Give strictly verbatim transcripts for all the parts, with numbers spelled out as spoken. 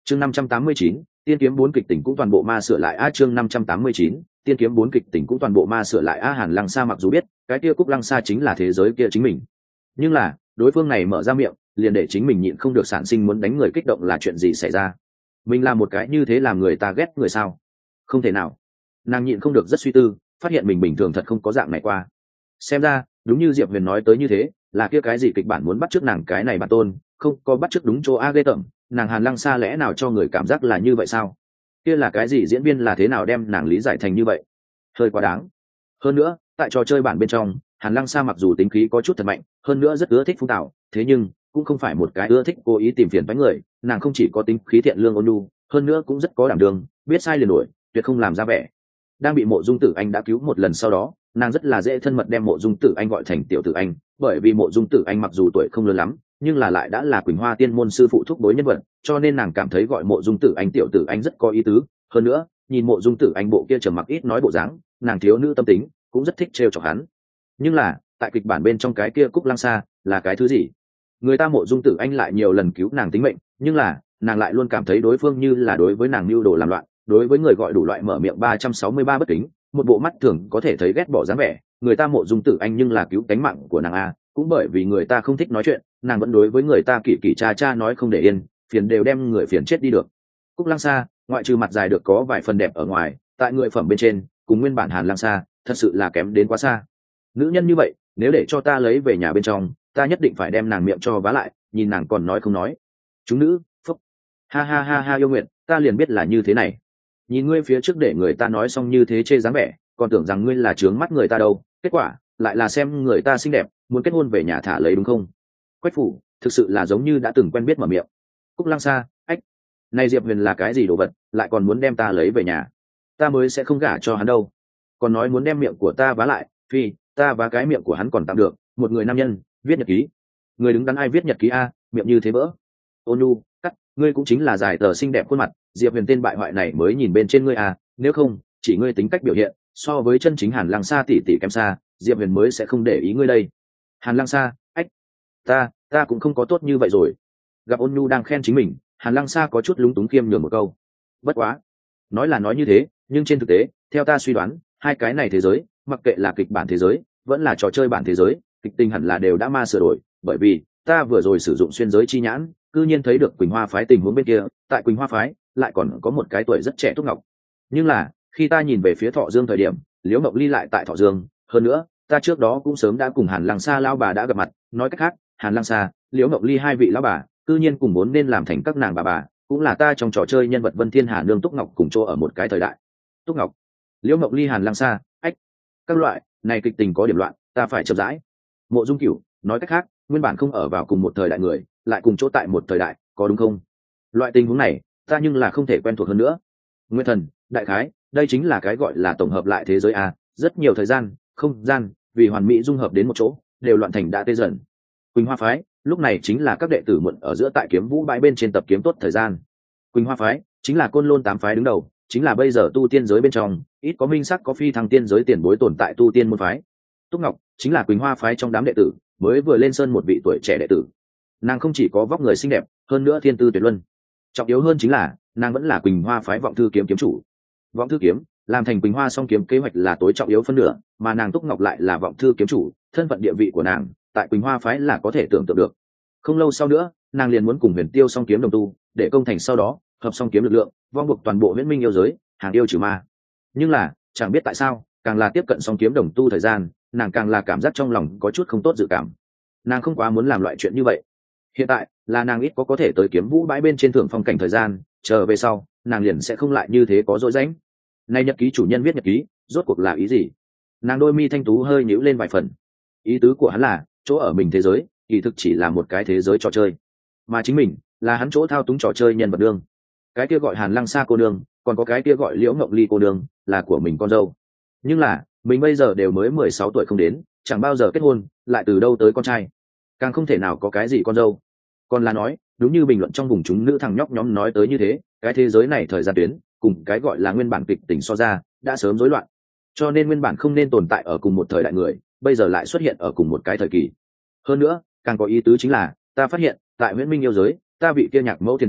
chương năm trăm tám mươi chín, tiên kiếm bốn kịch tỉnh cũng toàn bộ ma sửa lại a chương năm trăm tám mươi chín, tiên kiếm bốn kịch tỉnh cũng toàn bộ ma sửa lại a Hàn Lăng Sa mặc dù biết cái kia Cúc Lăng Sa chính là thế giới kia chính mình, nhưng là đối phương này mở ra miệng liền để chính mình nhịn không được sản sinh muốn đánh người kích động. Là chuyện gì xảy ra? Mình làm một cái như thế làm người ta ghét người sao? Không thể nào. Nàng nhịn không được rất suy tư, phát hiện mình bình thường thật không có dạng này qua. Xem ra đúng như Diệp Huyền nói tới như thế, là kia cái gì kịch bản muốn bắt chước nàng cái này bản tôn, không có bắt chước đúng chỗ a ghê tởm. Nàng Hàn Lăng Sa lẽ nào cho người cảm giác là như vậy sao? Kia là cái gì diễn viên là thế nào đem nàng lý giải thành như vậy? Hơi quá đáng. Hơn nữa tại trò chơi bản bên trong, Hàn Lăng Sa mặc dù tính khí có chút thật mạnh, hơn nữa rất ưa thích phung tạo, thế nhưng cũng không phải một cái ưa thích cố ý tìm phiền với người. Nàng không chỉ có tính khí thiện lương ôn nhu, hơn nữa cũng rất có đảm đương, biết sai liền đổi, tuyệt không làm ra vẻ. Đang bị Mộ Dung Tử Anh đã cứu một lần sau đó, nàng rất là dễ thân mật đem Mộ Dung Tử Anh gọi thành tiểu tử anh, bởi vì Mộ Dung Tử Anh mặc dù tuổi không lớn lắm, nhưng là lại đã là Quỳnh Hoa Tiên môn sư phụ thúc bối nhân vật, cho nên nàng cảm thấy gọi Mộ Dung Tử Anh tiểu tử anh rất có ý tứ. Hơn nữa nhìn Mộ Dung Tử Anh bộ kia trầm mặc ít nói bộ dáng, nàng thiếu nữ tâm tính cũng rất thích trêu chọc hắn. Nhưng là tại kịch bản bên trong cái kia Cúc Lăng Sa là cái thứ gì? Người ta Mộ Dung Tử Anh lại nhiều lần cứu nàng tính mệnh, nhưng là nàng lại luôn cảm thấy đối phương như là đối với nàng mưu đồ làm loạn, đối với người gọi đủ loại mở miệng ba trăm sáu mươi ba bất kính, một bộ mắt thường có thể thấy ghét bỏ dáng vẻ. Người ta Mộ Dung Tử Anh nhưng là cứu cánh mạng của nàng a, cũng bởi vì người ta không thích nói chuyện, nàng vẫn đối với người ta kỳ kỳ cha cha nói không để yên, phiền đều đem người phiền chết đi được. Cúc Lăng Sa ngoại trừ mặt dài được có vài phần đẹp ở ngoài, tại người phẩm bên trên cùng nguyên bản Hàn Lăng Sa thật sự là kém đến quá xa. Nữ nhân như vậy nếu để cho ta lấy về nhà bên trong, ta nhất định phải đem nàng miệng cho vá lại. Nhìn nàng còn nói không nói. Chúng nữ phúc, ha ha ha ha yêu nguyện, ta liền biết là như thế này. Nhìn ngươi phía trước để người ta nói xong như thế chê dáng vẻ, còn tưởng rằng ngươi là trướng mắt người ta đâu, kết quả lại là xem người ta xinh đẹp muốn kết hôn về nhà thả lấy đúng không? Quách phủ thực sự là giống như đã từng quen biết mở miệng. Cúc Lăng Sa, ách, này Diệp Huyền là cái gì đồ vật, lại còn muốn đem ta lấy về nhà? Ta mới sẽ không gả cho hắn đâu. Còn nói muốn đem miệng của ta vá lại, phi, ta vá cái miệng của hắn còn tạm được, một người nam nhân viết nhật ký, người đứng đắn ai viết nhật ký a, miệng như thế vỡ. Ôn nhu, cắt, ngươi cũng chính là dài tờ xinh đẹp khuôn mặt, Diệp Huyền tên bại hoại này mới nhìn bên trên ngươi à, nếu không chỉ ngươi tính cách biểu hiện so với chân chính Hàn Lăng Sa tỷ tỷ kém xa, Diệp Huyền mới sẽ không để ý ngươi đây. Hàn Lăng Sa, ách, ta ta cũng không có tốt như vậy rồi. Gặp Ôn nhu đang khen chính mình, Hàn Lăng Sa có chút lúng túng khiêm nhường một câu. Bất quá nói là nói như thế, nhưng trên thực tế theo ta suy đoán, hai cái này thế giới, mặc kệ là kịch bản thế giới vẫn là trò chơi bản thế giới, kịch tình hẳn là đều đã ma sửa đổi, bởi vì ta vừa rồi sử dụng xuyên giới chi nhãn, cư nhiên thấy được Quỳnh Hoa phái tình huống bên kia, tại Quỳnh Hoa phái lại còn có một cái tuổi rất trẻ Túc Ngọc. Nhưng là khi ta nhìn về phía Thọ Dương thời điểm, Liễu Ngọc Ly lại tại Thọ Dương, hơn nữa ta trước đó cũng sớm đã cùng Hàn Lăng Sa lão bà đã gặp mặt, nói cách khác Hàn Lăng Sa, Liễu Ngọc Ly hai vị lão bà cư nhiên cùng muốn nên làm thành các nàng bà bà, cũng là ta trong trò chơi nhân vật Vân Thiên Hà nương Túc Ngọc cùng chỗ ở một cái thời đại. Túc Ngọc, Liễu Ngọc Ly, Hàn Lăng Sa, ách, các loại này kịch tình có điểm loạn, ta phải chậm rãi. Mộ Dung Cửu, nói cách khác nguyên bản không ở vào cùng một thời đại người lại cùng chỗ tại một thời đại, có đúng không? Loại tình huống này ta nhưng là không thể quen thuộc hơn nữa. Nguyên thần, đại khái đây chính là cái gọi là tổng hợp lại thế giới a, rất nhiều thời gian không gian vì hoàn mỹ dung hợp đến một chỗ đều loạn thành đã tê dần. Quỳnh Hoa phái lúc này chính là các đệ tử muộn ở giữa tại Kiếm Vũ bãi bên trên tập kiếm tốt thời gian. Quỳnh Hoa phái chính là Côn Lôn tám phái đứng đầu, chính là bây giờ tu tiên giới bên trong ít có minh sắc có phi thăng tiên giới tiền bối tồn tại tu tiên môn phái. Túc Ngọc chính là Quỳnh Hoa phái trong đám đệ tử mới vừa lên sơn một vị tuổi trẻ đệ tử. Nàng không chỉ có vóc người xinh đẹp, hơn nữa thiên tư tuyệt luân, trọng yếu hơn chính là nàng vẫn là Quỳnh Hoa phái Vọng Thư kiếm kiếm chủ. Vọng Thư kiếm làm thành Quỳnh Hoa song kiếm kế hoạch là tối trọng yếu phân nửa, mà nàng Túc Ngọc lại là Vọng Thư kiếm chủ, thân phận địa vị của nàng tại Quỳnh Hoa phái là có thể tưởng tượng được. Không lâu sau nữa nàng liền muốn cùng Huyền Tiêu song kiếm đồng tu, để công thành sau đó hợp song kiếm lực lượng vong buộc toàn bộ Viễn Minh yêu giới, hàng yêu trừ ma. Nhưng là chẳng biết tại sao càng là tiếp cận song kiếm đồng tu thời gian, nàng càng là cảm giác trong lòng có chút không tốt dự cảm. Nàng không quá muốn làm loại chuyện như vậy. Hiện tại là nàng ít có có thể tới Kiếm Vũ bãi bên trên thưởng phong cảnh thời gian, chờ về sau nàng liền sẽ không lại như thế có dối rãnh. Nay nhật ký chủ nhân viết nhật ký rốt cuộc là ý gì? Nàng đôi mi thanh tú hơi nhíu lên vài phần. Ý tứ của hắn là chỗ ở mình thế giới kỳ thực chỉ là một cái thế giới trò chơi, mà chính mình là hắn chỗ thao túng trò chơi nhân vật đương. Cái kia gọi Hàn Lăng Sa cô đương, còn có cái kia gọi Liễu Ngọc Ly cô đương là của mình con dâu. Nhưng là mình bây giờ đều mới mười sáu tuổi không đến, chẳng bao giờ kết hôn, lại từ đâu tới con trai, càng không thể nào có cái gì con dâu. Còn là nói đúng như bình luận trong vùng chúng nữ thằng nhóc nhóm nói tới như thế, cái thế giới này thời gian tuyến cùng cái gọi là nguyên bản kịch tình so ra đã sớm rối loạn, cho nên nguyên bản không nên tồn tại ở cùng một thời đại người bây giờ lại xuất hiện ở cùng một cái thời kỳ. Hơn nữa càng có ý tứ chính là ta phát hiện tại Viễn Minh yêu giới, ta vị kia nhạc mẫu Thiên Đu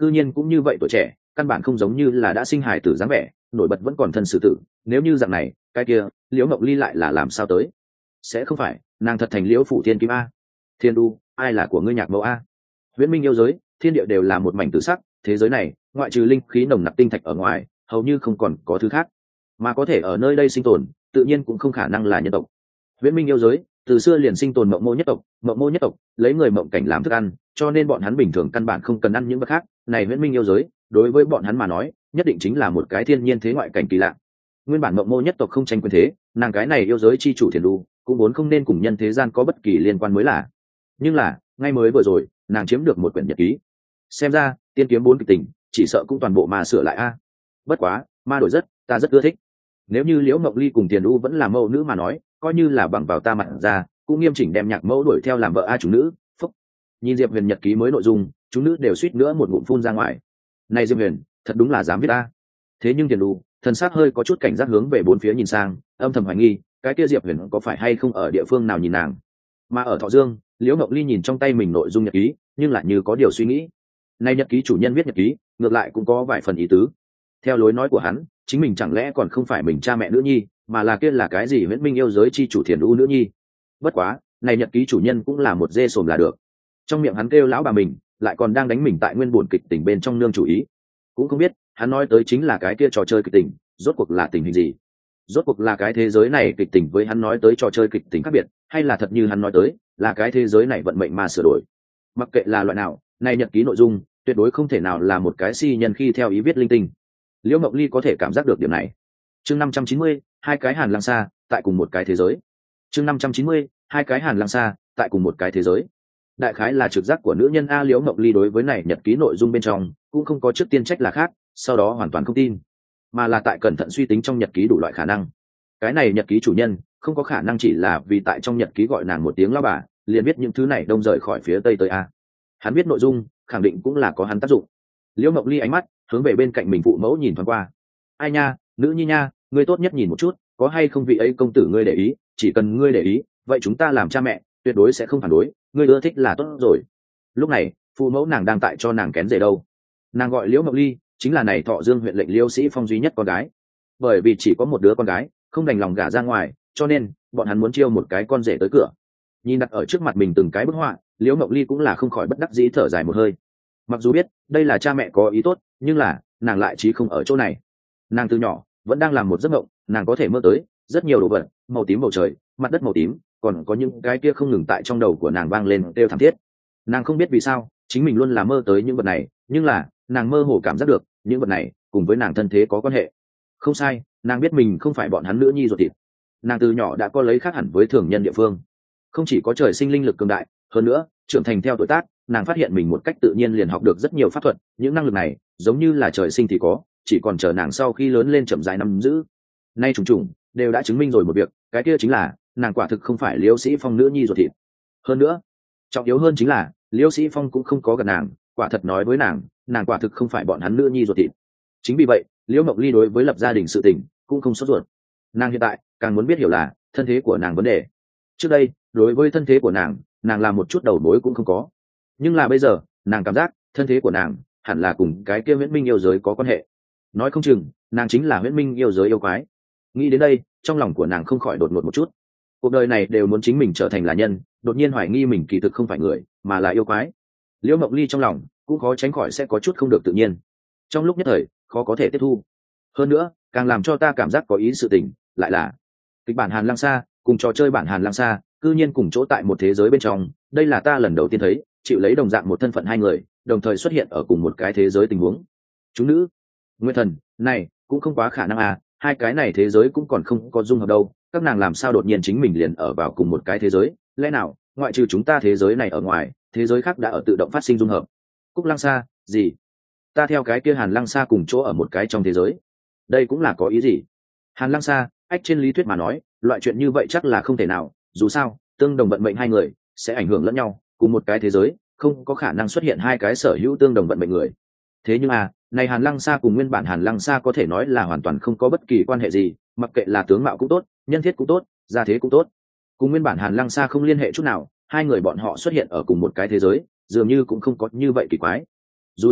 cư nhiên cũng như vậy tuổi trẻ, căn bản không giống như là đã sinh hài tử dáng vẻ, nổi bật vẫn còn thân xử tử. Nếu như dạng này, cái kia Liễu Ngộng Ly lại là làm sao tới? Sẽ không phải nàng thật thành Liễu Phủ Thiên Kim a? Thiên Du, ai là của ngươi nhạc mẫu a? Huyễn Minh yêu giới, thiên địa đều là một mảnh tử sắc, thế giới này ngoại trừ linh khí nồng nặc tinh thạch ở ngoài, hầu như không còn có thứ khác, mà có thể ở nơi đây sinh tồn, tự nhiên cũng không khả năng là nhân tộc. Huyễn Minh yêu giới từ xưa liền sinh tồn mộng mô nhất tộc, mộng mô nhất tộc lấy người mộng cảnh làm thức ăn, cho nên bọn hắn bình thường căn bản không cần ăn những vật khác. Này Huyễn Minh yêu giới đối với bọn hắn mà nói, nhất định chính là một cái thiên nhiên thế ngoại cảnh kỳ lạ. Nguyên bản mộng mô nhất tộc không tranh quyền thế, nàng cái này yêu giới chi chủ Thiền Đu cũng vốn không nên cùng nhân thế gian có bất kỳ liên quan mới là. Nhưng là ngay mới vừa rồi, nàng chiếm được một quyển nhật ký. Xem ra tiên kiếm bốn kịch tình chỉ sợ cũng toàn bộ mà sửa lại a. Bất quá ma đổi rất, ta rất ưa thích. Nếu như Liễu Mộng Ly cùng Tiền U vẫn là mẫu nữ mà nói, coi như là bằng vào ta mặt ra, cũng nghiêm chỉnh đem nhạc mẫu đuổi theo làm vợ a chủ nữ. Phúc. Nhìn Diệp Huyền nhật ký mới nội dung, chúng nữ đều suýt nữa một ngụm phun ra ngoài. Này Diệp Huyền, thật đúng là dám viết a. Thế nhưng Tiền U, thần sắc hơi có chút cảnh giác hướng về bốn phía nhìn sang, âm thầm hoài nghi, cái kia Diệp Huyền có phải hay không ở địa phương nào nhìn nàng. Mà ở Thọ Dương, Liễu Mộng Ly nhìn trong tay mình nội dung nhật ký, nhưng lại như có điều suy nghĩ. Này nhật ký chủ nhân viết nhật ký, ngược lại cũng có vài phần ý tứ. Theo lối nói của hắn, chính mình chẳng lẽ còn không phải mình cha mẹ nữ nhi, mà là kia là cái gì Huyễn Minh yêu giới chi chủ Thiền U nữ nhi. Bất quá, này nhật ký chủ nhân cũng là một dê sồm là được. Trong miệng hắn kêu lão bà mình, lại còn đang đánh mình tại nguyên buồn kịch tình bên trong nương chủ ý. Cũng không biết, hắn nói tới chính là cái kia trò chơi kịch tình, rốt cuộc là tình hình gì? Rốt cuộc là cái thế giới này kịch tình với hắn nói tới trò chơi kịch tình khác biệt, hay là thật như hắn nói tới, là cái thế giới này vận mệnh mà sửa đổi. Mặc kệ là loại nào, này nhật ký nội dung tuyệt đối không thể nào là một cái si nhân khi theo ý viết linh tinh. Liễu Mộng Ly có thể cảm giác được điểm này. Chương năm trăm chín mươi, hai cái Hàn Lăng Sa tại cùng một cái thế giới. Chương năm trăm chín mươi, hai cái Hàn Lăng Sa tại cùng một cái thế giới. Đại khái là trực giác của nữ nhân a. Liễu Mộng Ly đối với này nhật ký nội dung bên trong cũng không có trước tiên trách là khác, sau đó hoàn toàn không tin, mà là tại cẩn thận suy tính trong nhật ký đủ loại khả năng. Cái này nhật ký chủ nhân không có khả năng chỉ là vì tại trong nhật ký gọi nàng một tiếng lão bà, liền biết những thứ này đông rời khỏi phía tây tới a. Hắn biết nội dung, khẳng định cũng là có hắn tác dụng. Liễu Mộng Ly ánh mắt hướng về bên cạnh mình phụ mẫu nhìn thoáng qua. Ai nha, nữ nhi nha, ngươi tốt nhất nhìn một chút, có hay không vị ấy công tử ngươi để ý, chỉ cần ngươi để ý, vậy chúng ta làm cha mẹ tuyệt đối sẽ không phản đối, ngươi ưa thích là tốt rồi. Lúc này phụ mẫu nàng đang tại cho nàng kén rể đâu. Nàng gọi Liễu Mộng Ly, chính là này Thọ Dương huyện lệnh Liêu Sĩ Phong duy nhất con gái. Bởi vì chỉ có một đứa con gái, không đành lòng gả ra ngoài, cho nên bọn hắn muốn chiêu một cái con rể tới cửa. Nhìn đặt ở trước mặt mình từng cái bức họa, Liễu Mộng Ly cũng là không khỏi bất đắc dĩ thở dài một hơi. Mặc dù biết đây là cha mẹ có ý tốt, nhưng là nàng lại chí không ở chỗ này. Nàng từ nhỏ vẫn đang làm một giấc mộng, nàng có thể mơ tới rất nhiều đồ vật, màu tím bầu trời, mặt đất màu tím, còn có những cái kia không ngừng tại trong đầu của nàng vang lên kêu thảm thiết. Nàng không biết vì sao chính mình luôn là mơ tới những vật này, nhưng là nàng mơ hồ cảm giác được những vật này cùng với nàng thân thế có quan hệ. Không sai, nàng biết mình không phải bọn hắn nữ nhi ruột thịt. Nàng từ nhỏ đã có lấy khác hẳn với thường nhân địa phương, không chỉ có trời sinh linh lực cường đại, hơn nữa trưởng thành theo tuổi tác, nàng phát hiện mình một cách tự nhiên liền học được rất nhiều pháp thuật. Những năng lực này giống như là trời sinh thì có, chỉ còn chờ nàng sau khi lớn lên chậm rãi nắm giữ. Nay trùng trùng đều đã chứng minh rồi một việc, cái kia chính là nàng quả thực không phải Liêu Sĩ Phong nữ nhi ruột thịt. Hơn nữa trọng yếu hơn chính là Liêu Sĩ Phong cũng không có gần nàng, quả thật nói với nàng, nàng quả thực không phải bọn hắn nữ nhi ruột thịt. Chính vì vậy Liễu Mộng Ly đối với lập gia đình sự tình cũng không sốt ruột. Nàng hiện tại càng muốn biết hiểu là thân thế của nàng vấn đề. Trước đây đối với thân thế của nàng, nàng làm một chút đầu mối cũng không có, nhưng là bây giờ nàng cảm giác thân thế của nàng hẳn là cùng cái kia Huyễn Minh yêu giới có quan hệ. Nói không chừng nàng chính là Huyễn Minh yêu giới yêu quái. Nghĩ đến đây, trong lòng của nàng không khỏi đột ngột một chút. Cuộc đời này đều muốn chính mình trở thành là nhân, đột nhiên hoài nghi mình kỳ thực không phải người mà là yêu quái. Liễu Mộng Ly trong lòng cũng khó tránh khỏi sẽ có chút không được tự nhiên, trong lúc nhất thời khó có thể tiếp thu. Hơn nữa càng làm cho ta cảm giác có ý sự tình lại là kịch bản Hàn Lăng Sa cùng trò chơi bản Hàn Lăng Sa cư nhiên cùng chỗ tại một thế giới bên trong. Đây là ta lần đầu tiên thấy chịu lấy đồng dạng một thân phận hai người đồng thời xuất hiện ở cùng một cái thế giới tình huống. Chúng nữ Nguyên Thần này cũng không quá khả năng à, hai cái này thế giới cũng còn không có dung hợp đâu, các nàng làm sao đột nhiên chính mình liền ở vào cùng một cái thế giới? Lẽ nào ngoại trừ chúng ta thế giới này ở ngoài, thế giới khác đã ở tự động phát sinh dung hợp? Cúc Lăng Sa gì? Ta theo cái kia Hàn Lăng Sa cùng chỗ ở một cái trong thế giới, đây cũng là có ý gì? Hàn Lăng Sa ách, trên lý thuyết mà nói loại chuyện như vậy chắc là không thể nào, dù sao tương đồng vận mệnh hai người sẽ ảnh hưởng lẫn nhau, cùng một cái thế giới không có khả năng xuất hiện hai cái sở hữu tương đồng vận mệnh người. Thế nhưng à, này Hàn Lăng Sa cùng nguyên bản Hàn Lăng Sa có thể nói là hoàn toàn không có bất kỳ quan hệ gì, mặc kệ là tướng mạo cũng tốt, nhân thiết cũng tốt, gia thế cũng tốt, cùng nguyên bản Hàn Lăng Sa không liên hệ chút nào. Hai người bọn họ xuất hiện ở cùng một cái thế giới dường như cũng không có như vậy kỳ quái. Dù sao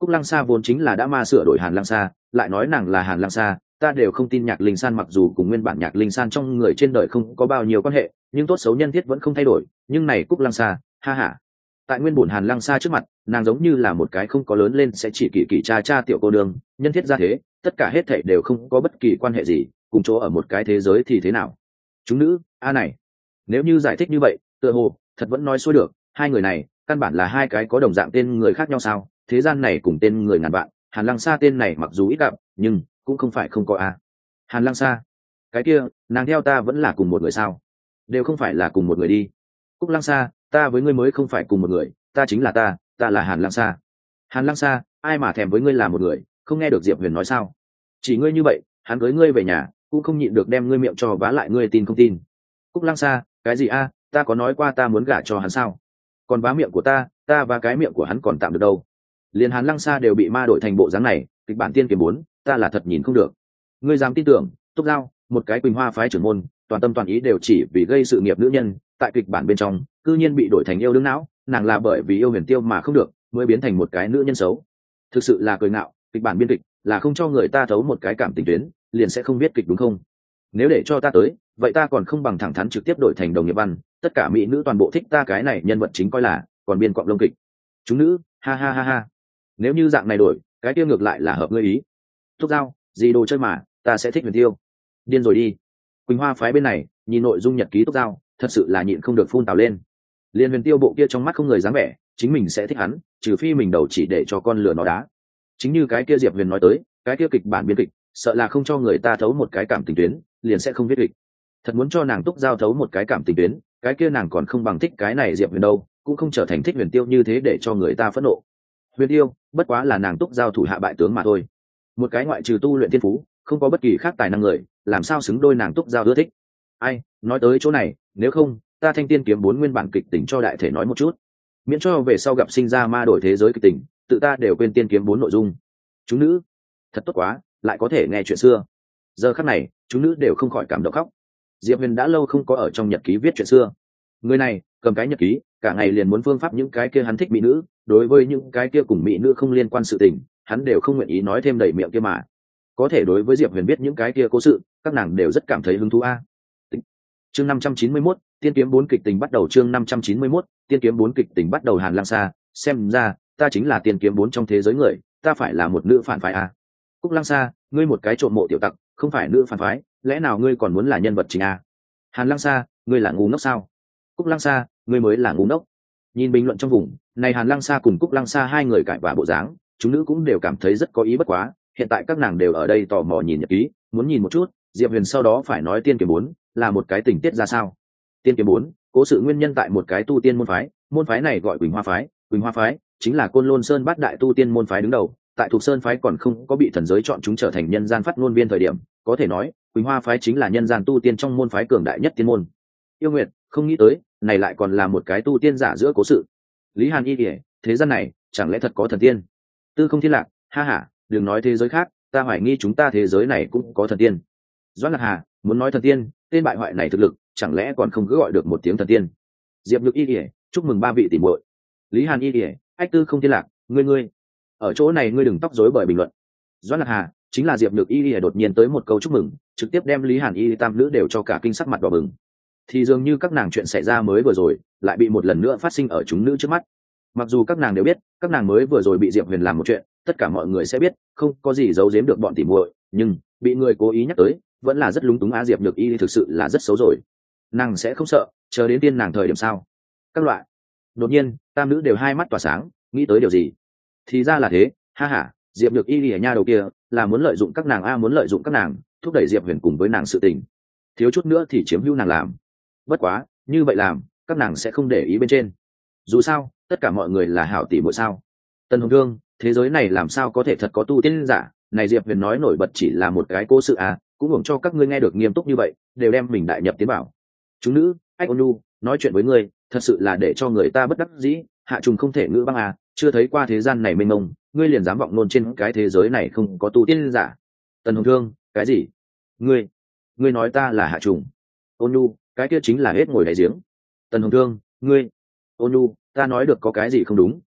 Cúc Lăng Sa vốn chính là đã ma sửa đổi Hàn Lăng Sa, lại nói nàng là Hàn Lăng Sa, ta đều không tin Nhạc Linh San mặc dù cùng nguyên bản Nhạc Linh San trong người trên đời không có bao nhiêu quan hệ, nhưng tốt xấu nhân thiết vẫn không thay đổi, nhưng này Cúc Lăng Sa, ha ha. Tại nguyên bổn Hàn Lăng Sa trước mặt, nàng giống như là một cái không có lớn lên sẽ chỉ kỳ kỳ cha cha tiểu cô nương, nhân thiết ra thế, tất cả hết thảy đều không có bất kỳ quan hệ gì, cùng chỗ ở một cái thế giới thì thế nào? Chúng nữ, a này, nếu như giải thích như vậy, tựa hồ thật vẫn nói xuôi được, hai người này căn bản là hai cái có đồng dạng tên người khác nhau sao? Thế gian này cùng tên người ngàn vạn, Hàn Lăng Sa tên này mặc dù ít gặp, nhưng cũng không phải không có a. Hàn Lăng Sa, cái kia, nàng theo ta vẫn là cùng một người sao? Đều không phải là cùng một người đi. Cúc Lăng Sa, ta với ngươi mới không phải cùng một người, ta chính là ta, ta là Hàn Lăng Sa. Hàn Lăng Sa, ai mà thèm với ngươi là một người, không nghe được Diệp Huyền nói sao? Chỉ ngươi như vậy, hắn cưới ngươi về nhà, cũng không nhịn được đem ngươi miệng cho vá lại, ngươi tin không tin? Cúc Lăng Sa, cái gì a? Ta có nói qua ta muốn gả cho hắn sao? Còn vá miệng của ta, ta và cái miệng của hắn còn tạm được đâu. Liền Hàn Lăng Sa đều bị ma đổi thành bộ dáng này, kịch bản tiên kiếm bốn, ta là thật nhìn không được. Ngươi dám tin tưởng? Túc Giao, một cái Quỳnh Hoa phái trưởng môn, toàn tâm toàn ý đều chỉ vì gây sự nghiệp nữ nhân, tại kịch bản bên trong, cư nhiên bị đổi thành yêu đương não, nàng là bởi vì yêu Huyền Tiêu mà không được, mới biến thành một cái nữ nhân xấu. Thực sự là cười ngạo, kịch bản biên kịch là không cho người ta thấu một cái cảm tình tuyến, liền sẽ không biết kịch đúng không? Nếu để cho ta tới, vậy ta còn không bằng thẳng thắn trực tiếp đổi thành đồng nghiệp văn, tất cả mỹ nữ toàn bộ thích ta cái này nhân vật chính coi là, còn biên quạng lông kịch. Chúng nữ, ha ha ha ha. Nếu như dạng này đổi, cái tiêu ngược lại là hợp ngươi ý. Thúc Giao, gì đồ chơi mà, ta sẽ thích Huyền Tiêu. Điên rồi đi. Quỳnh Hoa phái bên này, nhìn nội dung nhật ký Thúc Giao, thật sự là nhịn không được phun tào lên. Liên Huyền Tiêu bộ kia trong mắt không người dáng vẻ, chính mình sẽ thích hắn, trừ phi mình đầu chỉ để cho con lừa nó đá. Chính như cái kia Diệp Huyền nói tới, cái kia kịch bản biên kịch, sợ là không cho người ta thấu một cái cảm tình tuyến, liền sẽ không viết kịch. Thật muốn cho nàng Túc Giao thấu một cái cảm tình tuyến, cái kia nàng còn không bằng thích cái này Diệp Huyền đâu, cũng không trở thành thích Huyền Tiêu như thế để cho người ta phẫn nộ. Huyền Tiêu, bất quá là nàng Túc Giao thủ hạ bại tướng mà thôi. Một cái ngoại trừ tu luyện thiên phú, không có bất kỳ khác tài năng người, làm sao xứng đôi nàng Túc Giao ưa thích. Ai, nói tới chỗ này, nếu không, ta Thanh Tiên kiếm bốn nguyên bản kịch tính cho đại thể nói một chút, miễn cho về sau gặp sinh ra ma đổi thế giới kịch tính, tự ta đều quên tiên kiếm bốn nội dung. Chúng nữ, thật tốt quá, lại có thể nghe chuyện xưa. Giờ khắc này, chúng nữ đều không khỏi cảm động khóc. Diệp Huyền đã lâu không có ở trong nhật ký viết chuyện xưa. Người này cầm cái nhật ký, cả ngày liền muốn phương pháp những cái kia hắn thích mỹ nữ, đối với những cái kia cùng mỹ nữ không liên quan sự tình, hắn đều không nguyện ý nói thêm đầy miệng kia mà. Có thể đối với Diệp Huyền biết những cái kia cố sự, các nàng đều rất cảm thấy hứng thú a. Chương năm trăm chín mươi mốt, tiên kiếm bốn kịch tình bắt đầu. Chương năm trăm chín mươi mốt, tiên kiếm bốn kịch tình bắt đầu. Hàn Lăng Sa, xem ra ta chính là tiên kiếm bốn trong thế giới người, ta phải là một nữ phản phái a. Cúc Lăng Sa, ngươi một cái trộm mộ tiểu tặc, không phải nữ phản phái, lẽ nào ngươi còn muốn là nhân vật chính a? Hàn Lăng Sa, ngươi là ngu ngốc sao? Cúc Lăng Sa, ngươi mới là ngu ngốc. Nhìn bình luận trong vùng này, Hàn Lăng Sa cùng Cúc Lăng Sa hai người cãi vã bộ dáng, chúng nữ cũng đều cảm thấy rất có ý bất quá. Hiện tại các nàng đều ở đây tò mò nhìn nhật ký, muốn nhìn một chút Diệp Huyền sau đó phải nói tiên kiếm bốn là một cái tình tiết ra sao. Tiên kiếm bốn cố sự nguyên nhân tại một cái tu tiên môn phái, môn phái này gọi Quỳnh Hoa phái. Quỳnh Hoa phái chính là Côn Lôn Sơn bát đại tu tiên môn phái đứng đầu, tại Thục Sơn phái còn không có bị thần giới chọn chúng trở thành nhân gian phát ngôn viên thời điểm, có thể nói Quỳnh Hoa phái chính là nhân gian tu tiên trong môn phái cường đại nhất tiên môn. Yêu Nguyệt, không nghĩ tới này lại còn là một cái tu tiên giả giữa cố sự. Lý Hàn Y kể, thế gian này chẳng lẽ thật có thần tiên? Tư Không Thiên Lạc, ha ha, đừng nói thế giới khác, ta hoài nghi chúng ta thế giới này cũng có thần tiên. Doãn Lạc Hà, muốn nói thần tiên, tên bại hoại này thực lực chẳng lẽ còn không cứ gọi được một tiếng thần tiên? Diệp Nhược Y kể, chúc mừng ba vị tỷ muội. Lý Hàn Y kể, ách Tư Không Thiên Lạc, ngươi ngươi ở chỗ này ngươi đừng tóc rối bởi bình luận. Doãn Lạc Hà, chính là Diệp Nhược Y đột nhiên tới một câu chúc mừng, trực tiếp đem Lý Hàn Y tam nữ đều cho cả kinh sắc mặt đỏ bừng. Thì dường như các nàng chuyện xảy ra mới vừa rồi lại bị một lần nữa phát sinh ở chúng nữ trước mắt. Mặc dù các nàng đều biết các nàng mới vừa rồi bị Diệp Huyền làm một chuyện, tất cả mọi người sẽ biết, không có gì giấu giếm được bọn tỉ muội, nhưng bị người cố ý nhắc tới vẫn là rất lúng túng. A Diệp Nhược Y thực sự là rất xấu rồi, nàng sẽ không sợ chờ đến tiên nàng thời điểm sao? Các loại. Đột nhiên tam nữ đều hai mắt tỏa sáng, nghĩ tới điều gì. Thì ra là thế, ha ha, Diệp Nhược Y ở nha đầu kia là muốn lợi dụng các nàng a, muốn lợi dụng các nàng thúc đẩy Diệp Huyền cùng với nàng sự tình, thiếu chút nữa thì chiếm hữu nàng làm. Bất quá như vậy làm các nàng sẽ không để ý bên trên, dù sao tất cả mọi người là hảo tỷ muội sao. Tần Hồng Thương, thế giới này làm sao có thể thật có tu tiên giả? Này Diệp Huyền nói nổi bật chỉ là một cái cố sự à, cũng hưởng cho các ngươi nghe được nghiêm túc như vậy, đều đem mình đại nhập tiến bảo. Chúng nữ, ách ôn nhu, nói chuyện với ngươi thật sự là để cho người ta bất đắc dĩ. Hạ trùng không thể ngữ băng à, chưa thấy qua thế gian này mênh mông, ngươi liền dám vọng nôn trên cái thế giới này không có tu tiên giả. Tần Hồng Thương, cái gì? Ngươi, ngươi nói ta là Hạ trùng? Ôn nhu, cái kia chính là hết ngồi đáy giếng. Tần Hồng Thương, ngươi, ôn nhu, ta nói được có cái gì không đúng?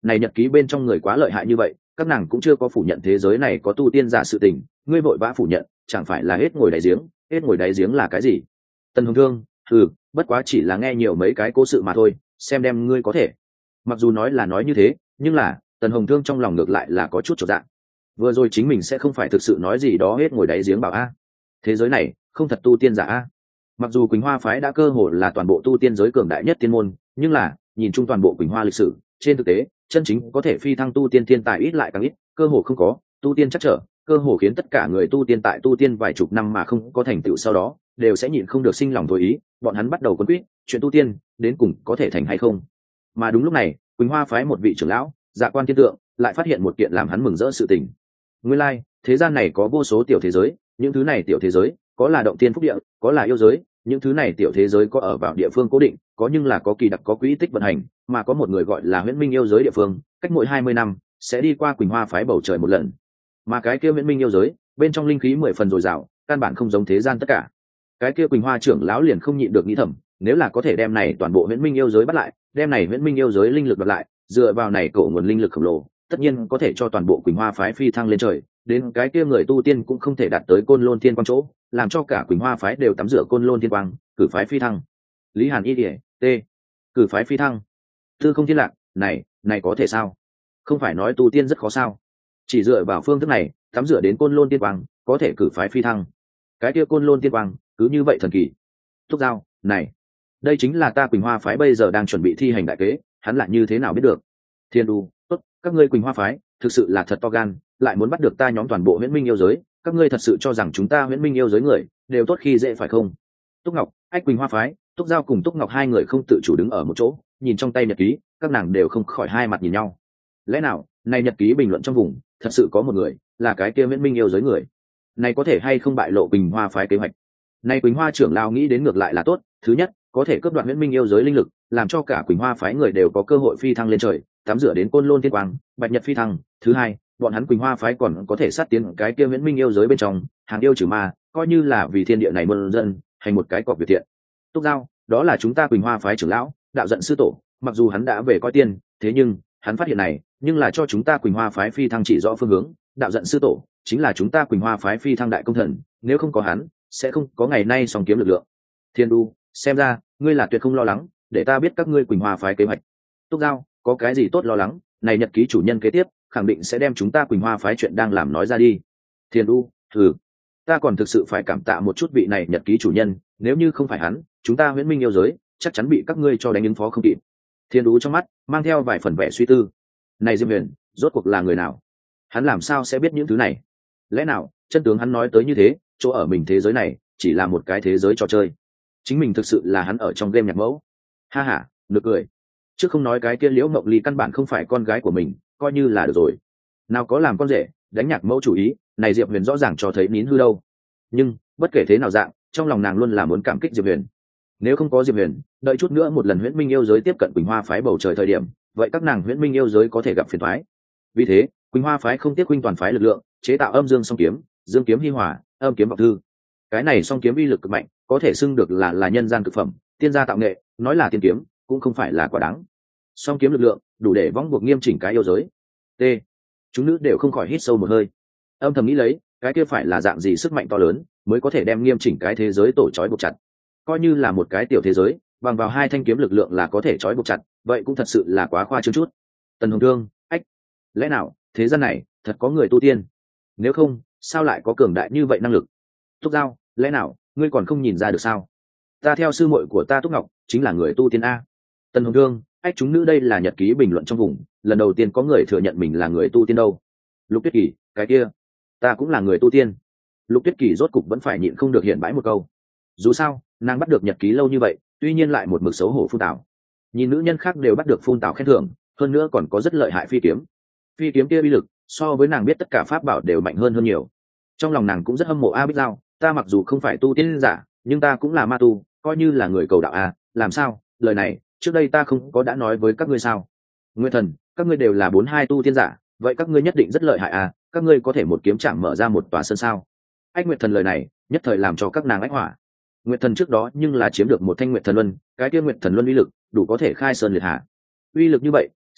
này nhật ký bên trong người quá lợi hại như vậy, các nàng cũng chưa có phủ nhận thế giới này có tu tiên giả sự tình, ngươi vội vã phủ nhận chẳng phải là hết ngồi đáy giếng. Hết ngồi đáy giếng là cái gì? Tần Hồng Thương, ừ, bất quá chỉ là nghe nhiều mấy cái cố sự mà thôi, xem đem ngươi có thể. Mặc dù nói là nói như thế, nhưng là Tần Hồng Thương trong lòng ngược lại là có chút chột dạ. Vừa rồi chính mình sẽ không phải thực sự nói gì đó hết ngồi đáy giếng bảo a. Thế giới này không thật tu tiên giả a. Mặc dù Quỳnh Hoa phái đã cơ hồ là toàn bộ tu tiên giới cường đại nhất tiên môn, nhưng là nhìn chung toàn bộ Quỳnh Hoa lịch sử, trên thực tế chân chính có thể phi thăng tu tiên thiên tài ít lại càng ít, cơ hồ không có. Tu tiên chắc trở, cơ hồ khiến tất cả người tu tiên tại tu tiên vài chục năm mà không có thành tựu sau đó đều sẽ nhịn không được sinh lòng thôi ý, bọn hắn bắt đầu quấn quýt chuyện tu tiên đến cùng có thể thành hay không. Mà đúng lúc này Quỳnh Hoa phái một vị trưởng lão Dạ Quan Thiên Tượng lại phát hiện một kiện làm hắn mừng rỡ sự tình. Nguyên lai like, thế gian này có vô số tiểu thế giới, những thứ này tiểu thế giới có là động tiên phúc địa, có là yêu giới, những thứ này tiểu thế giới có ở vào địa phương cố định, có nhưng là có kỳ đặc có quỹ tích vận hành, mà có một người gọi là Huyễn Minh yêu giới địa phương, cách mỗi hai mươi năm sẽ đi qua Quỳnh Hoa phái bầu trời một lần. Mà cái kia Huyễn Minh yêu giới bên trong linh khí mười phần dồi dào, căn bản không giống thế gian tất cả. Cái kia Quỳnh Hoa trưởng lão liền không nhịn được nghĩ thầm, nếu là có thể đem này toàn bộ Huyễn Minh yêu giới bắt lại, đem này Huyễn Minh yêu giới linh lực bắt lại, dựa vào này cổ nguồn linh lực khổng lồ, tất nhiên có thể cho toàn bộ Quỳnh Hoa phái phi thăng lên trời, đến cái kia người tu tiên cũng không thể đạt tới Côn Lôn Thiên Quang chỗ, làm cho cả Quỳnh Hoa phái đều tắm rửa Côn Lôn Thiên Quang, cử phái phi thăng. Lý Hàn Y Điệp, T, cử phái phi thăng. Tư Không Thiên Lạc, này, này có thể sao? Không phải nói tu tiên rất khó sao? Chỉ dựa vào phương thức này, tắm rửa đến Côn Lôn Thiên Quang, có thể cử phái phi thăng. Cái kia Côn Lôn Thiên Quang, cứ như vậy thần kỳ. Thúc Giao, này, đây chính là ta Quỳnh Hoa phái bây giờ đang chuẩn bị thi hành đại kế, hắn lại như thế nào biết được? Thiên Du, tốt, các ngươi Quỳnh Hoa phái, thực sự là thật to gan, lại muốn bắt được ta nhóm toàn bộ Huyễn Minh yêu giới, các ngươi thật sự cho rằng chúng ta Huyễn Minh yêu giới người đều tốt khi dễ phải không? Túc Ngọc, Ách Quỳnh Hoa phái, Túc Giao cùng Túc Ngọc hai người không tự chủ đứng ở một chỗ, nhìn trong tay nhật ký, các nàng đều không khỏi hai mặt nhìn nhau. Lẽ nào, này nhật ký bình luận trong vùng, thật sự có một người, là cái kia Huyễn Minh yêu giới người? Này có thể hay không bại lộ Quỳnh Hoa phái kế hoạch? Này Quỳnh Hoa trưởng lão nghĩ đến ngược lại là tốt, thứ nhất, có thể cướp đoạt Huyễn Minh yêu giới linh lực, làm cho cả Quỳnh Hoa phái người đều có cơ hội phi thăng lên trời, tắm rửa đến Côn Lôn Thiên Quang, bạch nhật phi thăng. Thứ hai, bọn hắn Quỳnh Hoa phái còn có thể sát tiến cái kia Huyễn Minh yêu giới bên trong, hàng yêu trừ ma, coi như là vì thiên địa này muôn dân, hành một cái cọc việc thiện. Túc Giao, đó là chúng ta Quỳnh Hoa phái trưởng lão, đạo giận sư tổ, mặc dù hắn đã về coi tiên, thế nhưng hắn phát hiện này, nhưng là cho chúng ta Quỳnh Hoa phái phi thăng chỉ rõ phương hướng, đạo giận sư tổ chính là chúng ta Quỳnh Hoa phái phi thăng đại công thần, nếu không có hắn, sẽ không có ngày nay song kiếm lực lượng. Thiên Du, xem ra ngươi là tuyệt không lo lắng, để ta biết các ngươi Quỳnh Hoa phái kế hoạch. Túc Giao, có cái gì tốt lo lắng, này nhật ký chủ nhân kế tiếp khẳng định sẽ đem chúng ta Quỳnh Hoa phái chuyện đang làm nói ra đi. Thiên Du, thử, ta còn thực sự phải cảm tạ một chút vị này nhật ký chủ nhân, nếu như không phải hắn, chúng ta Huyễn Minh yêu giới chắc chắn bị các ngươi cho đánh ứng phó không kịp. Thiên Du trong mắt mang theo vài phần vẻ suy tư. Này Diêm Huyền, rốt cuộc là người nào? Hắn làm sao sẽ biết những thứ này? Lẽ nào chân tướng hắn nói tới như thế, chỗ ở mình thế giới này chỉ là một cái thế giới trò chơi, chính mình thực sự là hắn ở trong game nhạc mẫu? Ha ha, nực cười. Chứ không nói cái kia Liễu Mộng Ly căn bản không phải con gái của mình, coi như là được rồi. Nào có làm con rể đánh nhạc mẫu chủ ý, này Diệp Huyền rõ ràng cho thấy nín hư đâu. Nhưng bất kể thế nào dạng, trong lòng nàng luôn là muốn cảm kích Diệp Huyền. Nếu không có Diệp Huyền, đợi chút nữa một lần Huyễn Minh yêu giới tiếp cận Quỳnh Hoa phái bầu trời thời điểm, vậy các nàng Huyễn Minh yêu giới có thể gặp phiền toái. Vì thế Quỳnh Hoa phái không tiếc huynh toàn phái lực lượng, chế tạo âm dương song kiếm, dương kiếm hi hòa, âm kiếm vọng thư. Cái này song kiếm uy lực cực mạnh, có thể xưng được là là nhân gian cực phẩm, tiên gia tạo nghệ, nói là tiên kiếm cũng không phải là quá đáng. Song kiếm lực lượng đủ để vong buộc nghiêm chỉnh cái yêu giới. T, chúng nữ đều không khỏi hít sâu một hơi, âm thầm nghĩ lấy, cái kia phải là dạng gì sức mạnh to lớn mới có thể đem nghiêm chỉnh cái thế giới tổ trói buộc chặt. Coi như là một cái tiểu thế giới, bằng vào hai thanh kiếm lực lượng là có thể trói buộc chặt, vậy cũng thật sự là quá khoa trương chút. Tần Hồng Thương, ách, lẽ nào thế gian này thật có người tu tiên? Nếu không, sao lại có cường đại như vậy năng lực? Túc Giao, lẽ nào ngươi còn không nhìn ra được sao? Ta theo sư muội của ta Túc Ngọc chính là người tu tiên a. Tần Hồng Thương, ách, chúng nữ đây là nhật ký bình luận trong vùng, lần đầu tiên có người thừa nhận mình là người tu tiên đâu. Lục Tuyết Kỳ, cái kia, ta cũng là người tu tiên. Lục Tuyết Kỳ rốt cục vẫn phải nhịn không được hiện bãi một câu. Dù sao, nàng bắt được nhật ký lâu như vậy, tuy nhiên lại một mực xấu hổ phun tảo. Nhìn nữ nhân khác đều bắt được phun tảo khen thưởng, hơn nữa còn có rất lợi hại phi kiếm. Phi kiếm kia uy lực, so với nàng biết tất cả pháp bảo đều mạnh hơn hơn nhiều. Trong lòng nàng cũng rất hâm mộ A Bích Giao, ta mặc dù không phải tu tiên giả, nhưng ta cũng là ma tu, coi như là người cầu đạo a. Làm sao? Lời này, trước đây ta không có đã nói với các ngươi sao? Nguyên Thần, các ngươi đều là bốn hai tu tiên giả, vậy các ngươi nhất định rất lợi hại a, các ngươi có thể một kiếm chạm mở ra một tòa sơn sao? Ách Nguyệt Thần lời này, nhất thời làm cho các nàng ách hỏa. Nguyệt Thần trước đó nhưng là chiếm được một thanh Nguyệt Thần Luân, cái kia Nguyệt Thần Luân uy lực, đủ có thể khai sơn liệt hạ. Uy lực như vậy,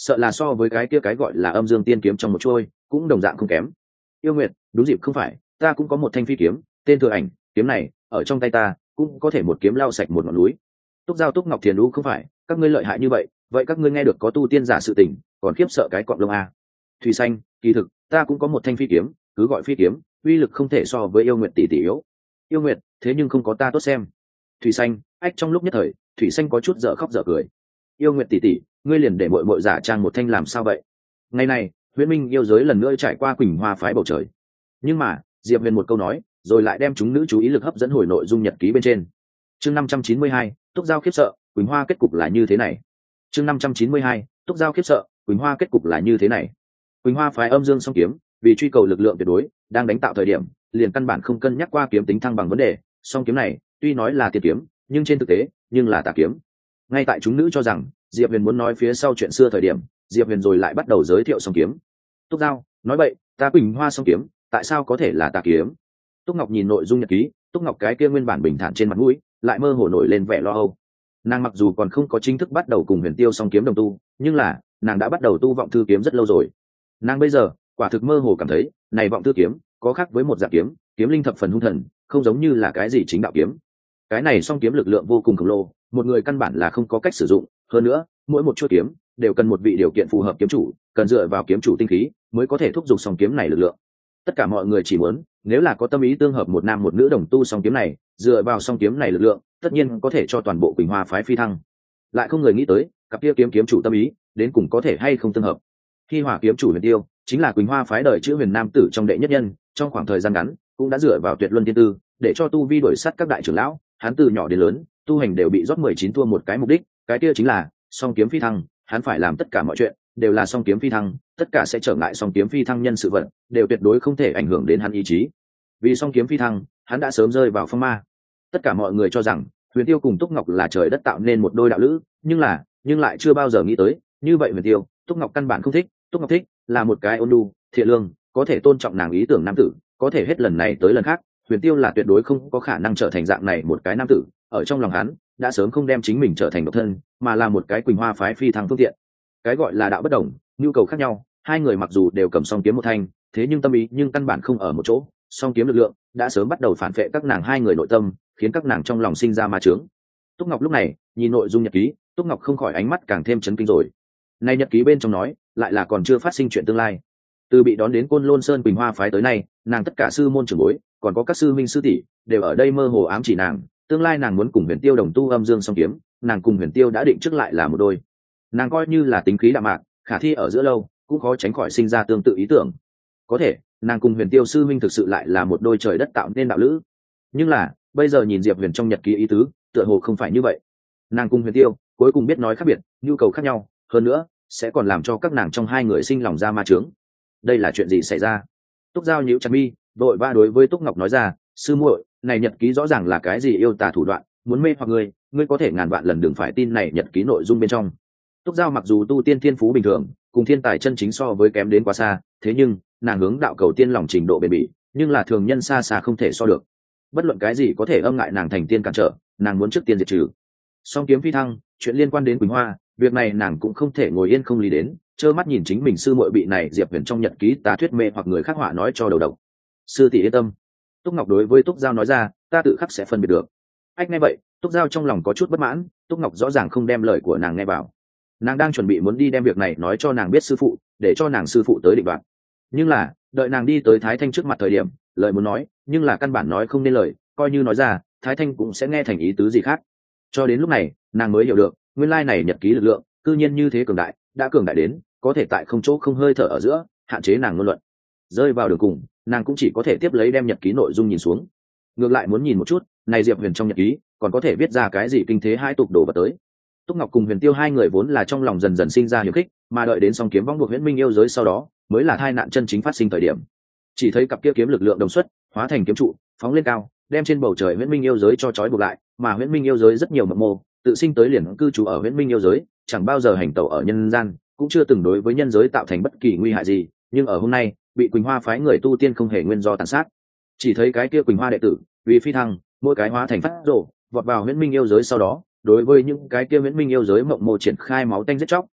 sợ là so với cái kia cái gọi là âm dương tiên kiếm trong một trôi cũng đồng dạng không kém. Yêu Nguyệt, đúng dịp không phải, ta cũng có một thanh phi kiếm, tên Thừa Ảnh, kiếm này ở trong tay ta cũng có thể một kiếm lao sạch một ngọn núi. Túc Giao Túc Ngọc Thiền Lũ không phải, các ngươi lợi hại như vậy, vậy các ngươi nghe được có tu tiên giả sự tình, còn khiếp sợ cái cọp lông a. Thủy Xanh, kỳ thực ta cũng có một thanh phi kiếm, cứ gọi phi kiếm, uy lực không thể so với Yêu Nguyệt tỷ tỷ yếu. Yêu Nguyệt, thế nhưng không có ta tốt xem. Thủy Xanh, ách trong lúc nhất thời, Thủy Xanh có chút dở khóc dở cười. Yêu Nguyệt tỷ tỷ, ngươi liền để muội muội giả trang một thanh làm sao vậy? Ngày này, Huyễn Minh yêu giới lần nữa trải qua Quỳnh Hoa phái bầu trời. Nhưng mà, Diệp Huyền một câu nói, rồi lại đem chúng nữ chú ý lực hấp dẫn hồi nội dung nhật ký bên trên. Chương năm trăm chín mươi hai, Túc Giao khiếp sợ, Quỳnh Hoa kết cục là như thế này. Chương năm trăm chín mươi hai, Túc Giao khiếp sợ, Quỳnh Hoa kết cục là như thế này. Quỳnh Hoa phái âm dương song kiếm, vì truy cầu lực lượng tuyệt đối, đang đánh tạo thời điểm, liền căn bản không cân nhắc qua kiếm tính thăng bằng vấn đề, song kiếm này, tuy nói là tiên kiếm, nhưng trên thực tế, nhưng là tà kiếm. Ngay tại chúng nữ cho rằng Diệp Huyền muốn nói phía sau chuyện xưa thời điểm, Diệp Huyền rồi lại bắt đầu giới thiệu song kiếm. Túc Giao, nói vậy, ta Quỳnh Hoa song kiếm, tại sao có thể là tà kiếm? Túc Ngọc nhìn nội dung nhật ký, Túc Ngọc cái kia nguyên bản bình thản trên mặt mũi, lại mơ hồ nổi lên vẻ lo âu. Nàng mặc dù còn không có chính thức bắt đầu cùng Huyền Tiêu song kiếm đồng tu, nhưng là nàng đã bắt đầu tu vọng thư kiếm rất lâu rồi. Nàng bây giờ quả thực mơ hồ cảm thấy, này vọng thư kiếm có khác với một dạng kiếm, kiếm linh thập phần hung thần, không giống như là cái gì chính đạo kiếm. Cái này song kiếm lực lượng vô cùng khổng lồ, một người căn bản là không có cách sử dụng, hơn nữa, mỗi một chuôi kiếm đều cần một vị điều kiện phù hợp kiếm chủ, cần dựa vào kiếm chủ tinh khí mới có thể thúc giục song kiếm này lực lượng. Tất cả mọi người chỉ muốn, nếu là có tâm ý tương hợp một nam một nữ đồng tu song kiếm này, dựa vào song kiếm này lực lượng, tất nhiên có thể cho toàn bộ Quỳnh Hoa phái phi thăng. Lại không người nghĩ tới, cặp kia kiếm kiếm chủ tâm ý, đến cùng có thể hay không tương hợp. Khi Hỏa kiếm chủ Huyền Tiêu, chính là Quỳnh Hoa phái đời chữ Huyền nam tử trong đệ nhất nhân, trong khoảng thời gian ngắn, cũng đã dựa vào tuyệt luân tiên tư, để cho tu vi đổi sát các đại trưởng lão, hắn từ nhỏ đến lớn, tu hành đều bị rót mười chín thua một cái mục đích, cái kia chính là song kiếm phi thăng, hắn phải làm tất cả mọi chuyện đều là song kiếm phi thăng, tất cả sẽ trở ngại song kiếm phi thăng nhân sự vận, đều tuyệt đối không thể ảnh hưởng đến hắn ý chí. Vì song kiếm phi thăng, hắn đã sớm rơi vào phong ma. Tất cả mọi người cho rằng Huyền Tiêu cùng Túc Ngọc là trời đất tạo nên một đôi đạo lữ, nhưng là, nhưng lại chưa bao giờ nghĩ tới, như vậy Huyền Tiêu, Túc Ngọc căn bản không thích, Túc Ngọc thích là một cái ôn nhu, thiện lương, có thể tôn trọng nàng ý tưởng nam tử, có thể hết lần này tới lần khác, Huyền Tiêu là tuyệt đối không có khả năng trở thành dạng này một cái nam tử, ở trong lòng hắn, đã sớm không đem chính mình trở thành độc thân, mà là một cái Quỳnh Hoa phái phi thăng phương tiện. Cái gọi là đạo bất đồng, nhu cầu khác nhau, hai người mặc dù đều cầm song kiếm một thanh, thế nhưng tâm ý nhưng căn bản không ở một chỗ, song kiếm lực lượng đã sớm bắt đầu phản vệ các nàng hai người nội tâm, khiến các nàng trong lòng sinh ra ma chướng. Túc Ngọc lúc này nhìn nội dung nhật ký, Túc Ngọc không khỏi ánh mắt càng thêm chấn kinh rồi. Này nhật ký bên trong nói, lại là còn chưa phát sinh chuyện tương lai. Từ bị đón đến Côn Lôn Sơn Quỳnh Hoa phái tới nay, nàng tất cả sư môn trưởng bối, còn có các sư minh sư tỷ, đều ở đây mơ hồ ám chỉ nàng, tương lai nàng muốn cùng Huyền Tiêu đồng tu âm dương song kiếm, nàng cùng Huyền Tiêu đã định trước lại là một đôi. Nàng coi như là tính khí đạm mạc, khả thi ở giữa lâu, cũng khó tránh khỏi sinh ra tương tự ý tưởng. Có thể, nàng cùng Huyền Tiêu sư minh thực sự lại là một đôi trời đất tạo nên đạo lữ. Nhưng là, bây giờ nhìn Diệp Huyền trong nhật ký ý tứ, tựa hồ không phải như vậy. Nàng cùng Huyền Tiêu, cuối cùng biết nói khác biệt, nhu cầu khác nhau, hơn nữa, sẽ còn làm cho các nàng trong hai người sinh lòng ra ma chướng. Đây là chuyện gì xảy ra? Túc Giao nhíu chặt mi, vội vã đối với Túc Ngọc nói ra, sư muội, này nhật ký rõ ràng là cái gì yêu tà thủ đoạn, muốn mê hoặc ngươi, ngươi có thể ngàn vạn lần đừng phải tin này nhật ký nội dung bên trong. Túc Giao mặc dù tu tiên thiên phú bình thường, cùng thiên tài chân chính so với kém đến quá xa, thế nhưng nàng hướng đạo cầu tiên lòng trình độ bền bỉ, nhưng là thường nhân xa xa không thể so được. Bất luận cái gì có thể âm ngại nàng thành tiên cản trở, nàng muốn trước tiên diệt trừ. Song kiếm phi thăng, chuyện liên quan đến Quỳnh Hoa, việc này nàng cũng không thể ngồi yên không lý đến, trơ mắt nhìn chính mình sư muội bị này Diệp Huyền trong nhật ký tà thuyết mê hoặc người khác họa nói cho đầu độc. Sư tỷ yên tâm. Túc Ngọc đối với Túc Giao nói ra, ta tự khắc sẽ phân biệt được. Ách nghe vậy, Túc Giao trong lòng có chút bất mãn, Túc Ngọc rõ ràng không đem lời của nàng nghe vào. Nàng đang chuẩn bị muốn đi đem việc này nói cho nàng biết sư phụ, để cho nàng sư phụ tới định đoạt. Nhưng là, đợi nàng đi tới Thái Thanh trước mặt thời điểm, lời muốn nói, nhưng là căn bản nói không nên lời, coi như nói ra, Thái Thanh cũng sẽ nghe thành ý tứ gì khác. Cho đến lúc này, nàng mới hiểu được, nguyên lai này nhật ký lực lượng, cư nhiên như thế cường đại, đã cường đại đến, có thể tại không chỗ không hơi thở ở giữa, hạn chế nàng ngôn luận. Rơi vào đường cùng, nàng cũng chỉ có thể tiếp lấy đem nhật ký nội dung nhìn xuống. Ngược lại muốn nhìn một chút, này Diệp Huyền trong nhật ký, còn có thể viết ra cái gì kinh thế hai tục đổ vật tới. Túc Ngọc cùng Huyền Tiêu hai người vốn là trong lòng dần dần sinh ra hiểm khích, mà đợi đến song kiếm vong buộc Huyễn Minh yêu giới sau đó, mới là tai nạn chân chính phát sinh thời điểm. Chỉ thấy cặp kia kiếm lực lượng đồng xuất, hóa thành kiếm trụ, phóng lên cao, đem trên bầu trời Huyễn Minh yêu giới cho trói buộc lại, mà Huyễn Minh yêu giới rất nhiều mộng mô, tự sinh tới liền cư trú ở Huyễn Minh yêu giới, chẳng bao giờ hành tẩu ở nhân gian, cũng chưa từng đối với nhân giới tạo thành bất kỳ nguy hại gì, nhưng ở hôm nay, bị Quỳnh Hoa phái người tu tiên không hề nguyên do tàn sát. Chỉ thấy cái kia Quỳnh Hoa đệ tử, vì phi thăng, mỗi cái hóa thành phát rồ, vọt vào Huyễn Minh yêu giới sau đó, đối với những cái kia Huyễn Minh yêu giới mộng mô triển khai máu tanh giết chóc,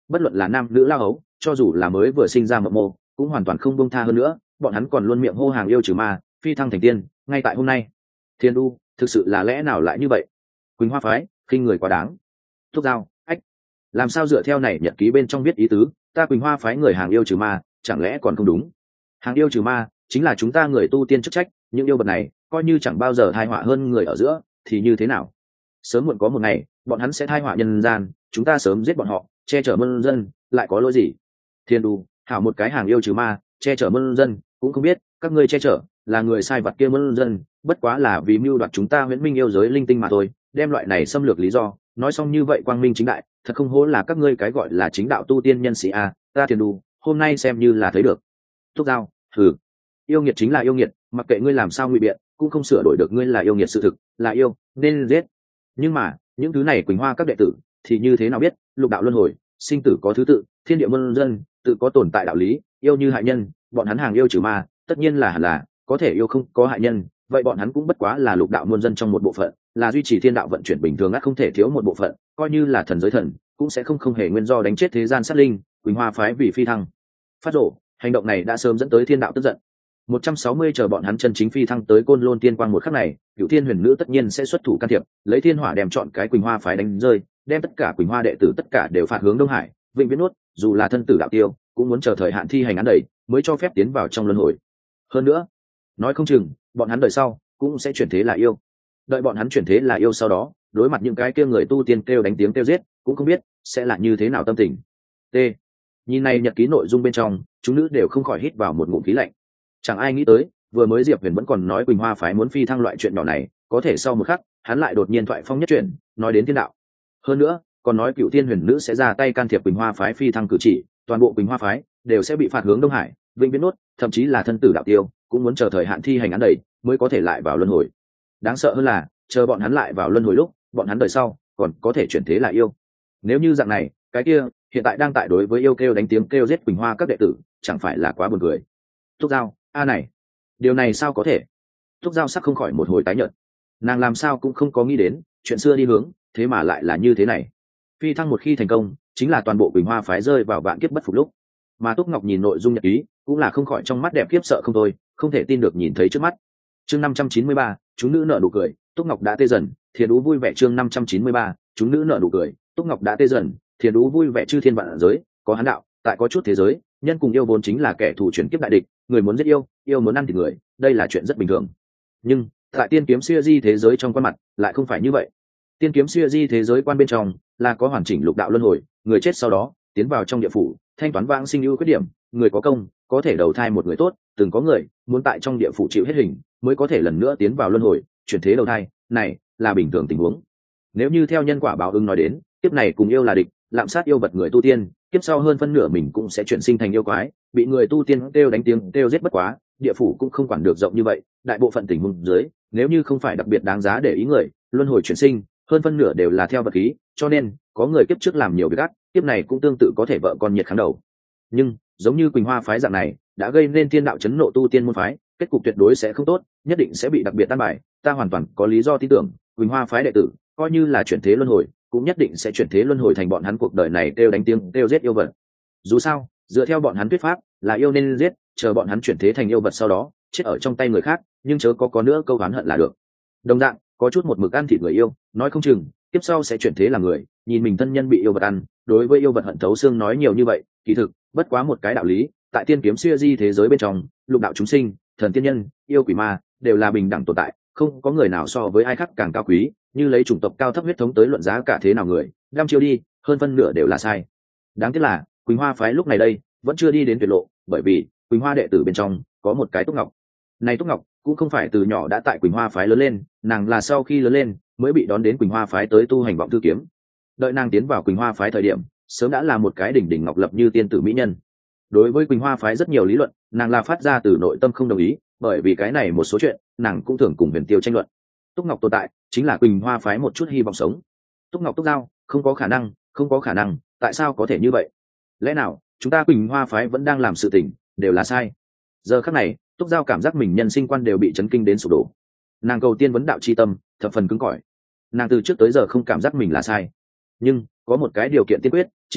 bất luận là nam nữ lao hấu, cho dù là mới vừa sinh ra mộng mô cũng hoàn toàn không buông tha. hơn nữa bọn hắn còn luôn miệng hô hàng yêu trừ ma, phi thăng thành tiên. Ngay tại hôm nay, thiên đu thực sự là lẽ nào lại như vậy? Quỳnh Hoa phái khinh người quá đáng. Thúc Giao, ách, làm sao dựa theo này nhật ký bên trong viết ý tứ, ta Quỳnh Hoa phái người hàng yêu trừ ma chẳng lẽ còn không đúng? Hàng yêu trừ ma chính là chúng ta người tu tiên chức trách, những yêu vật này coi như chẳng bao giờ thai họa hơn người ở giữa thì như thế nào? Sớm muộn có một ngày bọn hắn sẽ thai họa nhân gian, chúng ta sớm giết bọn họ, che chở muôn dân lại có lỗi gì? Thiên đu hảo một cái hàng yêu trừ ma, che chở muôn dân cũng không biết các ngươi che chở là người sai vật kia muôn dân, bất quá là vì mưu đoạt chúng ta huyễn minh yêu giới linh tinh mà thôi. Đem loại này xâm lược lý do nói xong như vậy quang minh chính đại, thật không hổ là các ngươi cái gọi là chính đạo tu tiên nhân sĩ a. Ta Thiên đu hôm nay xem như là thấy được. Thúc Giao, thử yêu nghiệt chính là yêu nghiệt, mặc kệ ngươi làm sao ngụy biện cũng không sửa đổi được ngươi là yêu nghiệt, sự thực là yêu nên giết. Nhưng mà những thứ này Quỳnh Hoa các đệ tử thì như thế nào biết lục đạo luân hồi, sinh tử có thứ tự, thiên địa muôn dân tự có tồn tại đạo lý, yêu như hại nhân, bọn hắn hàng yêu trừ ma tất nhiên là hẳn là có thể yêu không có hại nhân, vậy bọn hắn cũng bất quá là lục đạo muôn dân trong một bộ phận, là duy trì thiên đạo vận chuyển bình thường ắt không thể thiếu một bộ phận, coi như là thần giới thần cũng sẽ không không hề nguyên do đánh chết thế gian sát linh. Quỳnh Hoa phái vì phi thăng phát rộ, hành động này đã sớm dẫn tới thiên đạo tức giận. một trăm sáu mươi chờ bọn hắn chân chính phi thăng tới Côn Lôn tiên quang một khắc này, Cửu Thiên Huyền Nữ tất nhiên sẽ xuất thủ can thiệp, lấy thiên hỏa đem chọn cái Quỳnh Hoa phái đánh rơi, đem tất cả Quỳnh Hoa đệ tử tất cả đều phạt hướng Đông Hải, vĩnh viễn nuốt, dù là thân tử đạo tiêu, cũng muốn chờ thời hạn thi hành án đầy mới cho phép tiến vào trong luân hồi. Hơn nữa, nói không chừng bọn hắn đời sau cũng sẽ chuyển thế là yêu. Đợi bọn hắn chuyển thế là yêu sau đó, đối mặt những cái kia người tu tiên kêu đánh tiếng kêu giết, cũng không biết sẽ là như thế nào tâm tình. T. Nhìn này nhật ký nội dung bên trong, chúng nữ đều không khỏi hít vào một ngụm khí lạnh. Chẳng ai nghĩ tới, vừa mới Diệp Huyền vẫn còn nói Quỳnh Hoa phái muốn phi thăng loại chuyện nhỏ này, có thể sau một khắc, hắn lại đột nhiên thoại phong nhất chuyển, nói đến thiên đạo. Hơn nữa, còn nói Cửu Thiên Huyền Nữ sẽ ra tay can thiệp Quỳnh Hoa phái phi thăng cử chỉ, toàn bộ Quỳnh Hoa phái đều sẽ bị phạt hướng Đông Hải, vĩnh viễn nuốt, thậm chí là thân tử đạo tiêu, cũng muốn chờ thời hạn thi hành án đầy mới có thể lại vào luân hồi. Đáng sợ hơn là, chờ bọn hắn lại vào luân hồi lúc, bọn hắn đời sau còn có thể chuyển thế là yêu. Nếu như dạng này, cái kia hiện tại đang tại đối với yêu kêu đánh tiếng kêu giết Quỳnh Hoa các đệ tử, chẳng phải là quá buồn cười? Thúc Giao, a này, điều này sao có thể? Thúc Giao sắc không khỏi một hồi tái nhợt. Nàng làm sao cũng không có nghĩ đến chuyện xưa đi hướng thế mà lại là như thế này. Phi thăng một khi thành công, chính là toàn bộ Quỳnh Hoa phái rơi vào vạn kiếp bất phục lúc. Mà Túc Ngọc nhìn nội dung nhật ký, cũng là không khỏi trong mắt đẹp kiếp sợ không thôi, không thể tin được nhìn thấy trước mắt. Chương năm trăm chín mươi ba, chúng nữ nợ nụ cười, Túc Ngọc đã tê dần, Thiền Đú vui vẻ. Chương năm trăm chín mươi ba, chúng nữ nợ nụ cười, Túc Ngọc đã tê dần, Thiền Đú vui vẻ. Chư thiên vạn giới, có hắn đạo, tại có chút thế giới, nhân cùng yêu vốn chính là kẻ thù chuyển kiếp đại địch, người muốn giết yêu, yêu muốn ăn thịt người, đây là chuyện rất bình thường. Nhưng tại tiên kiếm siêu di thế giới trong quan mặt lại không phải như vậy. Tiên kiếm siêu di thế giới quan bên trong là có hoàn chỉnh lục đạo luân hồi, người chết sau đó tiến vào trong địa phủ thanh toán vãng sinh ưu khuyết điểm, người có công có thể đầu thai một người tốt, từng có người muốn tại trong địa phủ chịu hết hình mới có thể lần nữa tiến vào luân hồi chuyển thế đầu thai, này là bình thường tình huống. Nếu như theo nhân quả báo ứng nói đến, kiếp này cùng yêu là địch, lạm sát yêu vật người tu tiên, kiếp sau hơn phân nửa mình cũng sẽ chuyển sinh thành yêu quái, bị người tu tiên kêu đánh tiếng kêu giết. Bất quá địa phủ cũng không quản được rộng như vậy, đại bộ phận tình huống dưới nếu như không phải đặc biệt đáng giá để ý người, luân hồi chuyển sinh hơn phân nửa đều là theo vật khí, cho nên có người kiếp trước làm nhiều việc ác, kiếp này cũng tương tự có thể vợ con nhiệt kháng đầu. Nhưng giống như Quỳnh Hoa phái dạng này đã gây nên thiên đạo chấn nộ tu tiên môn phái, kết cục tuyệt đối sẽ không tốt, nhất định sẽ bị đặc biệt tan bài. Ta hoàn toàn có lý do tin tưởng Quỳnh Hoa phái đệ tử coi như là chuyển thế luân hồi cũng nhất định sẽ chuyển thế luân hồi thành bọn hắn cuộc đời này kêu đánh tiếng kêu giết yêu vật. Dù sao dựa theo bọn hắn thuyết pháp là yêu nên giết, chờ bọn hắn chuyển thế thành yêu vật sau đó chết ở trong tay người khác, nhưng chớ có có nữa câu oán hận là được. Đồng dạng có chút một mực ăn thịt người yêu, nói không chừng tiếp sau sẽ chuyển thế là người, nhìn mình thân nhân bị yêu vật ăn, đối với yêu vật hận thấu xương. Nói nhiều như vậy kỳ thực bất quá một cái đạo lý, tại tiên kiếm siêu di thế giới bên trong, lục đạo chúng sinh, thần tiên nhân, yêu quỷ ma đều là bình đẳng tồn tại, không có người nào so với ai khác càng cao quý. Như lấy chủng tộc cao thấp huyết thống tới luận giá cả thế nào người, đăm chiêu đi hơn phân nửa đều là sai. Đáng tiếc là Quỳnh Hoa phái lúc này đây vẫn chưa đi đến tuyệt lộ, bởi vì Quỳnh Hoa đệ tử bên trong có một cái Túc Ngọc. Này Túc Ngọc cũng không phải từ nhỏ đã tại Quỳnh Hoa phái lớn lên, nàng là sau khi lớn lên mới bị đón đến Quỳnh Hoa phái tới tu hành vọng thư kiếm. Đợi nàng tiến vào Quỳnh Hoa phái thời điểm, sớm đã là một cái đỉnh đỉnh ngọc lập như tiên tử mỹ nhân. Đối với Quỳnh Hoa phái rất nhiều lý luận, nàng là phát ra từ nội tâm không đồng ý, bởi vì cái này một số chuyện nàng cũng thường cùng Huyền Tiêu tranh luận. Túc Ngọc tồn tại chính là Quỳnh Hoa phái một chút hy vọng sống. Túc Ngọc Túc Giao, không có khả năng, không có khả năng, tại sao có thể như vậy? Lẽ nào chúng ta Quỳnh Hoa phái vẫn đang làm sự tình đều là sai? Giờ khắc này Túc Giao cảm giác mình nhân sinh quan đều bị chấn kinh đến sụp đổ. Nàng cầu tiên vấn đạo chi tâm thập phần cứng cỏi, nàng từ trước tới giờ không cảm giác mình là sai, nhưng có một cái điều kiện tiên quyết, chính là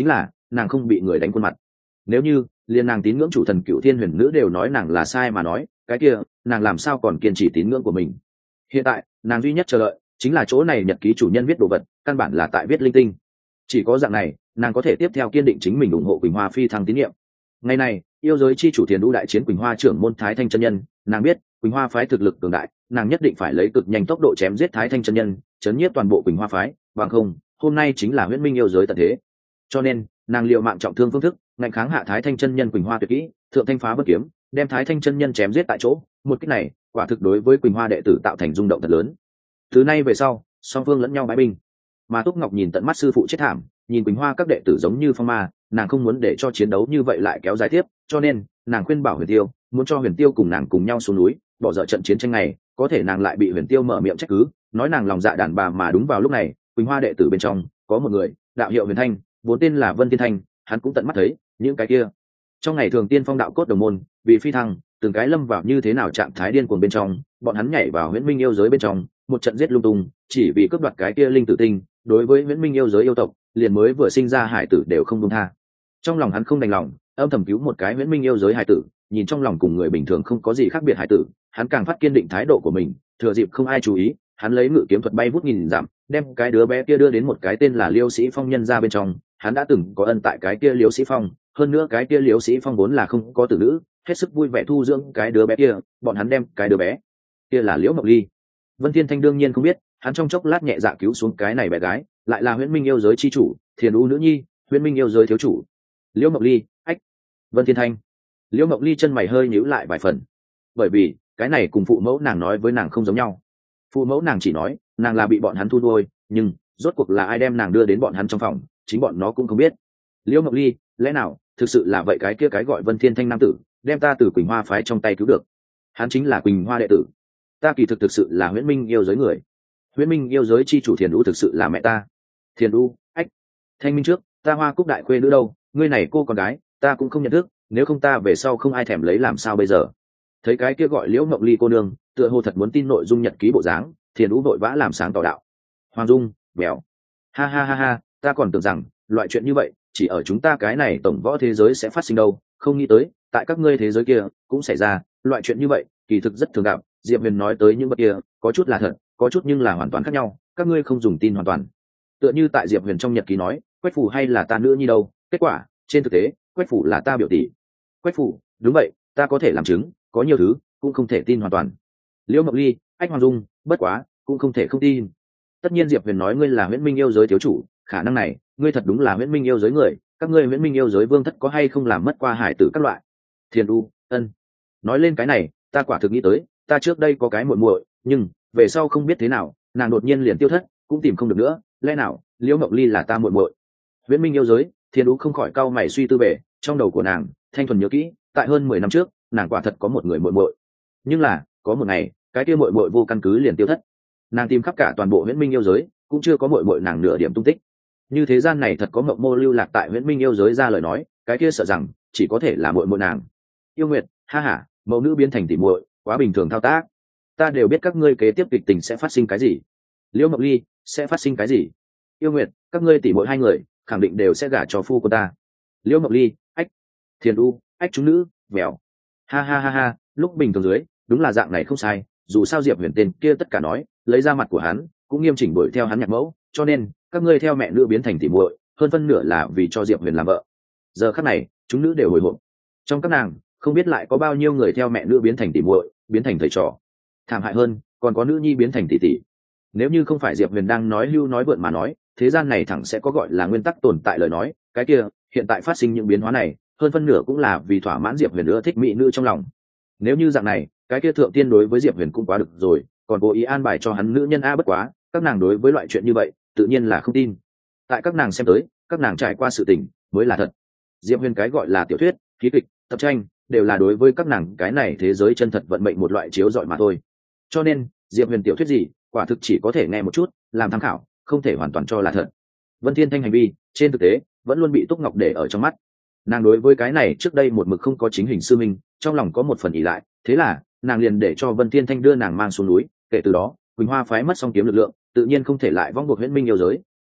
nàng không bị người đánh khuôn mặt. Nếu như liền nàng tín ngưỡng chủ thần Cựu Thiên Huyền Nữ đều nói nàng là sai mà nói, cái kia nàng làm sao còn kiên trì tín ngưỡng của mình. Hiện tại nàng duy nhất chờ đợi chính là chỗ này nhật ký chủ nhân viết đồ vật căn bản là tại viết linh tinh. Chỉ có dạng này nàng có thể tiếp theo kiên định chính mình ủng hộ Quỳnh Hoa phi thăng tín nhiệm. Ngày này yêu giới chi chủ Thiền Đu đại chiến Quỳnh Hoa trưởng môn Thái Thanh chân nhân, nàng biết Quỳnh Hoa phái thực lực cường đại, nàng nhất định phải lấy cực nhanh tốc độ chém giết Thái Thanh chân nhân, chấn nhiếp toàn bộ Quỳnh Hoa phái, bằng không hôm nay chính là huyễn minh yêu giới tận thế. Cho nên nàng liệu mạng trọng thương phương thức ngạnh kháng hạ Thái Thanh chân nhân Quỳnh Hoa tuyệt kỹ thượng thanh phá bất kiếm, đem Thái Thanh chân nhân chém giết tại chỗ. Một cách này quả thực đối với Quỳnh Hoa đệ tử tạo thành rung động thật lớn. Từ nay về sau song phương lẫn nhau bãi binh, mà Túc Ngọc nhìn tận mắt sư phụ chết thảm, nhìn Quỳnh Hoa các đệ tử giống như phong ma, nàng không muốn để cho chiến đấu như vậy lại kéo dài tiếp, cho nên nàng khuyên bảo Huyền Tiêu muốn cho Huyền Tiêu cùng nàng cùng nhau xuống núi bỏ dở trận chiến tranh này. Có thể nàng lại bị Huyền Tiêu mở miệng trách cứ, nói nàng lòng dạ đàn bà. Mà đúng vào lúc này Quỳnh Hoa đệ tử bên trong có một người đạo hiệu Huyền Thanh, vốn tên là Vân Thiên Thanh, hắn cũng tận mắt thấy những cái kia trong ngày thường tiên phong đạo cốt đồng môn vì phi thăng từng cái lâm vào như thế nào trạng thái điên cuồng bên trong, bọn hắn nhảy vào huyễn minh yêu giới bên trong một trận giết lung tung, chỉ vì cướp đoạt cái kia linh tử tinh. Đối với huyễn minh yêu giới yêu tộc, liền mới vừa sinh ra hải tử đều không buông tha. Trong lòng hắn không đành lòng, âm thầm cứu một cái huyễn minh yêu giới hải tử, nhìn trong lòng cùng người bình thường không có gì khác biệt hải tử, hắn càng phát kiên định thái độ của mình. Thừa dịp không ai chú ý, hắn lấy ngự kiếm thuật bay vút nghìn dặm, đem cái đứa bé kia đưa đến một cái tên là Liêu Sĩ Phong nhân ra bên trong. Hắn đã từng có ân tại cái kia Liêu Sĩ Phong, hơn nữa cái kia Liêu Sĩ Phong vốn là không có tử nữ, hết sức vui vẻ thu dưỡng cái đứa bé kia. Bọn hắn đem cái đứa bé kia là Liễu Mộc Ly. Vân Thiên Thanh đương nhiên không biết, hắn trong chốc lát nhẹ dạ cứu xuống cái này bé gái, lại là huyễn minh yêu giới chi chủ Thiền U nữ nhi, huyễn minh yêu giới thiếu chủ Liễu Mộc Ly. Ách, Vân Thiên Thanh. Liễu Mộc Ly chân mày hơi nhíu lại vài phần, bởi vì cái này cùng phụ mẫu nàng nói với nàng không giống nhau. Phụ mẫu nàng chỉ nói nàng là bị bọn hắn thu nuôi, nhưng rốt cuộc là ai đem nàng đưa đến bọn hắn trong phòng, chính bọn nó cũng không biết. Liễu Mộc Ly, lẽ nào thực sự là vậy cái kia cái gọi Vân Thiên Thanh nam tử đem ta từ Quỳnh Hoa phái trong tay cứu được? Hắn chính là Quỳnh Hoa đệ tử. Ta kỳ thực thực sự là huyễn minh yêu giới người. Huyễn minh yêu giới chi chủ Thiền U thực sự là mẹ ta. Thiền U, ách, Thanh minh trước, ta Hoa Cúc đại khuê nữ đâu? Ngươi này cô con gái ta cũng không nhận thức, nếu không ta về sau không ai thèm lấy làm sao bây giờ? Thấy cái kia gọi Liễu Mộc Ly cô nương tựa hồ thật muốn tin nội dung nhật ký bộ dáng, Thiền U vội vã làm sáng tỏ đạo. Hoàng Dung, bèo, ha ha ha ha, ta còn tưởng rằng loại chuyện như vậy chỉ ở chúng ta cái này tổng võ thế giới sẽ phát sinh đâu, không nghĩ tới tại các ngươi thế giới kia cũng xảy ra loại chuyện như vậy. Kỳ thực rất thường gặp. Diệp Huyền nói tới những vật kia có chút là thật, có chút nhưng là hoàn toàn khác nhau, các ngươi không dùng tin hoàn toàn. Tựa như tại Diệp Huyền trong nhật ký nói Quách Phủ hay là ta nữ nhi đâu, kết quả trên thực tế Quách Phủ là ta biểu tỷ. Quách Phủ, đúng vậy, ta có thể làm chứng, có nhiều thứ cũng không thể tin hoàn toàn. Liễu Mộc Ly, ách, Hoàng Dung, bất quá cũng không thể không tin. Tất nhiên Diệp Huyền nói ngươi là huyễn minh yêu giới thiếu chủ, khả năng này ngươi thật đúng là huyễn minh yêu giới người. Các ngươi huyễn minh yêu giới vương thất có hay không làm mất qua hải tử các loại? Thiền U, ân. Nói lên cái này ta quả thực nghĩ tới, ta trước đây có cái muội muội, nhưng về sau không biết thế nào nàng đột nhiên liền tiêu thất, cũng tìm không được nữa. Lẽ nào Liễu Mộc Ly là ta muội muội? Huyễn minh yêu giới, Thiên Ú không khỏi cau mày suy tư bể. Trong đầu của nàng thanh thuần nhớ kỹ, tại hơn mười năm trước nàng quả thật có một người muội muội, nhưng là có một ngày cái kia muội muội vô căn cứ liền tiêu thất. Nàng tìm khắp cả toàn bộ huyễn minh yêu giới cũng chưa có muội muội nàng nửa điểm tung tích. Như thế gian này thật có mộng mô lưu lạc tại huyễn minh yêu giới ra lời nói, cái kia sợ rằng chỉ có thể là muội muội nàng. Yêu Nguyệt, ha ha, mẫu nữ biến thành tỷ muội, quá bình thường thao tác. Ta đều biết các ngươi kế tiếp kịch tình sẽ phát sinh cái gì. Liễu Mộc Ly, sẽ phát sinh cái gì? Yêu Nguyệt, các ngươi tỷ muội hai người khẳng định đều sẽ gả cho phu của ta. Liễu Mộc Ly, ách, Thiền U, ách, chúng nữ, vẻo, ha ha ha ha, lúc bình thường dưới đúng là dạng này không sai. Dù sao Diệp Huyền tên kia tất cả nói lấy ra mặt của hắn cũng nghiêm chỉnh đuổi theo hắn nhạc mẫu, cho nên các ngươi theo mẹ nữ biến thành tỷ muội, hơn phân nửa là vì cho Diệp Huyền làm vợ. Giờ khắc này chúng nữ đều hồi hộp, trong các nàng không biết lại có bao nhiêu người theo mẹ nữ biến thành tỷ muội, biến thành thầy trò. Thảm hại hơn còn có nữ nhi biến thành tỷ tỷ. Nếu như không phải Diệp Huyền đang nói hưu nói vượn mà nói, thế gian này thẳng sẽ có gọi là nguyên tắc tồn tại lời nói, cái kia hiện tại phát sinh những biến hóa này hơn phân nửa cũng là vì thỏa mãn Diệp Huyền ưa thích mỹ nữ trong lòng. Nếu như dạng này, cái kia thượng tiên đối với Diệp Huyền cũng quá được rồi, còn cố ý an bài cho hắn nữ nhân a. Bất quá các nàng đối với loại chuyện như vậy tự nhiên là không tin. Tại các nàng xem tới, các nàng trải qua sự tình mới là thật. Diệp Huyền cái gọi là tiểu thuyết, ký kịch, tập tranh đều là đối với các nàng cái này thế giới chân thật vận mệnh một loại chiếu rọi mà thôi. Cho nên Diệp Huyền tiểu thuyết gì quả thực chỉ có thể nghe một chút làm tham khảo, không thể hoàn toàn cho là thật. Vân Thiên Thanh hành vi trên thực tế vẫn luôn bị Túc Ngọc để ở trong mắt. Nàng đối với cái này trước đây một mực không có chính hình sư minh, trong lòng có một phần ỷ lại, thế là nàng liền để cho Vân Thiên Thanh đưa nàng mang xuống núi. Kể từ đó Quỳnh Hoa phái mất song kiếm lực lượng, tự nhiên không thể lại vong buộc huyễn minh yêu giới.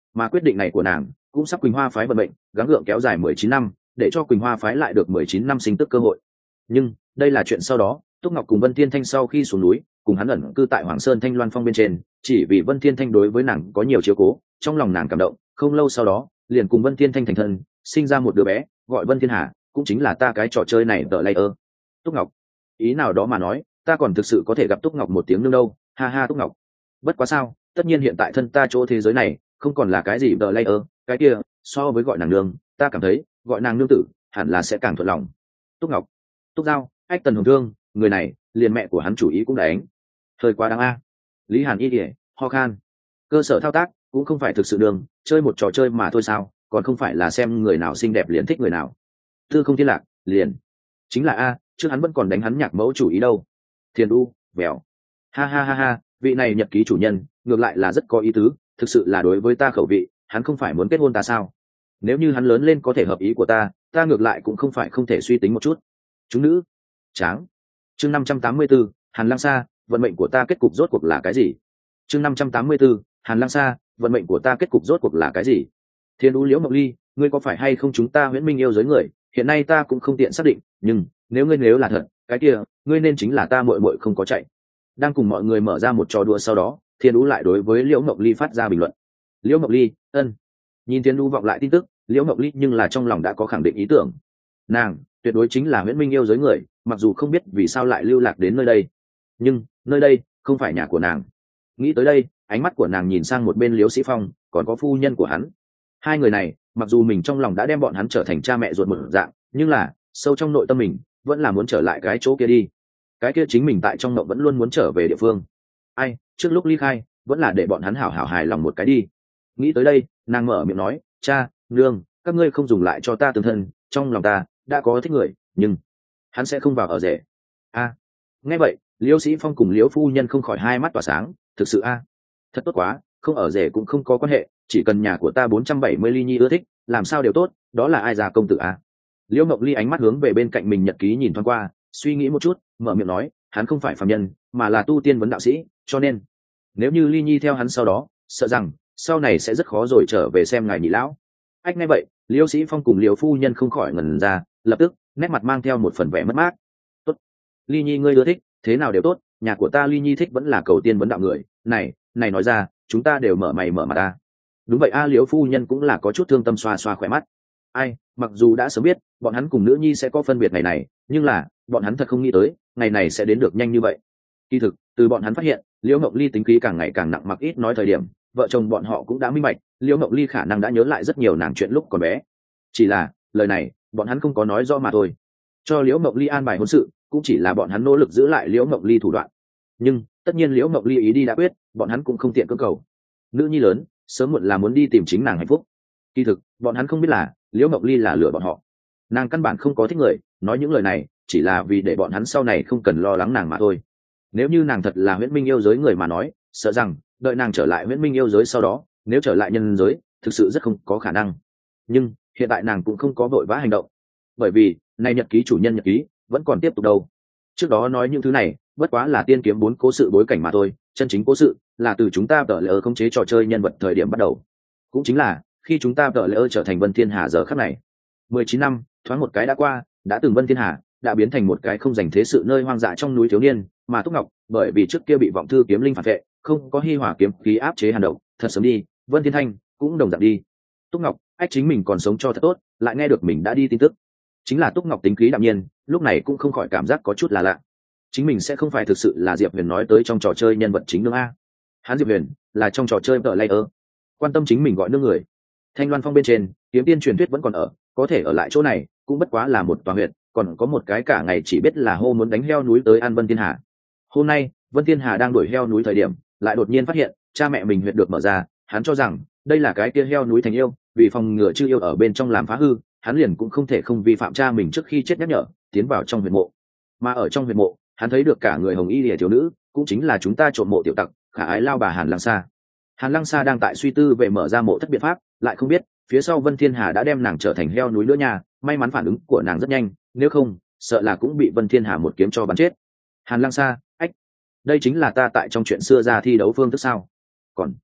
mà quyết định này của nàng cũng sắp Quỳnh Hoa phái vận mệnh gắng gượng kéo dài mười chín năm, để cho Quỳnh Hoa phái lại được mười chín năm sinh tức cơ hội. Nhưng đây là chuyện sau đó. Túc Ngọc cùng Vân Thiên Thanh sau khi xuống núi, cùng hắn ẩn cư tại Hoàng Sơn Thanh Loan Phong bên trên, chỉ vì Vân Thiên Thanh đối với nàng có nhiều chiếu cố, trong lòng nàng cảm động, không lâu sau đó, liền cùng Vân Thiên Thanh thành thân, sinh ra một đứa bé, gọi Vân Thiên Hà, cũng chính là ta cái trò chơi này tờ layer. Túc Ngọc, ý nào đó mà nói, ta còn thực sự có thể gặp Túc Ngọc một tiếng nương đâu, ha ha Túc Ngọc. Bất quá sao, tất nhiên hiện tại thân ta chỗ thế giới này, không còn là cái gì tờ layer, cái kia, so với gọi nàng nương, ta cảm thấy, gọi nàng nương tử, hẳn là sẽ càng thuận lòng. Túc Ngọc, Túc Giao, Ách Tần Hồng Thương, người này liền mẹ của hắn chủ ý cũng đánh hơi quá đáng a. Lý Hàn y kỉa ho khan, cơ sở thao tác cũng không phải thực sự đường chơi một trò chơi mà thôi sao, còn không phải là xem người nào xinh đẹp liền thích người nào. Tư Không Thiên Lạc liền chính là a, trước hắn vẫn còn đánh hắn nhạc mẫu chủ ý đâu. Thiền U vèo, ha ha ha ha, vị này nhật ký chủ nhân ngược lại là rất có ý tứ, thực sự là đối với ta khẩu vị, hắn không phải muốn kết hôn ta sao? Nếu như hắn lớn lên có thể hợp ý của ta, ta ngược lại cũng không phải không thể suy tính một chút. Chúng nữ tráng. Chương năm trăm tám mươi 584, Hàn Lăng Sa, vận mệnh của ta kết cục rốt cuộc là cái gì? Chương năm trăm tám mươi 584, Hàn Lăng Sa, vận mệnh của ta kết cục rốt cuộc là cái gì? Thiên U Liễu Mộng Ly, ngươi có phải hay không chúng ta Huyễn Minh yêu giới người, hiện nay ta cũng không tiện xác định, nhưng nếu ngươi nếu là thật, cái kia, ngươi nên chính là ta muội muội không có chạy. Đang cùng mọi người mở ra một trò đùa sau đó, Thiên U lại đối với Liễu Mộng Ly phát ra bình luận. Liễu Mộng Ly, ân. Nhìn Thiên U vọng lại tin tức, Liễu Mộng Ly nhưng là trong lòng đã có khẳng định ý tưởng. Nàng, tuyệt đối chính là Huyễn Minh yêu giới người, mặc dù không biết vì sao lại lưu lạc đến nơi đây, nhưng nơi đây không phải nhà của nàng. Nghĩ tới đây, ánh mắt của nàng nhìn sang một bên Liễu Sĩ Phong, còn có phu nhân của hắn. Hai người này, mặc dù mình trong lòng đã đem bọn hắn trở thành cha mẹ ruột một dạng, nhưng là sâu trong nội tâm mình vẫn là muốn trở lại cái chỗ kia đi. Cái kia chính mình tại trong mộng vẫn luôn muốn trở về địa phương. Ai, trước lúc ly khai, vẫn là để bọn hắn hảo hảo hài lòng một cái đi. Nghĩ tới đây, nàng mở miệng nói, cha, nương, các ngươi không dùng lại cho ta tương thân, trong lòng ta đã có thích người, nhưng hắn sẽ không vào ở rể. A, nghe vậy, Liễu Sĩ Phong cùng Liễu phu nhân không khỏi hai mắt tỏa sáng, thực sự a, thật tốt quá, không ở rể cũng không có quan hệ, chỉ cần nhà của ta bốn trăm bảy mươi ly nhi ưa thích, làm sao đều tốt, đó là ai già công tử a. Liễu Mộng Ly ánh mắt hướng về bên cạnh mình nhật ký nhìn thoáng qua, suy nghĩ một chút, mở miệng nói, hắn không phải phàm nhân, mà là tu tiên vấn đạo sĩ, cho nên nếu như ly nhi theo hắn sau đó, sợ rằng sau này sẽ rất khó rồi trở về xem ngài nhị lão. Ách nghe vậy, Liễu Sĩ Phong cùng Liễu phu nhân không khỏi ngẩn ra, lập tức nét mặt mang theo một phần vẻ mất mát. Tốt, ly nhi ngươi ưa thích, thế nào đều tốt, nhà của ta ly nhi thích vẫn là cầu tiên vấn đạo người, này này nói ra, chúng ta đều mở mày mở mặt ta. Đúng vậy a, Liễu phu nhân cũng là có chút thương tâm xoa xoa khỏe mắt. Ai, mặc dù đã sớm biết bọn hắn cùng nữ nhi sẽ có phân biệt ngày này, nhưng là bọn hắn thật không nghĩ tới ngày này sẽ đến được nhanh như vậy. Kỳ thực, từ bọn hắn phát hiện Liễu Mộng Ly tính khí càng ngày càng nặng, mặc ít nói thời điểm, vợ chồng bọn họ cũng đã minh bạch, Liễu Mộng Ly khả năng đã nhớ lại rất nhiều nàng chuyện lúc còn bé. Chỉ là lời này bọn hắn không có nói rõ mà thôi. Cho Liễu Mộng Ly an bài hôn sự cũng chỉ là bọn hắn nỗ lực giữ lại Liễu Mộng Ly thủ đoạn. Nhưng tất nhiên Liễu Mộng Ly ý đi đã quyết, bọn hắn cũng không tiện cưỡng cầu. Nữ nhi lớn, sớm muộn là muốn đi tìm chính nàng hạnh phúc. Kỳ thực, bọn hắn không biết là Liễu Mộng Ly là lừa bọn họ. Nàng căn bản không có thích người, nói những lời này chỉ là vì để bọn hắn sau này không cần lo lắng nàng mà thôi. Nếu như nàng thật là Huyễn Minh yêu giới người mà nói, sợ rằng đợi nàng trở lại Huyễn Minh yêu giới sau đó, nếu trở lại nhân giới, thực sự rất không có khả năng. Nhưng hiện tại nàng cũng không có vội vã hành động, bởi vì này nhật ký chủ nhân nhật ký vẫn còn tiếp tục đâu. Trước đó nói những thứ này bất quá là tiên kiếm bốn cố sự bối cảnh mà thôi, chân chính cố sự là từ chúng ta tờ lỡ khống chế trò chơi nhân vật thời điểm bắt đầu, cũng chính là khi chúng ta tờ lỡ trở thành Vân Thiên Hà giờ khắc này. Mười chín năm thoáng một cái đã qua, đã từng Vân Thiên Hà đã biến thành một cái không dành thế sự nơi hoang dã trong núi thiếu niên, mà Túc Ngọc bởi vì trước kia bị vọng thư kiếm linh phản vệ, không có hi hỏa kiếm khí áp chế hàn độc, thật sớm đi. Vân Thiên Thanh cũng đồng dạng đi. Túc Ngọc ách chính mình còn sống cho thật tốt, lại nghe được mình đã đi tin tức. Chính là Túc Ngọc tính khí đạm nhiên, lúc này cũng không khỏi cảm giác có chút là lạ. Chính mình sẽ không phải thực sự là Diệp Huyền nói tới trong trò chơi nhân vật chính nương a. Hắn Diệp Huyền là trong trò chơi tờ layer, quan tâm chính mình gọi nương người. Thanh Loan Phong bên trên, kiếm tiên truyền thuyết vẫn còn ở, có thể ở lại chỗ này cũng bất quá là một tòa huyện, còn có một cái cả ngày chỉ biết là hô muốn đánh heo núi tới ăn Vân Thiên Hà. Hôm nay Vân Thiên Hà đang đuổi heo núi thời điểm, lại đột nhiên phát hiện cha mẹ mình huyệt được mở ra, hắn cho rằng đây là cái kia heo núi thành yêu, vì phòng ngừa chư yêu ở bên trong làm phá hư, hắn liền cũng không thể không vi phạm cha mình trước khi chết nhắc nhở, tiến vào trong huyệt mộ. Mà ở trong huyệt mộ, hắn thấy được cả người hồng y lìa thiếu nữ, cũng chính là chúng ta trộm mộ tiểu tặc, khả ái lao bà Hàn Lăng Sa. Hàn Lăng Sa đang tại suy tư về mở ra mộ thất biện pháp, lại không biết phía sau Vân Thiên Hà đã đem nàng trở thành heo núi nữa nha. May mắn phản ứng của nàng rất nhanh, nếu không sợ là cũng bị Vân Thiên Hà một kiếm cho bắn chết. Hàn Lăng Sa, ách, đây chính là ta tại trong chuyện xưa ra thi đấu phương thức sao? Còn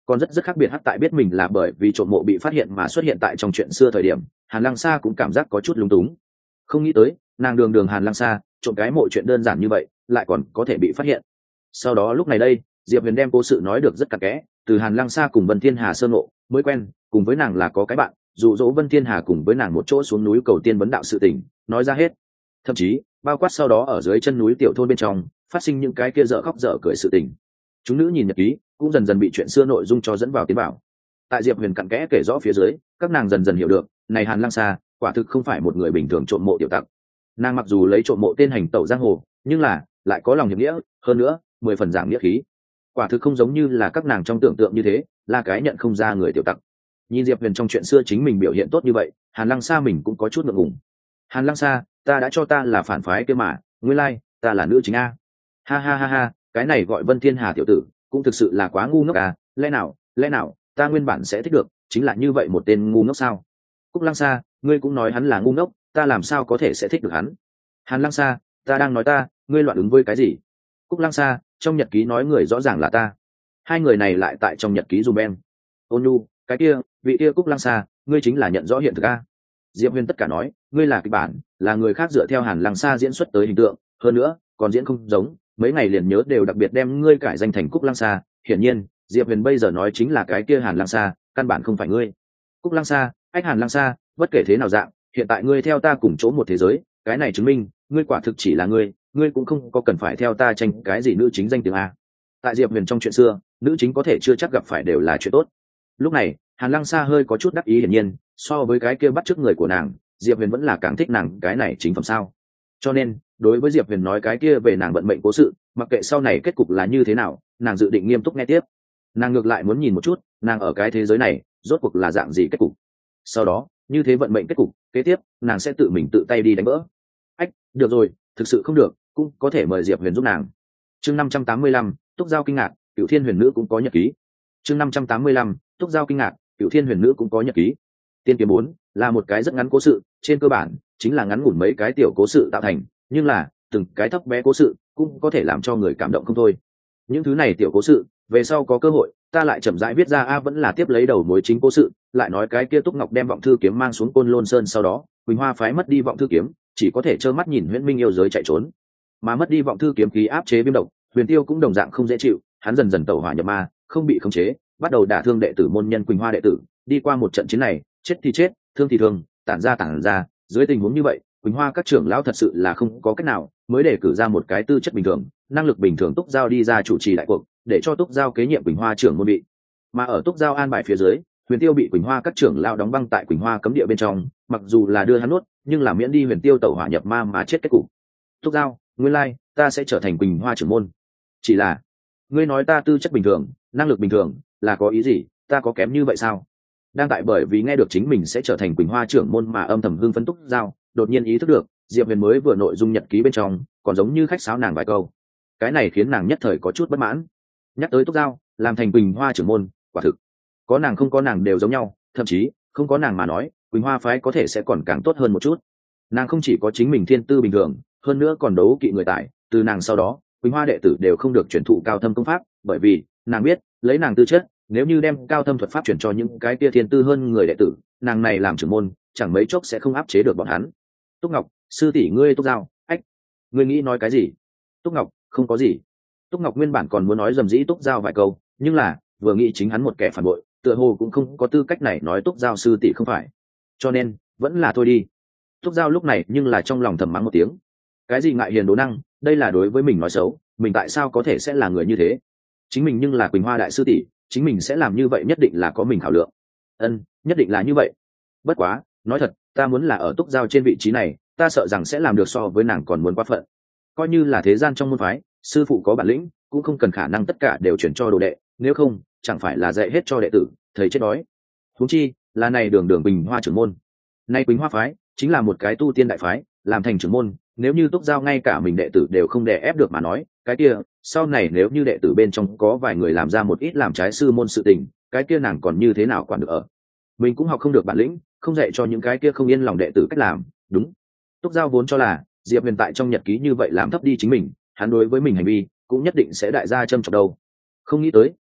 còn rất rất khác biệt. Hắc tại biết mình là bởi vì trộm mộ bị phát hiện mà xuất hiện tại trong chuyện xưa thời điểm, Hàn Lăng Sa cũng cảm giác có chút lúng túng. Không nghĩ tới nàng đường đường Hàn Lăng Sa trộm cái mộ chuyện đơn giản như vậy lại còn có thể bị phát hiện. Sau đó lúc này đây Diệp Huyền đem cố sự nói được rất cặn kẽ, từ Hàn Lăng Sa cùng Vân Thiên Hà sơ ngộ mới quen, cùng với nàng là có cái bạn dụ dỗ Vân Thiên Hà cùng với nàng một chỗ xuống núi cầu tiên vấn đạo sự tình nói ra hết, thậm chí bao quát sau đó ở dưới chân núi tiểu thôn bên trong phát sinh những cái kia dở khóc dở cười sự tình. Chúng nữ nhìn nhật ký cũng dần dần bị chuyện xưa nội dung cho dẫn vào tiến bảo. Tại Diệp Huyền cặn kẽ kể rõ phía dưới, các nàng dần dần hiểu được này Hàn Lăng Sa quả thực không phải một người bình thường trộm mộ tiểu tặc. Nàng mặc dù lấy trộm mộ tên hành tẩu giang hồ, nhưng là lại có lòng hiệp nghĩa, hơn nữa mười phần giảng nghĩa khí. Quả thực không giống như là các nàng trong tưởng tượng như thế là cái nhận không ra người tiểu tặc. Nhìn Diệp Huyền trong chuyện xưa chính mình biểu hiện tốt như vậy, Hàn Lăng Sa mình cũng có chút ngượng ngùng. Hàn Lăng Sa, ta đã cho ta là phản phái kia mà, nguyên lai like, ta là nữ chính a. Ha ha ha ha, cái này gọi Vân Thiên Hà tiểu tử cũng thực sự là quá ngu ngốc à, lẽ nào lẽ nào ta nguyên bản sẽ thích được chính là như vậy một tên ngu ngốc sao? Cúc Lăng Sa, ngươi cũng nói hắn là ngu ngốc, ta làm sao có thể sẽ thích được hắn? Hàn Lăng Sa, ta đang nói ta, ngươi loạn ứng với cái gì? Cúc Lăng Sa, trong nhật ký nói người rõ ràng là ta. Hai người này lại tại trong nhật ký dùm em. Ôn Nhu, cái kia vị kia Cúc Lăng Sa, ngươi chính là nhận rõ hiện thực a. Diệp Huyền tất cả nói, ngươi là kịch bản, là người khác dựa theo Hàn Lăng Sa diễn xuất tới hình tượng, hơn nữa còn diễn không giống, mấy ngày liền nhớ đều đặc biệt đem ngươi cải danh thành Cúc Lăng Sa. Hiển nhiên Diệp Huyền bây giờ nói chính là cái kia Hàn Lăng Sa, căn bản không phải ngươi. Cúc Lăng Sa, ách Hàn Lăng Sa, bất kể thế nào dạng, hiện tại ngươi theo ta cùng chỗ một thế giới, cái này chứng minh ngươi quả thực chỉ là ngươi, ngươi cũng không có cần phải theo ta tranh cái gì nữ chính danh tiếng a. Tại Diệp Huyền trong chuyện xưa, nữ chính có thể chưa chắc gặp phải đều là chuyện tốt. Lúc này Hàn Lăng Sa hơi có chút đắc ý, hiển nhiên so với cái kia bắt chước người của nàng, Diệp Huyền vẫn là càng thích nàng cái này chính phẩm sao. Cho nên đối với Diệp Huyền nói cái kia về nàng vận mệnh cố sự, mặc kệ sau này kết cục là như thế nào, nàng dự định nghiêm túc nghe tiếp. Nàng ngược lại muốn nhìn một chút nàng ở cái thế giới này rốt cuộc là dạng gì kết cục. Sau đó như thế vận mệnh kết cục kế tiếp, nàng sẽ tự mình tự tay đi đánh vỡ. Ách, được rồi, thực sự không được cũng có thể mời Diệp Huyền giúp nàng. Chương năm trăm tám mươi lăm, Túc Giao kinh ngạc, Cửu Thiên Huyền Nữ cũng có nhật ký. Chương năm trăm tám mươi lăm, Túc Giao kinh ngạc, Cửu Thiên Huyền Nữ cũng có nhật ký. Tiên kiếm bốn là một cái rất ngắn cố sự, trên cơ bản chính là ngắn ngủn mấy cái tiểu cố sự tạo thành, nhưng là từng cái thấp bé cố sự cũng có thể làm cho người cảm động không thôi. Những thứ này tiểu cố sự về sau có cơ hội ta lại chậm rãi viết ra. A vẫn là tiếp lấy đầu mối chính cố sự, lại nói cái kia Túc Ngọc đem vọng thư kiếm mang xuống Côn Lôn Sơn, sau đó Quỳnh Hoa phái mất đi vọng thư kiếm, chỉ có thể trơ mắt nhìn Huyễn Minh yêu giới chạy trốn. Mà mất đi vọng thư kiếm khí áp chế viêm độc, Huyền Tiêu cũng đồng dạng không dễ chịu, hắn dần dần tẩu hỏa nhập ma, không bị khống chế, bắt đầu đả thương đệ tử môn nhân Quỳnh Hoa đệ tử. Đi qua một trận chiến này, chết thì chết, thương thì thương, tản ra tản ra, dưới tình huống như vậy, Quỳnh Hoa các trưởng lão thật sự là không có cách nào, mới để cử ra một cái tư chất bình thường, năng lực bình thường Túc Giao đi ra chủ trì đại cuộc, để cho Túc Giao kế nhiệm Quỳnh Hoa trưởng môn vị. Mà ở Túc Giao an bài phía dưới, Huyền Tiêu bị Quỳnh Hoa các trưởng lão đóng băng tại Quỳnh Hoa cấm địa bên trong, mặc dù là đưa hắn nuốt, nhưng là miễn đi Huyền Tiêu tẩu hỏa nhập ma mà chết kết cục. Túc Giao, nguyên lai ta sẽ trở thành Quỳnh Hoa trưởng môn. Chỉ là, ngươi nói ta tư chất bình thường, năng lực bình thường, là có ý gì? Ta có kém như vậy sao? Đang tại bởi vì nghe được chính mình sẽ trở thành Quỳnh Hoa trưởng môn mà âm thầm hưng phấn Túc Giao, đột nhiên ý thức được, Diệp Huyền mới vừa nội dung nhật ký bên trong, còn giống như khách sáo nàng vài câu. Cái này khiến nàng nhất thời có chút bất mãn. Nhắc tới Túc Giao, làm thành Quỳnh Hoa trưởng môn, quả thực, có nàng không có nàng đều giống nhau, thậm chí không có nàng mà nói, Quỳnh Hoa phái có thể sẽ còn càng tốt hơn một chút. Nàng không chỉ có chính mình thiên tư bình thường, hơn nữa còn đấu kỵ người tài, từ nàng sau đó, Quỳnh Hoa đệ tử đều không được truyền thụ cao thâm công pháp, bởi vì nàng biết, lấy nàng tư chất, nếu như đem cao thâm thuật pháp chuyển cho những cái kia thiên tư hơn người đệ tử, nàng này làm trưởng môn, chẳng mấy chốc sẽ không áp chế được bọn hắn. Túc Ngọc, sư tỷ ngươi Túc Giao, ách, ngươi nghĩ nói cái gì? Túc Ngọc, không có gì. Túc Ngọc nguyên bản còn muốn nói dầm dĩ Túc Giao vài câu, nhưng là vừa nghĩ chính hắn một kẻ phản bội, tựa hồ cũng không có tư cách này nói Túc Giao sư tỷ không phải, cho nên vẫn là thôi đi. Túc Giao lúc này nhưng là trong lòng thầm mắng một tiếng. Cái gì ngại hiền đố năng, đây là đối với mình nói xấu, mình tại sao có thể sẽ là người như thế? Chính mình nhưng là Quỳnh Hoa đại sư tỷ, chính mình sẽ làm như vậy nhất định là có mình khảo lượng. Ân, nhất định là như vậy. Bất quá, nói thật, ta muốn là ở Túc Giao trên vị trí này, ta sợ rằng sẽ làm được so với nàng còn muốn quá phận. Coi như là thế gian trong môn phái, sư phụ có bản lĩnh, cũng không cần khả năng tất cả đều chuyển cho đồ đệ, nếu không, chẳng phải là dạy hết cho đệ tử, thầy chết đói. Huống chi, là này đường đường Bình Hoa trưởng môn. Nay Quỳnh Hoa phái chính là một cái tu tiên đại phái, làm thành trưởng môn, nếu như Túc Giao ngay cả mình đệ tử đều không đè ép được mà nói, cái kia, sau này nếu như đệ tử bên trong có vài người làm ra một ít làm trái sư môn sự tình, cái kia nàng còn như thế nào quản được ở. Mình cũng học không được bản lĩnh, không dạy cho những cái kia không yên lòng đệ tử cách làm, đúng. Túc Giao vốn cho là Diệp Huyền tại trong nhật ký như vậy làm thấp đi chính mình, hắn đối với mình hành vi cũng nhất định sẽ đại gia châm chọc đâu. Không nghĩ tới,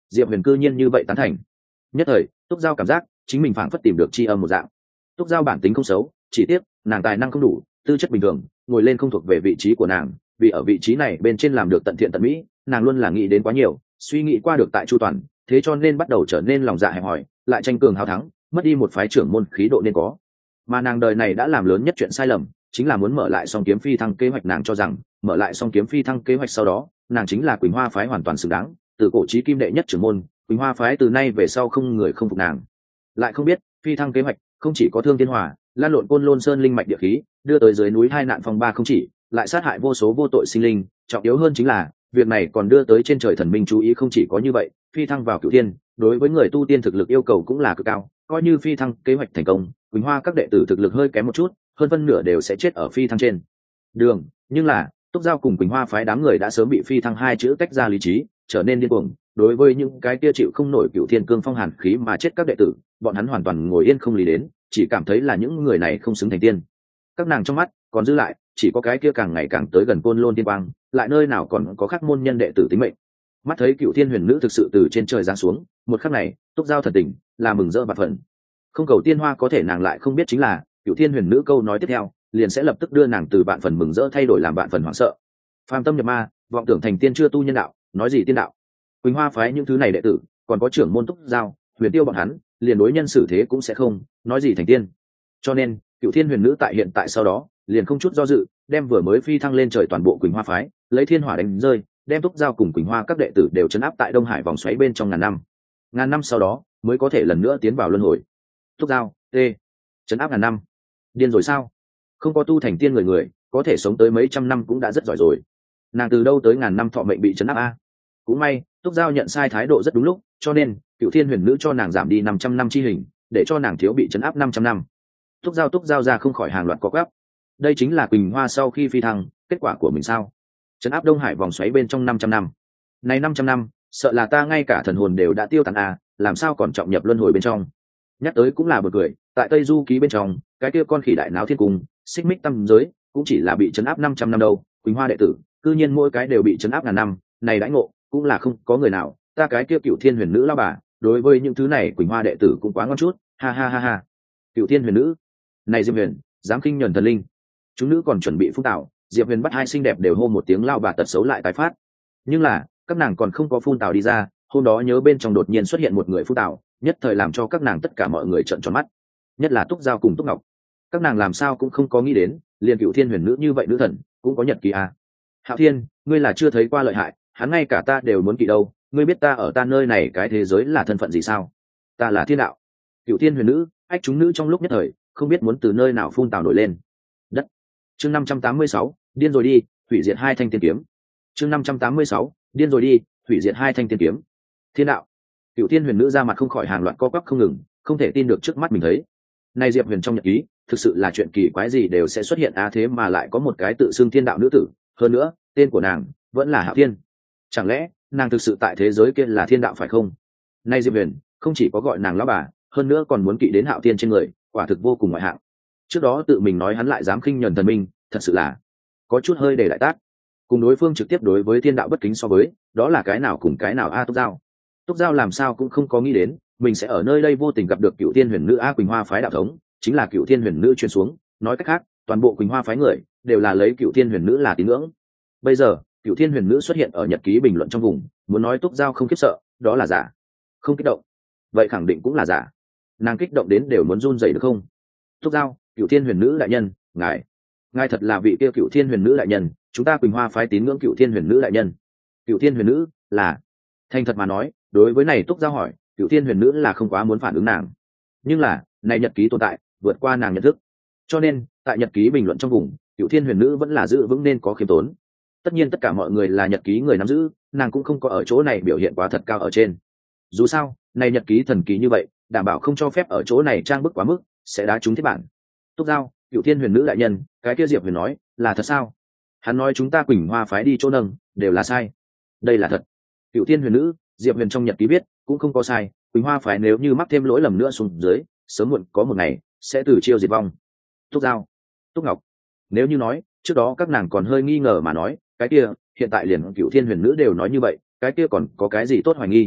Diệp Huyền cư nhiên như vậy tán thành. Nhất thời Túc Giao cảm giác chính mình phảng phất tìm được tri âm một dạng. Túc Giao bản tính không xấu, chỉ tiếc nàng tài năng không đủ, tư chất bình thường, ngồi lên không thuộc về vị trí của nàng, vì ở vị trí này bên trên làm được tận thiện tận mỹ, nàng luôn là nghĩ đến quá nhiều, suy nghĩ qua được tại chu toàn, thế cho nên bắt đầu trở nên lòng dạ hẹp hòi, lại tranh cường hào thắng, mất đi một phái trưởng môn khí độ nên có. Mà nàng đời này đã làm lớn nhất chuyện sai lầm, chính là muốn mở lại song kiếm phi thăng kế hoạch. Nàng cho rằng mở lại song kiếm phi thăng kế hoạch sau đó, nàng chính là Quỳnh Hoa phái hoàn toàn xứng đáng, từ cổ chí kim đệ nhất trưởng môn, Quỳnh Hoa phái từ nay về sau không người không phục nàng. Lại không biết phi thăng kế hoạch không chỉ có thương thiên hòa, lan lộn côn lôn sơn linh mạch địa khí, đưa tới dưới núi hai nạn phong ba không chỉ, lại sát hại vô số vô tội sinh linh, trọng yếu hơn chính là việc này còn đưa tới trên trời thần minh chú ý. Không chỉ có như vậy, phi thăng vào cửu thiên đối với người tu tiên thực lực yêu cầu cũng là cực cao, coi như phi thăng kế hoạch thành công, Quỳnh Hoa các đệ tử thực lực hơi kém một chút, hơn phân nửa đều sẽ chết ở phi thăng trên đường. Nhưng là Túc Giao cùng Quỳnh Hoa phái đám người đã sớm bị phi thăng hai chữ tách ra lý trí, trở nên điên cuồng. Đối với những cái kia chịu không nổi cửu thiên cương phong hàn khí mà chết các đệ tử, bọn hắn hoàn toàn ngồi yên không lý đến, chỉ cảm thấy là những người này không xứng thành tiên. Các nàng trong mắt còn giữ lại chỉ có cái kia càng ngày càng tới gần côn lôn tiên quang, lại nơi nào còn có khắc môn nhân đệ tử tính mệnh. Mắt thấy cửu thiên huyền nữ thực sự từ trên trời giáng xuống, một khắc này Túc Giao thần tình là mừng rỡ bạt phần. Không cầu tiên hoa có thể nàng lại không biết chính là cửu thiên huyền nữ câu nói tiếp theo liền sẽ lập tức đưa nàng từ vạn phần mừng rỡ thay đổi làm vạn phần hoảng sợ. Phàm tâm nhập ma, vọng tưởng thành tiên chưa tu nhân đạo, nói gì tiên đạo. Quỳnh Hoa phái những thứ này đệ tử, còn có trưởng môn Túc Giao, Huyền Tiêu bọn hắn, liền đối nhân xử thế cũng sẽ không nói gì thành tiên. Cho nên cửu thiên huyền nữ tại hiện tại sau đó liền không chút do dự đem vừa mới phi thăng lên trời toàn bộ Quỳnh Hoa phái lấy thiên hỏa đánh rơi, đem Túc Giao cùng Quỳnh Hoa các đệ tử đều trấn áp tại Đông Hải vòng xoáy bên trong ngàn năm. Ngàn năm sau đó mới có thể lần nữa tiến vào luân hồi. Túc Giao t trấn áp ngàn năm, điên rồi sao? Không có tu thành tiên người người có thể sống tới mấy trăm năm cũng đã rất giỏi rồi, nàng từ đâu tới ngàn năm thọ mệnh bị trấn áp a? Cũng may Túc Giao nhận sai thái độ rất đúng lúc, cho nên cửu thiên huyền nữ cho nàng giảm đi năm trăm năm chi hình, để cho nàng thiếu bị trấn áp năm trăm năm. Túc Giao Túc Giao ra không khỏi hàng loạt có gấp. Đây chính là Quỳnh Hoa sau khi phi thăng kết quả của mình sao? Trấn áp Đông Hải vòng xoáy bên trong năm trăm năm. Này năm trăm năm, sợ là ta ngay cả thần hồn đều đã tiêu tán à, làm sao còn trọng nhập luân hồi bên trong. Nhắc tới cũng là bật cười, tại Tây Du ký bên trong, cái kia con khỉ đại náo thiên cung, xích mích tâm giới, cũng chỉ là bị trấn áp năm trăm năm đâu, Quỳnh Hoa đệ tử, cư nhiên mỗi cái đều bị trấn áp ngàn năm, này đãi ngộ, cũng là không có người nào, ta cái kia Cửu Thiên Huyền Nữ lao bà, đối với những thứ này Quỳnh Hoa đệ tử cũng quá ngon chút, ha ha ha ha. Cửu Thiên Huyền Nữ, này Diệp Huyền, dám khinh nhẫn thần linh. Chúng nữ còn chuẩn bị phun tào, Diệp Huyền bắt hai xinh đẹp đều hô một tiếng lao bà tật xấu lại tái phát. Nhưng là, các nàng còn không có phun tào đi ra, hôm đó nhớ bên trong đột nhiên xuất hiện một người phun tào, nhất thời làm cho các nàng tất cả mọi người trợn tròn mắt, nhất là Túc Giao cùng Túc Ngọc. Các nàng làm sao cũng không có nghĩ đến, liền Cửu Thiên Huyền Nữ như vậy nữ thần, cũng có nhật ký à. Hạo Thiên, ngươi là chưa thấy qua lợi hại, hắn ngay cả ta đều muốn kỵ đâu, ngươi biết ta ở ta nơi này cái thế giới là thân phận gì sao? Ta là thiên đạo. Cửu Thiên Huyền Nữ, ách chúng nữ trong lúc nhất thời, không biết muốn từ nơi nào phun tào nổi lên. Đất. Chương năm trăm tám mươi sáu, điên rồi đi, hủy diệt hai thanh tiên kiếm. Chương năm trăm tám mươi sáu, điên rồi đi, hủy diệt hai thanh tiên kiếm. Thiên đạo. Cửu Thiên Huyền Nữ ra mặt không khỏi hàng loạt co quắp không ngừng, không thể tin được trước mắt mình thấy. Này Diệp Huyền trong nhật ký, thực sự là chuyện kỳ quái gì đều sẽ xuất hiện á, thế mà lại có một cái tự xưng thiên đạo nữ tử, hơn nữa, tên của nàng vẫn là Hạo Thiên. Chẳng lẽ nàng thực sự tại thế giới kia là thiên đạo phải không? Nay Diệp Huyền không chỉ có gọi nàng lão bà, hơn nữa còn muốn kỵ đến Hạo Thiên trên người, quả thực vô cùng ngoại hạng. Trước đó tự mình nói hắn lại dám khinh nhẫn thần minh, thật sự là có chút hơi để lại tác. Cùng đối phương trực tiếp đối với thiên đạo bất kính so với, đó là cái nào cùng cái nào a? Túc Giao. Túc Giao làm sao cũng không có nghĩ đến, mình sẽ ở nơi đây vô tình gặp được Cửu Thiên Huyền Nữ a. Quỳnh Hoa phái đạo thống, chính là Cửu Thiên Huyền Nữ truyền xuống, nói cách khác, toàn bộ Quỳnh Hoa phái người đều là lấy Cửu Thiên Huyền Nữ là tín ngưỡng. Bây giờ, Cửu Thiên Huyền Nữ xuất hiện ở nhật ký bình luận trong vùng, muốn nói Túc Giao không khiếp sợ, đó là giả. Không kích động, vậy khẳng định cũng là giả. Nàng kích động đến đều muốn run rẩy được không? Túc Giao, Cửu Thiên Huyền Nữ đại nhân, ngài, ngài thật là vị kia Cửu Thiên Huyền Nữ đại nhân, chúng ta Quỳnh Hoa phái tín ngưỡng Cửu Thiên Huyền Nữ đại nhân. Cửu Thiên Huyền Nữ là, thành thật mà nói, đối với này Túc Giao hỏi, Cửu Thiên Huyền Nữ là không quá muốn phản ứng nàng. Nhưng là, này nhật ký tồn tại, vượt qua nàng nhận thức. Cho nên, tại nhật ký bình luận trong vùng, Cửu Thiên Huyền Nữ vẫn là giữ vững nên có khiêm tốn. Tất nhiên tất cả mọi người là nhật ký người nắm giữ, nàng cũng không có ở chỗ này biểu hiện quá thật cao ở trên. Dù sao, này nhật ký thần kỳ như vậy, đảm bảo không cho phép ở chỗ này trang bức quá mức, sẽ đá trúng thiết bản. Túc Giao, Cửu Thiên Huyền Nữ đại nhân, cái kia Diệp Huyền nói, là thật sao? Hắn nói chúng ta Quỳnh Hoa phái đi chỗ nâng, đều là sai. Đây là thật. Cửu Thiên Huyền Nữ, Diệp Huyền trong nhật ký viết, cũng không có sai, Quỳnh Hoa phái nếu như mắc thêm lỗi lầm nữa xuống dưới, sớm muộn có một ngày sẽ từ chiêu diệt vong. Túc Giao, Túc Ngọc, nếu như nói trước đó các nàng còn hơi nghi ngờ mà nói, cái kia hiện tại liền Cửu Thiên Huyền Nữ đều nói như vậy, cái kia còn có cái gì tốt hoài nghi?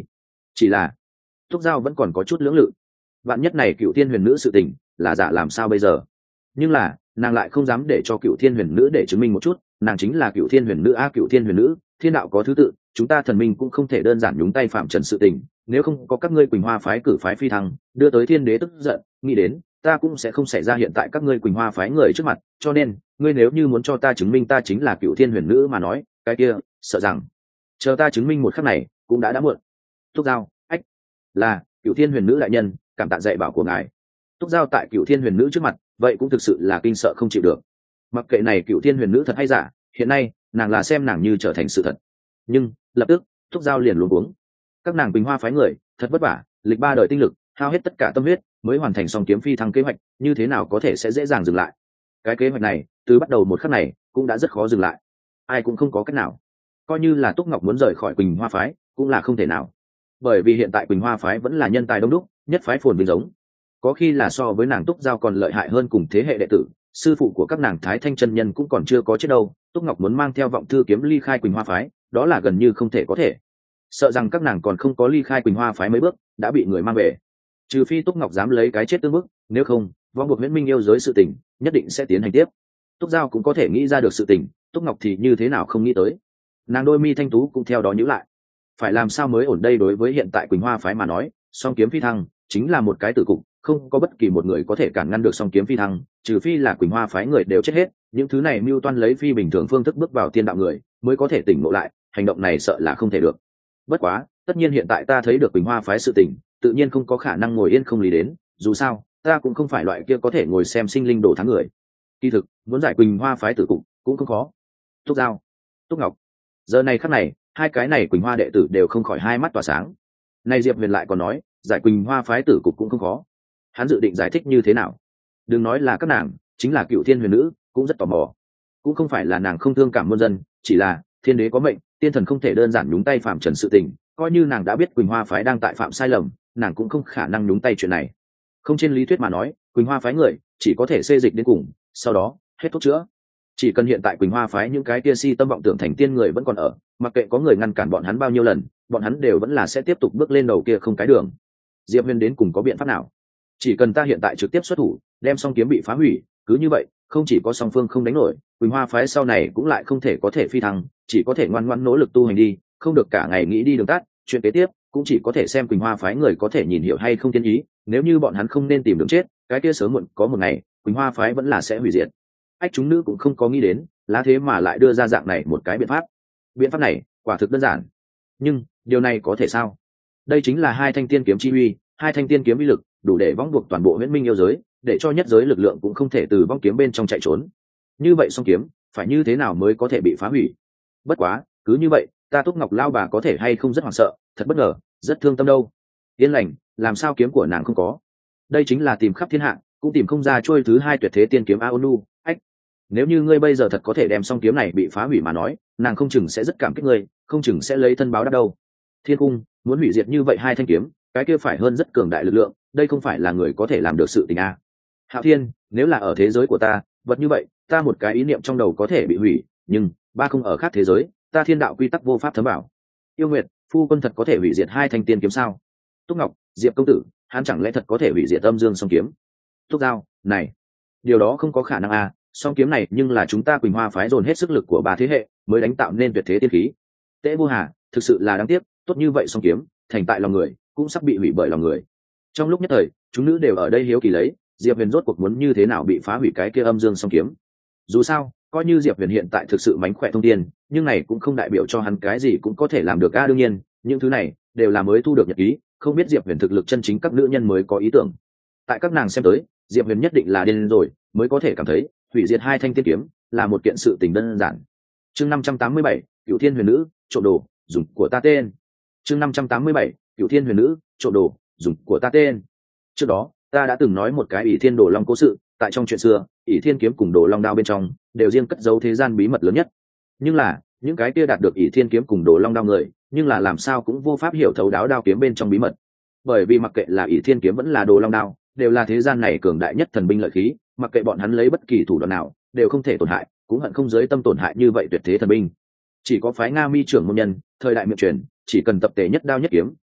chỉ là Túc Giao vẫn còn có chút lưỡng lự. Vạn nhất này Cựu Thiên Huyền Nữ sự tình là giả làm sao bây giờ? Nhưng là nàng lại không dám để cho Cựu Thiên Huyền Nữ để chứng minh một chút, nàng chính là Cựu Thiên Huyền Nữ a. Cựu Thiên Huyền Nữ, thiên đạo có thứ tự, chúng ta thần minh cũng không thể đơn giản nhúng tay phạm trần sự tình, nếu không có các ngươi Quỳnh Hoa phái cử phái phi thăng, đưa tới thiên đế tức giận, nghĩ đến ta cũng sẽ không xảy ra hiện tại các ngươi Quỳnh Hoa phái người trước mặt, cho nên ngươi nếu như muốn cho ta chứng minh ta chính là Cựu Thiên Huyền Nữ mà nói, cái kia sợ rằng chờ ta chứng minh một khắc này cũng đã đã muộn. Túc Giao, ách, là Cựu Thiên Huyền Nữ đại nhân, cảm tạ dạy bảo của ngài. Túc Giao tại Cựu Thiên Huyền Nữ trước mặt vậy cũng thực sự là kinh sợ không chịu được. Mặc kệ này Cựu Thiên Huyền Nữ thật hay giả, hiện nay nàng là xem nàng như trở thành sự thật. Nhưng lập tức Túc Giao liền luống cuống. Các nàng Quỳnh Hoa phái người thật vất vả, lịch ba đời tinh lực, hao hết tất cả tâm huyết mới hoàn thành xong kiếm phi thăng kế hoạch, như thế nào có thể sẽ dễ dàng dừng lại? Cái kế hoạch này từ bắt đầu một khắc này cũng đã rất khó dừng lại, ai cũng không có cách nào. Coi như là Túc Ngọc muốn rời khỏi Quỳnh Hoa phái cũng là không thể nào, bởi vì hiện tại Quỳnh Hoa phái vẫn là nhân tài đông đúc, nhất phái phồn vinh giống, có khi là so với nàng Túc Giao còn lợi hại hơn cùng thế hệ đệ tử. Sư phụ của các nàng Thái Thanh chân nhân cũng còn chưa có chết đâu, Túc Ngọc muốn mang theo vọng thư kiếm ly khai Quỳnh Hoa phái đó là gần như không thể có thể. Sợ rằng các nàng còn không có ly khai Quỳnh Hoa phái mấy bước đã bị người mang về, trừ phi Túc Ngọc dám lấy cái chết tương bức, nếu không vong buộc Huyễn Minh yêu giới sự tình nhất định sẽ tiến hành tiếp. Túc Giao cũng có thể nghĩ ra được sự tình, Túc Ngọc thì như thế nào không nghĩ tới. Nàng đôi mi thanh tú cũng theo đó nhíu lại, phải làm sao mới ổn đây? Đối với hiện tại Quỳnh Hoa phái mà nói, song kiếm phi thăng chính là một cái tử cục, không có bất kỳ một người có thể cản ngăn được song kiếm phi thăng, trừ phi là Quỳnh Hoa phái người đều chết hết, những thứ này mưu toan lấy phi bình thường phương thức bước vào tiên đạo người mới có thể tỉnh ngộ lại, hành động này sợ là không thể được. Bất quá tất nhiên hiện tại ta thấy được Quỳnh Hoa phái sự tình, tự nhiên không có khả năng ngồi yên không lý đến, dù sao ta cũng không phải loại kia có thể ngồi xem sinh linh đổ thắng người. Kỳ thực muốn giải Quỳnh Hoa phái tử cục cũng không khó. Túc Giao, Túc Ngọc, giờ này khắc này hai cái này Quỳnh Hoa đệ tử đều không khỏi hai mắt tỏa sáng. Nay Diệp Huyền lại còn nói giải Quỳnh Hoa phái tử cục cũng không khó, hắn dự định giải thích như thế nào? Đừng nói là các nàng, chính là Cựu Thiên Huyền Nữ cũng rất tò mò. Cũng không phải là nàng không thương cảm muôn dân, chỉ là thiên đế có mệnh, tiên thần không thể đơn giản nhúng tay phạm trần sự tình, coi như nàng đã biết Quỳnh Hoa phái đang tại phạm sai lầm, nàng cũng không khả năng nhúng tay chuyện này. Không, trên lý thuyết mà nói Quỳnh Hoa phái người chỉ có thể xê dịch đến cùng, sau đó hết thuốc chữa. Chỉ cần hiện tại Quỳnh Hoa phái những cái tia si tâm vọng tưởng thành tiên người vẫn còn ở, mặc kệ có người ngăn cản bọn hắn bao nhiêu lần, bọn hắn đều vẫn là sẽ tiếp tục bước lên đầu kia không cái đường. Diệp Huyền đến cùng có biện pháp nào? Chỉ cần ta hiện tại trực tiếp xuất thủ đem song kiếm bị phá hủy, cứ như vậy không chỉ có song phương không đánh nổi, Quỳnh Hoa phái sau này cũng lại không thể có thể phi thăng, chỉ có thể ngoan ngoãn nỗ lực tu hành đi, không được cả ngày nghĩ đi đường tắt. Chuyện kế tiếp cũng chỉ có thể xem Quỳnh Hoa phái người có thể nhìn hiểu hay không tiên ý, nếu như bọn hắn không nên tìm đường chết, cái kia sớm muộn có một ngày Quỳnh Hoa phái vẫn là sẽ hủy diệt. Ách, chúng nữ cũng không có nghĩ đến lá thế mà lại đưa ra dạng này một cái biện pháp. Biện pháp này quả thực đơn giản, nhưng điều này có thể sao? Đây chính là hai thanh tiên kiếm chi uy, hai thanh tiên kiếm uy lực đủ để vong buộc toàn bộ Huyễn Minh yêu giới, để cho nhất giới lực lượng cũng không thể từ vong kiếm bên trong chạy trốn. Như vậy song kiếm phải như thế nào mới có thể bị phá hủy? Bất quá cứ như vậy ta Túc Ngọc lao bà có thể hay không rất hoảng sợ, thật bất ngờ, rất thương tâm đâu. Yên lành, làm sao kiếm của nàng không có? Đây chính là tìm khắp thiên hạ cũng tìm không ra trôi thứ hai tuyệt thế tiên kiếm Aonu. Ách, nếu như ngươi bây giờ thật có thể đem song kiếm này bị phá hủy mà nói, nàng không chừng sẽ rất cảm kích ngươi, không chừng sẽ lấy thân báo đáp đâu. Thiên cung muốn hủy diệt như vậy hai thanh kiếm, cái kia phải hơn rất cường đại lực lượng, đây không phải là người có thể làm được sự tình a. Hạo Thiên, nếu là ở thế giới của ta, vật như vậy ta một cái ý niệm trong đầu có thể bị hủy, nhưng ba không ở khác thế giới, ta thiên đạo quy tắc vô pháp thấm bảo. Yêu Nguyệt, phu quân thật có thể hủy diệt hai thanh tiên kiếm sao? Túc Ngọc, Diệp công tử, hắn chẳng lẽ thật có thể hủy diệt âm dương song kiếm? Túc Giao, này, điều đó không có khả năng a, song kiếm này nhưng là chúng ta Quỳnh Hoa phái dồn hết sức lực của ba thế hệ mới đánh tạo nên tuyệt thế tiên khí. Tế Vô Hà, thực sự là đáng tiếc, tốt như vậy song kiếm thành tại lòng người cũng sắp bị hủy bởi lòng người. Trong lúc nhất thời chúng nữ đều ở đây hiếu kỳ lấy Diệp Huyền rốt cuộc muốn như thế nào bị phá hủy cái kia âm dương song kiếm. Dù sao coi như Diệp Huyền hiện tại thực sự mánh khỏe thông tiên, nhưng này cũng không đại biểu cho hắn cái gì cũng có thể làm được a. Đương nhiên những thứ này đều là mới thu được nhật ký, không biết Diệp Huyền thực lực chân chính các nữ nhân mới có ý tưởng. Tại các nàng xem tới Diệp Huyền nhất định là điên rồi mới có thể cảm thấy hủy diệt hai thanh tiên kiếm là một kiện sự tình đơn giản. Chương năm trăm tám mươi bảy, Cựu Thiên Huyền Nữ trộm đồ dùng của ta tên. Chương năm trăm tám mươi bảy, Cựu Thiên Huyền Nữ trộm đồ dùng của ta tên. Trước đó ta đã từng nói một cái ỷ thiên đồ long cố sự, tại trong chuyện xưa ỷ thiên kiếm cùng đồ long đao bên trong đều riêng cất giấu thế gian bí mật lớn nhất. Nhưng là những cái kia đạt được ỷ thiên kiếm cùng đồ long đao người, nhưng là làm sao cũng vô pháp hiểu thấu đáo đao kiếm bên trong bí mật. Bởi vì mặc kệ là ỷ thiên kiếm vẫn là đồ long đao, đều là thế gian này cường đại nhất thần binh lợi khí, mặc kệ bọn hắn lấy bất kỳ thủ đoạn nào đều không thể tổn hại, cũng hận không giới tâm tổn hại như vậy tuyệt thế thần binh. Chỉ có phái Nga Mi trưởng môn nhân thời đại miệng truyền, chỉ cần tập tề nhất đao nhất kiếm,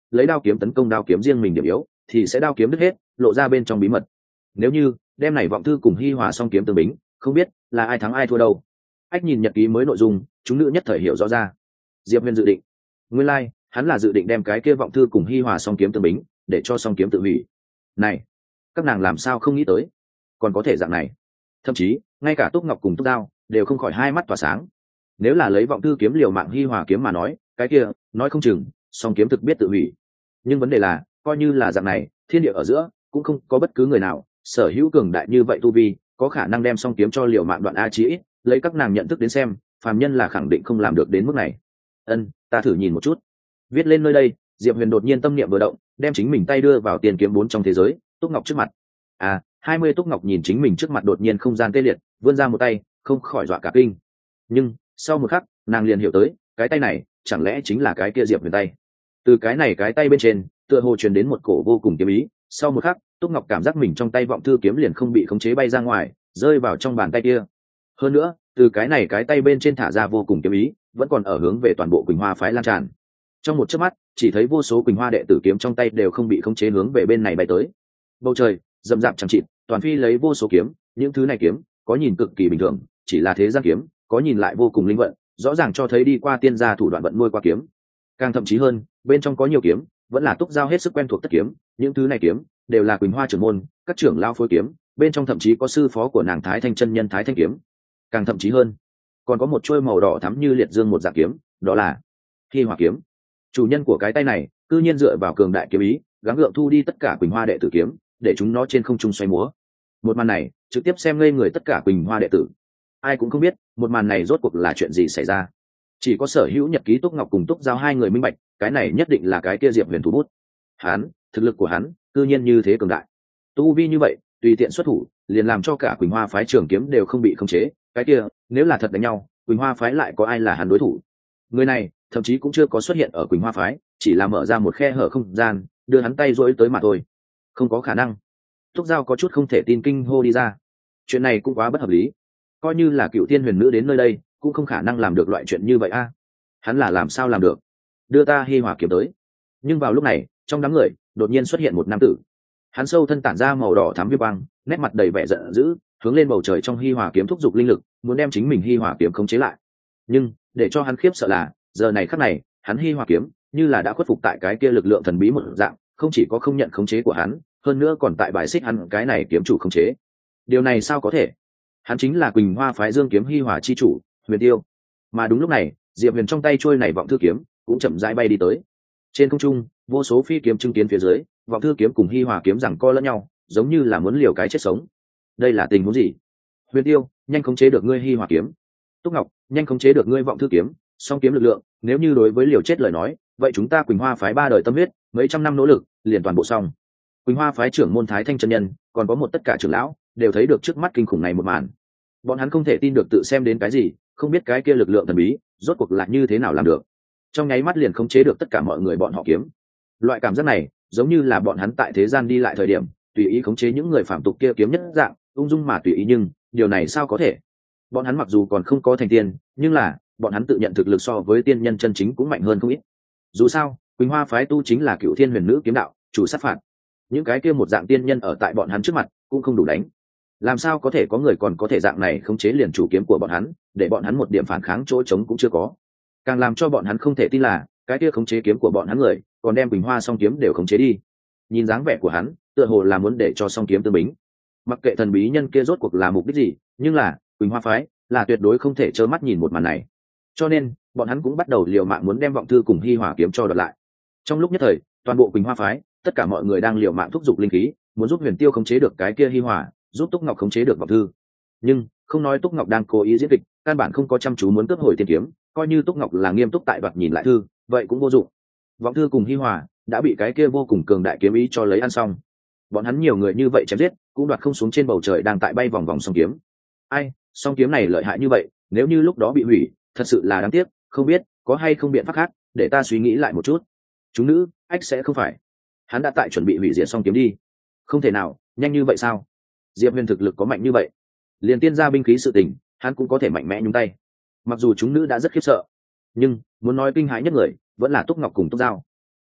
lấy đao kiếm tấn công đao kiếm riêng mình điểm yếu thì sẽ đao kiếm đứt hết, lộ ra bên trong bí mật. Nếu như đem này vọng thư cùng hi hòa song kiếm tương bính, không biết là ai thắng ai thua đâu. Ách nhìn nhật ký mới nội dung, chúng nữ nhất thời hiểu rõ ra. Diệp Huyền dự định, nguyên lai like, hắn là dự định đem cái kia vọng thư cùng hi hòa song kiếm tương bính, để cho song kiếm tự hủy. Này, các nàng làm sao không nghĩ tới, còn có thể dạng này. Thậm chí ngay cả Túc Ngọc cùng Túc Dao đều không khỏi hai mắt tỏa sáng. Nếu là lấy vọng thư kiếm liều mạng hi hòa kiếm mà nói, cái kia nói không chừng song kiếm thực biết tự hủy. Nhưng vấn đề là, coi như là dạng này, thiên địa ở giữa cũng không có bất cứ người nào sở hữu cường đại như vậy tu vi có khả năng đem song kiếm cho liều mạng đoạn a chí ít lấy các nàng nhận thức đến xem, phàm nhân là khẳng định không làm được đến mức này. Ân, ta thử nhìn một chút. Viết lên nơi đây, Diệp Huyền đột nhiên tâm niệm vừa động, đem chính mình tay đưa vào tiền kiếm bốn trong thế giới, Túc Ngọc trước mặt. À, hai mươi Túc Ngọc nhìn chính mình trước mặt đột nhiên không gian tê liệt, vươn ra một tay, không khỏi dọa cả kinh. Nhưng sau một khắc, nàng liền hiểu tới, cái tay này chẳng lẽ chính là cái kia Diệp Huyền tay. Từ cái này cái tay bên trên, tựa hồ truyền đến một cổ vô cùng kiếm ý. Sau một khắc, Túc Ngọc cảm giác mình trong tay vọng thư kiếm liền không bị khống chế bay ra ngoài, rơi vào trong bàn tay kia. Hơn nữa, từ cái này cái tay bên trên thả ra vô cùng kiếm ý, vẫn còn ở hướng về toàn bộ Quỳnh Hoa phái lan tràn. Trong một chớp mắt, chỉ thấy vô số Quỳnh Hoa đệ tử kiếm trong tay đều không bị khống chế hướng về bên này bay tới. Bầu trời rậm rạp chẳng chịt, toàn phi lấy vô số kiếm, những thứ này kiếm có nhìn cực kỳ bình thường, chỉ là thế gian kiếm, có nhìn lại vô cùng linh vận, rõ ràng cho thấy đi qua tiên gia thủ đoạn vận nuôi qua kiếm. Càng thậm chí hơn, bên trong có nhiều kiếm, vẫn là Túc Giao hết sức quen thuộc tất kiếm, những thứ này kiếm đều là Quỳnh Hoa trưởng môn, các trưởng lao phối kiếm, bên trong thậm chí có sư phó của nàng Thái Thanh chân nhân Thái Thanh kiếm. Càng thậm chí hơn, còn có một chuôi màu đỏ thắm như liệt dương một dạng kiếm, đó là Hi Hỏa kiếm. Chủ nhân của cái tay này, cư nhiên dựa vào cường đại kiếm ý, gắng gượng thu đi tất cả Quỳnh Hoa đệ tử kiếm, để chúng nó trên không trung xoay múa. Một màn này, trực tiếp xem ngây người tất cả Quỳnh Hoa đệ tử. Ai cũng không biết, một màn này rốt cuộc là chuyện gì xảy ra. Chỉ có Sở Hữu Nhật ký Túc Ngọc cùng Túc Giao hai người minh bạch, cái này nhất định là cái kia Diệp Huyền thủ bút. Hắn, thực lực của hắn, cư nhiên như thế cường đại. Tu vi như vậy, tùy tiện xuất thủ, liền làm cho cả Quỳnh Hoa phái trường kiếm đều không bị khống chế, cái kia, nếu là thật đánh nhau, Quỳnh Hoa phái lại có ai là hắn đối thủ? Người này, thậm chí cũng chưa có xuất hiện ở Quỳnh Hoa phái, chỉ là mở ra một khe hở không gian, đưa hắn tay duỗi tới mà thôi. Không có khả năng. Túc Giao có chút không thể tin kinh hô đi ra. Chuyện này cũng quá bất hợp lý. Coi như là Cựu Thiên Huyền Nữ đến nơi đây, cũng không khả năng làm được loại chuyện như vậy a. Hắn là làm sao làm được? Đưa ta Hi Hỏa kiếm tới. Nhưng vào lúc này, trong đám người, đột nhiên xuất hiện một nam tử. Hắn sâu thân tản ra màu đỏ thắm viêm băng, nét mặt đầy vẻ giận dữ, hướng lên bầu trời trong Hi Hỏa kiếm thúc giục linh lực, muốn đem chính mình Hi Hỏa kiếm khống chế lại. Nhưng, để cho hắn khiếp sợ là, giờ này khắc này, hắn Hi Hỏa kiếm như là đã khuất phục tại cái kia lực lượng thần bí một dạng, không chỉ có không nhận khống chế của hắn, hơn nữa còn tại bài xích hắn cái này kiếm chủ khống chế. Điều này sao có thể? Hắn chính là Quỳnh Hoa phái Dương kiếm Hi Hỏa chi chủ, Huyền Tiêu. Mà đúng lúc này, Diệp Huyền trong tay trôi này vọng thư kiếm cũng chậm rãi bay đi tới. Trên không trung, vô số phi kiếm chứng kiến phía dưới, vọng thư kiếm cùng Hi Hỏa kiếm giằng co lẫn nhau, giống như là muốn liều cái chết sống. Đây là tình huống gì? Huyền Tiêu, nhanh khống chế được ngươi Hi Hỏa kiếm. Túc Ngọc, nhanh khống chế được ngươi vọng thư kiếm, song kiếm lực lượng, nếu như đối với liều chết lời nói, vậy chúng ta Quỳnh Hoa phái ba đời tâm huyết, mấy trăm năm nỗ lực, liền toàn bộ xong. Quỳnh Hoa phái trưởng môn Thái Thanh chân nhân, còn có một tất cả trưởng lão, đều thấy được trước mắt kinh khủng này một màn. Bọn hắn không thể tin được tự xem đến cái gì, không biết cái kia lực lượng thần bí, rốt cuộc là như thế nào làm được. Trong nháy mắt liền khống chế được tất cả mọi người bọn họ kiếm. Loại cảm giác này, giống như là bọn hắn tại thế gian đi lại thời điểm, tùy ý khống chế những người phạm tục kia kiếm nhất dạng, ung dung mà tùy ý, nhưng điều này sao có thể? Bọn hắn mặc dù còn không có thành tiên, nhưng là bọn hắn tự nhận thực lực so với tiên nhân chân chính cũng mạnh hơn không ít. Dù sao, Quỳnh Hoa phái tu chính là Cựu Thiên Huyền Nữ kiếm đạo, chủ sát phạt. Những cái kia một dạng tiên nhân ở tại bọn hắn trước mặt, cũng không đủ đánh. Làm sao có thể có người còn có thể dạng này khống chế liền chủ kiếm của bọn hắn, để bọn hắn một điểm phản kháng chỗ trống cũng chưa có. Càng làm cho bọn hắn không thể tin là, cái kia khống chế kiếm của bọn hắn người, còn đem Quỳnh Hoa song kiếm đều khống chế đi. Nhìn dáng vẻ của hắn, tựa hồ là muốn để cho song kiếm tương bính. Mặc kệ thần bí nhân kia rốt cuộc là mục đích gì, nhưng là Quỳnh Hoa phái là tuyệt đối không thể trơ mắt nhìn một màn này. Cho nên, bọn hắn cũng bắt đầu liều mạng muốn đem vọng thư cùng Hi Hỏa kiếm cho đoạt lại. Trong lúc nhất thời, toàn bộ Quỳnh Hoa phái, tất cả mọi người đang liều mạng thúc giục linh khí, muốn giúp Huyền Tiêu khống chế được cái kia Hi Hỏa, giúp Túc Ngọc khống chế được vọng thư. Nhưng, không nói Túc Ngọc đang cố ý diễn kịch, căn bản không có chăm chú muốn cướp hồi tiên kiếm, coi như Túc Ngọc là nghiêm túc tại đoạt nhìn lại thư, vậy cũng vô dụng. Vọng thư cùng Hi Hỏa đã bị cái kia vô cùng cường đại kiếm ý cho lấy ăn xong. Bọn hắn nhiều người như vậy chém giết, cũng đoạt không xuống trên bầu trời đang tại bay vòng vòng song kiếm. Ai, song kiếm này lợi hại như vậy, nếu như lúc đó bị hủy, thật sự là đáng tiếc, không biết có hay không biện pháp khác, để ta suy nghĩ lại một chút. Chúng nữ, ách sẽ không phải, hắn đã tại chuẩn bị hủy diệt song kiếm đi. Không thể nào, nhanh như vậy sao? Diệp Huyền thực lực có mạnh như vậy, liền tiên gia binh khí sự tình, hắn cũng có thể mạnh mẽ nhúng tay. Mặc dù chúng nữ đã rất khiếp sợ, nhưng muốn nói kinh hãi nhất người vẫn là Túc Ngọc cùng Túc Giao.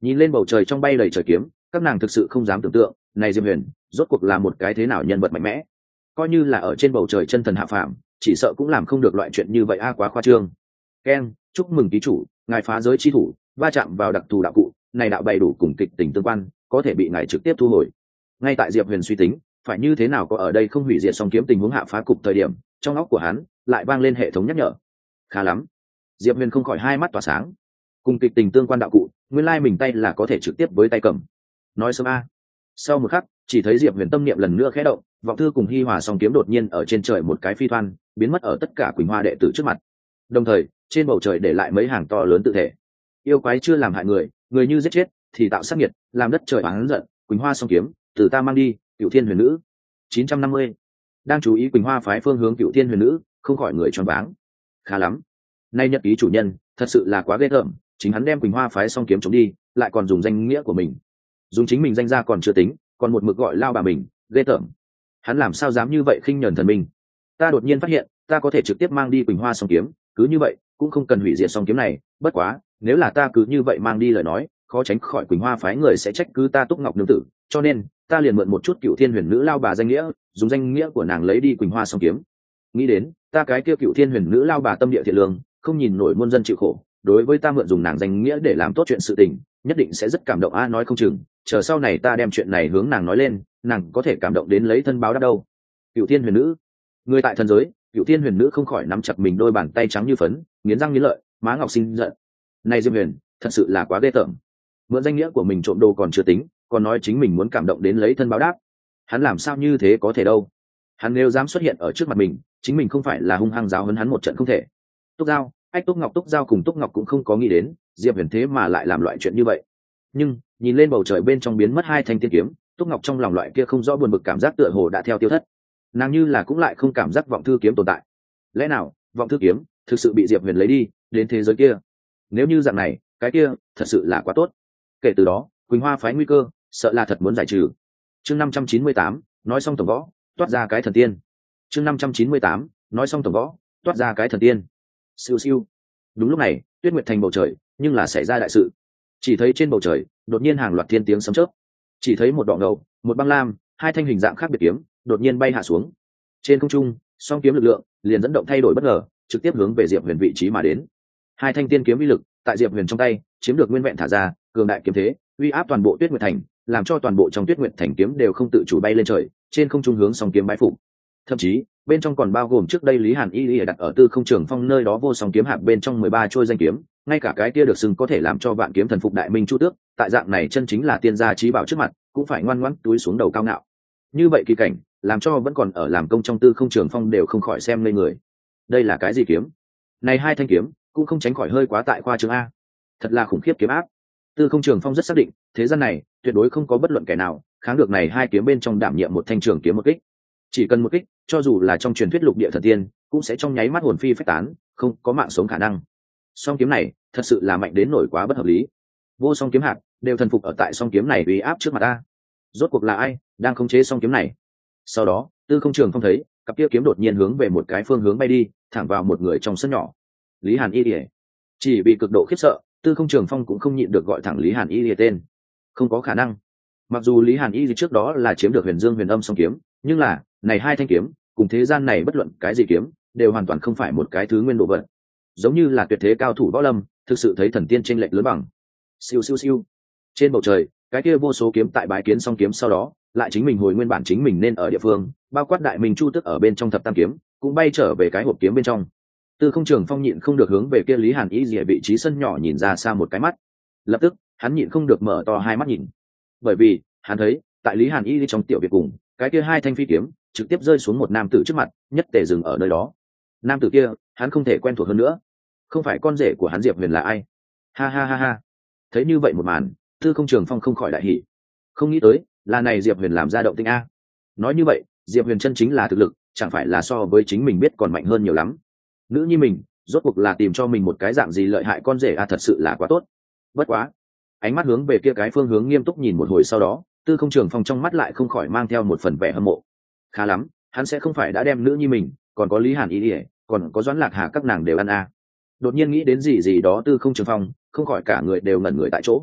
Nhìn lên bầu trời trong bay đầy trời kiếm, các nàng thực sự không dám tưởng tượng này Diệp Huyền rốt cuộc là một cái thế nào nhân vật mạnh mẽ. Coi như là ở trên bầu trời chân thần hạ phàm, chỉ sợ cũng làm không được loại chuyện như vậy a, quá khoa trương. Ken, chúc mừng ký chủ, ngài phá giới chi thủ, va chạm vào đặc thù đạo cụ, này đạo bày đủ cùng kịch tình tương quan, có thể bị ngài trực tiếp thu hồi. Ngay tại Diệp Huyền suy tính phải như thế nào có ở đây không hủy diệt song kiếm tình huống hạ phá cục thời điểm, trong óc của hắn lại vang lên hệ thống nhắc nhở. Khá lắm. Diệp Huyền không khỏi hai mắt tỏa sáng. Cùng kịch tình tương quan đạo cụ, nguyên lai mình tay là có thể trực tiếp với tay cầm. Nói sớm a. Sau một khắc, chỉ thấy Diệp Huyền tâm niệm lần nữa khẽ động, vọng thư cùng hi hòa song kiếm đột nhiên ở trên trời một cái phi thoan, biến mất ở tất cả Quỳnh Hoa đệ tử trước mặt. Đồng thời, trên bầu trời để lại mấy hàng to lớn tự thể. Yêu quái chưa làm hại người, người như giết chết thì tạo sát nghiệt, làm đất trời oán giận, Quỳnh Hoa song kiếm, từ ta mang đi, Cửu Thiên Huyền Nữ. chín trăm năm mươi. Đang chú ý Quỳnh Hoa phái phương hướng Cửu Thiên Huyền Nữ, không khỏi người choáng váng. Khá lắm. Nay nhật ký chủ nhân, thật sự là quá ghê tởm, chính hắn đem Quỳnh Hoa phái song kiếm chống đi, lại còn dùng danh nghĩa của mình. Dùng chính mình danh ra còn chưa tính, còn một mực gọi lao bà mình, ghê tởm. Hắn làm sao dám như vậy khinh nhẫn thần minh. Ta đột nhiên phát hiện, ta có thể trực tiếp mang đi Quỳnh Hoa song kiếm, cứ như vậy, cũng không cần hủy diệt song kiếm này, bất quá, nếu là ta cứ như vậy mang đi lời nói, khó tránh khỏi Quỳnh Hoa phái người sẽ trách cứ ta Túc Ngọc nương tử, cho nên, ta liền mượn một chút Cửu Thiên Huyền Nữ lao bà danh nghĩa, dùng danh nghĩa của nàng lấy đi Quỳnh Hoa song kiếm. Nghĩ đến, ta cái kia Cửu Thiên Huyền Nữ lao bà tâm địa thiện lương, không nhìn nổi muôn dân chịu khổ, đối với ta mượn dùng nàng danh nghĩa để làm tốt chuyện sự tình, nhất định sẽ rất cảm động a, nói không chừng, chờ sau này ta đem chuyện này hướng nàng nói lên, nàng có thể cảm động đến lấy thân báo đáp đâu. Cửu Thiên Huyền Nữ, người tại thần giới, Cửu Thiên Huyền Nữ không khỏi nắm chặt mình đôi bàn tay trắng như phấn, nghiến răng nghiến lợi, má ngọc sinh giận. Này Diệp Huyền, thật sự là quá ghê tởm. Mượn danh nghĩa của mình trộm đồ còn chưa tính, còn nói chính mình muốn cảm động đến lấy thân báo đáp. Hắn làm sao như thế có thể đâu? Hắn nếu dám xuất hiện ở trước mặt mình, chính mình không phải là hung hăng giáo huấn hắn một trận không thể. Túc Giao, ách Túc Ngọc Túc Giao cùng Túc Ngọc cũng không có nghĩ đến, Diệp Huyền thế mà lại làm loại chuyện như vậy. Nhưng, nhìn lên bầu trời bên trong biến mất hai thanh tiên kiếm, Túc Ngọc trong lòng loại kia không rõ buồn bực cảm giác tựa hồ đã theo tiêu thất. Nàng như là cũng lại không cảm giác vọng thư kiếm tồn tại. Lẽ nào, vọng thư kiếm thực sự bị Diệp Huyền lấy đi, đến thế giới kia? Nếu như dạng này, cái kia thật sự là quá tốt. Kể từ đó, Quỳnh Hoa phái nguy cơ, sợ là thật muốn giải trừ. Chương năm trăm chín mươi tám, nói xong tổng võ, toát ra cái thần tiên. Chương năm trăm chín mươi tám, nói xong tổng võ, toát ra cái thần tiên. Siêu siêu. Đúng lúc này, Tuyết Nguyệt thành bầu trời, nhưng là xảy ra đại sự. Chỉ thấy trên bầu trời, đột nhiên hàng loạt thiên tiếng sấm chớp. Chỉ thấy một đoạn ngầu, một băng lam, hai thanh hình dạng khác biệt kiếm, đột nhiên bay hạ xuống. Trên không trung, song kiếm lực lượng liền dẫn động thay đổi bất ngờ, trực tiếp hướng về Diệp Huyền vị trí mà đến. Hai thanh tiên kiếm uy lực, tại Diệp Huyền trong tay, chiếm được nguyên vẹn thả ra, cường đại kiếm thế, uy áp toàn bộ Tuyết Nguyệt thành, làm cho toàn bộ trong Tuyết Nguyệt thành kiếm đều không tự chủ bay lên trời, trên không trung hướng song kiếm bái phục. Thậm chí, bên trong còn bao gồm trước đây Lý Hàn Y Y đặt ở Tư Không Trường Phong nơi đó vô song kiếm hạp bên trong mười ba trôi danh kiếm, ngay cả cái kia được xưng có thể làm cho vạn kiếm thần phục đại minh chu tước, tại dạng này chân chính là tiên gia chí bảo trước mặt, cũng phải ngoan ngoãn túi xuống đầu cao ngạo. Như vậy kỳ cảnh, làm cho vẫn còn ở làm công trong Tư Không Trường Phong đều không khỏi xem ngây người. Đây là cái gì kiếm? Này hai thanh kiếm, cũng không tránh khỏi hơi quá tại khoa trương a. Thật là khủng khiếp kiếm áp. Tư Không Trường Phong rất xác định, thế gian này tuyệt đối không có bất luận kẻ nào kháng được này hai kiếm bên trong đảm nhiệm một thanh trường kiếm một kích. Chỉ cần một kích, cho dù là trong truyền thuyết lục địa thần tiên, cũng sẽ trong nháy mắt hồn phi phách tán, không có mạng sống khả năng. Song kiếm này, thật sự là mạnh đến nổi quá bất hợp lý. Vô song kiếm hạt đều thần phục ở tại song kiếm này uy áp trước mặt ta. Rốt cuộc là ai đang khống chế song kiếm này? Sau đó, Tư Không Trường Phong thấy, cặp kia kiếm đột nhiên hướng về một cái phương hướng bay đi, thẳng vào một người trong sân nhỏ. Lý Hàn Y Lìa. Chỉ vì cực độ khiếp sợ, Tư Không Trường Phong cũng không nhịn được gọi thẳng Lý Hàn Y Lìa tên. Không có khả năng. Mặc dù Lý Hàn Y trước đó là chiếm được Huyền Dương Huyền Âm song kiếm, nhưng là, này hai thanh kiếm, cùng thế gian này bất luận cái gì kiếm, đều hoàn toàn không phải một cái thứ nguyên đồ vật. Giống như là tuyệt thế cao thủ võ lâm, thực sự thấy thần tiên chênh lệch lớn bằng. Siêu siêu siêu. Trên bầu trời, cái kia vô số kiếm tại bái kiến song kiếm sau đó, lại chính mình hồi nguyên bản chính mình nên ở địa phương, bao quát đại minh chu tức ở bên trong thập tam kiếm, cũng bay trở về cái hộp kiếm bên trong. Tư Không Trường Phong nhịn không được hướng về kia Lý Hàn Y rìa vị trí sân nhỏ nhìn ra xa một cái mắt. Lập tức, hắn nhịn không được mở to hai mắt nhìn. Bởi vì, hắn thấy, tại Lý Hàn Y trong tiểu biệt cùng, cái kia hai thanh phi kiếm trực tiếp rơi xuống một nam tử trước mặt, nhất tề dừng ở nơi đó. Nam tử kia, hắn không thể quen thuộc hơn nữa. Không phải con rể của hắn Diệp Huyền là ai? Ha ha ha ha. Thấy như vậy một màn, Tư Không Trường Phong không khỏi đại hỉ. Không nghĩ tới, là này Diệp Huyền làm ra động tĩnh a. Nói như vậy, Diệp Huyền chân chính là thực lực, chẳng phải là so với chính mình biết còn mạnh hơn nhiều lắm. Nữ nhi mình, rốt cuộc là tìm cho mình một cái dạng gì lợi hại con rể a, thật sự là quá tốt. Bất quá, ánh mắt hướng về kia cái phương hướng nghiêm túc nhìn một hồi sau đó, Tư Không Trường Phong trong mắt lại không khỏi mang theo một phần vẻ hâm mộ. Khá lắm, hắn sẽ không phải đã đem nữ nhi mình, còn có Lý Hàn Y Lìa, còn có Doãn Lạc Hà các nàng đều ăn a. Đột nhiên nghĩ đến gì gì đó, Tư Không Trường Phong không khỏi cả người đều ngẩn người tại chỗ.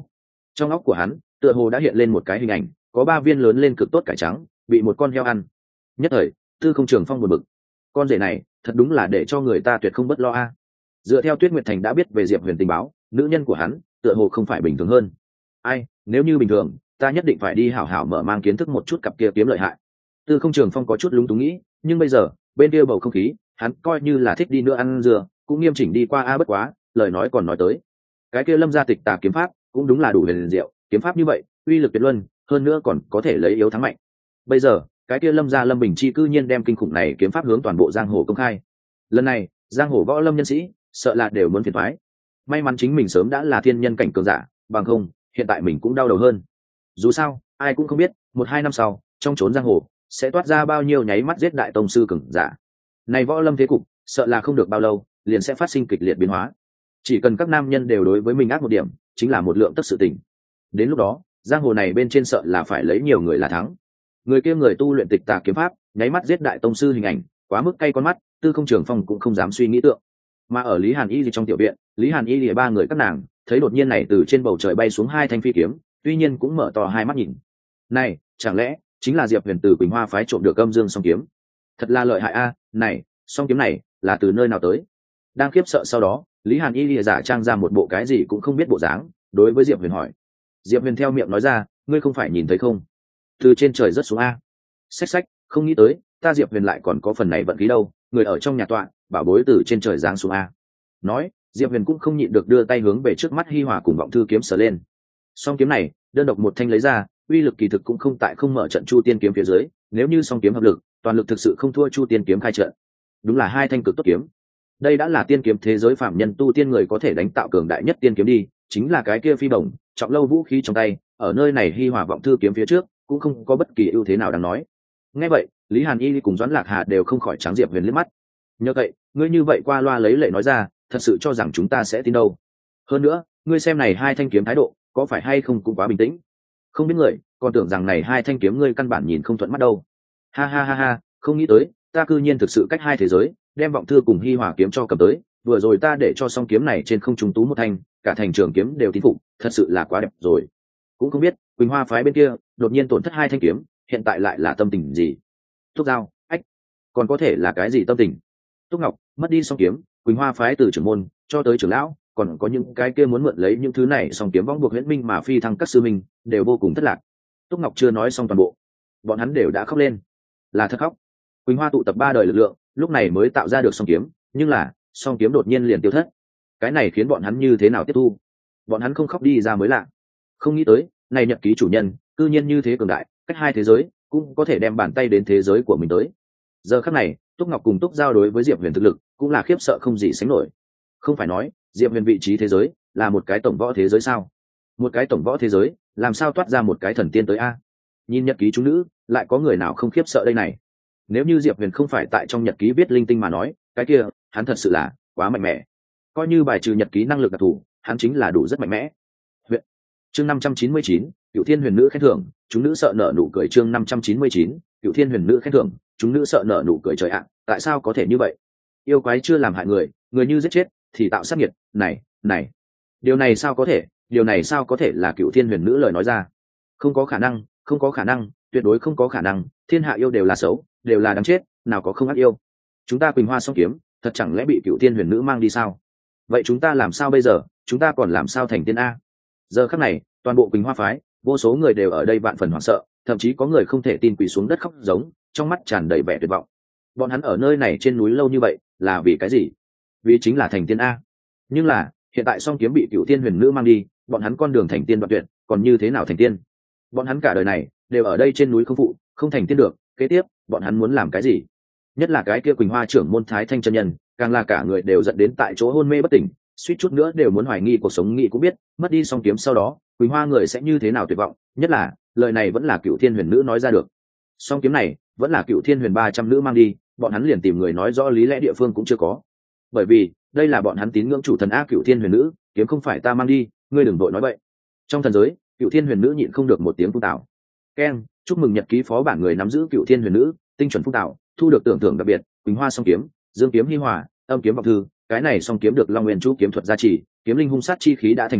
Trong óc của hắn tựa hồ đã hiện lên một cái hình ảnh, có ba viên lớn lên cực tốt cải trắng bị một con heo ăn. Nhất thời Tư Không Trường Phong buồn bực, con rể này thật đúng là để cho người ta tuyệt không bất lo a. Dựa theo Tuyết Nguyệt Thành đã biết về Diệp Huyền tình báo, nữ nhân của hắn tựa hồ không phải bình thường hơn. Ai, nếu như bình thường ta nhất định phải đi hảo hảo mở mang kiến thức một chút cặp kia kiếm lợi hại. Tư Không Trường Phong có chút lúng túng nghĩ, nhưng bây giờ bên kia bầu không khí hắn coi như là thích đi nữa ăn dừa cũng nghiêm chỉnh đi qua a. Bất quá lời nói còn nói tới, cái kia Lâm gia tịch tà kiếm pháp cũng đúng là đủ huyền diệu, kiếm pháp như vậy uy lực tuyệt luân, hơn nữa còn có thể lấy yếu thắng mạnh. Bây giờ cái kia Lâm gia Lâm Bình Chi cư nhiên đem kinh khủng này kiếm pháp hướng toàn bộ giang hồ công khai, lần này giang hồ võ lâm nhân sĩ sợ là đều muốn phiền thoái. May mắn chính mình sớm đã là thiên nhân cảnh cường giả, bằng không hiện tại mình cũng đau đầu hơn. Dù sao ai cũng không biết một hai năm sau trong chốn giang hồ sẽ toát ra bao nhiêu nháy mắt giết đại tông sư cường giả. Này võ lâm thế cục sợ là không được bao lâu liền sẽ phát sinh kịch liệt biến hóa. Chỉ cần các nam nhân đều đối với mình ác một điểm, chính là một lượng tất sự tình. Đến lúc đó giang hồ này bên trên sợ là phải lấy nhiều người là thắng. Người kia người tu luyện tịch tà kiếm pháp nháy mắt giết đại tông sư hình ảnh quá mức cay con mắt, Tư Không Trường Phong cũng không dám suy nghĩ tượng. Mà ở Lý Hàn Y gì trong tiểu viện, Lý Hàn Y lìa ba người các nàng thấy đột nhiên này từ trên bầu trời bay xuống hai thanh phi kiếm, tuy nhiên cũng mở to hai mắt nhìn. Này chẳng lẽ chính là Diệp Huyền từ Quỳnh Hoa phái trộm được âm dương song kiếm? Thật là lợi hại a. Này song kiếm này là từ nơi nào tới? Đang khiếp sợ sau đó, Lý Hàn Y lìa giả trang ra một bộ cái gì cũng không biết bộ dáng, đối với Diệp Huyền hỏi. Diệp Huyền theo miệng nói ra, ngươi không phải nhìn thấy không, từ trên trời rất xuống a. Xách xách, không nghĩ tới ta Diệp Huyền lại còn có phần này vận khí đâu, người ở trong nhà tọa bảo bối từ trên trời giáng xuống a. Nói Diệp Huyền cũng không nhịn được đưa tay hướng về trước mắt Hi Hòa cùng Vọng Thư kiếm sờ lên. Song kiếm này đơn độc một thanh lấy ra, uy lực kỳ thực cũng không tại không mở trận Chu Tiên kiếm phía dưới, nếu như song kiếm hợp lực toàn lực thực sự không thua Chu Tiên kiếm khai trận. Đúng là hai thanh cực tốt kiếm. Đây đã là tiên kiếm thế giới phạm nhân tu tiên người có thể đánh tạo cường đại nhất tiên kiếm đi, chính là cái kia phi bổng trọng lâu vũ khí trong tay, ở nơi này Hi Hòa Vọng Thư kiếm phía trước cũng không có bất kỳ ưu thế nào đáng nói. Nghe vậy Lý Hàn Y cùng Doãn Lạc Hà đều không khỏi trắng Diệp Huyền liếc mắt. Nhờ vậy ngươi như vậy qua loa lấy lệ nói ra, thật sự cho rằng chúng ta sẽ tin đâu? Hơn nữa ngươi xem này hai thanh kiếm thái độ có phải hay không cũng quá bình tĩnh, không biết người còn tưởng rằng này hai thanh kiếm ngươi căn bản nhìn không thuận mắt đâu. Ha ha ha ha, không nghĩ tới ta cư nhiên thực sự cách hai thế giới đem Vọng Thư cùng Hi Hòa kiếm cho cầm tới, vừa rồi ta để cho song kiếm này trên không trung tú một thanh, cả thành trường kiếm đều tín phục, thật sự là quá đẹp rồi. Cũng không biết Quỳnh Hoa phái bên kia đột nhiên tổn thất hai thanh kiếm, hiện tại lại là tâm tình gì? Thúc Giao, ách, còn có thể là cái gì tâm tình? Túc Ngọc mất đi song kiếm, Quỳnh Hoa phái từ trưởng môn cho tới trưởng lão, còn có những cái kia muốn mượn lấy những thứ này song kiếm võng buộc Huyễn Minh mà phi thăng các sư minh đều vô cùng thất lạc. Túc Ngọc chưa nói xong toàn bộ, bọn hắn đều đã khóc lên, là thật khóc. Quỳnh Hoa tụ tập ba đời lực lượng, lúc này mới tạo ra được song kiếm, nhưng là song kiếm đột nhiên liền tiêu thất. Cái này khiến bọn hắn như thế nào tiếp thu? Bọn hắn không khóc đi ra mới lạ. Không nghĩ tới, này nhật ký chủ nhân, cư nhiên như thế cường đại, cách hai thế giới, cũng có thể đem bàn tay đến thế giới của mình tới. Giờ khắc này, Túc Ngọc cùng Túc Giao đối với Diệp Huyền thực lực, cũng là khiếp sợ không gì sánh nổi. Không phải nói, Diệp Huyền vị trí thế giới là một cái tổng võ thế giới sao? Một cái tổng võ thế giới, làm sao toát ra một cái thần tiên tới a? Nhìn nhật ký chúng nữ, lại có người nào không khiếp sợ đây này? Nếu như Diệp Huyền không phải tại trong nhật ký viết linh tinh mà nói, cái kia, hắn thật sự là quá mạnh mẽ. Coi như bài trừ nhật ký năng lực đặc thù, hắn chính là đủ rất mạnh mẽ. Huyện chương năm trăm chín mươi chín, Cửu Thiên Huyền Nữ khen thưởng, chúng nữ sợ nở nụ cười. Chương năm trăm chín mươi chín, Cửu Thiên Huyền Nữ khen thưởng, chúng nữ sợ nở nụ cười. Trời ạ, tại sao có thể như vậy? Yêu quái chưa làm hại người, người như giết chết thì tạo sát nghiệt, này, này. Điều này sao có thể, điều này sao có thể là Cửu Thiên Huyền Nữ lời nói ra? Không có khả năng, không có khả năng, tuyệt đối không có khả năng, thiên hạ yêu đều là xấu, đều là đáng chết, nào có không ác yêu. Chúng ta Quỳnh Hoa song kiếm, thật chẳng lẽ bị Cửu Thiên Huyền Nữ mang đi sao? Vậy chúng ta làm sao bây giờ, chúng ta còn làm sao thành tiên a? Giờ khắc này, toàn bộ Quỳnh Hoa phái, vô số người đều ở đây vạn phần hoảng sợ, thậm chí có người không thể tin quỳ xuống đất khóc giống, trong mắt tràn đầy vẻ tuyệt vọng. Bọn hắn ở nơi này trên núi lâu như vậy, là vì cái gì? Vì chính là thành tiên a. Nhưng là, hiện tại song kiếm bị Cửu Thiên Huyền Nữ mang đi, bọn hắn con đường thành tiên đoạn tuyệt, còn như thế nào thành tiên? Bọn hắn cả đời này đều ở đây trên núi không phụ, không thành tiên được, kế tiếp, bọn hắn muốn làm cái gì? Nhất là cái kia Quỳnh Hoa trưởng môn Thái Thanh chân nhân, càng là cả người đều giận đến tại chỗ hôn mê bất tỉnh, suýt chút nữa đều muốn hoài nghi cuộc sống, nghĩ cũng biết, mất đi song kiếm sau đó, Quỳnh Hoa người sẽ như thế nào tuyệt vọng, nhất là, lời này vẫn là Cửu Thiên Huyền Nữ nói ra được. Song kiếm này, vẫn là Cửu Thiên Huyền ba trăm nữ mang đi, bọn hắn liền tìm người nói rõ lý lẽ địa phương cũng chưa có. Bởi vì, đây là bọn hắn tín ngưỡng chủ thần a Cửu Thiên Huyền Nữ, kiếm không phải ta mang đi, ngươi đừng vội nói vậy. Trong thần giới, Cửu Thiên Huyền Nữ nhịn không được một tiếng phun tảo. Keng, chúc mừng nhật ký phó bản người nắm giữ Cửu Thiên Huyền Nữ, tinh chuẩn phun tảo, thu được tưởng thưởng đặc biệt, Quỳnh Hoa song kiếm, Dương kiếm Hi Hòa, Âm kiếm Vọng Thư, cái này song kiếm được Long Nguyên Chú kiếm thuật gia trì, kiếm linh hung sát chi khí đã thành hình,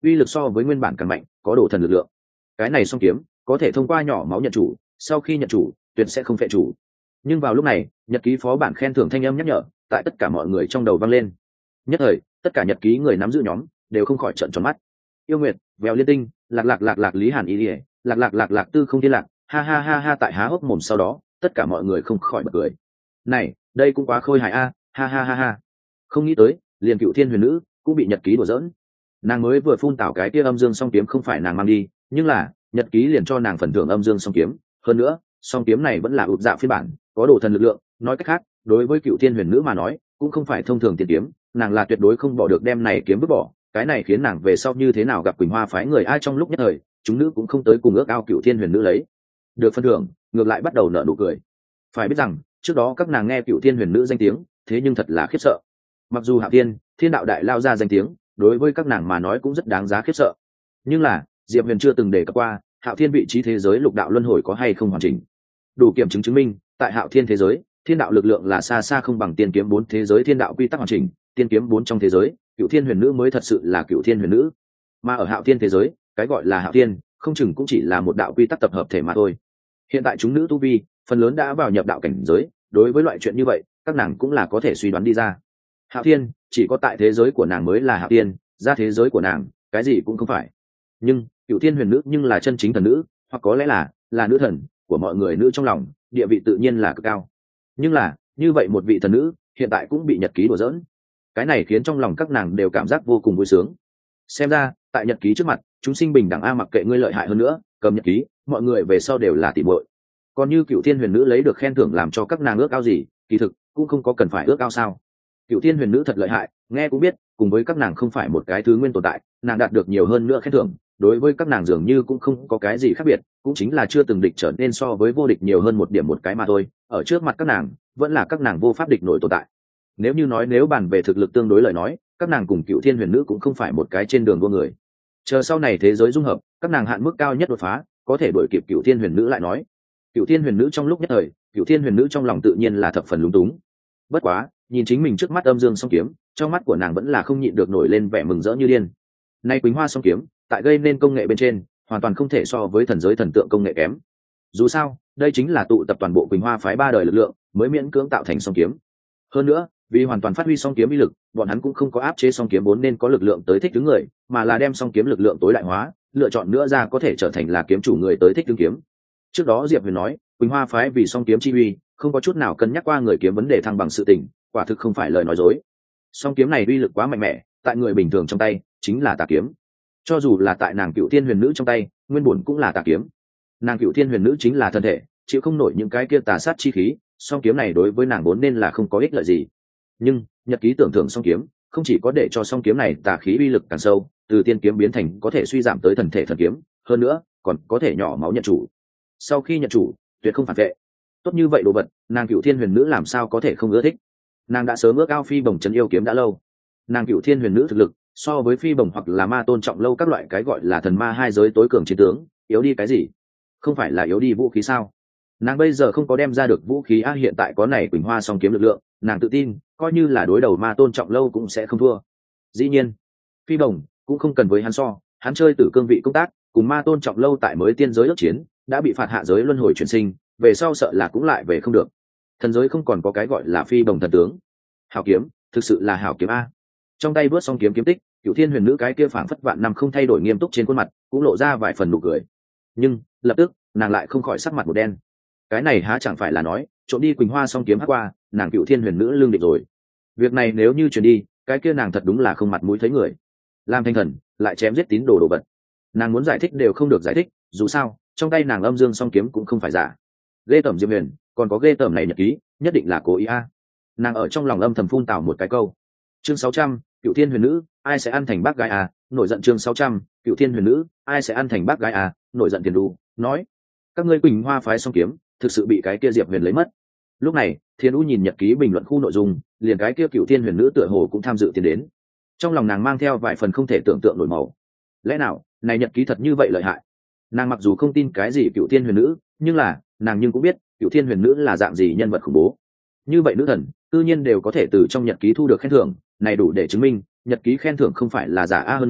uy lực so với nguyên bản càng mạnh, có đồ thần lực lượng. Cái này song kiếm có thể thông qua nhỏ máu nhận chủ, sau khi nhận chủ tuyệt sẽ không phệ chủ. Nhưng vào lúc này, nhật ký phó bản khen thưởng thanh âm nhắc nhở tại tất cả mọi người trong đầu vang lên. Nhất thời, tất cả nhật ký người nắm giữ nhóm đều không khỏi trợn tròn mắt. Yêu Nguyệt, Vèo Liên Tinh, lạc lạc lạc lạc Lý Hàn Y Lìa, lạc lạc lạc lạc Tư Không Thiên Lạc, ha ha ha ha tại há hốc mồm sau đó, tất cả mọi người không khỏi bật cười. Này, đây cũng quá khôi hài a, ha ha ha ha. Không nghĩ tới, liền Cựu Thiên Huyền Nữ cũng bị nhật ký đùa giỡn. Nàng mới vừa phun tảo cái kia âm dương song kiếm không phải nàng mang đi, nhưng là nhật ký liền cho nàng phần thưởng âm dương song kiếm. Hơn nữa, song kiếm này vẫn là ụt dạ phiên bản, có đồ thần lực lượng. Nói cách khác, đối với Cựu Thiên Huyền Nữ mà nói, cũng không phải thông thường tiền kiếm, nàng là tuyệt đối không bỏ được đem này kiếm vứt bỏ. Cái này khiến nàng về sau như thế nào gặp Quỳnh Hoa phái người ai trong lúc nhất thời, chúng nữ cũng không tới cùng ước ao Cựu Thiên Huyền Nữ lấy được phần thưởng, ngược lại bắt đầu nở nụ cười. Phải biết rằng, trước đó các nàng nghe Cựu Thiên Huyền Nữ danh tiếng, thế nhưng thật là khiếp sợ. Mặc dù Hạo Thiên, Thiên đạo đại lao ra danh tiếng, đối với các nàng mà nói cũng rất đáng giá khiếp sợ. Nhưng là, Diệp Huyền chưa từng đề cập qua, Hạo Thiên vị trí thế giới lục đạo luân hồi có hay không hoàn chỉnh. Đủ kiểm chứng chứng minh, tại Hạo Thiên thế giới, thiên đạo lực lượng là xa xa không bằng tiên kiếm bốn thế giới thiên đạo quy tắc hoàn chỉnh, tiên kiếm bốn trong thế giới, Cựu Thiên Huyền Nữ mới thật sự là Cựu Thiên Huyền Nữ. Mà ở Hạo Thiên thế giới, cái gọi là Hạo Thiên, không chừng cũng chỉ là một đạo quy tắc tập hợp thể mà thôi. Hiện tại chúng nữ tu vi, phần lớn đã vào nhập đạo cảnh giới, đối với loại chuyện như vậy, các nàng cũng là có thể suy đoán đi ra. Hạo Thiên, chỉ có tại thế giới của nàng mới là Hạo Thiên, ra thế giới của nàng, cái gì cũng không phải. Nhưng, Cựu Thiên Huyền Nữ nhưng là chân chính thần nữ, hoặc có lẽ là là nữ thần của mọi người nữ trong lòng, địa vị tự nhiên là cực cao. Nhưng là, như vậy một vị thần nữ, hiện tại cũng bị nhật ký đùa giỡn. Cái này khiến trong lòng các nàng đều cảm giác vô cùng vui sướng. Xem ra, tại nhật ký trước mặt, chúng sinh bình đẳng a, mặc kệ ngươi lợi hại hơn nữa, cầm nhật ký, mọi người về sau đều là tỷ muội. Còn như Cựu Thiên Huyền Nữ lấy được khen thưởng làm cho các nàng ước ao gì, kỳ thực cũng không có cần phải ước ao sao. Cựu Thiên Huyền Nữ thật lợi hại, nghe cũng biết, cùng với các nàng không phải một cái thứ nguyên tồn tại, nàng đạt được nhiều hơn nữa khen thưởng, đối với các nàng dường như cũng không có cái gì khác biệt, cũng chính là chưa từng địch trở nên so với vô địch nhiều hơn một điểm một cái mà thôi, ở trước mặt các nàng, vẫn là các nàng vô pháp địch nổi tồn tại. Nếu như nói nếu bàn về thực lực tương đối lời nói, các nàng cùng Cựu Thiên Huyền Nữ cũng không phải một cái trên đường đua người. Chờ sau này thế giới dung hợp, các nàng hạn mức cao nhất đột phá, có thể đuổi kịp Cựu Thiên Huyền Nữ lại nói. Cựu Thiên Huyền Nữ trong lúc nhất thời, Cựu Thiên Huyền Nữ trong lòng tự nhiên là thập phần lúng túng. Bất quá, nhìn chính mình trước mắt âm dương song kiếm, trong mắt của nàng vẫn là không nhịn được nổi lên vẻ mừng rỡ như điên. Nay Quỳnh Hoa song kiếm, tại gây nên công nghệ bên trên, hoàn toàn không thể so với thần giới thần tượng công nghệ kém. Dù sao, đây chính là tụ tập toàn bộ Quỳnh Hoa phái ba đời lực lượng, mới miễn cưỡng tạo thành song kiếm. Hơn nữa, vì hoàn toàn phát huy song kiếm uy lực, bọn hắn cũng không có áp chế song kiếm vốn nên có lực lượng tới thích ứng người, mà là đem song kiếm lực lượng tối đại hóa, lựa chọn nữa ra có thể trở thành là kiếm chủ người tới thích ứng kiếm. Trước đó Diệp Huyền nói, Quỳnh Hoa phái vì song kiếm chi uy, không có chút nào cân nhắc qua người kiếm vấn đề thăng bằng sự tình, quả thực không phải lời nói dối. Song kiếm này uy lực quá mạnh mẽ, tại người bình thường trong tay chính là tà kiếm. Cho dù là tại nàng Cựu Thiên Huyền Nữ trong tay, nguyên bổn cũng là tà kiếm. Nàng Cựu Thiên Huyền Nữ chính là thân thể, chịu không nổi những cái kia tà sát chi khí, song kiếm này đối với nàng vốn nên là không có ích lợi gì. Nhưng nhật ký tưởng thưởng song kiếm, không chỉ có để cho song kiếm này tà khí uy lực càng sâu, từ tiên kiếm biến thành có thể suy giảm tới thần thể thần kiếm, hơn nữa còn có thể nhỏ máu nhận chủ. Sau khi nhận chủ, tuyệt không phản vệ. Tốt như vậy đồ vật, nàng Cựu Thiên Huyền Nữ làm sao có thể không ưa thích. Nàng đã sớm ước ao Phi Bồng trấn yêu kiếm đã lâu. Nàng Cựu Thiên Huyền Nữ thực lực so với Phi Bồng hoặc là Ma Tôn Trọng Lâu các loại cái gọi là thần ma hai giới tối cường chiến tướng, yếu đi cái gì? Không phải là yếu đi vũ khí sao? Nàng bây giờ không có đem ra được vũ khí a, hiện tại có này Quỳnh Hoa song kiếm lực lượng, nàng tự tin coi như là đối đầu Ma Tôn Trọng Lâu cũng sẽ không thua. Dĩ nhiên, Phi Bồng cũng không cần với hắn so, hắn chơi từ cương vị công tác, cùng Ma Tôn Trọng Lâu tại mới tiên giới ước chiến, đã bị phạt hạ giới luân hồi chuyển sinh, về sau sợ là cũng lại về không được. Thần giới không còn có cái gọi là Phi Bồng thần tướng. Hảo kiếm, thực sự là hảo kiếm a. Trong tay vớt xong kiếm kiếm tích, Cựu Thiên Huyền Nữ cái kia phảng phất vạn năm không thay đổi nghiêm túc trên khuôn mặt cũng lộ ra vài phần nụ cười. Nhưng lập tức nàng lại không khỏi sắc mặt một đen. Cái này há chẳng phải là nói trộm đi Quỳnh Hoa song kiếm hắc qua, nàng Cựu Thiên Huyền Nữ lương địch rồi. Việc này nếu như truyền đi, cái kia nàng thật đúng là không mặt mũi thấy người. Làm thanh thần lại chém giết tín đồ đồ vật, nàng muốn giải thích đều không được giải thích, dù sao trong tay nàng âm dương song kiếm cũng không phải giả. Ghê tởm Diệp Huyền, còn có ghê tởm này nhật ký, nhất định là cố ý a. Nàng ở trong lòng âm thầm phun tào một cái câu. Chương sáu trăm, Cựu Thiên Huyền Nữ, ai sẽ ăn thành bác gái à? Nổi giận chương sáu trăm, Cựu Thiên Huyền Nữ, ai sẽ ăn thành bác gái à? Nổi giận Tiền Đu nói, các ngươi Quỳnh Hoa phái song kiếm, thực sự bị cái kia Diệp Huyền lấy mất. Lúc này, Thiên U nhìn nhật ký bình luận khu nội dung, liền cái kia Cựu Thiên Huyền Nữ tựa hồ cũng tham dự tiến đến. Trong lòng nàng mang theo vài phần không thể tưởng tượng nổi màu. Lẽ nào, này nhật ký thật như vậy lợi hại? Nàng mặc dù không tin cái gì Cựu Thiên Huyền Nữ, nhưng là, nàng nhưng cũng biết, Cựu Thiên Huyền Nữ là dạng gì nhân vật khủng bố. Như vậy nữ thần, tự nhiên đều có thể từ trong nhật ký thu được khen thưởng, này đủ để chứng minh, nhật ký khen thưởng không phải là giả a, hơn nữa,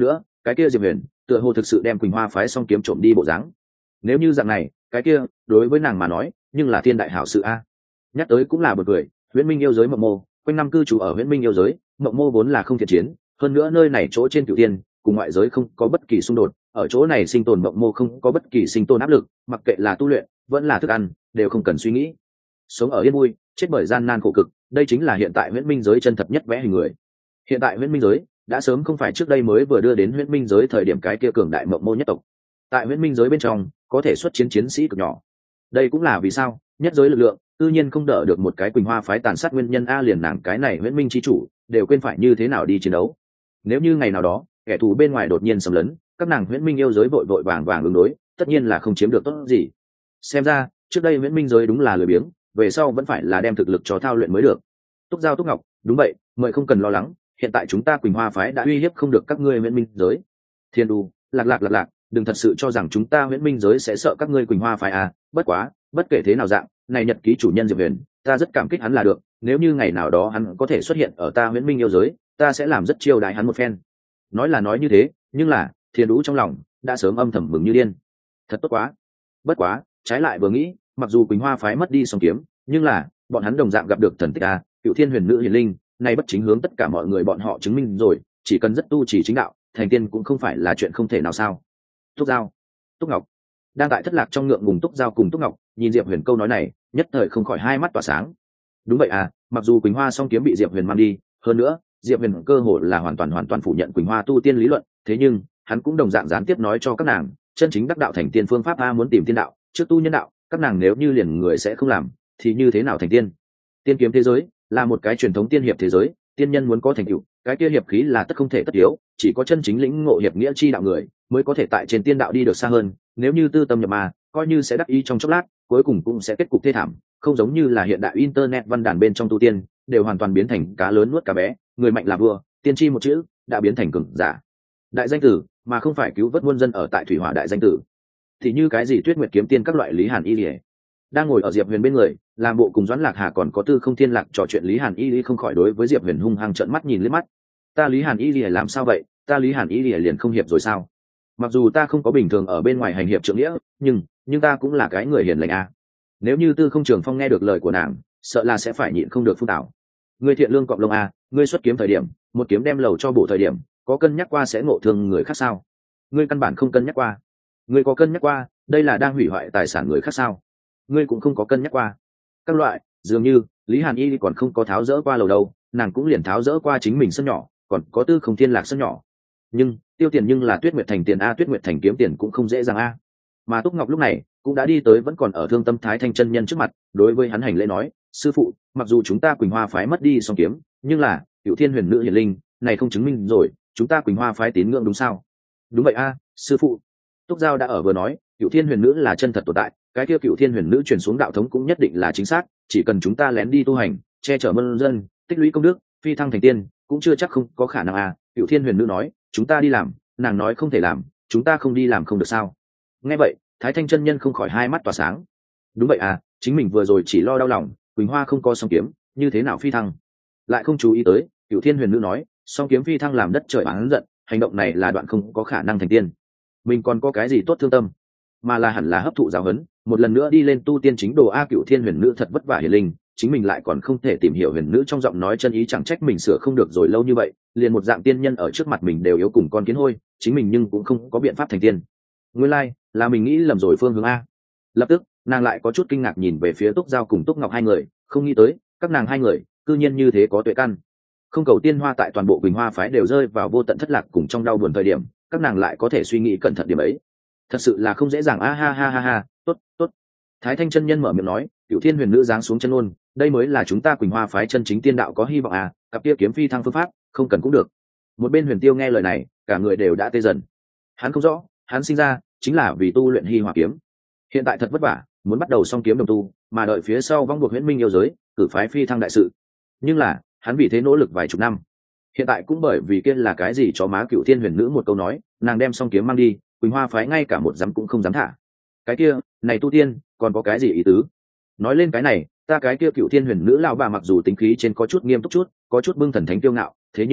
cái kia diệp huyền tựa hồ thực sự đem Quỳnh Hoa phái song kiếm trộm đi bộ dáng. Nếu như dạng này, cái kia đối với nàng mà nói nhưng là thiên đại hảo sự a. Nhắc tới cũng là bật cười, Huyễn Minh yêu giới Mộng Mô quanh năm cư trú ở Huyễn Minh yêu giới, Mộng Mô vốn là không thiện chiến, hơn nữa nơi này chỗ trên cửu tiên cùng ngoại giới không có bất kỳ xung đột, ở chỗ này sinh tồn Mộng Mô không có bất kỳ sinh tồn áp lực, mặc kệ là tu luyện vẫn là thức ăn đều không cần suy nghĩ, sống ở yên vui, chết bởi gian nan khổ cực, đây chính là hiện tại Huyễn Minh giới chân thật nhất vẽ hình người. Hiện tại Huyễn Minh giới đã sớm không phải trước đây mới vừa đưa đến Huyễn Minh giới thời điểm cái kia cường đại Mộng Mô nhất tộc. Tại Huyễn Minh giới bên trong có thể xuất chiến chiến sĩ cực nhỏ, đây cũng là vì sao nhất giới lực lượng tự nhiên không đỡ được một cái Quỳnh Hoa phái tàn sát nguyên nhân a. Liền nàng cái này Huyễn Minh chi chủ đều quên phải như thế nào đi chiến đấu. Nếu như ngày nào đó kẻ thù bên ngoài đột nhiên xâm lấn, các nàng Huyễn Minh yêu giới vội vội vàng vàng ứng đối, tất nhiên là không chiếm được tốt gì. Xem ra trước đây Huyễn Minh giới đúng là lười biếng, về sau vẫn phải là đem thực lực cho thao luyện mới được. Túc Giao Túc Ngọc, đúng vậy, mời không cần lo lắng, hiện tại chúng ta Quỳnh Hoa phái đã uy hiếp không được các ngươi Huyễn Minh giới. Thiên đu, lạc lạc lạc lạc, đừng thật sự cho rằng chúng ta Huyễn Minh giới sẽ sợ các ngươi Quỳnh Hoa phái à, bất quá, bất kể thế nào dạng, này nhật ký chủ nhân Diệp Huyền, ta rất cảm kích hắn là được, nếu như ngày nào đó hắn có thể xuất hiện ở ta Huyễn Minh yêu giới, ta sẽ làm rất chiêu đãi hắn một phen. Nói là nói như thế, nhưng là, Thiên đu trong lòng đã sớm âm thầm mừng như điên. Thật tốt quá. Bất quá, trái lại vừa nghĩ, mặc dù Quỳnh Hoa phái mất đi song kiếm, nhưng là, bọn hắn đồng dạng gặp được thần tích a, Cựu Thiên Huyền Nữ Hiền Linh, này bất chính hướng tất cả mọi người bọn họ chứng minh rồi, chỉ cần rất tu chỉ chính đạo, thành tiên cũng không phải là chuyện không thể nào sao. Túc Giao, Túc Ngọc, đang tại thất lạc trong ngượng ngùng Túc Giao cùng Túc Ngọc, nhìn Diệp Huyền câu nói này, nhất thời không khỏi hai mắt tỏa sáng. Đúng vậy à, mặc dù Quỳnh Hoa song kiếm bị Diệp Huyền mang đi, hơn nữa, Diệp Huyền cơ hồ là hoàn toàn hoàn toàn phủ nhận Quỳnh Hoa tu tiên lý luận, thế nhưng, hắn cũng đồng dạng gián tiếp nói cho các nàng, chân chính đắc đạo thành tiên phương pháp a, muốn tìm tiên đạo, trước tu nhân đạo, các nàng nếu như liền người sẽ không làm, thì như thế nào thành tiên? Tiên kiếm thế giới là một cái truyền thống tiên hiệp thế giới, tiên nhân muốn có thành tựu, cái kia hiệp khí là tất không thể tất yếu, chỉ có chân chính lĩnh ngộ hiệp nghĩa chi đạo người mới có thể tại trên tiên đạo đi được xa hơn, nếu như tư tâm nhập ma, coi như sẽ đắc ý trong chốc lát, cuối cùng cũng sẽ kết cục thê thảm, không giống như là hiện đại internet văn đàn bên trong tu tiên, đều hoàn toàn biến thành cá lớn nuốt cá bé, người mạnh là vua, tiên tri một chữ đã biến thành cường giả đại danh tử, mà không phải cứu vớt muôn dân ở tại thủy hỏa đại danh tử. Thì như cái gì Tuyết Nguyệt kiếm tiên các loại Lý Hàn Y Lìa đang ngồi ở Diệp Huyền bên người, làm bộ cùng Doãn Lạc Hà còn có Tư Không Thiên Lạc trò chuyện, Lý Hàn Y Lìa không khỏi đối với Diệp Huyền hung hăng trợn mắt nhìn liếc mắt. Ta Lý Hàn Y Lìa làm sao vậy? Ta Lý Hàn Y Lìa liền không hiệp rồi sao? Mặc dù ta không có bình thường ở bên ngoài hành hiệp trượng nghĩa, nhưng nhưng ta cũng là cái người hiền lành à. Nếu như Tư Không Trường Phong nghe được lời của nàng, sợ là sẽ phải nhịn không được phun tảo. Ngươi thiện lương cọp lông à, ngươi xuất kiếm thời điểm, một kiếm đem lầu cho bổ thời điểm, có cân nhắc qua sẽ ngộ thương người khác sao? Ngươi căn bản không cân nhắc qua. Ngươi có cân nhắc qua, đây là đang hủy hoại tài sản người khác sao? Ngươi cũng không có cân nhắc qua. Các loại, dường như Lý Hàn Y còn không có tháo dỡ qua lầu đâu, nàng cũng liền tháo dỡ qua chính mình sân nhỏ, còn có Tư Không Thiên Lạc sân nhỏ. Nhưng tiêu tiền nhưng là Tuyết Nguyệt Thành tiền a, Tuyết Nguyệt Thành kiếm tiền cũng không dễ dàng a. Mà Túc Ngọc lúc này cũng đã đi tới, vẫn còn ở Thương Tâm Thái Thanh chân nhân trước mặt, đối với hắn hành lễ nói, sư phụ, mặc dù chúng ta Quỳnh Hoa phái mất đi song kiếm, nhưng là Cựu Thiên Huyền Nữ Hiển Linh này không chứng minh rồi chúng ta Quỳnh Hoa phái tín ngưỡng đúng sao? Đúng vậy a, sư phụ. Túc Giao đã ở vừa nói, Cựu Thiên Huyền Nữ là chân thật tồn tại, cái kia Cựu Thiên Huyền Nữ truyền xuống đạo thống cũng nhất định là chính xác, chỉ cần chúng ta lén đi tu hành, che chở muôn dân, tích lũy công đức, phi thăng thành tiên, cũng chưa chắc không có khả năng a. Cựu Thiên Huyền Nữ nói, chúng ta đi làm, nàng nói không thể làm, chúng ta không đi làm không được sao? Nghe vậy, Thái Thanh chân nhân không khỏi hai mắt tỏa sáng. Đúng vậy à, chính mình vừa rồi chỉ lo đau lòng, Quỳnh Hoa không có song kiếm, như thế nào phi thăng? Lại không chú ý tới, Cựu Thiên Huyền Nữ nói, song kiếm phi thăng làm đất trời oán giận, hành động này là đoạn không có khả năng thành tiên. Mình còn có cái gì tốt thương tâm, mà là hẳn là hấp thụ giáo huấn, một lần nữa đi lên tu tiên chính đồ a. Cựu Thiên Huyền Nữ thật vất vả hiền linh, chính mình lại còn không thể tìm hiểu huyền nữ trong giọng nói chân ý, chẳng trách mình sửa không được rồi lâu như vậy, liền một dạng tiên nhân ở trước mặt mình đều yếu cùng con kiến hôi, chính mình nhưng cũng không có biện pháp thành tiên. Nguyên lai like, là mình nghĩ lầm rồi phương hướng a. Lập tức nàng lại có chút kinh ngạc nhìn về phía Túc Giao cùng Túc Ngọc hai người, không nghĩ tới các nàng hai người cư nhiên như thế có tuệ căn. Không cầu tiên hoa tại toàn bộ Quỳnh Hoa phái đều rơi vào vô tận thất lạc cùng trong đau buồn thời điểm, các nàng lại có thể suy nghĩ cẩn thận điểm ấy, thật sự là không dễ dàng a. Ha ha ha ha, tốt tốt. Thái Thanh chân nhân mở miệng nói, Cựu Thiên Huyền Nữ giáng xuống chân ôn, đây mới là chúng ta Quỳnh Hoa phái chân chính tiên đạo có hy vọng à, cặp kia kiếm phi thăng phương pháp không cần cũng được. Một bên Huyền Tiêu nghe lời này, cả người đều đã tê dần. Hắn không rõ, hắn sinh ra chính là vì tu luyện Hy Hỏa kiếm, hiện tại thật vất vả muốn bắt đầu song kiếm đồng tu, mà đợi phía sau vong buộc Huyễn Minh yêu giới cử phái phi thăng đại sự, nhưng là hắn vì thế nỗ lực vài chục năm, hiện tại cũng bởi vì kia là cái gì chó má Cựu Thiên Huyền Nữ một câu nói, nàng đem song kiếm mang đi, Quỳnh Hoa phái ngay cả một dám cũng không dám thả. Cái kia này tu tiên còn có cái gì ý tứ? Nói lên cái này, ta cái kia Cựu Thiên Huyền Nữ lão bà mặc dù tính khí trên có chút nghiêm túc chút, có chút bưng thần thánh kiêu ngạo, thế nhưng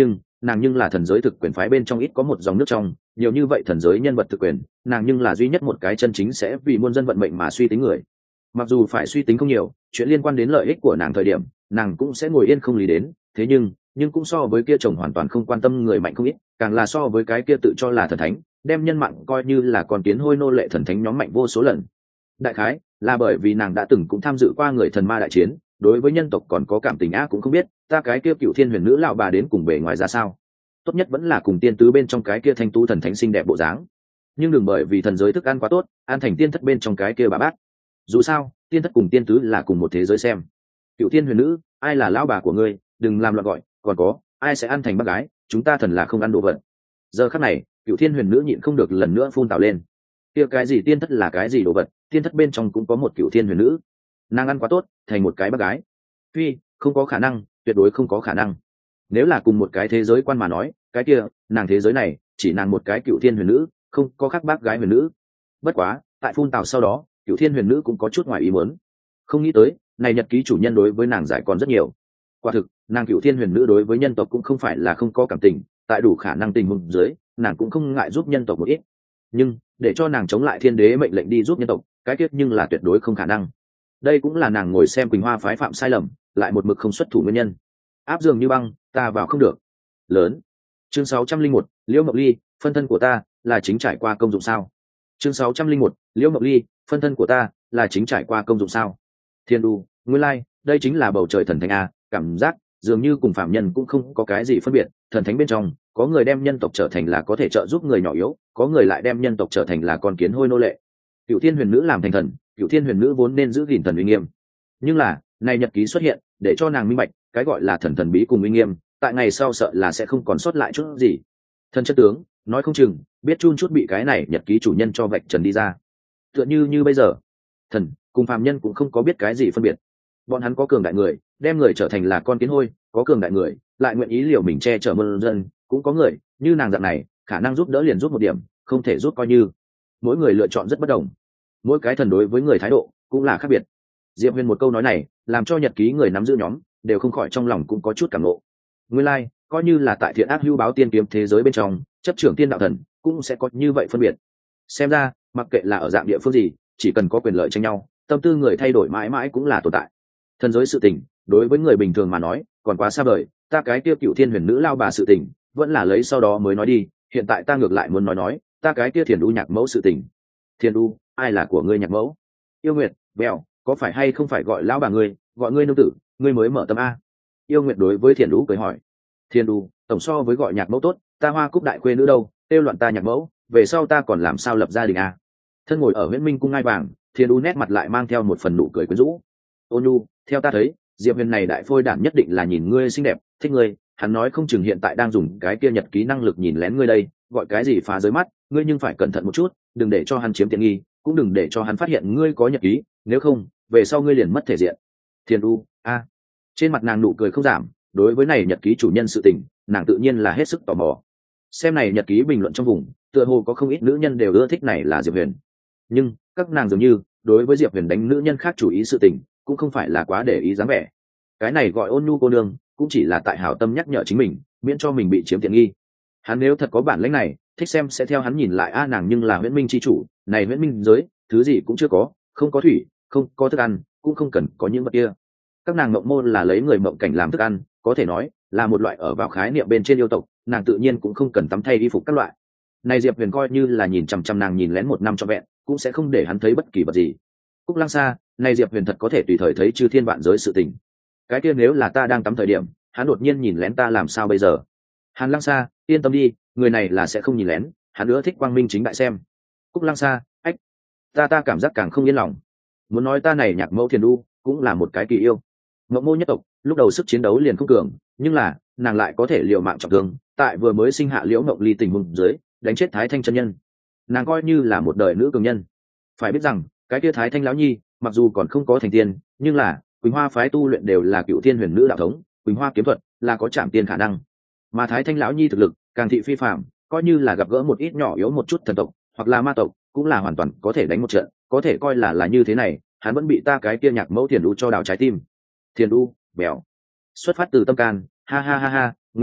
nàng nhưng là thần giới thực quyền phái bên trong ít có một dòng nước trong, nhiều như vậy thần giới nhân vật thực quyền, nàng nhưng là duy nhất một cái chân chính sẽ vì muôn dân vận mệnh mà suy tính người. Mặc dù phải suy tính không nhiều, chuyện liên quan đến lợi ích của nàng thời điểm nàng cũng sẽ ngồi yên không lý đến, thế nhưng nhưng cũng so với kia chồng hoàn toàn không quan tâm người mạnh không ít, càng là so với cái kia tự cho là thần thánh, đem nhân mạng coi như là con kiến hôi nô lệ thần thánh nhóm mạnh vô số lần. Đại khái là bởi vì nàng đã từng cũng tham dự qua người thần ma đại chiến, đối với nhân tộc còn có cảm tình á, cũng không biết ta cái kia cựu thiên huyền nữ lão bà đến cùng bề ngoài ra sao, tốt nhất vẫn là cùng tiên tứ bên trong cái kia thanh tú thần thánh xinh đẹp bộ dáng, nhưng đừng bởi vì thần giới thức ăn quá tốt ăn thành tiên thất bên trong cái kia bà bát. Dù sao tiên thất cùng tiên tứ là cùng một thế giới. Xem cựu thiên huyền nữ, ai là lão bà của ngươi, đừng làm loạn gọi, còn có ai sẽ ăn thành bác gái, chúng ta thần là không ăn đồ vật. Giờ khắc này cựu thiên huyền nữ nhịn không được lần nữa phun tào lên, kia cái gì tiên thất là cái gì đồ vật, tiên thất bên trong cũng có một cựu thiên huyền nữ, nàng ăn quá tốt thành một cái bác gái, phi, không có khả năng, tuyệt đối không có khả năng. Nếu là cùng một cái thế giới quan mà nói, cái kia nàng thế giới này chỉ nàng một cái cựu thiên huyền nữ, không có khác bác gái huyền nữ. Bất quá tại phun tào sau đó cựu thiên huyền nữ cũng có chút ngoài ý muốn, không nghĩ tới này nhật ký chủ nhân đối với nàng giải còn rất nhiều. Quả thực nàng cựu thiên huyền nữ đối với nhân tộc cũng không phải là không có cảm tình, tại đủ khả năng tình huống dưới nàng cũng không ngại giúp nhân tộc một ít, nhưng để cho nàng chống lại thiên đế mệnh lệnh đi giúp nhân tộc, cái kết nhưng là tuyệt đối không khả năng. Đây cũng là nàng ngồi xem Quỳnh Hoa phái phạm sai lầm lại một mực không xuất thủ nguyên nhân. Áp dường như băng, ta vào không được. Lớn. Chương sáu trăm linh một, Liễu Mộng Ly, phân thân của ta là chính trải qua công dụng sao? Chương sáu trăm linh một, Liễu Mộng Ly, phân thân của ta là chính trải qua công dụng sao? Thiên đu, nguyên lai, like, đây chính là bầu trời thần thánh a, cảm giác dường như cùng phạm nhân cũng không có cái gì phân biệt, thần thánh bên trong có người đem nhân tộc trở thành là có thể trợ giúp người nhỏ yếu, có người lại đem nhân tộc trở thành là con kiến hôi nô lệ. Cựu thiên huyền nữ làm thành thần, cựu thiên huyền nữ vốn nên giữ gìn thần uy nghiêm, nhưng là này nhật ký xuất hiện để cho nàng minh bạch cái gọi là thần thần bí cùng uy nghiêm tại ngày sau sợ là sẽ không còn sót lại chút gì. Thần chất tướng nói không chừng biết chun chút bị cái này nhật ký chủ nhân cho vạch trần đi ra, tựa như như bây giờ thần cùng phàm nhân cũng không có biết cái gì phân biệt. Bọn hắn có cường đại người đem người trở thành là con kiến hôi, có cường đại người lại nguyện ý liều mình che chở muôn dân, cũng có người như nàng dạng này khả năng giúp đỡ liền giúp một điểm, không thể giúp coi như. Mỗi người lựa chọn rất bất đồng, mỗi cái thần đối với người thái độ cũng là khác biệt. Diệp Huyền một câu nói này làm cho nhật ký người nắm giữ nhóm đều không khỏi trong lòng cũng có chút cảm ngộ. Nguyên lai like, coi như là tại thiện ác hữu báo tiên kiếm thế giới bên trong chấp trưởng tiên đạo thần cũng sẽ có như vậy phân biệt. Xem ra mặc kệ là ở dạng địa phương gì, chỉ cần có quyền lợi tranh nhau, tâm tư người thay đổi mãi mãi cũng là tồn tại. Thần giới sự tình đối với người bình thường mà nói còn quá xa vời, ta cái kia cựu thiên huyền nữ lao bà sự tình vẫn là lấy sau đó mới nói đi. Hiện tại ta ngược lại muốn nói nói ta cái kia thiền đu nhạc mẫu sự tình. Thiền đu, ai là của ngươi nhạc mẫu? Yêu Nguyệt, Bèo, có phải hay không phải gọi lão bà ngươi, gọi ngươi nương tử, ngươi mới mở tâm a? Yêu Nguyệt đối với thiền đu cười hỏi. Thiền đu, tổng so với gọi nhạc mẫu tốt, ta Hoa Cúc đại khuê nữ đâu, tiêu loạn ta nhạc mẫu, về sau ta còn làm sao lập gia đình a? Thân ngồi ở Huyễn Minh cung ngai vàng, thiền đu nét mặt lại mang theo một phần nụ cười quyến rũ. Ôn nhu, theo ta thấy Diệp Huyền này đại phôi đản nhất định là nhìn ngươi xinh đẹp thích ngươi, hắn nói không chừng hiện tại đang dùng cái kia nhật ký năng lực nhìn lén ngươi đây, gọi cái gì phá giới mắt, ngươi nhưng phải cẩn thận một chút, đừng để cho hắn chiếm tiện nghi, cũng đừng để cho hắn phát hiện ngươi có nhật ký, nếu không về sau ngươi liền mất thể diện. Thiền đu a. Trên mặt nàng nụ cười không giảm, đối với này nhật ký chủ nhân sự tình nàng tự nhiên là hết sức tò mò. Xem này nhật ký bình luận trong vùng tựa hồ có không ít nữ nhân đều ưa thích này là Diệp Huyền, nhưng các nàng dường như đối với Diệp Huyền đánh nữ nhân khác chủ ý sự tình cũng không phải là quá để ý dáng vẻ. Cái này gọi ôn nhu cô nương cũng chỉ là tại hảo tâm nhắc nhở chính mình, miễn cho mình bị chiếm tiện nghi. Hắn nếu thật có bản lĩnh này thích xem sẽ theo hắn nhìn lại a, nàng nhưng là Huyễn Minh chi chủ, này Huyễn Minh giới thứ gì cũng chưa có, không có thủy, không có thức ăn, cũng không cần có những vật kia. Các nàng mộng mô là lấy người mộng cảnh làm thức ăn, có thể nói là một loại ở vào khái niệm bên trên yêu tộc, nàng tự nhiên cũng không cần tắm thay y phục các loại. Này Diệp Huyền coi như là nhìn chằm chằm nàng nhìn lén một năm cho vẹn, cũng sẽ không để hắn thấy bất kỳ vật gì. Cúc Lăng Sa, này Diệp Huyền thật có thể tùy thời thấy chư thiên vạn giới sự tình. Cái kia nếu là ta đang tắm thời điểm hắn đột nhiên nhìn lén ta làm sao bây giờ? Hàn Lăng Sa, yên tâm đi, người này là sẽ không nhìn lén, hắn nữa thích quang minh chính đại xem. Cúc Lăng Sa, ách, ta ta cảm giác càng không yên lòng. Muốn nói ta này nhạc mẫu Thiền đu cũng là một cái kỳ yêu. Ngộ mô nhất tộc lúc đầu sức chiến đấu liền không cường, nhưng là nàng lại có thể liều mạng trọng thương, tại vừa mới sinh hạ Liễu Ngộng Ly tình huống dưới đánh chết Thái Thanh chân nhân, nàng coi như là một đời nữ cường nhân. Phải biết rằng cái kia Thái Thanh lão nhi mặc dù còn không có thành tiên, nhưng là Quỳnh Hoa phái tu luyện đều là cựu thiên huyền nữ đạo thống, Quỳnh Hoa kiếm thuật là có chạm tiên khả năng, mà Thái Thanh lão nhi thực lực càng thị phi phạm, coi như là gặp gỡ một ít nhỏ yếu một chút thần tộc hoặc là ma tộc cũng là hoàn toàn có thể đánh một trận, có thể coi là là như thế này, hắn vẫn bị ta cái kia nhạc mẫu Thiền đu cho đào trái tim. Thiền đu bèo, xuất phát từ tâm can, ha ha ha ha, nguyên lai like,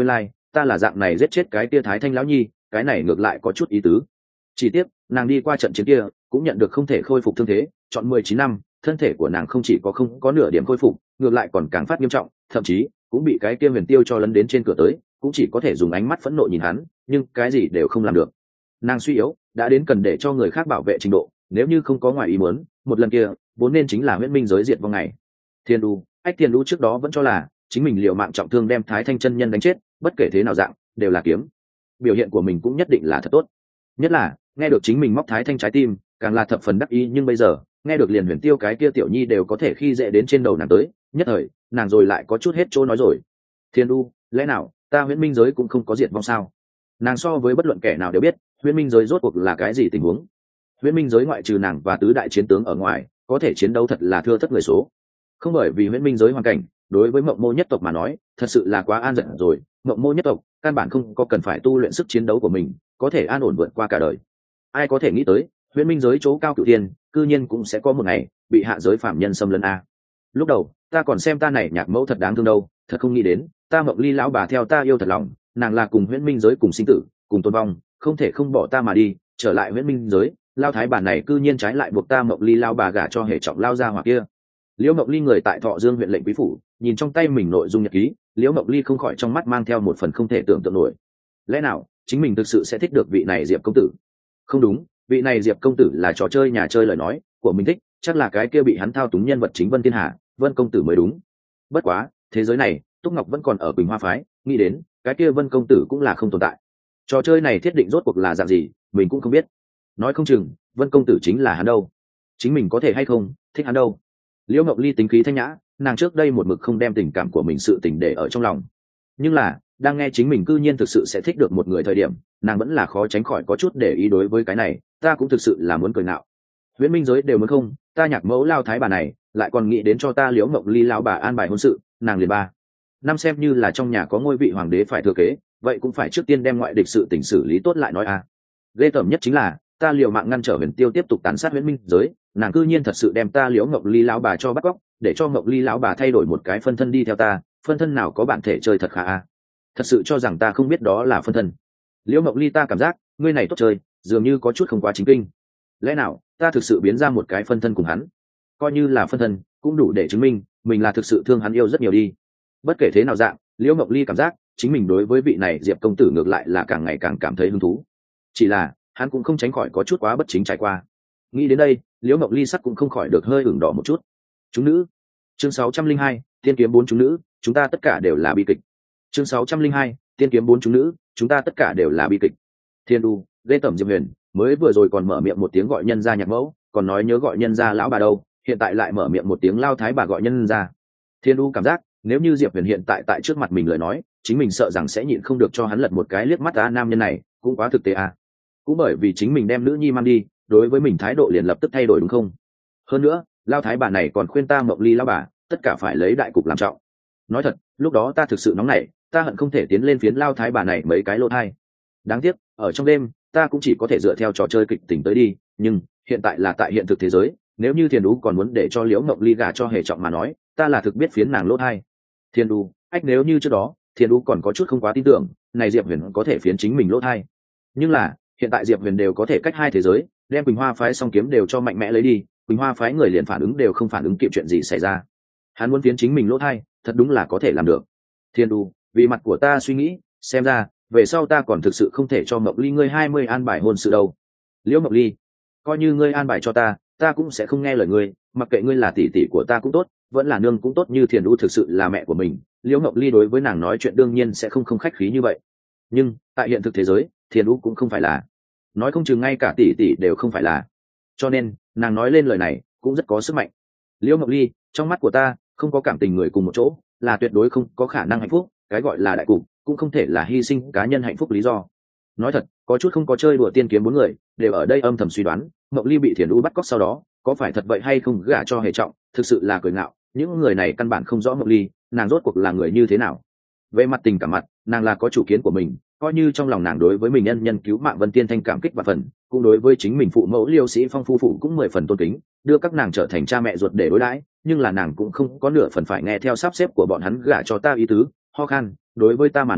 ta là dạng này giết chết cái tia thái thanh lão nhi, cái này ngược lại có chút ý tứ. Chỉ tiếc nàng đi qua trận chiến kia cũng nhận được không thể khôi phục thương thế, chọn mười chín năm thân thể của nàng không chỉ có không có nửa điểm khôi phục, ngược lại còn càng phát nghiêm trọng, thậm chí cũng bị cái kia huyền tiêu cho lấn đến trên cửa tới, cũng chỉ có thể dùng ánh mắt phẫn nộ nhìn hắn, nhưng cái gì đều không làm được. Nàng suy yếu đã đến cần để cho người khác bảo vệ trình độ, nếu như không có ngoài ý muốn, một lần kia vốn nên chính là huyễn minh giới diệt vong ngày. Thiên đu ách thiên đu trước đó vẫn cho là chính mình liều mạng trọng thương đem thái thanh chân nhân đánh chết, bất kể thế nào dạng đều là kiếm, biểu hiện của mình cũng nhất định là thật tốt. Nhất là nghe được chính mình móc thái thanh trái tim, càng là thập phần đắc ý. Nhưng bây giờ nghe được liền huyền tiêu cái kia tiểu nhi đều có thể khi dễ đến trên đầu nàng tới, nhất thời nàng rồi lại có chút hết chỗ nói rồi. Thiên đu, lẽ nào ta huyễn minh giới cũng không có diệt vong sao? Nàng so với bất luận kẻ nào đều biết huyễn minh giới rốt cuộc là cái gì tình huống. Huyễn minh giới ngoại trừ nàng và tứ đại chiến tướng ở ngoài, có thể chiến đấu thật là thưa thất người số. Không bởi vì huyễn minh giới hoàn cảnh đối với mộng mô nhất tộc mà nói thật sự là quá an giận rồi, mộng mô nhất tộc căn bản không có cần phải tu luyện sức chiến đấu của mình, có thể an ổn vượt qua cả đời. Ai có thể nghĩ tới huyễn minh giới chỗ cao cửu thiên cư nhiên cũng sẽ có một ngày bị hạ giới phạm nhân xâm lấn a. Lúc đầu ta còn xem ta này nhạc mẫu thật đáng thương đâu, thật không nghĩ đến ta mộng ly lão bà theo ta yêu thật lòng, nàng là cùng huyễn minh giới cùng sinh tử cùng tôn vong, không thể không bỏ ta mà đi trở lại huyễn minh giới. Lao thái bản này cư nhiên trái lại buộc ta mộng ly lao bà gả cho hệ trọng lao ra hoặc kia. Liễu mộng ly người tại Thọ Dương huyện lệnh quý phủ nhìn trong tay mình nội dung nhật ký, Liễu mộng ly không khỏi trong mắt mang theo một phần không thể tưởng tượng nổi. Lẽ nào chính mình thực sự sẽ thích được vị này Diệp công tử? Không đúng, vị này Diệp công tử là trò chơi nhà chơi lời nói của mình thích, chắc là cái kia bị hắn thao túng nhân vật chính Vân Thiên Hà, Vân công tử mới đúng. Bất quá thế giới này Túc Ngọc vẫn còn ở Quỳnh Hoa phái, nghĩ đến cái kia Vân công tử cũng là không tồn tại. Trò chơi này thiết định rốt cuộc là dạng gì mình cũng không biết, nói không chừng Vân công tử chính là hắn đâu, chính mình có thể hay không thích hắn đâu. Liễu Ngọc Ly tính khí thanh nhã, nàng trước đây một mực không đem tình cảm của mình sự tình để ở trong lòng, nhưng là đang nghe chính mình cư nhiên thực sự sẽ thích được một người thời điểm, nàng vẫn là khó tránh khỏi có chút để ý. Đối với cái này ta cũng thực sự là muốn cười nạo. Huyễn minh giới đều muốn không, ta nhạc mẫu lao thái bà này lại còn nghĩ đến cho ta Liễu Ngọc Ly lao bà an bài hôn sự, nàng liền ba năm xem như là trong nhà có ngôi vị hoàng đế phải thừa kế, vậy cũng phải trước tiên đem ngoại địch sự tình xử lý tốt lại nói a. Ghê tởm nhất chính là ta liều mạng ngăn trở huyền tiêu tiếp tục tàn sát huyễn minh giới, nàng cư nhiên thật sự đem ta Liễu Ngọc Ly lão bà cho bắt cóc, để cho Ngọc Ly lão bà thay đổi một cái phân thân đi theo ta. Phân thân nào có bản thể chơi thật khả a, thật sự cho rằng ta không biết đó là phân thân. Liễu Ngọc Ly, ta cảm giác ngươi này tốt chơi, dường như có chút không quá chính kinh. Lẽ nào ta thực sự biến ra một cái phân thân cùng hắn? Coi như là phân thân cũng đủ để chứng minh mình là thực sự thương hắn yêu rất nhiều đi. Bất kể thế nào dạng, Liễu Ngọc Ly cảm giác chính mình đối với vị này Diệp công tử ngược lại là càng ngày càng cảm thấy hứng thú, chỉ là hắn cũng không tránh khỏi có chút quá bất chính trải qua. Nghĩ đến đây, Liễu Ngọc Ly sắc cũng không khỏi được hơi ửng đỏ một chút. Chúng nữ, chương sáu trăm linh hai, tiên kiếm bốn chúng nữ, chúng ta tất cả đều là bi kịch. Chương sáu trăm linh hai, tiên kiếm bốn chúng nữ, chúng ta tất cả đều là bi kịch. Thiên đu, ghê tởm Diệp Huyền, mới vừa rồi còn mở miệng một tiếng gọi nhân gia nhạc mẫu, còn nói nhớ gọi nhân gia lão bà đâu, hiện tại lại mở miệng một tiếng lao thái bà gọi nhân gia. Thiên đu cảm giác nếu như Diệp Huyền hiện tại tại trước mặt mình lời nói, chính mình sợ rằng sẽ nhịn không được cho hắn lật một cái liếc mắt. A, nam nhân này cũng quá thực tế à. Cũng bởi vì chính mình đem nữ nhi mang đi, đối với mình thái độ liền lập tức thay đổi đúng không? Hơn nữa lao thái bà này còn khuyên ta Mộng Ly lão bà tất cả phải lấy đại cục làm trọng. Nói thật, lúc đó ta thực sự nóng nảy, ta hận không thể tiến lên phiến lao thái bà này mấy cái lỗ thai. Đáng tiếc ở trong đêm ta cũng chỉ có thể dựa theo trò chơi kịch tính tới đi, nhưng hiện tại là tại hiện thực thế giới, nếu như Thiền Đú còn muốn để cho Liễu Mộng Ly gả cho Hề Trọng mà nói, ta là thực biết phiến nàng lỗ thai. Thiên Đu, ách, nếu như trước đó Thiên Đu còn có chút không quá tin tưởng này Diệp Huyền có thể phiến chính mình lỗ thai, nhưng là hiện tại Diệp Huyền đều có thể cách hai thế giới đem Quỳnh Hoa phái song kiếm đều cho mạnh mẽ lấy đi, Quỳnh Hoa phái người liền phản ứng đều không phản ứng kịp chuyện gì xảy ra. Hắn muốn phiến chính mình lỗ thai thật đúng là có thể làm được. Thiên Đu, vì mặt của ta suy nghĩ, xem ra về sau ta còn thực sự không thể cho Mộng Ly ngươi hai mươi an bài hôn sự đâu. Liễu Mộng Ly, coi như ngươi an bài cho ta, ta cũng sẽ không nghe lời ngươi, mặc kệ ngươi là tỷ tỷ của ta cũng tốt, vẫn là nương cũng tốt, như Thiền Đu thực sự là mẹ của mình, Liễu Mộng Ly đối với nàng nói chuyện đương nhiên sẽ không không khách khí như vậy. Nhưng tại hiện thực thế giới, Thiền Đu cũng không phải là, nói không chừng ngay cả tỷ tỷ đều không phải là, cho nên nàng nói lên lời này cũng rất có sức mạnh. Liễu Mộng Ly, trong mắt của ta không có cảm tình người cùng một chỗ là tuyệt đối không có khả năng hạnh phúc, cái gọi là đại cục cũng không thể là hy sinh cá nhân hạnh phúc lý do. Nói thật, có chút không có chơi đùa tiên kiếm bốn người đều ở đây âm thầm suy đoán Mộng Ly bị Thiền Đu bắt cóc sau đó có phải thật vậy hay không gả cho Hề Trọng, thực sự là cười ngạo. Những người này căn bản không rõ Mộng Ly nàng rốt cuộc là người như thế nào. Về mặt tình cảm mặt, nàng là có chủ kiến của mình, coi như trong lòng nàng đối với mình nhân nhân cứu mạng Vân Tiên Thanh cảm kích và phần, cũng đối với chính mình phụ mẫu Liêu Sĩ Phong phu phụ cũng mười phần tôn kính, đưa các nàng trở thành cha mẹ ruột để đối đãi, nhưng là nàng cũng không có nửa phần phải nghe theo sắp xếp của bọn hắn gả cho ta ý tứ. Ho khan, đối với ta mà nói,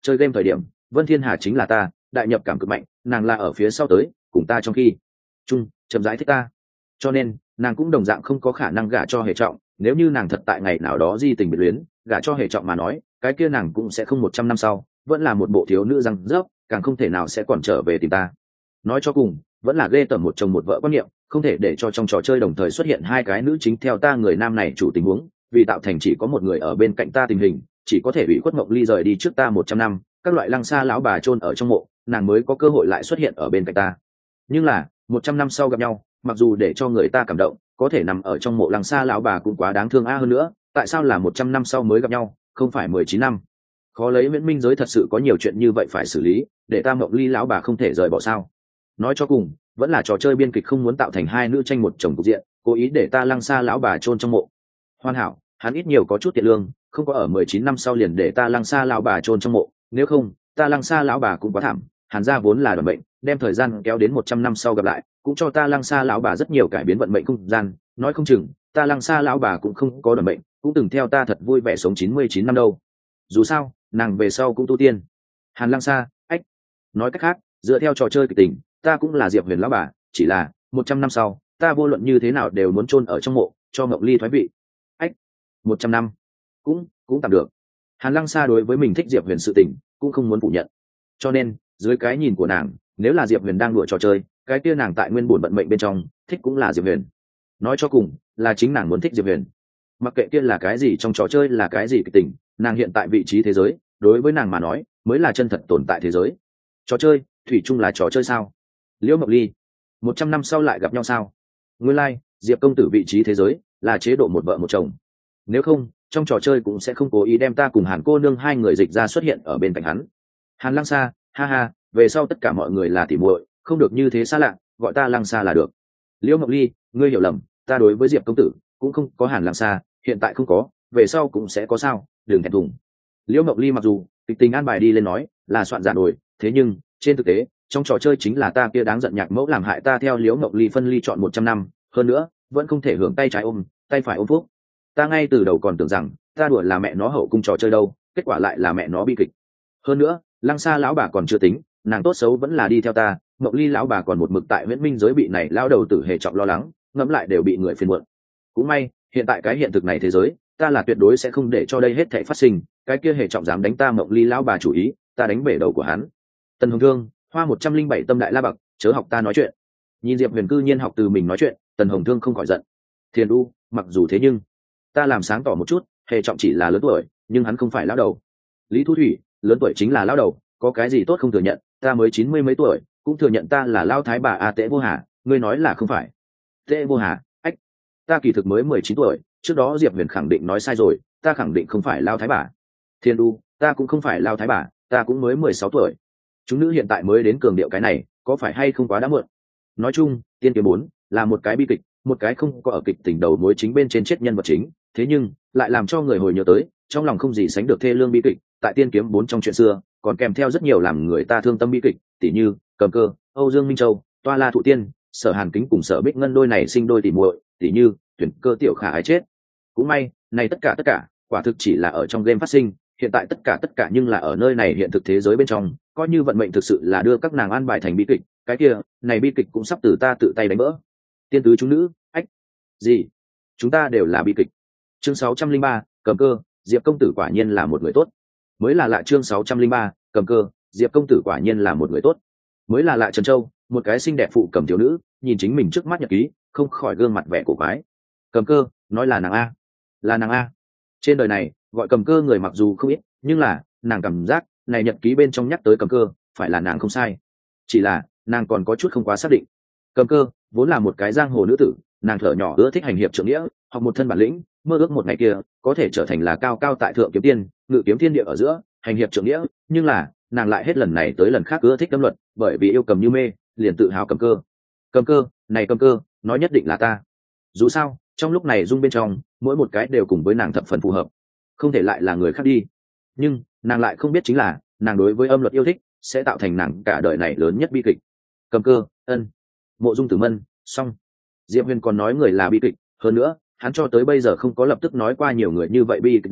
chơi game thời điểm Vân Thiên Hà chính là ta đại nhập cảm cực mạnh, nàng là ở phía sau tới cùng ta trong khi chung chậm rãi thích ta, cho nên nàng cũng đồng dạng không có khả năng gả cho Hề Trọng. Nếu như nàng thật tại ngày nào đó di tình biệt luyến gả cho Hề Trọng mà nói, cái kia nàng cũng sẽ không một trăm năm sau vẫn là một bộ thiếu nữ răng rớp, càng không thể nào sẽ còn trở về tìm ta. Nói cho cùng vẫn là ghê tởm một chồng một vợ quan niệm, không thể để cho trong trò chơi đồng thời xuất hiện hai cái nữ chính theo ta người nam này chủ tình huống, vì tạo thành chỉ có một người ở bên cạnh ta tình hình, chỉ có thể bị khuất Mộng Ly rời đi trước ta một trăm năm, các loại lăng xa lão bà chôn ở trong mộ, nàng mới có cơ hội lại xuất hiện ở bên cạnh ta. Nhưng là một trăm năm sau gặp nhau, mặc dù để cho người ta cảm động, có thể nằm ở trong mộ lăng xa lão bà cũng quá đáng thương a. Hơn nữa tại sao là một trăm năm sau mới gặp nhau, không phải mười chín năm? Khó lấy Viễn Minh giới thật sự có nhiều chuyện như vậy phải xử lý, để ta Mộng Ly lão bà không thể rời bỏ sao? Nói cho cùng vẫn là trò chơi biên kịch không muốn tạo thành hai nữ tranh một chồng cục diện, cố ý để ta lăng xa lão bà chôn trong mộ. Hoàn hảo, hắn ít nhiều có chút tiền lương, không có ở mười chín năm sau liền để ta lăng xa lão bà chôn trong mộ, nếu không ta lăng xa lão bà cũng quá thảm. Hàn gia vốn là đoàn bệnh, đem thời gian kéo đến một trăm năm sau gặp lại, cũng cho ta lăng xa lão bà rất nhiều cải biến vận mệnh không gian, nói không chừng ta lăng xa lão bà cũng không có đoàn bệnh, cũng từng theo ta thật vui vẻ sống chín mươi chín năm đâu. Dù sao nàng về sau cũng tu tiên. Hàn lăng xa ách, nói cách khác dựa theo trò chơi kịch tình, ta cũng là Diệp Huyền lão bà, chỉ là một trăm năm sau ta vô luận như thế nào đều muốn chôn ở trong mộ, cho Mộng Ly thoái vị. Ách, một trăm năm cũng cũng tạm được. Hàn lăng xa đối với mình thích Diệp Huyền sự tình cũng không muốn phủ nhận, cho nên dưới cái nhìn của nàng, nếu là Diệp Huyền đang đùa trò chơi, cái kia nàng tại nguyên bổn vận mệnh bên trong thích cũng là Diệp Huyền. Nói cho cùng là chính nàng muốn thích Diệp Huyền, mặc kệ kia là cái gì trong trò chơi, là cái gì kịch tình, nàng hiện tại vị trí thế giới đối với nàng mà nói mới là chân thật tồn tại thế giới. Trò chơi thủy chung là trò chơi sao? Liễu Mộng Ly một trăm năm sau lại gặp nhau sao? Nguyên lai like, Diệp công tử vị trí thế giới là chế độ một vợ một chồng, nếu không trong trò chơi cũng sẽ không cố ý đem ta cùng Hàn cô nương hai người dịch ra xuất hiện ở bên cạnh hắn. Hàn lăng xa, ha ha, về sau tất cả mọi người là tỉ muội, không được như thế xa lạ, gọi ta lăng xa là được. Liễu Mộng Ly, ngươi hiểu lầm, ta đối với Diệp công tử cũng không có Hàn lăng xa, hiện tại không có, về sau cũng sẽ có sao, đừng thẹn thùng. Liễu Mộng Ly mặc dù kịch tình an bài đi lên nói là soạn giả đổi, thế nhưng trên thực tế trong trò chơi chính là ta kia đáng giận nhạc mẫu làm hại ta theo Liễu Mộng Ly phân ly chọn một trăm năm, hơn nữa vẫn không thể hưởng tay trái ôm tay phải ôm phúc. Ta ngay từ đầu còn tưởng rằng ta đùa là mẹ nó hậu cung trò chơi đâu, kết quả lại là mẹ nó bi kịch. Hơn nữa lăng xa lão bà còn chưa tính, nàng tốt xấu vẫn là đi theo ta, Mộng Ly lão bà còn một mực tại Viễn Minh giới bị này lao đầu tử Hề Trọng lo lắng, ngẫm lại đều bị người phiền muộn. Cũng may hiện tại cái hiện thực này thế giới, ta là tuyệt đối sẽ không để cho đây hết thảy phát sinh, cái kia Hề Trọng dám đánh ta Mộng Ly lão bà chủ ý, ta đánh bể đầu của hắn. Tần Hồng Thương, hoa một trăm linh bảy tâm đại la bậc, chớ học ta nói chuyện. Nhìn Diệp Huyền cư nhiên học từ mình nói chuyện, Tần Hồng Thương không khỏi giận. Thiền U, mặc dù thế nhưng ta làm sáng tỏ một chút, Hề Trọng chỉ là lớn tuổi, nhưng hắn không phải lão đầu. Lý Thu Thủy, lớn tuổi chính là lão đầu, có cái gì tốt không thừa nhận, ta mới chín mươi mấy tuổi, cũng thừa nhận ta là lao thái bà. A Tễ Vô Hà, ngươi nói là không phải? Tễ Vô Hà, ách, ta kỳ thực mới mười chín tuổi, trước đó Diệp Huyền khẳng định nói sai rồi, ta khẳng định không phải lao thái bà. Thiên Du, ta cũng không phải lao thái bà, ta cũng mới mười sáu tuổi. Chúng nữ hiện tại mới đến cường điệu cái này, có phải hay không quá đã muộn? Nói chung, Tiên Kiếm bốn là một cái bi kịch, một cái không có ở kịch tình đầu mối chính bên trên chết nhân vật chính, thế nhưng lại làm cho người hồi nhớ tới, trong lòng không gì sánh được thê lương bi kịch. Tại Tiên Kiếm bốn trong chuyện xưa, còn kèm theo rất nhiều làm người ta thương tâm bi kịch, tỉ như Cầm Cơ, Âu Dương Minh Châu, Toa La Thụ Tiên, Sở Hàn Kính cùng Sở Bích Ngân đôi này sinh đôi tỉ muội, tỉ như Tuyển Cơ Tiểu Khả ái chết. Cũng may, này tất cả tất cả, quả thực chỉ là ở trong game phát sinh, hiện tại tất cả tất cả nhưng là ở nơi này hiện thực thế giới bên trong, coi như vận mệnh thực sự là đưa các nàng an bài thành bi kịch, cái kia, này bi kịch cũng sắp từ ta tự tay đánh vỡ. Tiên tứ chúng nữ, ách, gì? Chúng ta đều là bi kịch. Chương sáu trăm linh ba, Cầm Cơ, Diệp công tử quả nhiên là một người tốt. Mới là lạ. Chương sáu trăm linh ba, Cầm Cơ, Diệp công tử quả nhiên là một người tốt. Mới là lạ. Trần Châu, một cái xinh đẹp phụ cầm thiếu nữ, nhìn chính mình trước mắt nhật ký, không khỏi gương mặt vẻ cổ quái. Cầm Cơ, nói là nàng a, là nàng a. Trên đời này, gọi Cầm Cơ người mặc dù không ít, nhưng là nàng cảm giác này nhật ký bên trong nhắc tới Cầm Cơ, phải là nàng không sai. Chỉ là nàng còn có chút không quá xác định. Cầm Cơ vốn là một cái giang hồ nữ tử, nàng thở nhỏ ưa thích hành hiệp trượng nghĩa, học một thân bản lĩnh, mơ ước một ngày kia có thể trở thành là cao cao tại thượng kiếm tiên, ngự kiếm thiên địa ở giữa, hành hiệp trượng nghĩa. Nhưng là nàng lại hết lần này tới lần khác ưa thích cấm luật, bởi vì yêu cầm như mê, liền tự hào Cầm Cơ. Cầm Cơ, này Cầm Cơ, nói nhất định là ta. Dù sao trong lúc này dung bên trong mỗi một cái đều cùng với nàng thập phần phù hợp, không thể lại là người khác đi. Nhưng nàng lại không biết chính là nàng đối với âm luật yêu thích sẽ tạo thành nàng cả đời này lớn nhất bi kịch. Cầm Cơ, ân, Mộ Dung Tử Mân, xong. Diệp Huyền còn nói người là bi kịch, hơn nữa hắn cho tới bây giờ không có lập tức nói qua nhiều người như vậy bi kịch đâu,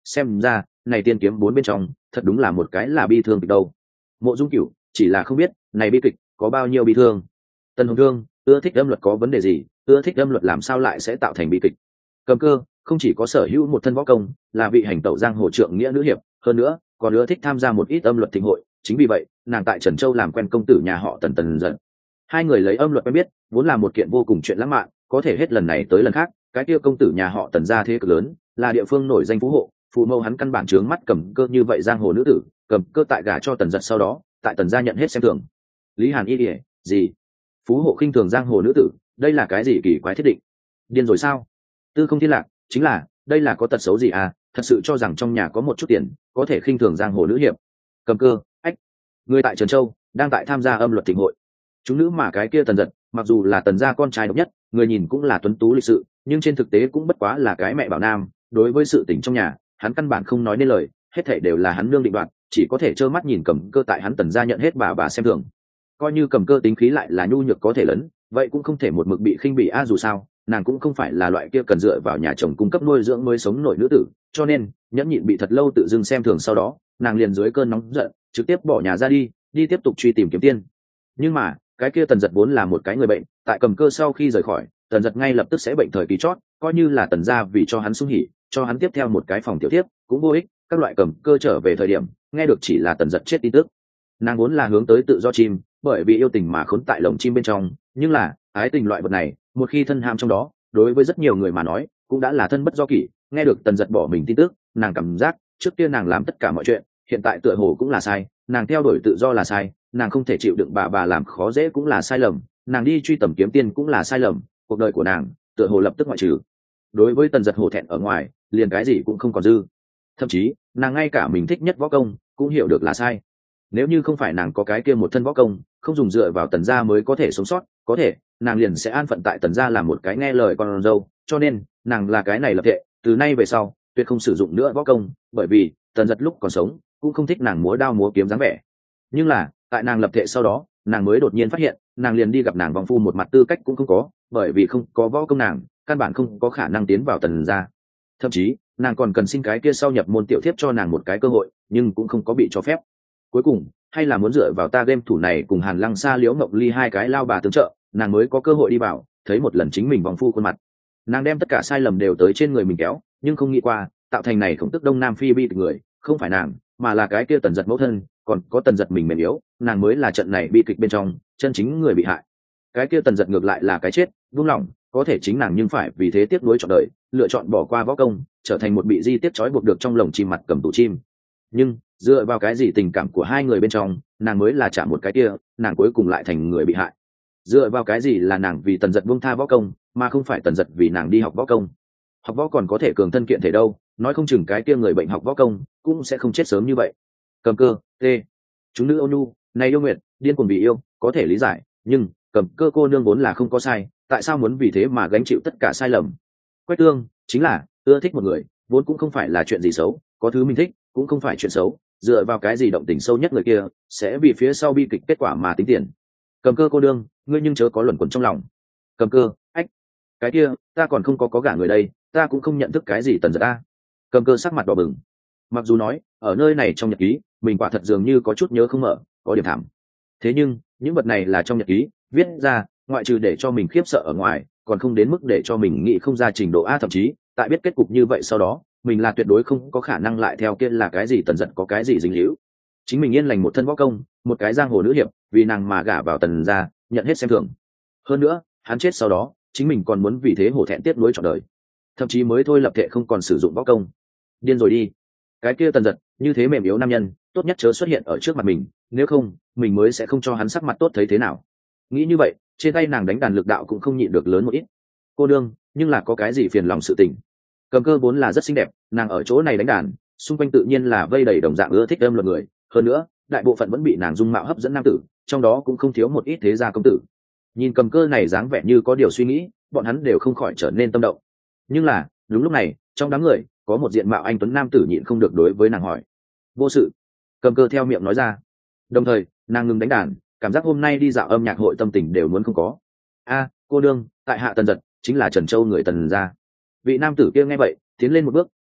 xem ra này tiên kiếm bốn bên trong thật đúng là một cái là bi thương kịch đâu. Mộ Dung Cửu chỉ là không biết này bi kịch có bao nhiêu bi thương. Tần Hồng Thương ưa thích âm luật có vấn đề gì, ưa thích âm luật làm sao lại sẽ tạo thành bi kịch. Cầm Cơ không chỉ có sở hữu một thân võ công, là vị hành tẩu giang hồ trượng nghĩa nữ hiệp, hơn nữa còn ưa thích tham gia một ít âm luật thịnh hội, chính vì vậy nàng tại Trần Châu làm quen công tử nhà họ Tần Tần Dận. Hai người lấy âm luật quen biết vốn là một kiện vô cùng chuyện lãng mạn, có thể hết lần này tới lần khác cái kia công tử nhà họ Tần gia thế cực lớn, là địa phương nổi danh phú hộ, phụ mẫu hắn căn bản trướng mắt Cầm Cơ như vậy giang hồ nữ tử. Cầm Cơ tại gả cho Tần Dận sau đó, tại Tần gia nhận hết xem thường. Lý Hàn Y ỉa gì phú hộ khinh thường giang hồ nữ tử, đây là cái gì kỳ quái thiết định, điên rồi sao? Tư Không Thiên Lạc chính là đây là có tật xấu gì à, thật sự cho rằng trong nhà có một chút tiền có thể khinh thường giang hồ nữ hiệp. Cầm Cơ ách, người tại Trần Châu đang tại tham gia âm luật thịnh hội, chúng nữ mà cái kia Tần Dận mặc dù là Tần gia con trai độc nhất, người nhìn cũng là tuấn tú lịch sự, nhưng trên thực tế cũng bất quá là cái mẹ bảo nam. Đối với sự tình trong nhà hắn căn bản không nói nên lời, hết thảy đều là hắn nương định đoạt, chỉ có thể trơ mắt nhìn Cầm Cơ tại hắn Tần gia nhận hết bà bà xem thường. Coi như Cầm Cơ tính khí lại là nhu nhược có thể lớn, vậy cũng không thể một mực bị khinh bỉ a, dù sao nàng cũng không phải là loại kia cần dựa vào nhà chồng cung cấp nuôi dưỡng mới sống nổi nữ tử, cho nên nhẫn nhịn bị thật lâu tự dưng xem thường, sau đó nàng liền dưới cơn nóng giận trực tiếp bỏ nhà ra đi đi tiếp tục truy tìm kiếm tiên. Nhưng mà cái kia Tần Dật vốn là một cái người bệnh, tại Cầm Cơ sau khi rời khỏi, Tần Dật ngay lập tức sẽ bệnh thời kỳ chót, coi như là Tần gia vì cho hắn sung hỉ, cho hắn tiếp theo một cái phòng tiểu tiếp cũng vô ích. Các loại Cầm Cơ trở về thời điểm nghe được chỉ là Tần Dật chết tin tức. Nàng vốn là hướng tới tự do chim, bởi vì yêu tình mà khốn tại lồng chim bên trong, nhưng là ái tình loại vật này một khi thân ham trong đó, đối với rất nhiều người mà nói cũng đã là thân bất do kỷ. Nghe được Tần Dật bỏ mình tin tức, nàng cảm giác trước kia nàng làm tất cả mọi chuyện hiện tại tựa hồ cũng là sai, nàng theo đuổi tự do là sai, nàng không thể chịu đựng bà bà làm khó dễ cũng là sai lầm, nàng đi truy tầm kiếm tiên cũng là sai lầm, cuộc đời của nàng tựa hồ lập tức ngoại trừ đối với Tần Dật hổ thẹn ở ngoài, liền cái gì cũng không còn dư. Thậm chí nàng ngay cả mình thích nhất võ công cũng hiểu được là sai. Nếu như không phải nàng có cái kia một thân võ công, không dùng dựa vào Tần gia mới có thể sống sót, có thể nàng liền sẽ an phận tại Tần gia làm một cái nghe lời con dâu. Cho nên nàng là cái này lập thệ, từ nay về sau tuyệt không sử dụng nữa võ công, bởi vì Tần Dật lúc còn sống cũng không thích nàng múa đao múa kiếm dáng vẻ. Nhưng là tại nàng lập thệ sau đó, nàng mới đột nhiên phát hiện nàng liền đi gặp nàng vong phu một mặt tư cách cũng không có, bởi vì không có võ công nàng căn bản không có khả năng tiến vào Tần gia. Thậm chí nàng còn cần xin cái kia sau nhập môn tiểu thiếp cho nàng một cái cơ hội, nhưng cũng không có bị cho phép. Cuối cùng hay là muốn dựa vào ta game thủ này cùng Hàn Lăng Sa Liễu Ngọc Ly hai cái lao bà tương trợ, nàng mới có cơ hội đi vào thấy một lần chính mình vong phu khuôn mặt. Nàng đem tất cả sai lầm đều tới trên người mình kéo, nhưng không nghĩ qua tạo thành này khổng tức Đông Nam Phi bi kịch người không phải nàng, mà là cái kia Tần Dật mẫu thân, còn có Tần Dật mình mềm yếu, nàng mới là trận này bi kịch bên trong chân chính người bị hại. Cái kia Tần Dật ngược lại là cái chết buông lỏng, có thể chính nàng nhưng phải vì thế tiếc nuối trọn đời, lựa chọn bỏ qua võ công, trở thành một bị di tiết trói buộc được trong lồng chim mặt cầm tù chim. Nhưng dựa vào cái gì tình cảm của hai người bên trong nàng mới là trả một cái kia, nàng cuối cùng lại thành người bị hại? Dựa vào cái gì là nàng vì Tần Dật buông tha võ công, mà không phải Tần Dật vì nàng đi học võ công? Học võ còn có thể cường thân kiện thể đâu, nói không chừng cái kia người bệnh học võ công cũng sẽ không chết sớm như vậy. Cầm Cơ t chúng nữ ôn nhu này yêu nguyện điên cuồng vì yêu có thể lý giải, nhưng Cầm Cơ cô nương vốn là không có sai, tại sao muốn vì thế mà gánh chịu tất cả sai lầm? Quách Tương chính là ưa thích một người vốn cũng không phải là chuyện gì xấu, có thứ mình thích cũng không phải chuyện xấu, dựa vào cái gì động tình sâu nhất người kia sẽ vì phía sau bi kịch kết quả mà tính tiền? Cầm Cơ cô đương, ngươi nhưng chớ có luẩn quẩn trong lòng. Cầm Cơ ách, cái kia ta còn không có có gả người đây, ta cũng không nhận thức cái gì Tần Dật ta. Cầm Cơ sắc mặt đỏ bừng, mặc dù nói ở nơi này trong nhật ký mình quả thật dường như có chút nhớ không mở, có điểm thảm, thế nhưng những vật này là trong nhật ký viết ra, ngoại trừ để cho mình khiếp sợ ở ngoài còn không đến mức để cho mình nghĩ không ra trình độ a. Thậm chí tại biết kết cục như vậy sau đó, mình là tuyệt đối không có khả năng lại theo kia là cái gì Tần Dật có cái gì dính líu. Chính mình yên lành một thân võ công, một cái giang hồ nữ hiệp, vì nàng mà gả vào Tần gia, nhận hết xem thường. Hơn nữa hắn chết sau đó, chính mình còn muốn vì thế hổ thẹn tiếc nuối trọn đời, thậm chí mới thôi lập thệ không còn sử dụng võ công. Điên rồi đi. Cái kia Tần Dật như thế mềm yếu nam nhân, tốt nhất chớ xuất hiện ở trước mặt mình, nếu không mình mới sẽ không cho hắn sắc mặt tốt thấy thế nào. Nghĩ như vậy, trên tay nàng đánh đàn lực đạo cũng không nhịn được lớn một ít. Cô đương, nhưng là có cái gì phiền lòng sự tình? Cầm Cơ vốn là rất xinh đẹp, nàng ở chỗ này đánh đàn, xung quanh tự nhiên là vây đầy đồng dạng ưa thích âm luật người, hơn nữa đại bộ phận vẫn bị nàng dung mạo hấp dẫn nam tử, trong đó cũng không thiếu một ít thế gia công tử. Nhìn Cầm Cơ này dáng vẻ như có điều suy nghĩ, bọn hắn đều không khỏi trở nên tâm động. Nhưng là đúng lúc này, trong đám người có một diện mạo anh tuấn nam tử nhịn không được đối với nàng hỏi. Vô sự. Cầm Cơ theo miệng nói ra, đồng thời nàng ngừng đánh đàn, cảm giác hôm nay đi dạo âm nhạc hội tâm tình đều muốn không có. A, cô đương, tại hạ Tần Dật chính là Trần Châu người Tần gia. Vị nam tử kia nghe vậy tiến lên một bước,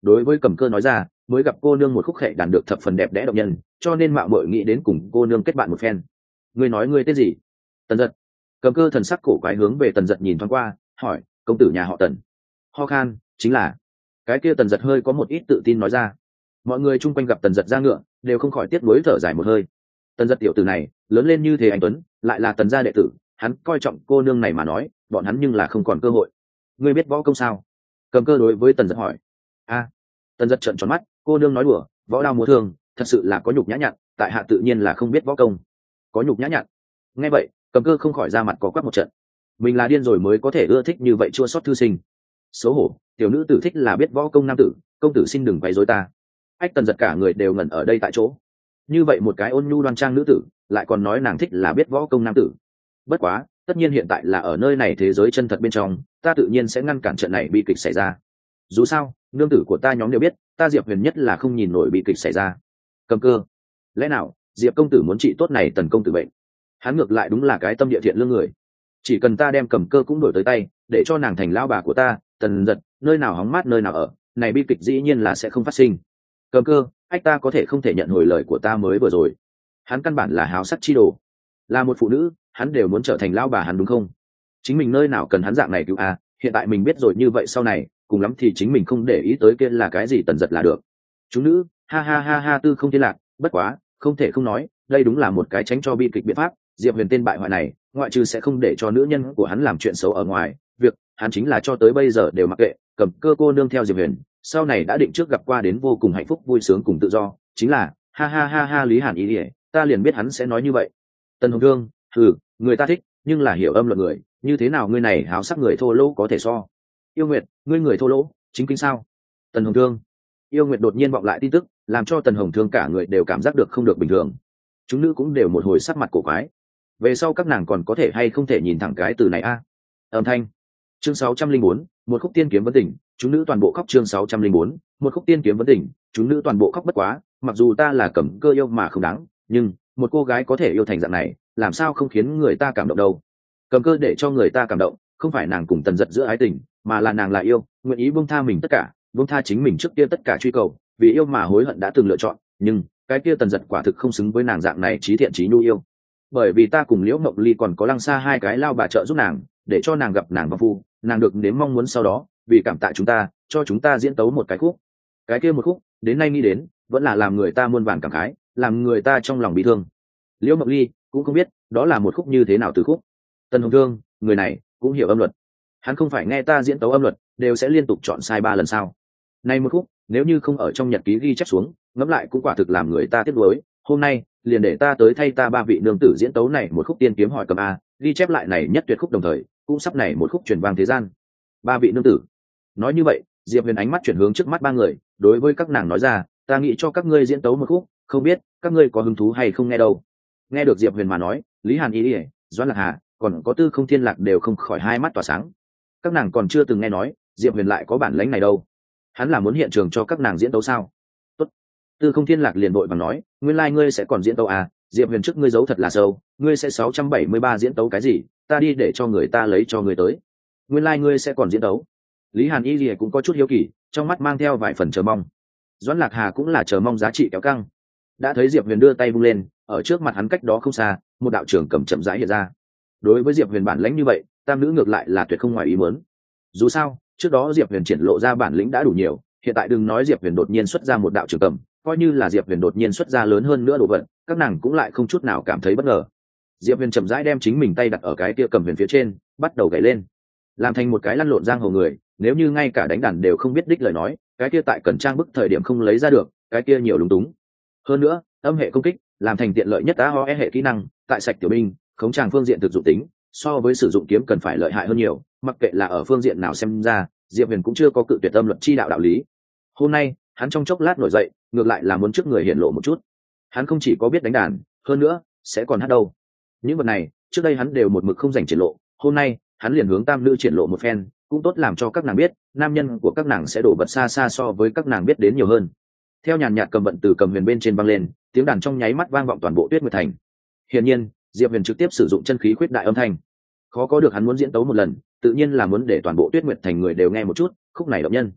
đối với Cầm Cơ nói ra, mới gặp cô nương một khúc khệ đàn được thập phần đẹp đẽ động nhân, cho nên mạo muội nghĩ đến cùng cô nương kết bạn một phen. Ngươi nói ngươi tên gì? Tần Giật. Cầm Cơ thần sắc cổ quái hướng về Tần Giật nhìn thoáng qua, hỏi, công tử nhà họ Tần? Ho khan, chính là. Cái kia Tần Giật hơi có một ít tự tin nói ra. Mọi người chung quanh gặp Tần Giật ra ngựa, đều không khỏi tiếc nuối thở dài một hơi. Tần Giật tiểu tử này, lớn lên như thế anh tuấn, lại là Tần gia đệ tử, hắn coi trọng cô nương này mà nói, bọn hắn nhưng là không còn cơ hội. Ngươi biết võ công sao? Cầm Cơ đối với Tần Giật hỏi. A. Tần Giật trợn tròn mắt, cô nương nói đùa, võ đao múa thương, thật sự là có nhục nhã nhặn, tại hạ tự nhiên là không biết võ công. Có nhục nhã nhặn? Nghe vậy, Cầm Cơ không khỏi ra mặt có quắc một trận. Mình là điên rồi mới có thể ưa thích như vậy chua xót thư sinh. Xấu hổ, tiểu nữ tử thích là biết võ công nam tử, công tử xin đừng quấy rối ta. Ách Tần Giật cả người đều ngẩn ở đây tại chỗ. Như vậy một cái ôn nhu đoan trang nữ tử, lại còn nói nàng thích là biết võ công nam tử. Bất quá, tất nhiên hiện tại là ở nơi này thế giới chân thật bên trong, ta tự nhiên sẽ ngăn cản trận này bi kịch xảy ra. Dù sao, nương tử của ta nhóm đều biết, ta Diệp Huyền nhất là không nhìn nổi bi kịch xảy ra. Cầm Cơ, lẽ nào Diệp công tử muốn trị tốt này Tần công tử bệnh? Hắn ngược lại đúng là cái tâm địa thiện lương người. Chỉ cần ta đem Cầm Cơ cũng đổi tới tay, để cho nàng thành lao bà của ta, Tần Giật nơi nào hóng mát nơi nào ở, này bi kịch dĩ nhiên là sẽ không phát sinh. Cầm Cơ, ách ta có thể không thể nhận hồi lời của ta mới vừa rồi. Hắn căn bản là háo sắc chi đồ, là một phụ nữ, hắn đều muốn trở thành lao bà hắn đúng không? Chính mình nơi nào cần hắn dạng này cứu à? Hiện tại mình biết rồi như vậy sau này, cùng lắm thì chính mình không để ý tới kia là cái gì Tần Giật là được. Chúng nữ, ha ha ha ha tư không thiên lạc, bất quá, không thể không nói, đây đúng là một cái tránh cho bi kịch biện pháp. Diệp Huyền tên bại hoại này, ngoại trừ sẽ không để cho nữ nhân của hắn làm chuyện xấu ở ngoài, việc hắn chính là cho tới bây giờ đều mặc kệ. Cầm Cơ cô nương theo Diệp Huyền, sau này đã định trước gặp qua đến vô cùng hạnh phúc vui sướng cùng tự do, chính là ha ha ha ha Lý Hàn ý ỉa, ta liền biết hắn sẽ nói như vậy. Tần Hồng Thương, ừ, người ta thích, nhưng là hiểu âm luật người, như thế nào ngươi này háo sắc người thô lỗ có thể so? Yêu Nguyệt, ngươi người thô lỗ, chính kinh sao? Tần Hồng Thương. Yêu Nguyệt đột nhiên vọng lại tin tức, làm cho Tần Hồng Thương cả người đều cảm giác được không được bình thường. Chúng nữ cũng đều một hồi sắc mặt cổ quái. Về sau các nàng còn có thể hay không thể nhìn thẳng cái từ này a? À? Âm thanh. Chương sáu trăm linh bốn, một khúc tiên kiếm vấn tỉnh, chúng nữ toàn bộ khóc. Chương sáu trăm linh bốn, một khúc tiên kiếm vấn tỉnh, chúng nữ toàn bộ khóc. Bất quá, mặc dù ta là Cầm Cơ yêu mà không đáng, nhưng một cô gái có thể yêu thành dạng này, làm sao không khiến người ta cảm động đâu? Cầm Cơ để cho người ta cảm động, không phải nàng cùng Tần Giật giữa ái tình, mà là nàng là yêu, nguyện ý buông tha mình tất cả, buông tha chính mình trước kia tất cả truy cầu, vì yêu mà hối hận đã từng lựa chọn, nhưng cái kia Tần Giật quả thực không xứng với nàng dạng này trí thiện trí nhu yêu. Bởi vì ta cùng Liễu Mộng Ly còn có Lăng Sa hai cái lao bà trợ giúp nàng, để cho nàng gặp nàng và phu, nàng được nếm mong muốn sau đó, vì cảm tạ chúng ta, cho chúng ta diễn tấu một cái khúc. Cái kia một khúc, đến nay nghĩ đến, vẫn là làm người ta muôn vàn cảm khái, làm người ta trong lòng bị thương. Liễu Mộng Ly cũng không biết, đó là một khúc như thế nào từ khúc. Tần Hồng Thương, người này cũng hiểu âm luật. Hắn không phải nghe ta diễn tấu âm luật, đều sẽ liên tục chọn sai ba lần sao? Này một khúc, nếu như không ở trong nhật ký ghi chép xuống, ngẫm lại cũng quả thực làm người ta tiếc nuối. Hôm nay, liền để ta tới thay ta ba vị nương tử diễn tấu này một khúc tiên kiếm hỏi cầm a, ghi chép lại này nhất tuyệt khúc đồng thời, cũng sắp này một khúc truyền vang thế gian. Ba vị nương tử. Nói như vậy, Diệp Huyền ánh mắt chuyển hướng trước mắt ba người, đối với các nàng nói ra, ta nghĩ cho các ngươi diễn tấu một khúc, không biết các ngươi có hứng thú hay không nghe đâu. Nghe được Diệp Huyền mà nói, Lý Hàn Y, Doãn Lạc Hà, còn có Tư Không Thiên Lạc đều không khỏi hai mắt tỏa sáng. Các nàng còn chưa từng nghe nói, Diệp Huyền lại có bản lĩnh này đâu. Hắn là muốn hiện trường cho các nàng diễn tấu sao? Tốt. Tư Không Thiên Lạc liền vội vàng nói, nguyên lai like ngươi sẽ còn diễn tấu à? Diệp Huyền trước ngươi giấu thật là sâu, ngươi sẽ sáu trăm bảy mươi ba diễn tấu cái gì? Ta đi để cho người ta lấy cho ngươi tới. Nguyên lai like ngươi sẽ còn diễn tấu. Lý Hàn Y Lìa cũng có chút hiếu kỳ, trong mắt mang theo vài phần chờ mong. Doãn Lạc Hà cũng là chờ mong giá trị kéo căng. Đã thấy Diệp Huyền đưa tay vung lên, ở trước mặt hắn cách đó không xa, một đạo trưởng cầm chậm rãi hiện ra. Đối với Diệp Huyền bản lĩnh như vậy, tam nữ ngược lại là tuyệt không ngoài ý muốn. Dù sao, trước đó Diệp Huyền triển lộ ra bản lĩnh đã đủ nhiều, hiện tại đừng nói Diệp Huyền đột nhiên xuất ra một đạo trưởng cầm, coi như là Diệp Huyền đột nhiên xuất ra lớn hơn nữa đồ vật, các nàng cũng lại không chút nào cảm thấy bất ngờ. Diệp Huyền chậm rãi đem chính mình tay đặt ở cái kia cầm huyền phía trên, bắt đầu gảy lên, làm thành một cái lăn lộn giang hồ người. Nếu như ngay cả đánh đàn đều không biết đích lời nói, cái kia tại cần trang bức thời điểm không lấy ra được, cái kia nhiều lúng túng. Hơn nữa, âm hệ công kích, làm thành tiện lợi nhất tá ho e hệ kỹ năng, tại sạch tiểu binh, khống tràng phương diện thực dụng tính, so với sử dụng kiếm cần phải lợi hại hơn nhiều. Mặc kệ là ở phương diện nào xem ra, Diệp Huyền cũng chưa có cự tuyệt âm luật chi đạo đạo lý. Hôm nay, hắn trong chốc lát nổi dậy, ngược lại là muốn trước người hiện lộ một chút. Hắn không chỉ có biết đánh đàn, hơn nữa sẽ còn hát đâu. Những vật này, trước đây hắn đều một mực không dành triển lộ. Hôm nay, hắn liền hướng tam nữ triển lộ một phen, cũng tốt làm cho các nàng biết, nam nhân của các nàng sẽ đổ vật xa xa so với các nàng biết đến nhiều hơn. Theo nhàn nhạt cầm vận từ cầm huyền bên trên vang lên, tiếng đàn trong nháy mắt vang vọng toàn bộ Tuyết Nguyệt Thành. Hiển nhiên, Diệp Huyền trực tiếp sử dụng chân khí khuyết đại âm thanh. Khó có được hắn muốn diễn tấu một lần, tự nhiên là muốn để toàn bộ Tuyết Nguyệt Thành người đều nghe một chút, khúc này động nhân.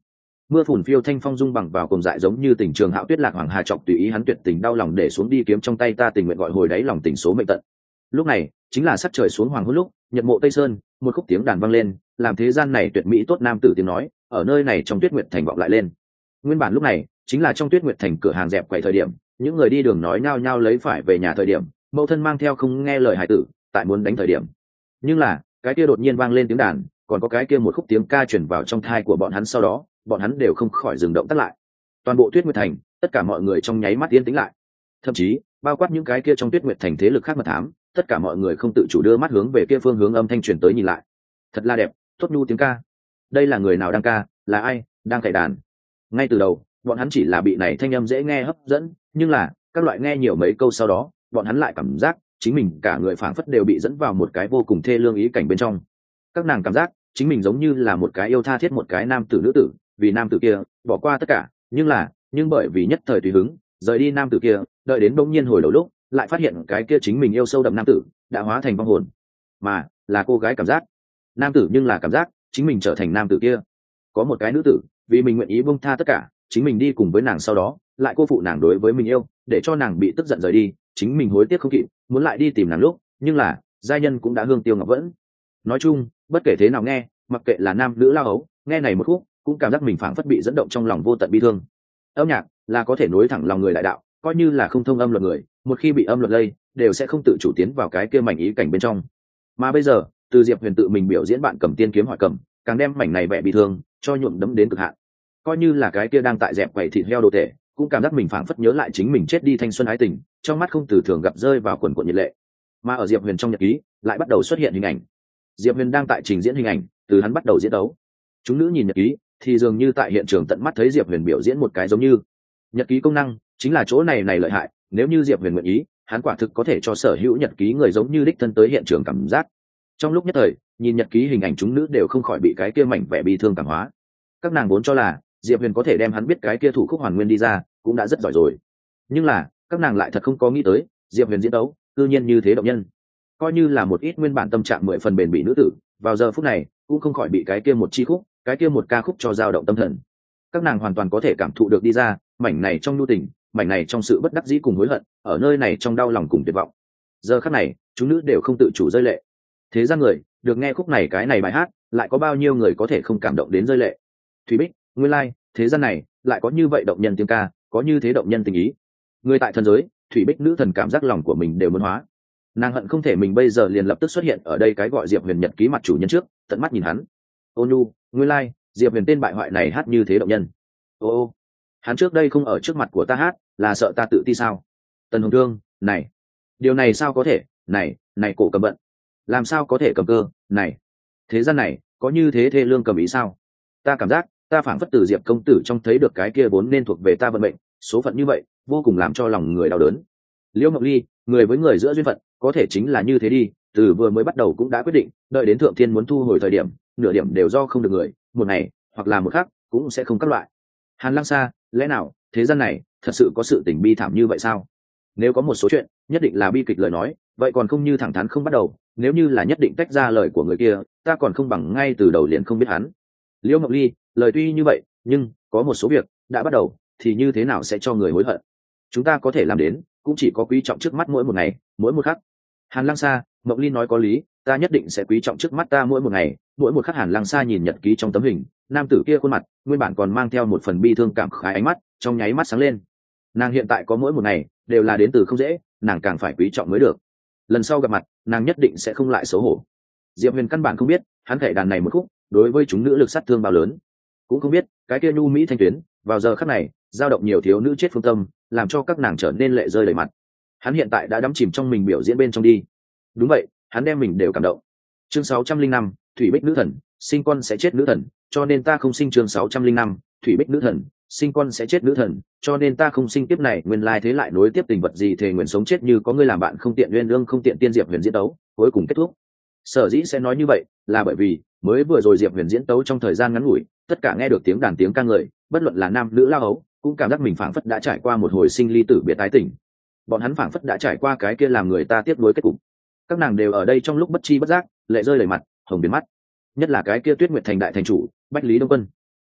mưa phùn phiêu thanh phong dung bằng vào cùng dại giống như tình trường hạo tuyết lạc hoàng hà trọc tùy ý hắn tuyệt tình đau lòng để xuống đi kiếm trong tay ta tình nguyện gọi hồi đáy lòng tình số mệnh tận. Lúc này chính là sắc trời xuống hoàng hôn lúc, nhật mộ tây sơn, một khúc tiếng đàn vang lên, làm thế gian này tuyệt mỹ tốt nam tử tiếng nói ở nơi này trong Tuyết Nguyệt thành vọng lại lên. Nguyên bản lúc này chính là trong Tuyết Nguyệt thành cửa hàng dẹp quầy thời điểm, những người đi đường nói nhao nhao lấy phải về nhà thời điểm, mẫu thân mang theo không nghe lời hải tử tại muốn đánh thời điểm. Nhưng là cái kia đột nhiên vang lên tiếng đàn, còn có cái kia một khúc tiếng ca truyền vào trong thai của bọn hắn, sau đó bọn hắn đều không khỏi dừng động tắt lại. Toàn bộ Tuyết Nguyệt thành tất cả mọi người trong nháy mắt yên tĩnh lại, thậm chí bao quát những cái kia trong Tuyết Nguyệt thành thế lực khác mật thám, tất cả mọi người không tự chủ đưa mắt hướng về kia phương hướng âm thanh truyền tới nhìn lại. Thật là đẹp, tốt nhu tiếng ca. Đây là người nào đang ca, là ai đang cày đàn? Ngay từ đầu bọn hắn chỉ là bị này thanh âm dễ nghe hấp dẫn, nhưng là các loại nghe nhiều mấy câu sau đó, bọn hắn lại cảm giác chính mình cả người phảng phất đều bị dẫn vào một cái vô cùng thê lương ý cảnh bên trong. Các nàng cảm giác chính mình giống như là một cái yêu tha thiết một cái nam tử nữ tử, vì nam tử kia bỏ qua tất cả, nhưng là nhưng bởi vì nhất thời tùy hứng rời đi nam tử kia, đợi đến bỗng nhiên hồi đầu lúc lại phát hiện cái kia chính mình yêu sâu đậm nam tử đã hóa thành vong hồn, mà là cô gái cảm giác nam tử, nhưng là cảm giác chính mình trở thành nam tử kia. Có một cái nữ tử vì mình nguyện ý buông tha tất cả, chính mình đi cùng với nàng, sau đó lại cô phụ nàng đối với mình yêu, để cho nàng bị tức giận rời đi, chính mình hối tiếc không kịp, muốn lại đi tìm nàng lúc, nhưng là giai nhân cũng đã hương tiêu ngọc vẫn. Nói chung bất kể thế nào nghe, mặc kệ là nam nữ lao ấu, nghe này một khúc cũng cảm giác mình phảng phất bị dẫn động trong lòng vô tận bi thương. Âm nhạc là có thể nối thẳng lòng người đại đạo, coi như là không thông âm luật người, một khi bị âm luật lây, đều sẽ không tự chủ tiến vào cái kia mảnh ý cảnh bên trong. Mà bây giờ từ Diệp Huyền tự mình biểu diễn bạn cầm tiên kiếm hỏi cầm, càng đem mảnh này vẻ bị thương cho nhuộm đẫm đến cực hạn. Coi như là cái kia đang tại dẹp quầy thịt heo đồ tể, cũng cảm giác mình phảng phất nhớ lại chính mình chết đi thanh xuân ái tình, trong mắt không từ thường gặp rơi vào quần cuộn nhiệt lệ. Mà ở Diệp Huyền trong nhật ký lại bắt đầu xuất hiện hình ảnh. Diệp Huyền đang tại trình diễn hình ảnh, từ hắn bắt đầu diễn đấu. Chúng nữ nhìn nhật ký thì dường như tại hiện trường tận mắt thấy Diệp Huyền biểu diễn một cái giống như. Nhật ký công năng chính là chỗ này này lợi hại, nếu như Diệp Huyền nguyện ý, hắn quả thực có thể cho sở hữu nhật ký người giống như đích thân tới hiện trường cảm giác. Trong lúc nhất thời, nhìn nhật ký hình ảnh chúng nữ đều không khỏi bị cái kia mảnh vẻ bi thương cảm hóa. Các nàng vốn cho là Diệp Huyền có thể đem hắn biết cái kia thủ khúc hoàn nguyên đi ra, cũng đã rất giỏi rồi. Nhưng là, các nàng lại thật không có nghĩ tới, Diệp Huyền diễn đấu, tự nhiên như thế động nhân. Coi như là một ít nguyên bản tâm trạng mười phần bền bỉ nữ tử, vào giờ phút này, cũng không khỏi bị cái kia một chi khúc, cái kia một ca khúc cho dao động tâm thần. Các nàng hoàn toàn có thể cảm thụ được đi ra, mảnh này trong nhu tình, mảnh này trong sự bất đắc dĩ cùng hối hận, ở nơi này trong đau lòng cùng tuyệt vọng. Giờ khắc này, chúng nữ đều không tự chủ rơi lệ. Thế gian người, được nghe khúc này cái này bài hát, lại có bao nhiêu người có thể không cảm động đến rơi lệ. Thủy Bích, nguyên lai, like, thế gian này lại có như vậy động nhân tiếng ca, có như thế động nhân tình ý. Người tại thần giới, Thủy Bích nữ thần cảm giác lòng của mình đều muốn hóa. Nàng hận không thể mình bây giờ liền lập tức xuất hiện ở đây cái gọi Diệp Huyền nhật ký mặt chủ nhân trước, tận mắt nhìn hắn. Ô nhu, nguyên lai, like, Diệp Huyền tên bại hoại này hát như thế động nhân. Ô ô, hắn trước đây không ở trước mặt của ta hát, là sợ ta tự ti sao? Tần Hồng Thương, này, điều này sao có thể? Này, này cổ cầm bận, làm sao có thể cầm cơ? Này, thế gian này có như thế thê lương cầm ý sao? Ta cảm giác ta phảng phất từ Diệp công tử trong thấy được cái kia vốn nên thuộc về ta vận mệnh, số phận như vậy vô cùng làm cho lòng người đau đớn. Liễu Ngọc Ly, người với người giữa duyên phận có thể chính là như thế đi, từ vừa mới bắt đầu cũng đã quyết định, đợi đến thượng thiên muốn thu hồi thời điểm, nửa điểm đều do không được người, một ngày hoặc là một khác cũng sẽ không các loại. Hàn Lăng Sa, lẽ nào thế gian này thật sự có sự tình bi thảm như vậy sao? Nếu có một số chuyện nhất định là bi kịch lời nói, vậy còn không như thẳng thắn không bắt đầu, nếu như là nhất định tách ra lời của người kia, ta còn không bằng ngay từ đầu liền không biết hắn. Liễu Ngọc Ly, lời tuy như vậy, nhưng có một số việc đã bắt đầu thì như thế nào sẽ cho người hối hận. Chúng ta có thể làm đến cũng chỉ có quý trọng trước mắt mỗi một ngày, mỗi một khắc. Hàn Lăng Sa, Ngọc Ly nói có lý, ta nhất định sẽ quý trọng trước mắt ta mỗi một ngày, mỗi một khắc. Hàn Lăng Sa nhìn nhật ký trong tấm hình, nam tử kia khuôn mặt nguyên bản còn mang theo một phần bi thương cảm khái, ánh mắt trong nháy mắt sáng lên. Nàng hiện tại có mỗi một ngày đều là đến từ không dễ, nàng càng phải quý trọng mới được. Lần sau gặp mặt, nàng nhất định sẽ không lại xấu hổ. Diệp Huyền căn bản không biết, hắn thảy đàn này một khúc đối với chúng nữ lực sát thương bao lớn, cũng không biết cái kia nhu mỹ thanh tuyến vào giờ khắc này dao động nhiều thiếu nữ chết phương tâm, làm cho các nàng trở nên lệ rơi đầy mặt. Hắn hiện tại đã đắm chìm trong mình biểu diễn bên trong đi. Đúng vậy, hắn đem mình đều cảm động. Chương sáu trăm linh năm, Thủy Bích nữ thần, sinh con sẽ chết nữ thần, cho nên ta không sinh. Chương sáu trăm linh năm, Thủy Bích nữ thần, sinh con sẽ chết nữ thần, cho nên ta không sinh. Tiếp này nguyên lai thế lại nối tiếp tình vật gì thề nguyện sống chết như có ngươi làm bạn không tiện uyên ương không tiện tiên. Diệp Huyền diễn đấu cuối cùng kết thúc. Sở dĩ sẽ nói như vậy là bởi vì mới vừa rồi Diệp Huyền diễn tấu trong thời gian ngắn ngủi, tất cả nghe được tiếng đàn tiếng ca người, bất luận là nam nữ lao ấu, cũng cảm giác mình phảng phất đã trải qua một hồi sinh ly tử biệt tái tỉnh. Bọn hắn phảng phất đã trải qua cái kia làm người ta tiếc nuối kết cục. Các nàng đều ở đây trong lúc bất chi bất giác, lệ rơi đầy mặt, hồng biến mắt. Nhất là cái kia Tuyết Nguyệt thành đại thành chủ Bách Lý Đông Quân,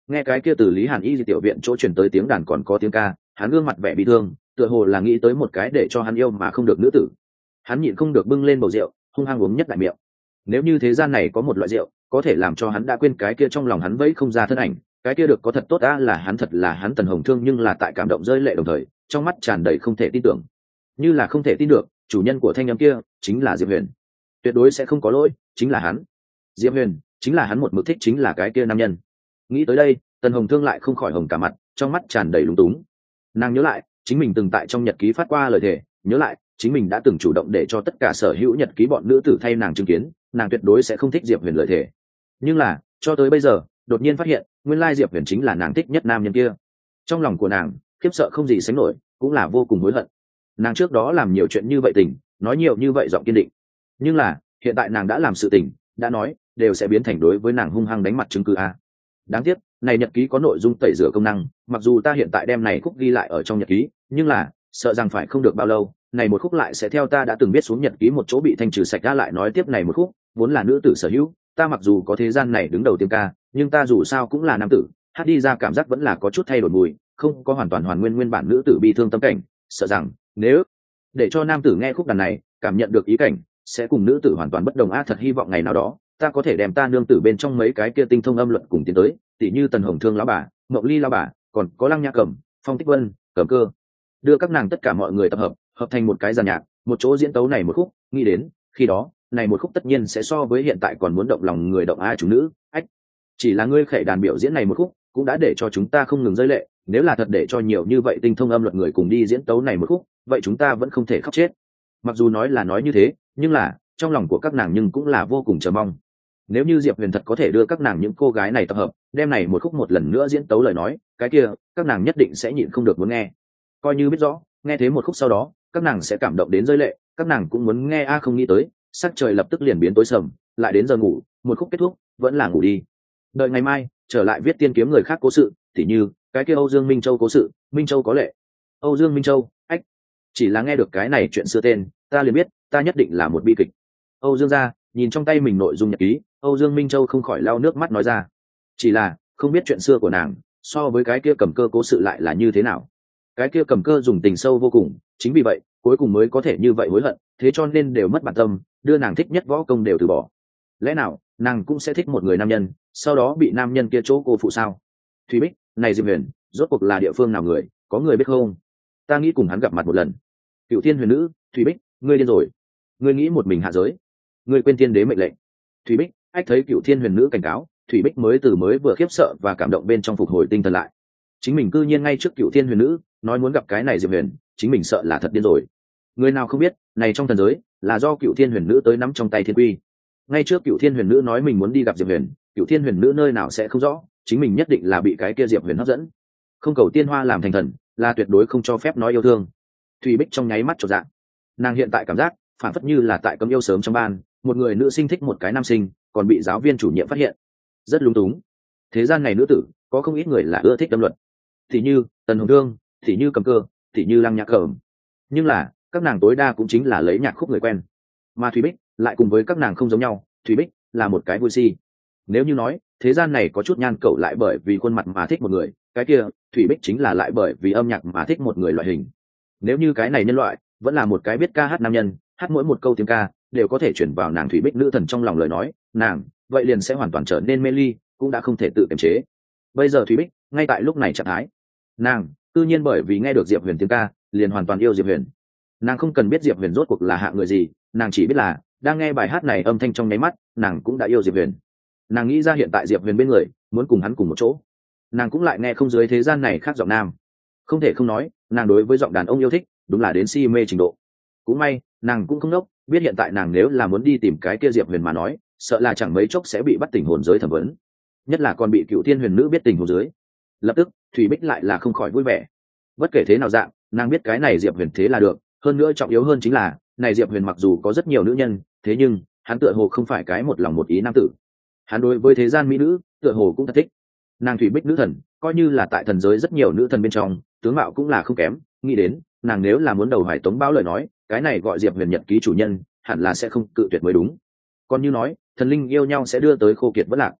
Nghe cái kia từ Lý Hàn Y di tiểu viện chỗ truyền tới tiếng đàn còn có tiếng ca, hắn gương mặt vẻ bị thương, tựa hồ là nghĩ tới một cái để cho hắn yêu mà không được nữ tử. Hắn nhịn không được bưng lên bầu rượu, hung hăng uống nhất đại miệng. Nếu như thế gian này có một loại rượu có thể làm cho hắn đã quên cái kia trong lòng hắn vẫy không ra thân ảnh, cái kia được có thật tốt á, là hắn thật là hắn Tần Hồng Thương, nhưng là tại cảm động rơi lệ đồng thời trong mắt tràn đầy không thể tin tưởng, như là không thể tin được chủ nhân của thanh âm kia chính là Diệp Huyền, tuyệt đối sẽ không có lỗi, chính là hắn. Diệp Huyền chính là hắn một mực thích, chính là cái kia nam nhân. Nghĩ tới đây, Tần Hồng Thương lại không khỏi hồng cả mặt, trong mắt tràn đầy lúng túng. Nàng nhớ lại chính mình từng tại trong nhật ký phát qua lời thề, nhớ lại chính mình đã từng chủ động để cho tất cả sở hữu nhật ký bọn nữ tử thay nàng chứng kiến nàng tuyệt đối sẽ không thích Diệp Huyền lời thề. Nhưng là cho tới bây giờ đột nhiên phát hiện nguyên lai Diệp Huyền chính là nàng thích nhất nam nhân kia. Trong lòng của nàng khiếp sợ không gì sánh nổi, cũng là vô cùng hối hận. Nàng trước đó làm nhiều chuyện như vậy tình, nói nhiều như vậy giọng kiên định, nhưng là hiện tại nàng đã làm sự tình, đã nói, đều sẽ biến thành đối với nàng hung hăng đánh mặt chứng cứ a. Đáng tiếc này nhật ký có nội dung tẩy rửa công năng, mặc dù ta hiện tại đem này khúc ghi lại ở trong nhật ký, nhưng là sợ rằng phải không được bao lâu này một khúc lại sẽ theo ta đã từng viết xuống nhật ký một chỗ bị thanh trừ sạch. Ra lại nói tiếp, này một khúc vốn là nữ tử sở hữu, ta mặc dù có thế gian này đứng đầu tiếng ca, nhưng ta dù sao cũng là nam tử, hát đi ra cảm giác vẫn là có chút thay đổi mùi, không có hoàn toàn hoàn nguyên nguyên bản nữ tử bi thương tâm cảnh. Sợ rằng nếu để cho nam tử nghe khúc đàn này cảm nhận được ý cảnh, sẽ cùng nữ tử hoàn toàn bất đồng a. Thật hy vọng ngày nào đó ta có thể đem ta nương tử bên trong mấy cái kia tinh thông âm luận cùng tiến tới, tỉ như Tần Hồng Thương lão bà, Mộng Ly lão bà, còn có Lăng Nha Cẩm, Phong Tích Vân, Cẩm Cơ, đưa các nàng tất cả mọi người tập hợp hợp thành một cái giàn nhạc, một chỗ diễn tấu này một khúc. Nghĩ đến khi đó này một khúc tất nhiên sẽ so với hiện tại còn muốn động lòng người, động ai chủ nữ. Ách, chỉ là ngươi khệ đàn biểu diễn này một khúc cũng đã để cho chúng ta không ngừng rơi lệ, nếu là thật để cho nhiều như vậy tinh thông âm luật người cùng đi diễn tấu này một khúc, vậy chúng ta vẫn không thể khóc chết. Mặc dù nói là nói như thế, nhưng là trong lòng của các nàng nhưng cũng là vô cùng chờ mong. Nếu như Diệp Huyền thật có thể đưa các nàng những cô gái này tập hợp, đem này một khúc một lần nữa diễn tấu lời nói, cái kia các nàng nhất định sẽ nhịn không được muốn nghe. Coi như biết rõ nghe thế một khúc sau đó các nàng sẽ cảm động đến rơi lệ, các nàng cũng muốn nghe a. Không nghĩ tới sắc trời lập tức liền biến tối sầm, lại đến giờ ngủ, một khúc kết thúc vẫn là ngủ đi. Đợi ngày mai trở lại viết tiên kiếm người khác cố sự, tỉ như cái kia Âu Dương Minh Châu cố sự. Minh Châu có lệ, Âu Dương Minh Châu, ách, chỉ là nghe được cái này chuyện xưa tên ta liền biết ta nhất định là một bi kịch. Âu Dương gia nhìn trong tay mình nội dung nhật ký, Âu Dương Minh Châu không khỏi lau nước mắt nói ra. Chỉ là không biết chuyện xưa của nàng so với cái kia Cầm Cơ cố sự lại là như thế nào. Cái kia Cầm Cơ dùng tình sâu vô cùng, chính vì vậy cuối cùng mới có thể như vậy hối hận, thế cho nên đều mất bản tâm, đưa nàng thích nhất võ công đều từ bỏ. Lẽ nào nàng cũng sẽ thích một người nam nhân, sau đó bị nam nhân kia chỗ cô phụ sao? Thúy Bích, này Diệp Huyền rốt cuộc là địa phương nào người, có người biết không? Ta nghĩ cùng hắn gặp mặt một lần. Cựu Thiên Huyền Nữ, Thúy Bích, ngươi điên rồi, ngươi nghĩ một mình hạ giới, ngươi quên tiên đế mệnh lệnh. Thúy Bích, ách, thấy Cựu Thiên Huyền Nữ cảnh cáo, Thúy Bích mới từ mới vừa khiếp sợ và cảm động bên trong phục hồi tinh thần lại. Chính mình cư nhiên ngay trước Cựu Thiên Huyền Nữ nói muốn gặp cái này Diệp Huyền, chính mình sợ là thật điên rồi. Người nào không biết này trong thần giới là do Cựu Thiên Huyền Nữ tới nắm trong tay thiên quy. Ngay trước Cựu Thiên Huyền Nữ nói mình muốn đi gặp Diệp Huyền, Cựu Thiên Huyền Nữ nơi nào sẽ không rõ chính mình nhất định là bị cái kia Diệp Huyền hấp dẫn. Không cầu tiên hoa làm thành thần, là tuyệt đối không cho phép nói yêu thương. Thùy Bích trong nháy mắt chột dạ. Nàng hiện tại cảm giác phản phất như là tại cấm yêu sớm trong ban, một người nữ sinh thích một cái nam sinh, còn bị giáo viên chủ nhiệm phát hiện, rất lúng túng. Thế gian này nữ tử có không ít người là ưa thích tâm luật, thì như Tần Hồng Thương, thì như Cầm Cơ, thì như Lăng Nhạc Cẩm. Nhưng là các nàng tối đa cũng chính là lấy nhạc khúc người quen, mà Thùy Bích lại cùng với các nàng không giống nhau. Thùy Bích là một cái vui si. Nếu như nói thế gian này có chút nhan cậu lại bởi vì khuôn mặt mà thích một người, cái kia Thùy Bích chính là lại bởi vì âm nhạc mà thích một người loại hình. Nếu như cái này nhân loại vẫn là một cái biết ca hát nam nhân, hát mỗi một câu tiếng ca đều có thể chuyển vào nàng Thùy Bích nữ thần trong lòng lời nói, nàng vậy liền sẽ hoàn toàn trở nên mê ly, cũng đã không thể tự kiềm chế. Bây giờ Thùy Bích ngay tại lúc này trạng thái, nàng tự nhiên bởi vì nghe được Diệp Huyền tiếng ca liền hoàn toàn yêu Diệp Huyền. Nàng không cần biết Diệp Huyền rốt cuộc là hạ người gì, nàng chỉ biết là đang nghe bài hát này âm thanh trong nháy mắt nàng cũng đã yêu Diệp Huyền. Nàng nghĩ ra hiện tại Diệp Huyền bên người muốn cùng hắn cùng một chỗ, nàng cũng lại nghe không dưới thế gian này khác giọng nam. Không thể không nói nàng đối với giọng đàn ông yêu thích đúng là đến si mê trình độ. Cũng may nàng cũng không đốc, biết hiện tại nàng nếu là muốn đi tìm cái kia Diệp Huyền mà nói, sợ là chẳng mấy chốc sẽ bị bắt tình hồn giới thẩm vấn, nhất là còn bị Cựu Thiên Huyền Nữ biết tình hồn giới. Lập tức Thùy Bích lại là không khỏi vui vẻ. Bất kể thế nào dạng, nàng biết cái này Diệp Huyền thế là được. Hơn nữa trọng yếu hơn chính là này Diệp Huyền mặc dù có rất nhiều nữ nhân, thế nhưng hắn tựa hồ không phải cái một lòng một ý nam tử. Hắn đối với thế gian mỹ nữ tựa hồ cũng thật thích. Nàng Thùy Bích nữ thần coi như là tại thần giới rất nhiều nữ thần bên trong tướng mạo cũng là không kém. Nghĩ đến nàng nếu là muốn đầu hoài tống báo lời nói, cái này gọi Diệp Huyền nhật ký chủ nhân hẳn là sẽ không cự tuyệt mới đúng. Còn như nói thần linh yêu nhau sẽ đưa tới khô kiệt vất lạc,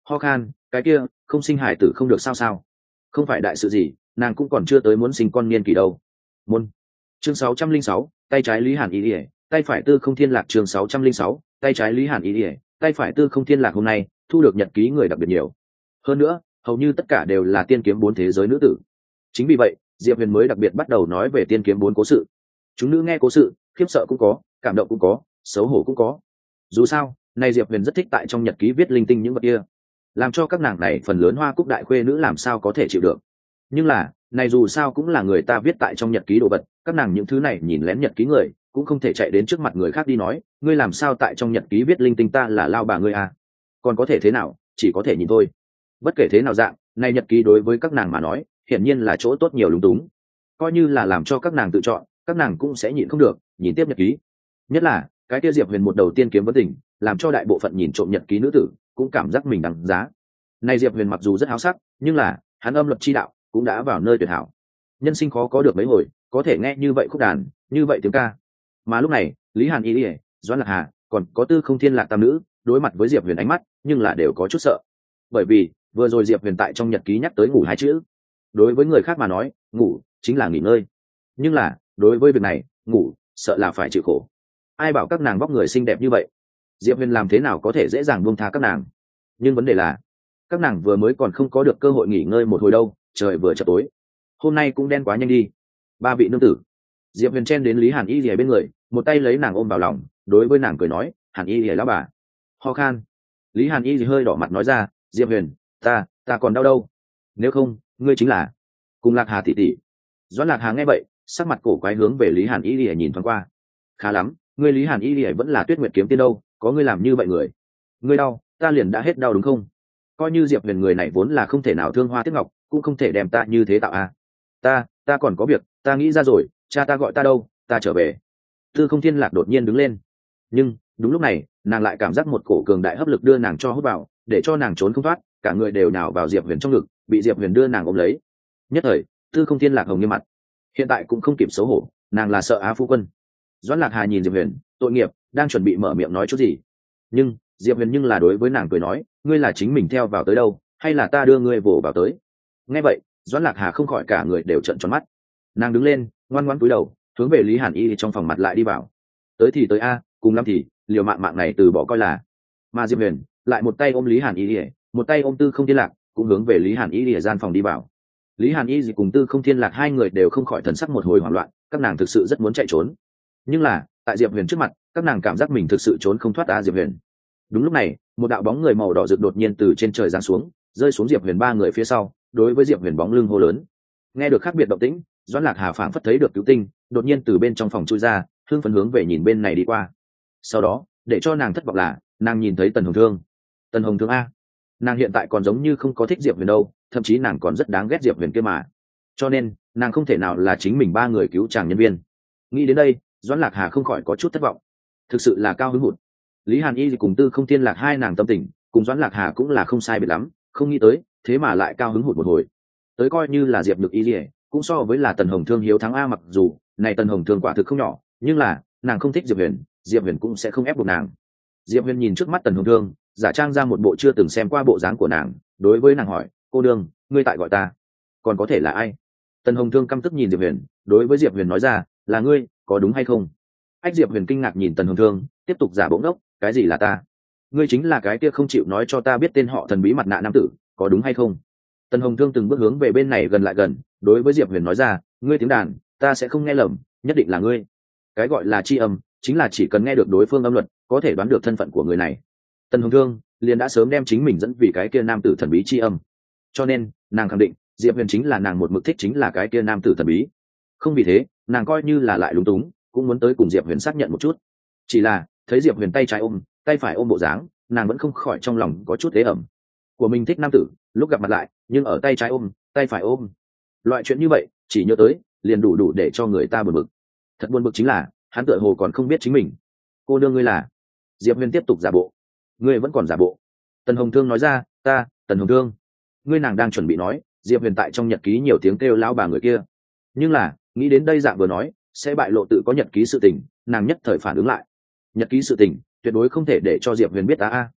Ho khan, cái kia không sinh hải tử không được sao sao? Không phải đại sự gì, nàng cũng còn chưa tới muốn sinh con niên kỳ đâu. Môn. Chương sáu trăm linh sáu, tay trái Lý Hàn Y, tay phải Tư Không Thiên Lạc. Chương sáu trăm linh sáu, tay trái Lý Hàn Y, tay phải Tư Không Thiên Lạc. Hôm nay thu được nhật ký người đặc biệt nhiều, hơn nữa hầu như tất cả đều là tiên kiếm bốn thế giới nữ tử. Chính vì vậy Diệp Huyền mới đặc biệt bắt đầu nói về tiên kiếm bốn cố sự. Chúng nữ nghe cố sự, khiếp sợ cũng có, cảm động cũng có, xấu hổ cũng có. Dù sao này Diệp Huyền rất thích tại trong nhật ký viết linh tinh những vật kia, làm cho các nàng này phần lớn hoa cúc đại khuê nữ làm sao có thể chịu được. Nhưng là này dù sao cũng là người ta viết tại trong nhật ký đồ vật, các nàng những thứ này nhìn lén nhật ký người cũng không thể chạy đến trước mặt người khác đi nói ngươi làm sao tại trong nhật ký viết linh tinh, ta là lao bà ngươi à. Còn có thể thế nào, chỉ có thể nhìn thôi. Bất kể thế nào dạng, này nhật ký đối với các nàng mà nói hiển nhiên là chỗ tốt nhiều lúng túng, coi như là làm cho các nàng tự chọn, các nàng cũng sẽ nhịn không được nhìn tiếp nhật ký. Nhất là cái kia Diệp Huyền một đầu tiên kiếm vấn tình, làm cho đại bộ phận nhìn trộm nhật ký nữ tử cũng cảm giác mình đáng giá. Này Diệp Huyền mặc dù rất háo sắc, nhưng là hắn âm luật chi đạo cũng đã vào nơi tuyệt hảo. Nhân sinh khó có được mấy hồi có thể nghe như vậy khúc đàn, như vậy tiếng ca. Mà lúc này Lý Hàn Y, Doãn Lạc Hà còn có Tư Không Thiên Lạc tam nữ đối mặt với Diệp Huyền ánh mắt nhưng là đều có chút sợ, bởi vì vừa rồi Diệp Huyền tại trong nhật ký nhắc tới ngủ hai chữ. Đối với người khác mà nói ngủ chính là nghỉ ngơi, nhưng là đối với việc này ngủ sợ là phải chịu khổ. Ai bảo các nàng vóc người xinh đẹp như vậy, Diệp Huyền làm thế nào có thể dễ dàng buông tha các nàng. Nhưng vấn đề là các nàng vừa mới còn không có được cơ hội nghỉ ngơi một hồi đâu, trời vừa chập tối. Hôm nay cũng đen quá nhanh đi. Ba vị nương tử. Diệp Huyền chen đến Lý Hàn Y lìa bên người, một tay lấy nàng ôm vào lòng, đối với nàng cười nói, Hàn Y lìa lão bà. Ho khan. Lý Hàn Y thì hơi đỏ mặt nói ra, Diệp Huyền, ta ta còn đau đâu, nếu không ngươi chính là cùng Lạc Hà tỷ tỷ. Doãn Lạc Hà nghe vậy sắc mặt cổ quái hướng về Lý Hàn Y lìa nhìn thoáng qua. Khá lắm, ngươi Lý Hàn Y lìa vẫn là Tuyết Nguyệt kiếm tiên đâu, có ngươi làm như vậy người, ngươi đau ta liền đã hết đau đúng không? Coi như Diệp Huyền người này vốn là không thể nào thương hoa tiếc ngọc, cũng không thể đem ta như thế tạo à. ta ta còn có việc, ta nghĩ ra rồi, cha ta gọi ta đâu, ta trở về. Tư Không Thiên Lạc đột nhiên đứng lên, nhưng đúng lúc này nàng lại cảm giác một cổ cường đại hấp lực đưa nàng cho hút vào, để cho nàng trốn không thoát, cả người đều nhào vào Diệp Huyền trong ngực, bị Diệp Huyền đưa nàng ôm lấy. Nhất thời Tư Không Thiên Lạc hồng như mặt, hiện tại cũng không kịp xấu hổ, nàng là sợ Á phu quân. Doãn Lạc Hà nhìn Diệp Huyền tội nghiệp, đang chuẩn bị mở miệng nói chút gì, nhưng Diệp Huyền nhưng là đối với nàng cười nói, ngươi là chính mình theo vào tới đâu, hay là ta đưa ngươi vồ vào tới? Nghe vậy Doãn Lạc Hà không khỏi cả người đều trợn tròn mắt. Nàng đứng lên ngoan ngoãn cúi đầu hướng về Lý Hàn Y trong phòng mặt lại đi vào. Tới thì tới a, cùng lắm thì liều mạng mạng này từ bỏ coi là. Mà Diệp Huyền lại một tay ôm Lý Hàn Y, một tay ôm Tư Không Thiên Lạc, cũng hướng về Lý Hàn Y gian phòng đi vào. Lý Hàn Y cùng Tư Không Thiên Lạc hai người đều không khỏi thần sắc một hồi hoảng loạn, các nàng thực sự rất muốn chạy trốn, nhưng là tại Diệp Huyền trước mặt các nàng cảm giác mình thực sự trốn không thoát ta Diệp Huyền. Đúng lúc này một đạo bóng người màu đỏ rực đột nhiên từ trên trời giáng xuống, rơi xuống Diệp Huyền ba người phía sau, đối với Diệp Huyền bóng lưng hô lớn. Nghe được khác biệt động tĩnh, Doãn Lạc Hà phảng phất thấy được cứu tinh, đột nhiên từ bên trong phòng chui ra, hưng phấn hướng về nhìn bên này đi qua. Sau đó để cho nàng thất vọng là nàng nhìn thấy Tần Hồng Thương. Tần Hồng Thương a, nàng hiện tại còn giống như không có thích Diệp Huyền đâu, thậm chí nàng còn rất đáng ghét Diệp Huyền kia mà, cho nên nàng không thể nào là chính mình ba người cứu chàng nhân viên. Nghĩ đến đây Doãn Lạc Hà không khỏi có chút thất vọng, thực sự là cao hứng hụt. Lý Hàn Y cùng Tư Không Thiên Lạc hai nàng tâm tình cùng Doãn Lạc Hà cũng là không sai biệt lắm, không nghĩ tới thế mà lại cao hứng hụt một hồi. Tới coi như là Diệp Nhược Y lìa cũng so với là Tần Hồng Thương hiếu thắng a, mặc dù này Tần Hồng Thương quả thực không nhỏ, nhưng là nàng không thích Diệp Huyền, Diệp Huyền cũng sẽ không ép buộc nàng. Diệp Huyền nhìn trước mắt Tần Hồng Thương, giả trang ra một bộ chưa từng xem qua bộ dáng của nàng, đối với nàng hỏi, cô đương ngươi tại gọi ta, còn có thể là ai? Tần Hồng Thương căm tức nhìn Diệp Huyền, đối với Diệp Huyền nói ra, là ngươi, có đúng hay không? Ách Diệp Huyền kinh ngạc nhìn Tần Hồng Thương, tiếp tục giả bỗng đốc, cái gì là ta? Ngươi chính là cái kia không chịu nói cho ta biết tên họ thần bí mặt nạ nam tử, có đúng hay không? Tần Hồng Thương từng bước hướng về bên này gần lại gần, đối với Diệp Huyền nói ra, ngươi tiếng đàn ta sẽ không nghe lầm, nhất định là ngươi. Cái gọi là chi âm chính là chỉ cần nghe được đối phương âm luật có thể đoán được thân phận của người này. Tần Hồng Thương liền đã sớm đem chính mình dẫn vì cái kia nam tử thần bí chi âm, cho nên nàng khẳng định Diệp Huyền chính là nàng một mực thích, chính là cái kia nam tử thần bí. Không vì thế nàng coi như là lại lúng túng cũng muốn tới cùng Diệp Huyền xác nhận một chút, chỉ là thấy Diệp Huyền tay trái ôm tay phải ôm bộ dáng, nàng vẫn không khỏi trong lòng có chút ế ẩm. Của mình thích nam tử lúc gặp mặt lại nhưng ở tay trái ôm tay phải ôm, loại chuyện như vậy chỉ nhớ tới liền đủ đủ để cho người ta buồn bực. Thật buồn bực chính là hắn tựa hồ còn không biết chính mình. Cô đương ngươi là? Diệp Huyền tiếp tục giả bộ. Ngươi vẫn còn giả bộ? Tần Hồng Thương nói ra, ta Tần Hồng Thương. Ngươi nàng đang chuẩn bị nói Diệp Huyền tại trong nhật ký nhiều tiếng kêu lão bà người kia, nhưng là nghĩ đến đây dạng vừa nói sẽ bại lộ tự có nhật ký sự tình, nàng nhất thời phản ứng lại, nhật ký sự tình tuyệt đối không thể để cho Diệp Huyền biết ta a.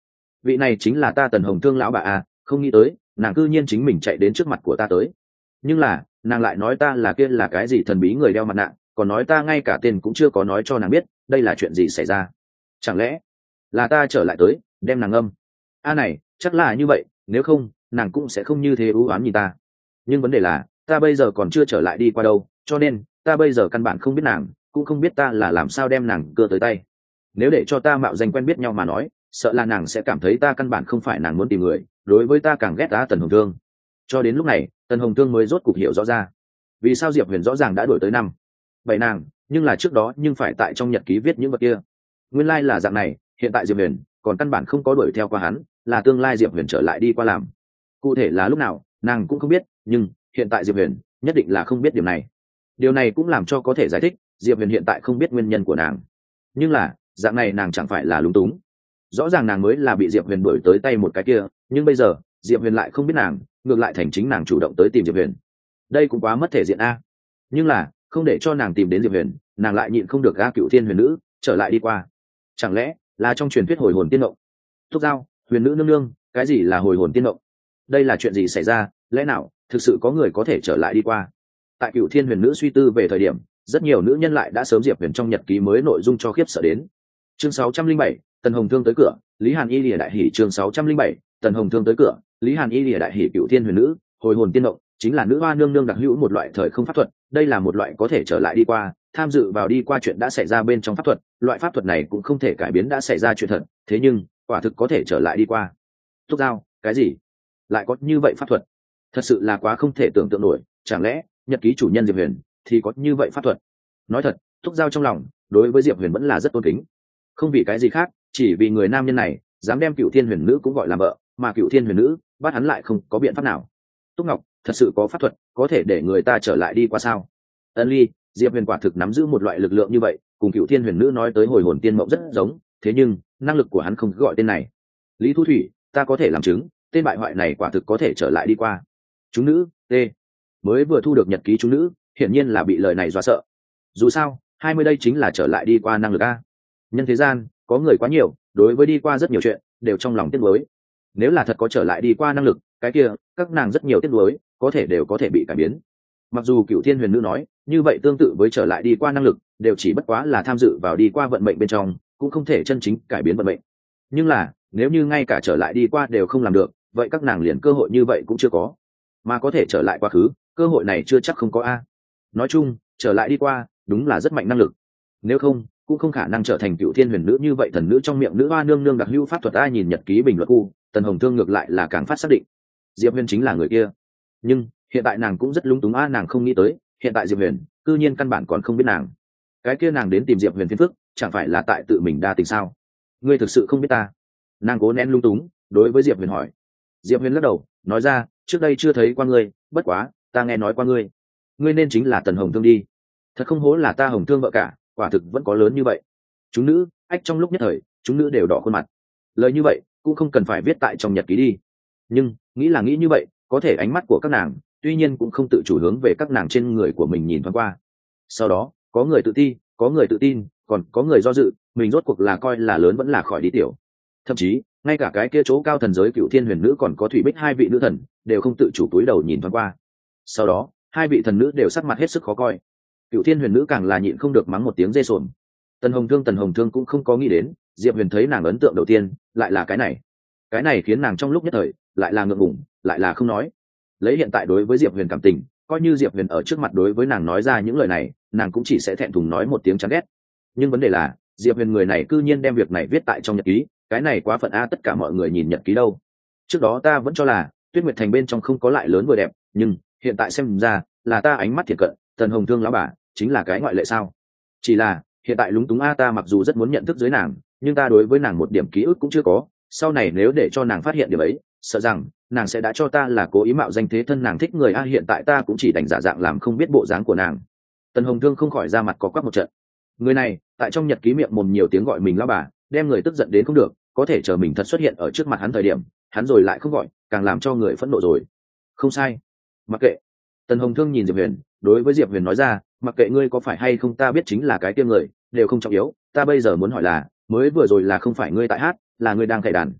vị này chính là ta Tần Hồng Thương lão bà à, không nghĩ tới nàng cư nhiên chính mình chạy đến trước mặt của ta tới. Nhưng là nàng lại nói ta là kia là cái gì thần bí người đeo mặt nạ, còn nói ta ngay cả tên cũng chưa có nói cho nàng biết. Đây là chuyện gì xảy ra? Chẳng lẽ là ta trở lại tới đem nàng âm? A này chắc là như vậy, nếu không nàng cũng sẽ không như thế ưu oán nhìn ta. Nhưng vấn đề là ta bây giờ còn chưa trở lại đi qua đâu, cho nên ta bây giờ căn bản không biết nàng, cũng không biết ta là làm sao đem nàng cưa tới tay. Nếu để cho ta mạo danh quen biết nhau mà nói, sợ là nàng sẽ cảm thấy ta căn bản không phải nàng muốn tìm người, đối với ta càng ghét ta Tần Hồng Thương. Cho đến lúc này Tần Hồng Thương mới rốt cục hiểu rõ ra vì sao Diệp Huyền rõ ràng đã đổi tới năm bảy nàng, nhưng là trước đó nhưng phải tại trong nhật ký viết những vật kia. Nguyên lai là dạng này, hiện tại Diệp Huyền còn căn bản không có đuổi theo qua hắn, là tương lai Diệp Huyền trở lại đi qua làm. Cụ thể là lúc nào nàng cũng không biết, nhưng hiện tại Diệp Huyền nhất định là không biết điều này. Điều này cũng làm cho có thể giải thích Diệp Huyền hiện tại không biết nguyên nhân của nàng. Nhưng là dạng này nàng chẳng phải là lúng túng? Rõ ràng nàng mới là bị Diệp Huyền đuổi tới tay một cái kia, nhưng bây giờ Diệp Huyền lại không biết nàng, ngược lại thành chính nàng chủ động tới tìm Diệp Huyền. Đây cũng quá mất thể diện a. Nhưng là không để cho nàng tìm đến Diệp Huyền, nàng lại nhịn không được ga Cựu Thiên Huyền Nữ trở lại đi qua. Chẳng lẽ là trong truyền thuyết hồi hồn tiên động? Thúc Giao, Huyền Nữ nương nương, cái gì là hồi hồn tiên động? Đây là chuyện gì xảy ra? Lẽ nào thực sự có người có thể trở lại đi qua? Tại Cựu Thiên Huyền Nữ suy tư về thời điểm, rất nhiều nữ nhân lại đã sớm Diệp Huyền trong nhật ký mới nội dung cho khiếp sợ đến. Chương sáu trăm linh bảy, Tần Hồng Thương tới cửa, Lý Hàn Y lìa đại hỉ. Chương sáu trăm linh bảy, Tần Hồng Thương tới cửa, Lý Hàn Y lìa đại hỉ. Cựu Thiên Huyền Nữ hồi hồn tiên động chính là nữ hoa nương nương đặc hữu một loại thời không pháp thuật. Đây là một loại có thể trở lại đi qua, tham dự vào đi qua chuyện đã xảy ra bên trong pháp thuật. Loại pháp thuật này cũng không thể cải biến đã xảy ra chuyện thật, thế nhưng quả thực có thể trở lại đi qua. Thúc Giao, cái gì lại có như vậy pháp thuật? Thật sự là quá không thể tưởng tượng nổi. Chẳng lẽ nhật ký chủ nhân Diệp Huyền thì có như vậy pháp thuật? Nói thật, Thúc Giao trong lòng đối với Diệp Huyền vẫn là rất tôn kính, không vì cái gì khác, chỉ vì người nam nhân này dám đem Cựu Thiên Huyền Nữ cũng gọi là vợ, mà Cựu Thiên Huyền Nữ bắt hắn lại không có biện pháp nào. Túc Ngọc thật sự có pháp thuật có thể để người ta trở lại đi qua sao? Ân Ly, Diệp Huyền quả thực nắm giữ một loại lực lượng như vậy, cùng Cựu Thiên Huyền Nữ nói tới hồi hồn tiên mộng rất giống, thế nhưng năng lực của hắn không gọi tên này. Lý Thu Thủy, ta có thể làm chứng, tên bại hoại này quả thực có thể trở lại đi qua. Chúng nữ, T mới vừa thu được nhật ký chúng nữ, hiển nhiên là bị lời này dọa sợ. Dù sao, hai mươi đây chính là trở lại đi qua năng lực a. Nhân thế gian có người quá nhiều, đối với đi qua rất nhiều chuyện đều trong lòng tiếc nuối. Nếu là thật có trở lại đi qua năng lực, cái kia các nàng rất nhiều tiếc nuối có thể đều có thể bị cải biến. Mặc dù Cựu Thiên Huyền Nữ nói như vậy tương tự với trở lại đi qua năng lực, đều chỉ bất quá là tham dự vào đi qua vận mệnh bên trong, cũng không thể chân chính cải biến vận mệnh. Nhưng là nếu như ngay cả trở lại đi qua đều không làm được, vậy các nàng liền cơ hội như vậy cũng chưa có. Mà có thể trở lại quá khứ, cơ hội này chưa chắc không có a. Nói chung, trở lại đi qua đúng là rất mạnh năng lực, nếu không cũng không khả năng trở thành Cựu Thiên Huyền Nữ như vậy thần nữ trong miệng nữ hoa nương nương đặc hữu pháp thuật. Ai nhìn nhật ký bình luận khu, Tần Hồng Thương ngược lại là càng phát xác định Diệp Huyền chính là người kia. Nhưng hiện tại nàng cũng rất lúng túng a, nàng không nghĩ tới hiện tại Diệp Huyền cư nhiên căn bản còn không biết nàng. Cái kia nàng đến tìm Diệp Huyền phiền phức, chẳng phải là tại tự mình đa tình sao? Ngươi thực sự không biết ta? Nàng cố nén lung túng đối với Diệp Huyền hỏi. Diệp Huyền lắc đầu nói ra, trước đây chưa thấy qua ngươi, bất quá ta nghe nói qua ngươi, ngươi nên chính là Tần Hồng Thương đi. Thật không hổ là ta Hồng Thương vợ cả, quả thực vẫn có lớn như vậy. Chúng nữ ách trong lúc nhất thời chúng nữ đều đỏ khuôn mặt. Lời như vậy cũng không cần phải viết tại trong nhật ký đi, nhưng nghĩ là nghĩ như vậy, có thể ánh mắt của các nàng tuy nhiên cũng không tự chủ hướng về các nàng trên người của mình nhìn thoáng qua. Sau đó có người tự ti, có người tự tin, còn có người do dự, mình rốt cuộc là coi là lớn vẫn là khỏi đi tiểu. Thậm chí ngay cả cái kia chỗ cao thần giới Cựu Thiên Huyền Nữ còn có Thủy Bích hai vị nữ thần đều không tự chủ túi đầu nhìn thoáng qua. Sau đó hai vị thần nữ đều sắc mặt hết sức khó coi. Cựu Thiên Huyền Nữ càng là nhịn không được mắng một tiếng dê sồn. Tần Hồng Thương Tần Hồng Thương cũng không có nghĩ đến Diệp Huyền thấy nàng ấn tượng đầu tiên lại là cái này. Cái này khiến nàng trong lúc nhất thời lại là ngượng ngùng, lại là không nói. Lấy hiện tại đối với Diệp Huyền cảm tình, coi như Diệp Huyền ở trước mặt đối với nàng nói ra những lời này, nàng cũng chỉ sẽ thẹn thùng nói một tiếng chán ghét. Nhưng vấn đề là Diệp Huyền người này cư nhiên đem việc này viết tại trong nhật ký, cái này quá phận a. Tất cả mọi người nhìn nhật ký đâu. Trước đó ta vẫn cho là Tuyết Nguyệt Thành bên trong không có lại lớn vừa đẹp, nhưng hiện tại xem ra là ta ánh mắt thiệt cận, Tần Hồng Thương lão bà chính là cái ngoại lệ sao? Chỉ là hiện tại lúng túng a, ta mặc dù rất muốn nhận thức dưới nàng, nhưng ta đối với nàng một điểm ký ức cũng chưa có, sau này nếu để cho nàng phát hiện điểm ấy, sợ rằng nàng sẽ đã cho ta là cố ý mạo danh thế thân nàng thích người a. Hiện tại ta cũng chỉ đánh giả dạng làm không biết bộ dáng của nàng. Tần Hồng Thương không khỏi ra mặt có quắc một trận. Người này tại trong nhật ký miệng mồm nhiều tiếng gọi mình lão bà, đem người tức giận đến không được, có thể chờ mình thật xuất hiện ở trước mặt hắn thời điểm, hắn rồi lại không gọi, càng làm cho người phẫn nộ rồi. Không sai, mặc kệ. Tần Hồng Thương nhìn Diệp Huyền, đối với Diệp Huyền nói ra, mặc kệ ngươi có phải hay không ta biết chính là cái tiêm người đều không trọng yếu, ta bây giờ muốn hỏi là mới vừa rồi là không phải ngươi tại hát, là ngươi đang cày đàn.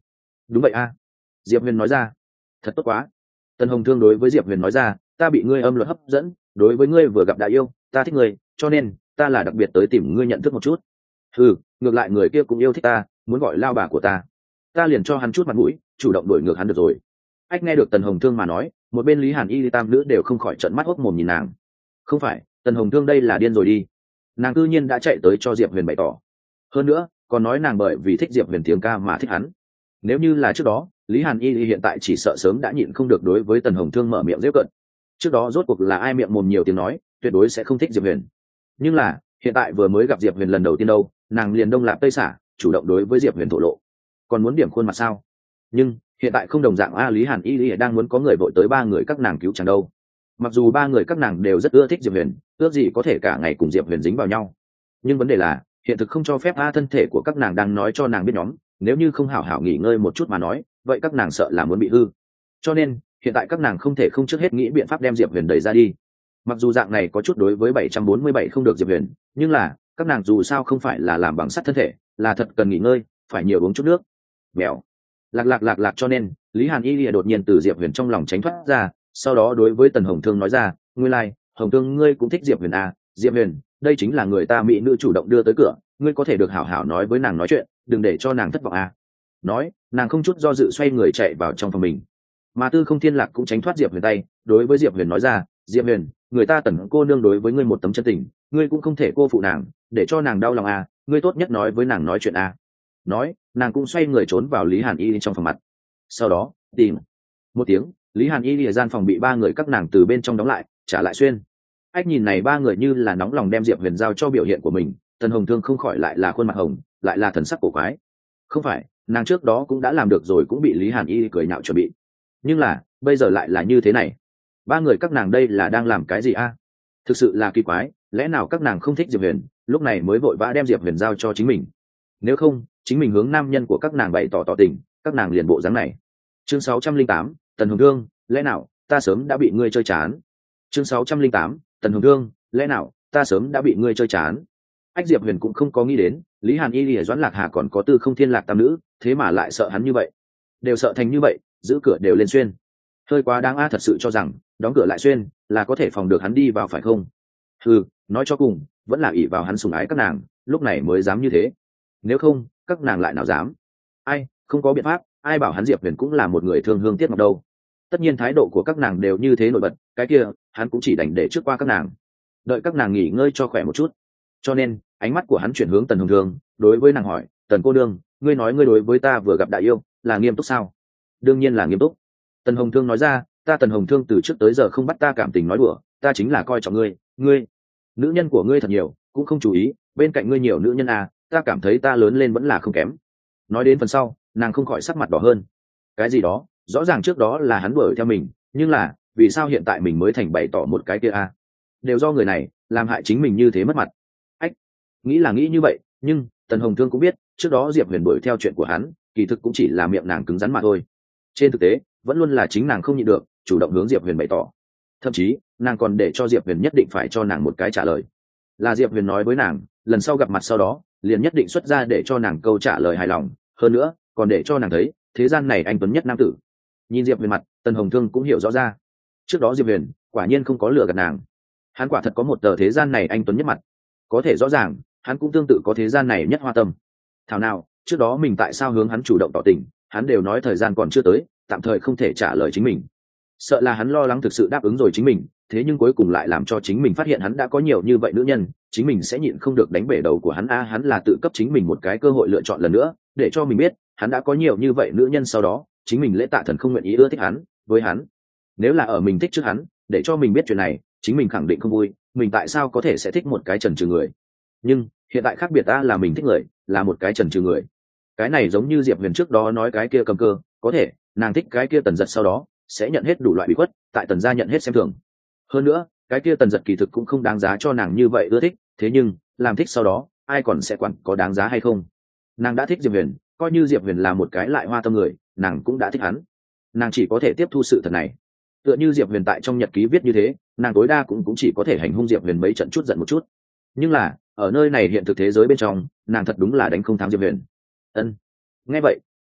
đúng vậy a. Diệp huyền nói ra. Thật tốt quá. Tần hồng thương đối với Diệp huyền nói ra, ta bị ngươi âm luật hấp dẫn, đối với ngươi vừa gặp đã yêu, ta thích ngươi, cho nên ta là đặc biệt tới tìm ngươi nhận thức một chút. Ừ, ngược lại người kia cũng yêu thích ta, muốn gọi lao bà của ta, ta liền cho hắn chút mặt mũi, chủ động đổi ngược hắn được rồi. Ách nghe được Tần hồng thương mà nói, một bên Lý Hàn Y tam nữ đều không khỏi trợn mắt hốc mồm nhìn nàng. Không phải, Tần hồng thương đây là điên rồi đi, nàng cư nhiên đã chạy tới cho Diệp huyền bày tỏ, hơn nữa còn nói nàng bởi vì thích Diệp huyền tiếng ca mà thích hắn. Nếu như là trước đó, Lý Hàn Y hiện tại chỉ sợ sớm đã nhịn không được đối với Tần hồng thương mở miệng giễu cợt. Trước đó rốt cuộc là ai miệng mồm nhiều tiếng nói tuyệt đối sẽ không thích Diệp huyền, nhưng là hiện tại vừa mới gặp Diệp huyền lần đầu tiên đâu, nàng liền đông lạp tây xả chủ động đối với Diệp huyền thổ lộ, còn muốn điểm khuôn mặt sao? Nhưng hiện tại không đồng dạng a, Lý Hàn Y đang muốn có người vội tới ba người các nàng cứu chẳng đâu. Mặc dù ba người các nàng đều rất ưa thích Diệp huyền, ước gì có thể cả ngày cùng Diệp huyền dính vào nhau, nhưng vấn đề là hiện thực không cho phép a, thân thể của các nàng đang nói cho nàng biết nhóm, nếu như không hảo hảo nghỉ ngơi một chút mà nói, vậy các nàng sợ là muốn bị hư. Cho nên hiện tại các nàng không thể không trước hết nghĩ biện pháp đem Diệp huyền đẩy ra đi. Mặc dù dạng này có chút đối với bảy trăm bốn mươi bảy không được Diệp huyền, nhưng là các nàng dù sao không phải là làm bằng sắt thân thể, là thật cần nghỉ ngơi, phải nhiều uống chút nước. Mèo lạc lạc lạc lạc cho nên Lý Hàn Y lìa đột nhiên từ Diệp huyền trong lòng tránh thoát ra, sau đó đối với Tần hồng thương nói ra, ngươi lai、like, hồng thương ngươi cũng thích Diệp huyền à? Diệp huyền đây chính là người ta mỹ nữ chủ động đưa tới cửa, ngươi có thể được hảo hảo nói với nàng nói chuyện, đừng để cho nàng thất vọng à. Nói nàng không chút do dự xoay người chạy vào trong phòng mình, mà Tư Không Thiên Lạc cũng tránh thoát Diệp huyền tay, đối với Diệp huyền nói ra, Diệp huyền người ta Tần cô nương đối với ngươi một tấm chân tình, ngươi cũng không thể cô phụ nàng, để cho nàng đau lòng à, ngươi tốt nhất nói với nàng nói chuyện à. Nói nàng cũng xoay người trốn vào Lý Hàn Y trong phòng mặt. Sau đó tìm một tiếng, Lý Hàn Y ở gian phòng bị ba người các nàng từ bên trong đóng lại, trả lại xuyên. Ách nhìn này ba người như là nóng lòng đem Diệp huyền giao cho biểu hiện của mình, Tần hồng thương không khỏi lại là khuôn mặt hồng, lại là thần sắc cổ quái. Không phải nàng trước đó cũng đã làm được rồi, cũng bị Lý Hàn Y cười nhạo chuẩn bị, nhưng là bây giờ lại là như thế này. Ba người các nàng đây là đang làm cái gì a? Thực sự là kỳ quái, lẽ nào các nàng không thích Diệp huyền, lúc này mới vội vã đem Diệp huyền giao cho chính mình? Nếu không chính mình hướng nam nhân của các nàng bày tỏ tỏ tình, các nàng liền bộ dáng này. Chương sáu trăm linh tám, Tần hồng thương, lẽ nào ta sớm đã bị ngươi chơi chán? Chương sáu trăm linh tám, Tần hồng thương, lẽ nào ta sớm đã bị ngươi chơi chán? Ách Diệp huyền cũng không có nghĩ đến Lý Hàn Y lìa Doãn Lạc Hà còn có Tư Không Thiên Lạc tam nữ, thế mà lại sợ hắn như vậy, đều sợ thành như vậy, giữ cửa đều lên xuyên, hơi quá đáng a. Thật sự cho rằng đóng cửa lại xuyên là có thể phòng được hắn đi vào phải không? Ừ, nói cho cùng vẫn là ỷ vào hắn sủng ái các nàng, lúc này mới dám như thế, nếu không các nàng lại nào dám. Ai không có biện pháp, ai bảo hắn Diệp huyền cũng là một người thương hương tiếc ngọc đâu. Tất nhiên thái độ của các nàng đều như thế nổi bật, cái kia hắn cũng chỉ đành để trước qua các nàng, đợi các nàng nghỉ ngơi cho khỏe một chút. Cho nên ánh mắt của hắn chuyển hướng Tần hồng thương, đối với nàng hỏi, Tần cô đương, ngươi nói ngươi đối với ta vừa gặp đại yêu là nghiêm túc sao? Đương nhiên là nghiêm túc. Tần hồng thương nói ra, ta Tần hồng thương từ trước tới giờ không bắt ta cảm tình nói đùa, ta chính là coi trọng ngươi, ngươi nữ nhân của ngươi thật nhiều, cũng không chú ý bên cạnh ngươi nhiều nữ nhân à, ta cảm thấy ta lớn lên vẫn là không kém. Nói đến phần sau nàng không khỏi sắc mặt đỏ hơn. Cái gì đó rõ ràng trước đó là hắn đuổi theo mình, nhưng là vì sao hiện tại mình mới thành bày tỏ một cái kia à? Đều do người này làm hại chính mình như thế mất mặt. Ách nghĩ là nghĩ như vậy, nhưng Tần hồng thương cũng biết trước đó Diệp huyền đuổi theo chuyện của hắn kỳ thực cũng chỉ là miệng nàng cứng rắn mà thôi. Trên thực tế vẫn luôn là chính nàng không nhịn được chủ động hướng Diệp huyền bày tỏ, thậm chí nàng còn để cho Diệp huyền nhất định phải cho nàng một cái trả lời, là Diệp huyền nói với nàng lần sau gặp mặt sau đó liền nhất định xuất ra để cho nàng câu trả lời hài lòng, hơn nữa còn để cho nàng thấy thế gian này anh tuấn nhất nam tử. Nhìn Diệp huyền mặt, Tần hồng thương cũng hiểu rõ ra trước đó Diệp huyền quả nhiên không có lừa gạt nàng, hắn quả thật có một tờ thế gian này anh tuấn nhất mặt, có thể rõ ràng hắn cũng tương tự có thế gian này nhất hoa tâm. Thảo nào trước đó mình tại sao hướng hắn chủ động tỏ tình, hắn đều nói thời gian còn chưa tới, tạm thời không thể trả lời chính mình, sợ là hắn lo lắng thực sự đáp ứng rồi chính mình, thế nhưng cuối cùng lại làm cho chính mình phát hiện hắn đã có nhiều như vậy nữ nhân, chính mình sẽ nhịn không được đánh bể đầu của hắn a. Hắn là tự cấp chính mình một cái cơ hội lựa chọn lần nữa, để cho mình biết hắn đã có nhiều như vậy nữ nhân, sau đó chính mình lễ tạ thần không nguyện ý ưa thích hắn. Với hắn, nếu là ở mình thích trước hắn, để cho mình biết chuyện này, chính mình khẳng định không vui, mình tại sao có thể sẽ thích một cái trần trừ người. Nhưng hiện tại khác biệt ta là mình thích người là một cái trần trừ người. Cái này giống như Diệp huyền trước đó nói cái kia cầm cơ, có thể nàng thích cái kia Tần Giật sau đó sẽ nhận hết đủ loại bị khuất, tại Tần gia nhận hết xem thường. Hơn nữa cái kia Tần Giật kỳ thực cũng không đáng giá cho nàng như vậy ưa thích, thế nhưng làm thích sau đó ai còn sẽ quản có đáng giá hay không. Nàng đã thích Diệp huyền, coi như Diệp huyền là một cái lại hoa tâm người, nàng cũng đã thích hắn, nàng chỉ có thể tiếp thu sự thật này. Tựa như Diệp huyền tại trong nhật ký viết như thế, nàng tối đa cũng cũng chỉ có thể hành hung Diệp huyền mấy trận chút giận một chút, nhưng là ở nơi này hiện thực thế giới bên trong, nàng thật đúng là đánh không thắng Diệp huyền. Ân nghe vậy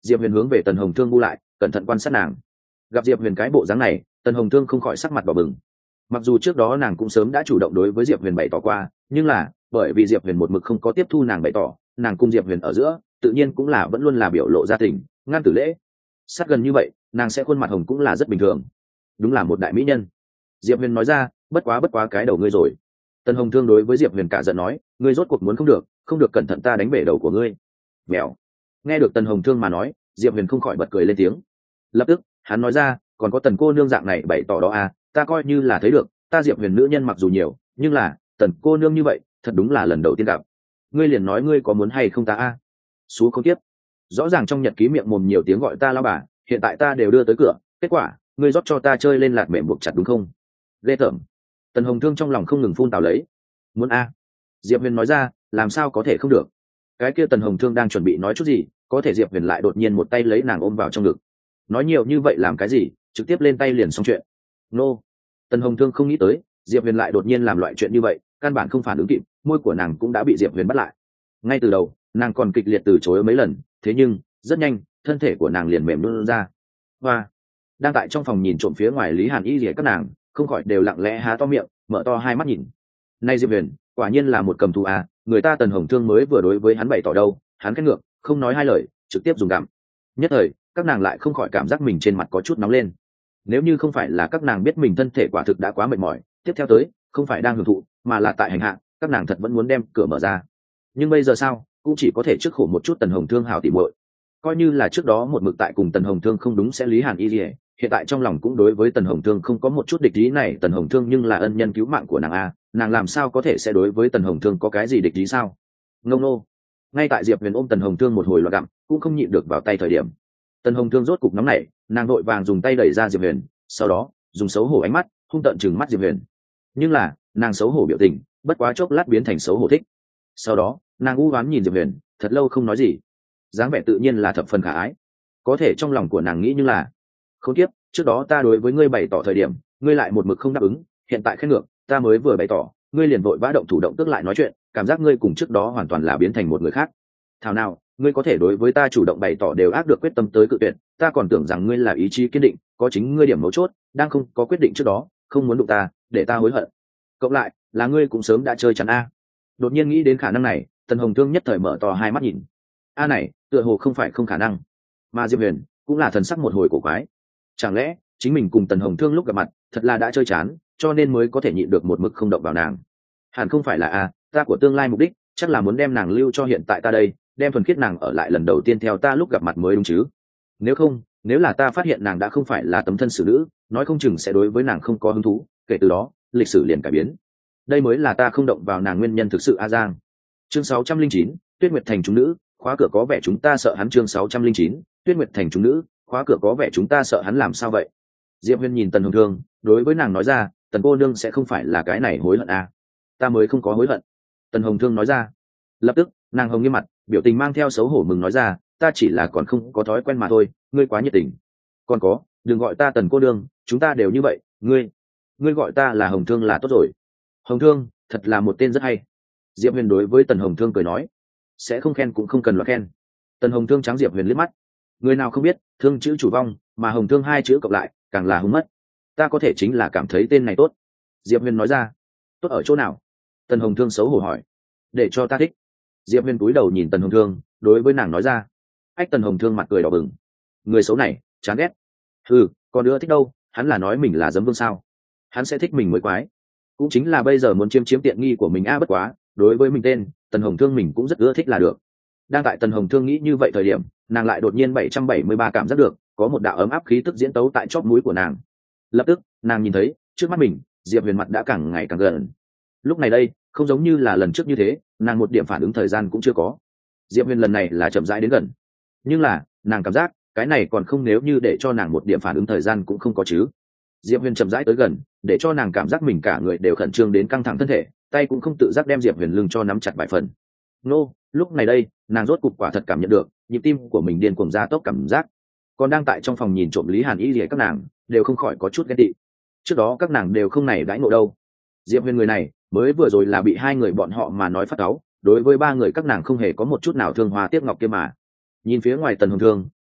diệp huyền hướng về tần hồng thương bu lại, cẩn thận quan sát nàng. Gặp diệp huyền cái bộ dáng này, tần hồng thương không khỏi sắc mặt đỏ bừng. Mặc dù trước đó nàng cũng sớm đã chủ động đối với diệp huyền bày tỏ qua, nhưng là bởi vì diệp huyền một mực không có tiếp thu nàng bày tỏ, nàng cùng diệp huyền ở giữa tự nhiên cũng là vẫn luôn là biểu lộ gia tình, ngăn tử lễ. Sát gần như vậy, nàng sẽ khuôn mặt hồng cũng là rất bình thường. Đúng là một đại mỹ nhân. Diệp huyền nói ra, bất quá bất quá cái đầu ngươi rồi. Tần hồng thương đối với diệp huyền cả giận nói, ngươi rốt cuộc muốn không được, không được cẩn thận ta đánh bể đầu của ngươi. Mèo. Nghe được tần hồng thương mà nói, diệp huyền không khỏi bật cười lên tiếng. Lập tức hắn nói ra, còn có tần cô nương dạng này bày tỏ đó à, ta coi như là thấy được, ta diệp huyền nữ nhân mặc dù nhiều, nhưng là tần cô nương như vậy thật đúng là lần đầu tiên gặp. Ngươi liền nói ngươi có muốn hay không ta a à? Xú không tiếp. Rõ ràng trong nhật ký miệng mồm nhiều tiếng gọi ta lao bà, hiện tại ta đều đưa tới cửa, kết quả ngươi rót cho ta chơi lên lạt mềm buộc chặt đúng không? Ghê tởm. Tần hồng thương trong lòng không ngừng phun tào lấy. Muốn a à? Diệp huyền nói ra, làm sao có thể không được. Cái kia tần hồng thương đang chuẩn bị nói chút gì, có thể diệp huyền lại đột nhiên một tay lấy nàng ôm vào trong ngực. Nói nhiều như vậy làm cái gì, trực tiếp lên tay liền xong chuyện. Nô. Tần hồng thương không nghĩ tới diệp huyền lại đột nhiên làm loại chuyện như vậy, căn bản không phản ứng kịp, môi của nàng cũng đã bị diệp huyền bắt lại. Ngay từ đầu nàng còn kịch liệt từ chối mấy lần, thế nhưng rất nhanh thân thể của nàng liền mềm luôn ra. Và đang tại trong phòng nhìn trộm phía ngoài lý hàn y rỉa các nàng không khỏi đều lặng lẽ há to miệng, mở to hai mắt nhìn. Nay diệp huyền quả nhiên là một cầm thú à, người ta tần hồng thương mới vừa đối với hắn bày tỏ đâu, hắn khét ngược không nói hai lời trực tiếp dùng gặm. Nhất thời các nàng lại không khỏi cảm giác mình trên mặt có chút nóng lên. Nếu như không phải là các nàng biết mình thân thể quả thực đã quá mệt mỏi, tiếp theo tới không phải đang hưởng thụ mà là tại hành hạ, các nàng thật vẫn muốn đem cửa mở ra. Nhưng bây giờ sao, cũng chỉ có thể trước khổ một chút tần hồng thương hảo tỉ muội. Coi như là trước đó một mực tại cùng tần hồng thương không đúng sẽ lý hàn y rỉa, hiện tại trong lòng cũng đối với tần hồng thương không có một chút địch ý này. Tần hồng thương nhưng là ân nhân cứu mạng của nàng a, nàng làm sao có thể sẽ đối với tần hồng thương có cái gì địch ý sao? Ngông nô. Ngay tại diệp huyền ôm tần hồng thương một hồi loạn gặm cũng không nhịn được vào tay thời điểm, tần hồng thương rốt cục nóng nảy, nàng vội vàng dùng tay đẩy ra diệp huyền, sau đó dùng xấu hổ ánh mắt hung tợn chừng mắt diệp huyền. Nhưng là nàng xấu hổ biểu tình bất quá chốc lát biến thành xấu hổ thích. Sau đó nàng u oán nhìn diệp huyền thật lâu không nói gì, dáng vẻ tự nhiên là thập phần khả ái. Có thể trong lòng của nàng nghĩ như là, không tiếp, trước đó ta đối với ngươi bày tỏ thời điểm ngươi lại một mực không đáp ứng, hiện tại khen ngược, ta mới vừa bày tỏ ngươi liền vội vã động thủ động tức lại nói chuyện, cảm giác ngươi cùng trước đó hoàn toàn là biến thành một người khác. Thảo nào ngươi có thể đối với ta chủ động bày tỏ đều ác được quyết tâm tới cự tuyệt, ta còn tưởng rằng ngươi là ý chí kiên định, có chính ngươi điểm mấu chốt, đang không có quyết định trước đó không muốn đụng ta để ta hối hận. Cộng lại là ngươi cũng sớm đã chơi chắn a. Đột nhiên nghĩ đến khả năng này, tần hồng thương nhất thời mở to hai mắt nhìn. A này tựa hồ không phải không khả năng, mà diệp huyền cũng là thần sắc một hồi cổ quái. Chẳng lẽ chính mình cùng tần hồng thương lúc gặp mặt thật là đã chơi chán, cho nên mới có thể nhịn được một mực không động vào nàng? Hẳn không phải là a, ta của tương lai mục đích chắc là muốn đem nàng lưu cho hiện tại ta đây, đem thuần khiết nàng ở lại lần đầu tiên theo ta lúc gặp mặt mới đúng chứ. Nếu không, nếu là ta phát hiện nàng đã không phải là tấm thân xử nữ, nói không chừng sẽ đối với nàng không có hứng thú, kể từ đó lịch sử liền cải biến. Đây mới là ta không động vào nàng nguyên nhân thực sự. A Giang. Chương sáu trăm linh chín, Tuyết Nguyệt thành chúng nữ, khóa cửa có vẻ chúng ta sợ hắn. Chương sáu trăm linh chín, Tuyết Nguyệt thành chúng nữ, khóa cửa có vẻ chúng ta sợ hắn. Làm sao vậy? Diệp Huyền nhìn tần hồng thương, đối với nàng nói ra, tần cô nương sẽ không phải là cái này hối hận à? Ta mới không có hối hận. Tần hồng thương nói ra. Lập tức nàng hồng nghiêm mặt, biểu tình mang theo xấu hổ mừng nói ra, ta chỉ là còn không có thói quen mà thôi, ngươi quá nhiệt tình. Còn có, đừng gọi ta tần cô nương, chúng ta đều như vậy, ngươi ngươi gọi ta là hồng thương là tốt rồi. Hồng thương thật là một tên rất hay. Diệp Huyền đối với tần hồng thương cười nói, sẽ không khen cũng không cần loại khen. Tần hồng thương trắng Diệp Huyền liếc mắt, người nào không biết thương chữ chủ vong mà hồng thương hai chữ cộng lại càng là hung mất, ta có thể chính là cảm thấy tên này tốt. Diệp Huyền nói ra. Tốt ở chỗ nào? Tần hồng thương xấu hổ hỏi. Để cho ta thích. Diệp Huyền cúi đầu nhìn tần hồng thương, đối với nàng nói ra. Ách. Tần hồng thương mặt cười đỏ bừng, người xấu này chán ghét. Ừ, còn nữa thích đâu, hắn là nói mình là dấm vương sao? Hắn sẽ thích mình mới quái, cũng chính là bây giờ muốn chiếm chiếm tiện nghi của mình a. Bất quá đối với mình tên tần hồng thương mình cũng rất ưa thích là được. Đang tại tần hồng thương nghĩ như vậy thời điểm, nàng lại đột nhiên bảy trăm bảy mươi ba cảm giác được có một đạo ấm áp khí tức diễn tấu tại chóp mũi của nàng. Lập tức nàng nhìn thấy trước mắt mình Diệp Huyền mặt đã càng ngày càng gần. Lúc này đây không giống như là lần trước như thế, nàng một điểm phản ứng thời gian cũng chưa có. Diệp Huyền lần này là chậm rãi đến gần, nhưng là nàng cảm giác cái này còn không, nếu như để cho nàng một điểm phản ứng thời gian cũng không có chứ. Diệp Huyền chậm rãi tới gần, để cho nàng cảm giác mình cả người đều khẩn trương đến căng thẳng thân thể, tay cũng không tự giác đem Diệp Huyền lưng cho nắm chặt vài phần. Nô, lúc này đây nàng rốt cục quả thật cảm nhận được nhịp tim của mình điên cuồng gia tốc cảm giác. Còn đang tại trong phòng nhìn trộm lý hàn y lìa các nàng đều không khỏi có chút ghen tị. Trước đó các nàng đều không này đãi ngộ đâu. Diệp Huyền người này mới vừa rồi là bị hai người bọn họ mà nói phát cáu, đối với ba người các nàng không hề có một chút nào thương hoa tiếc ngọc kia mà. Nhìn phía ngoài tần hồng thương,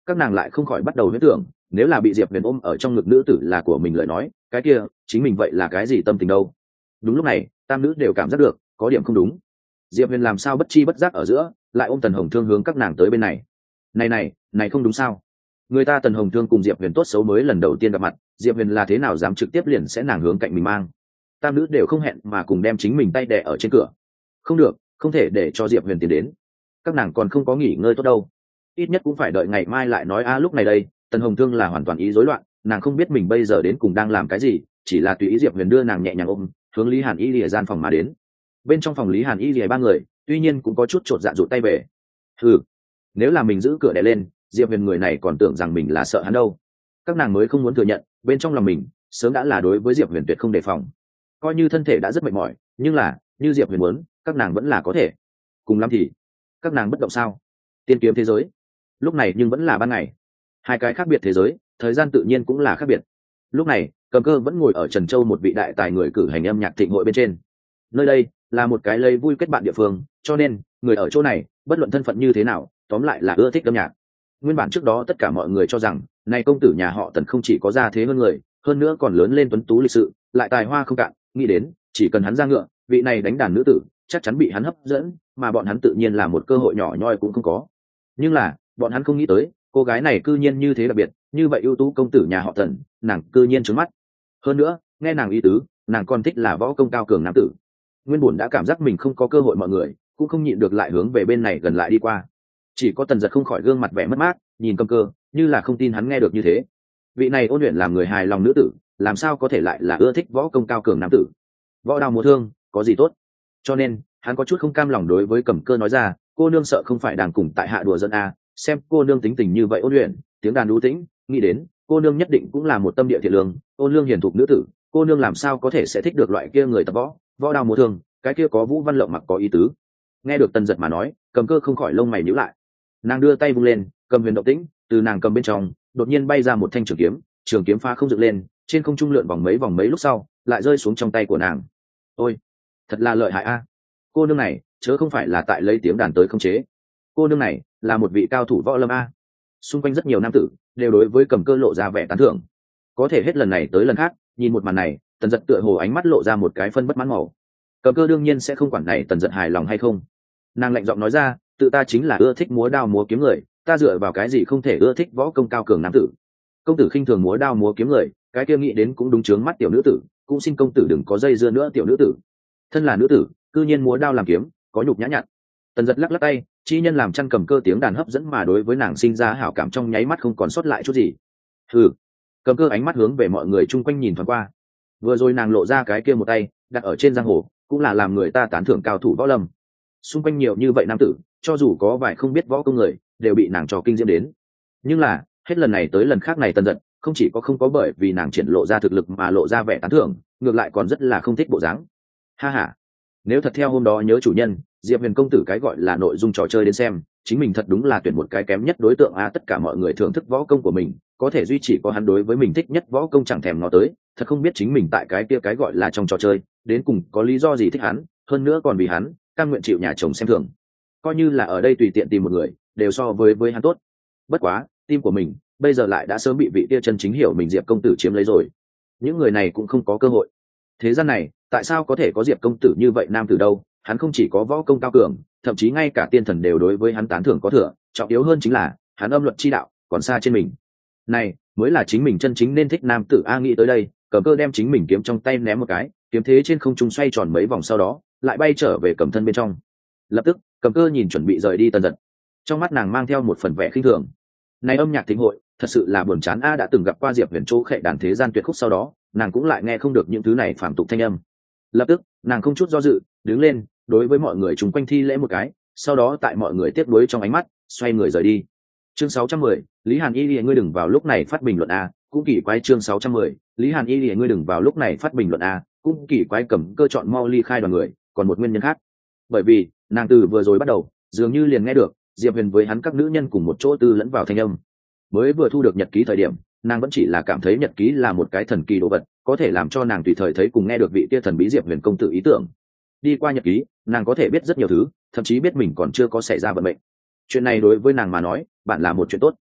các nàng lại không khỏi bắt đầu huyễn tưởng, nếu là bị diệp huyền ôm ở trong ngực nữ tử là của mình lời nói, cái kia chính mình vậy là cái gì tâm tình đâu. Đúng lúc này tam nữ đều cảm giác được có điểm không đúng. Diệp huyền làm sao bất chi bất giác ở giữa lại ôm Tần Hồng Thương hướng các nàng tới bên này. Này này này không đúng sao? Người ta Tần Hồng Thương cùng Diệp huyền tốt xấu mới lần đầu tiên gặp mặt, Diệp huyền là thế nào dám trực tiếp liền sẽ nàng hướng cạnh mình mang. Tam nữ đều không hẹn mà cùng đem chính mình tay đè ở trên cửa. Không được, không thể để cho Diệp huyền tiến đến, các nàng còn không có nghỉ ngơi tốt đâu, ít nhất cũng phải đợi ngày mai lại nói a. Lúc này đây Tần Hồng Thương là hoàn toàn ý rối loạn, nàng không biết mình bây giờ đến cùng đang làm cái gì, chỉ là tùy ý Diệp huyền đưa nàng nhẹ nhàng ôm hướng Lý Hàn Y lìa gian phòng mà đến. Bên trong phòng Lý Hàn Y lìa ba người tuy nhiên cũng có chút chột dạ rụt tay về. Ừ, nếu là mình giữ cửa đè lên, Diệp huyền người này còn tưởng rằng mình là sợ hắn đâu. Các nàng mới không muốn thừa nhận bên trong lòng mình sớm đã là đối với Diệp huyền tuyệt không đề phòng. Coi như thân thể đã rất mệt mỏi, nhưng là như Diệp huyền muốn, các nàng vẫn là có thể. Cùng lắm thì các nàng bất động sao? Tiên kiếm thế giới lúc này nhưng vẫn là ban ngày, hai cái khác biệt thế giới, thời gian tự nhiên cũng là khác biệt. Lúc này Cầm Cơ vẫn ngồi ở Trần Châu một vị đại tài người cử hành âm nhạc thịnh hội bên trên. Nơi đây là một cái lấy vui kết bạn địa phương, cho nên người ở chỗ này bất luận thân phận như thế nào, tóm lại là ưa thích âm nhạc. Nguyên bản trước đó tất cả mọi người cho rằng này công tử nhà họ Tần không chỉ có gia thế hơn người, hơn nữa còn lớn lên tuấn tú lịch sự, lại tài hoa không cạn, nghĩ đến chỉ cần hắn ra ngựa, vị này đánh đàn nữ tử chắc chắn bị hắn hấp dẫn, mà bọn hắn tự nhiên là một cơ hội nhỏ nhoi cũng không có. Nhưng là bọn hắn không nghĩ tới cô gái này cư nhiên như thế đặc biệt, như vậy ưu tú công tử nhà họ Tần, nàng cư nhiên trướng mắt. Hơn nữa nghe nàng ý tứ, nàng còn thích là võ công cao cường nam tử. Nguyên bổn đã cảm giác mình không có cơ hội, mọi người cũng không nhịn được lại hướng về bên này gần lại đi qua. Chỉ có Tần Giật không khỏi gương mặt vẻ mất mát, nhìn Cầm Cơ như là không tin hắn nghe được như thế. Vị này ôn luyện làm người hài lòng nữ tử, làm sao có thể lại là ưa thích võ công cao cường nam tử? Võ đao múa thương có gì tốt? Cho nên hắn có chút không cam lòng đối với Cầm Cơ nói ra, cô nương sợ không phải đang cùng tại hạ đùa giỡn a, xem cô nương tính tình như vậy ôn luyện, tiếng đàn đú tĩnh, nghĩ đến cô nương nhất định cũng là một tâm địa thiện lương, ôn lương hiền thục nữ tử, cô nương làm sao có thể sẽ thích được loại kia người tập võ, võ đao múa thương, cái kia có vũ văn lộng mặc có ý tứ. Nghe được Tần Giật mà nói, Cầm Cơ không khỏi lông mày nhíu lại. Nàng đưa tay vung lên, cầm huyền động tĩnh, từ nàng cầm bên trong đột nhiên bay ra một thanh trường kiếm, trường kiếm pha không dựng lên, trên không trung lượn vòng mấy vòng mấy lúc sau lại rơi xuống trong tay của nàng. Ôi, thật là lợi hại a! Cô nương này chớ không phải là tại lấy tiếng đàn tới khống chế, cô nương này là một vị cao thủ võ lâm a. Xung quanh rất nhiều nam tử đều đối với Cầm Cơ lộ ra vẻ tán thưởng. Có thể hết lần này tới lần khác, nhìn một màn này, Tần Giật tựa hồ ánh mắt lộ ra một cái phân bất mãn màu. Cầm Cơ đương nhiên sẽ không quản này Tần Giật hài lòng hay không. Nàng lạnh giọng nói ra, tự ta chính là ưa thích múa đao múa kiếm người, ta dựa vào cái gì không thể ưa thích võ công cao cường nam tử? Công tử khinh thường múa đao múa kiếm người, cái kia nghĩ đến cũng đúng chướng mắt tiểu nữ tử, cũng xin công tử đừng có dây dưa nữa tiểu nữ tử. Thân là nữ tử, cư nhiên múa đao làm kiếm, có nhục nhã nhặn. Tần Giật lắc lắc tay, chi nhân làm chăn Cầm Cơ tiếng đàn hấp dẫn mà đối với nàng sinh ra hảo cảm trong nháy mắt không còn sót lại chút gì. Hừ. Cầm Cơ ánh mắt hướng về mọi người chung quanh nhìn thoáng qua. Vừa rồi nàng lộ ra cái kia một tay, đặt ở trên giang hồ, cũng là làm người ta tán thưởng cao thủ võ lâm. Xung quanh nhiều như vậy nam tử, cho dù có vài không biết võ công người, đều bị nàng trò kinh diễm đến. Nhưng là hết lần này tới lần khác này Tần Giật không chỉ có không có bởi vì nàng triển lộ ra thực lực mà lộ ra vẻ tán thưởng, ngược lại còn rất là không thích bộ dáng. Ha ha, nếu thật theo hôm đó nhớ chủ nhân Diệp Huyền công tử cái gọi là nội dung trò chơi đến xem, chính mình thật đúng là tuyển một cái kém nhất đối tượng a. Tất cả mọi người thưởng thức võ công của mình, có thể duy trì có hắn đối với mình thích nhất võ công chẳng thèm ngó tới, thật không biết chính mình tại cái kia cái gọi là trong trò chơi đến cùng có lý do gì thích hắn, hơn nữa còn vì hắn cam nguyện chịu nhà chồng xem thường. Coi như là ở đây tùy tiện tìm một người đều so với với hắn tốt. Bất quá tim của mình bây giờ lại đã sớm bị vị kia chân chính hiểu mình Diệp công tử chiếm lấy rồi, những người này cũng không có cơ hội. Thế gian này tại sao có thể có Diệp công tử như vậy nam tử đâu? Hắn không chỉ có võ công cao cường, thậm chí ngay cả tiên thần đều đối với hắn tán thưởng có thừa, trọng yếu hơn chính là hắn âm luật chi đạo còn xa trên mình. Này mới là chính mình chân chính nên thích nam tử a. Nghĩ tới đây, Cầm Cơ đem chính mình kiếm trong tay ném một cái, kiếm thế trên không trung xoay tròn mấy vòng sau đó lại bay trở về cầm thân bên trong. Lập tức Cầm Cơ nhìn chuẩn bị rời đi Tần Giật, trong mắt nàng mang theo một phần vẻ khinh thường. Này âm nhạc thịnh hội thật sự là buồn chán a. Đã từng gặp qua Diệp Huyền chỗ khệ đàn thế gian tuyệt khúc sau đó, nàng cũng lại nghe không được những thứ này phàm tục thanh âm. Lập tức nàng không chút do dự đứng lên, đối với mọi người chung quanh thi lễ một cái, sau đó tại mọi người tiếc nuối trong ánh mắt xoay người rời đi. Chương sáu trăm mười, Lý Hàn Y Lìa ngươi đừng vào lúc này phát bình luận a. Cũng kỳ quái. Chương sáu trăm mười, Lý Hàn Y Lìa ngươi đừng vào lúc này phát bình luận a. Cũng kỳ quái. Cầm Cơ chọn mau ly khai đoàn người, còn một nguyên nhân khác, bởi vì nàng từ vừa rồi bắt đầu dường như liền nghe được Diệp Huyền với hắn các nữ nhân cùng một chỗ tư lẫn vào thanh âm. Mới vừa thu được nhật ký thời điểm, nàng vẫn chỉ là cảm thấy nhật ký là một cái thần kỳ đồ vật, có thể làm cho nàng tùy thời thấy cùng nghe được vị kia thần bí Diệp Huyền công tử ý tưởng. Đi qua nhật ký, nàng có thể biết rất nhiều thứ, thậm chí biết mình còn chưa có xảy ra vận mệnh. Chuyện này đối với nàng mà nói, bạn là một chuyện tốt.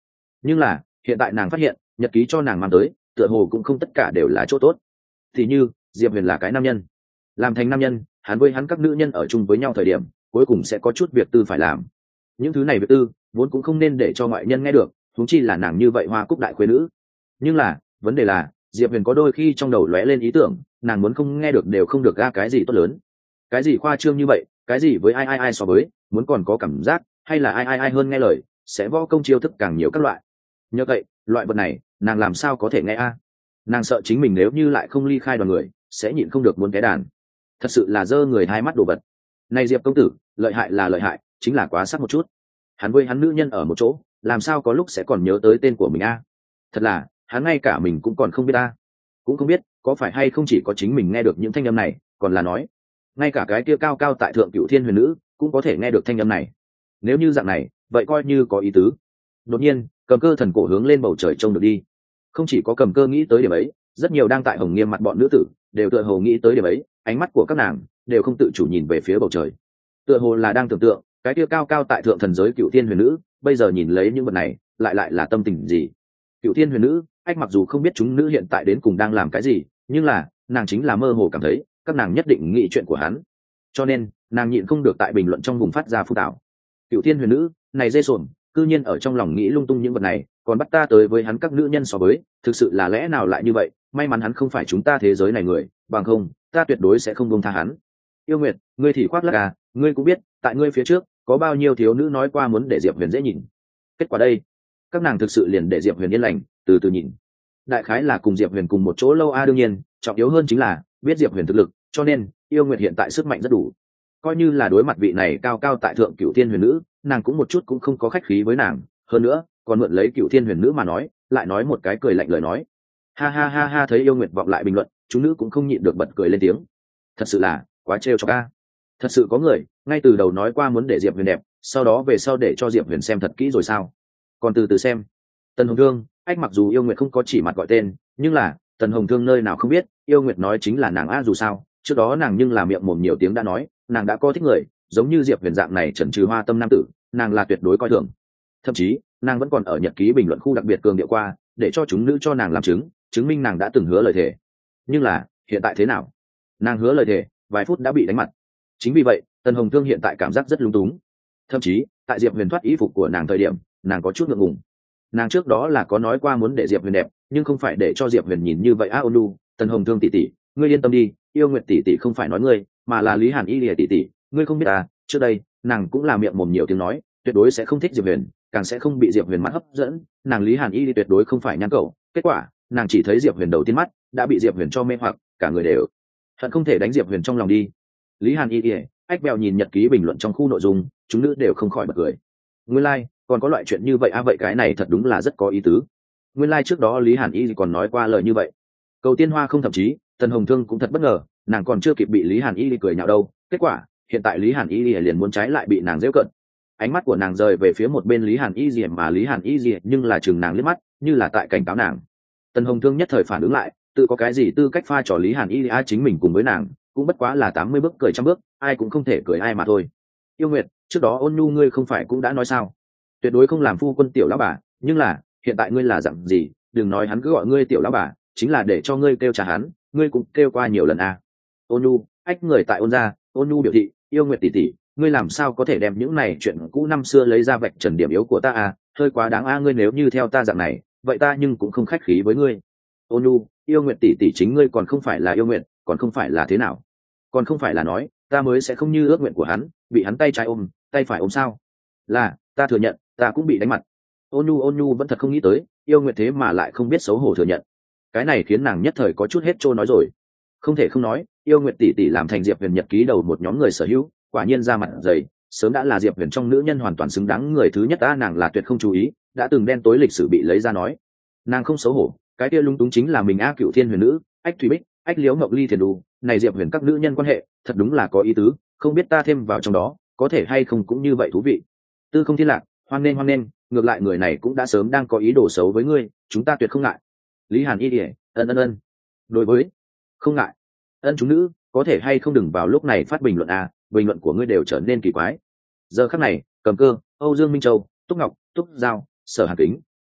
nhưng là hiện tại nàng phát hiện nhật ký cho nàng mang tới tựa hồ cũng không tất cả đều là chỗ tốt. Thì như diệp huyền là cái nam nhân, làm thành nam nhân hắn với hắn các nữ nhân ở chung với nhau thời điểm cuối cùng sẽ có chút việc tư phải làm. Những thứ này việc tư vốn cũng không nên để cho ngoại nhân nghe được, huống chi là nàng như vậy hoa cúc đại khuê nữ. Nhưng là vấn đề là diệp huyền có đôi khi trong đầu lóe lên ý tưởng, nàng muốn không nghe được đều không được ra cái gì tốt lớn, cái gì khoa trương như vậy, cái gì với ai ai ai so với, muốn còn có cảm giác hay là ai ai ai hơn nghe lời, sẽ võ công chiêu thức càng nhiều các loại. Nhờ vậy loại vật này nàng làm sao có thể nghe a? Nàng sợ chính mình nếu như lại không ly khai đoàn người sẽ nhịn không được muốn cái đàn. Thật sự là dơ người hai mắt đồ vật. Này diệp công tử lợi hại là lợi hại, chính là quá sắc một chút. Hắn với hắn nữ nhân ở một chỗ làm sao có lúc sẽ còn nhớ tới tên của mình a? Thật là hắn ngay cả mình cũng còn không biết a. Cũng không biết có phải hay không chỉ có chính mình nghe được những thanh âm này, còn là nói ngay cả cái kia cao cao tại thượng cựu thiên huyền nữ cũng có thể nghe được thanh âm này. Nếu như dạng này vậy coi như có ý tứ. Đột nhiên Cầm Cơ thần cổ hướng lên bầu trời trông được đi. Không chỉ có Cầm Cơ nghĩ tới điểm ấy, rất nhiều đang tại Hồng Nghiêm mặt bọn nữ tử đều tựa hồ nghĩ tới điểm ấy, ánh mắt của các nàng đều không tự chủ nhìn về phía bầu trời, tựa hồ là đang tưởng tượng cái kia cao cao tại thượng thần giới cựu thiên huyền nữ bây giờ nhìn lấy những vật này lại lại là tâm tình gì. Cựu thiên huyền nữ ách mặc dù không biết chúng nữ hiện tại đến cùng đang làm cái gì, nhưng là nàng chính là mơ hồ cảm thấy các nàng nhất định nghĩ chuyện của hắn, cho nên nàng nhịn không được tại bình luận trong vùng phát ra phúc tạo. Cựu thiên huyền nữ này dê sồn cư nhiên ở trong lòng nghĩ lung tung những vật này, còn bắt ta tới với hắn các nữ nhân so với, thực sự là lẽ nào lại như vậy, may mắn hắn không phải chúng ta thế giới này người, bằng không ta tuyệt đối sẽ không buông tha hắn. Yêu Nguyệt, ngươi thì khoác lác à, ngươi cũng biết tại ngươi phía trước có bao nhiêu thiếu nữ nói qua muốn để diệp huyền dễ nhìn, kết quả đây các nàng thực sự liền để diệp huyền yên lành từ từ nhìn. Đại khái là cùng diệp huyền cùng một chỗ lâu a, đương nhiên trọng yếu hơn chính là biết diệp huyền thực lực, cho nên Yêu Nguyệt hiện tại sức mạnh rất đủ, coi như là đối mặt vị này cao cao tại thượng cựu thiên huyền nữ, nàng cũng một chút cũng không có khách khí với nàng, hơn nữa còn mượn lấy cựu thiên huyền nữ mà nói, lại nói một cái cười lạnh lời nói. Ha ha ha ha, thấy Yêu Nguyệt vọng lại bình luận, chúng nữ cũng không nhịn được bật cười lên tiếng. Thật sự là quá trêu cho ca. Thật sự có người ngay từ đầu nói qua muốn để diệp huyền đẹp, sau đó về sau để cho diệp huyền xem thật kỹ rồi sao? Còn từ từ xem. Tần Hồng Thương, ách mặc dù Yêu Nguyệt không có chỉ mặt gọi tên, nhưng là Tần Hồng Thương nơi nào không biết Yêu Nguyệt nói chính là nàng a, dù sao trước đó nàng nhưng là miệng mồm nhiều tiếng đã nói nàng đã có thích người, giống như diệp huyền dạng này trần trừ hoa tâm nam tử nàng là tuyệt đối coi thường. Thậm chí nàng vẫn còn ở nhật ký bình luận khu đặc biệt cường điệu qua, để cho chúng nữ cho nàng làm chứng, chứng minh nàng đã từng hứa lời thề. Nhưng là hiện tại thế nào? Nàng hứa lời thề vài phút đã bị đánh mặt. Chính vì vậy Tần Hồng Thương hiện tại cảm giác rất lung túng. Thậm chí tại diệp huyền thoát y phục của nàng thời điểm nàng có chút ngượng ngùng. Nàng trước đó là có nói qua muốn để diệp huyền đẹp, nhưng không phải để cho diệp huyền nhìn như vậy a. Ônu, Tần Hồng Thương tỷ tỷ, ngươi yên tâm đi, Yêu Nguyệt tỷ tỷ không phải nói ngươi, mà là Lý Hàn Y Lìa tỷ tỷ, ngươi không biết à, trước đây nàng cũng là miệng mồm nhiều tiếng nói tuyệt đối sẽ không thích diệp huyền, càng sẽ không bị diệp huyền mắt hấp dẫn. Nàng Lý Hàn Y tuyệt đối không phải nhan cậu, kết quả nàng chỉ thấy diệp huyền đầu tiên mắt đã bị diệp huyền cho mê hoặc, cả người đều hận không thể đánh diệp huyền trong lòng đi. Lý Hàn Y ỉa ách bèo nhìn nhật ký bình luận trong khu nội dung, chúng nữ đều không khỏi bật cười. Nguyên lai còn có loại chuyện như vậy a, vậy cái này thật đúng là rất có ý tứ. Nguyên lai trước đó Lý Hàn Y còn nói qua lời như vậy. Cầu Tiên Hoa không, thậm chí Tần Hồng Thương cũng thật bất ngờ, nàng còn chưa kịp bị Lý Hàn Y cười nhạo đâu, kết quả hiện tại Lý Hàn Y liền muốn trái lại bị nàng giễu cận. Ánh mắt của nàng rời về phía một bên Lý Hàn Y gì, mà Lý Hàn Y gì nhưng là chừng nàng liếc mắt, như là tại cảnh cáo nàng. Tần Hồng Thương nhất thời phản ứng lại, tự có cái gì tư cách pha trò Lý Hàn Y a, chính mình cùng với nàng cũng bất quá là tám mươi bước cười trăm bước, ai cũng không thể cười ai mà thôi. Yêu Nguyệt, trước đó Ôn Nhu ngươi không phải cũng đã nói sao, tuyệt đối không làm phu quân tiểu lão bà, nhưng là hiện tại ngươi là dặn gì, đừng nói hắn cứ gọi ngươi tiểu lão bà, chính là để cho ngươi kêu trả hắn, ngươi cũng kêu qua nhiều lần à. Ôn Nhu, ách người tại Ôn gia, Ôn Nhu biểu thị, Yêu Nguyệt tỷ tỷ, ngươi làm sao có thể đem những này chuyện cũ năm xưa lấy ra vạch trần điểm yếu của ta à, hơi quá đáng a, ngươi nếu như theo ta dạng này, vậy ta nhưng cũng không khách khí với ngươi. Ôn Nhu, Yêu Nguyệt tỷ tỷ chính ngươi còn không phải là yêu nguyện, còn không phải là thế nào, còn không phải là nói ta mới sẽ không như ước nguyện của hắn, bị hắn tay trái ôm, tay phải ôm sao? Là, ta thừa nhận, ta cũng bị đánh mặt. Ôn Nhu Ôn Nhu vẫn thật không nghĩ tới, Yêu Nguyệt thế mà lại không biết xấu hổ thừa nhận. Cái này khiến nàng nhất thời có chút hết trôi nói rồi. Không thể không nói, Yêu Nguyệt tỷ tỷ làm thành Diệp Huyền nhật ký đầu một nhóm người sở hữu, quả nhiên ra mặt dày, sớm đã là Diệp Huyền trong nữ nhân hoàn toàn xứng đáng người thứ nhất. Ta nàng là tuyệt không chú ý, đã từng đen tối lịch sử bị lấy ra nói. Nàng không xấu hổ, cái kia lung túng chính là mình a, Cựu Thiên Huyền Nữ, ách Thủy Bích, ách Liễu Ngọc Ly Thiền Đù, này Diệp Huyền các nữ nhân quan hệ, thật đúng là có ý tứ, không biết ta thêm vào trong đó, có thể hay không cũng như vậy thú vị. Tư Không Thiên Lạc, hoan nên hoan nên, ngược lại người này cũng đã sớm đang có ý đồ xấu với ngươi, chúng ta tuyệt không ngại. Lý Hàn Y Điệp, ân ân ân. Đối với không ngại, ân chúng nữ, có thể hay không đừng vào lúc này phát bình luận à, bình luận của ngươi đều trở nên kỳ quái. Giờ khắc này, Cầm Cơ, Âu Dương Minh Châu, Túc Ngọc, Túc Giao, Sở Hàn Kính,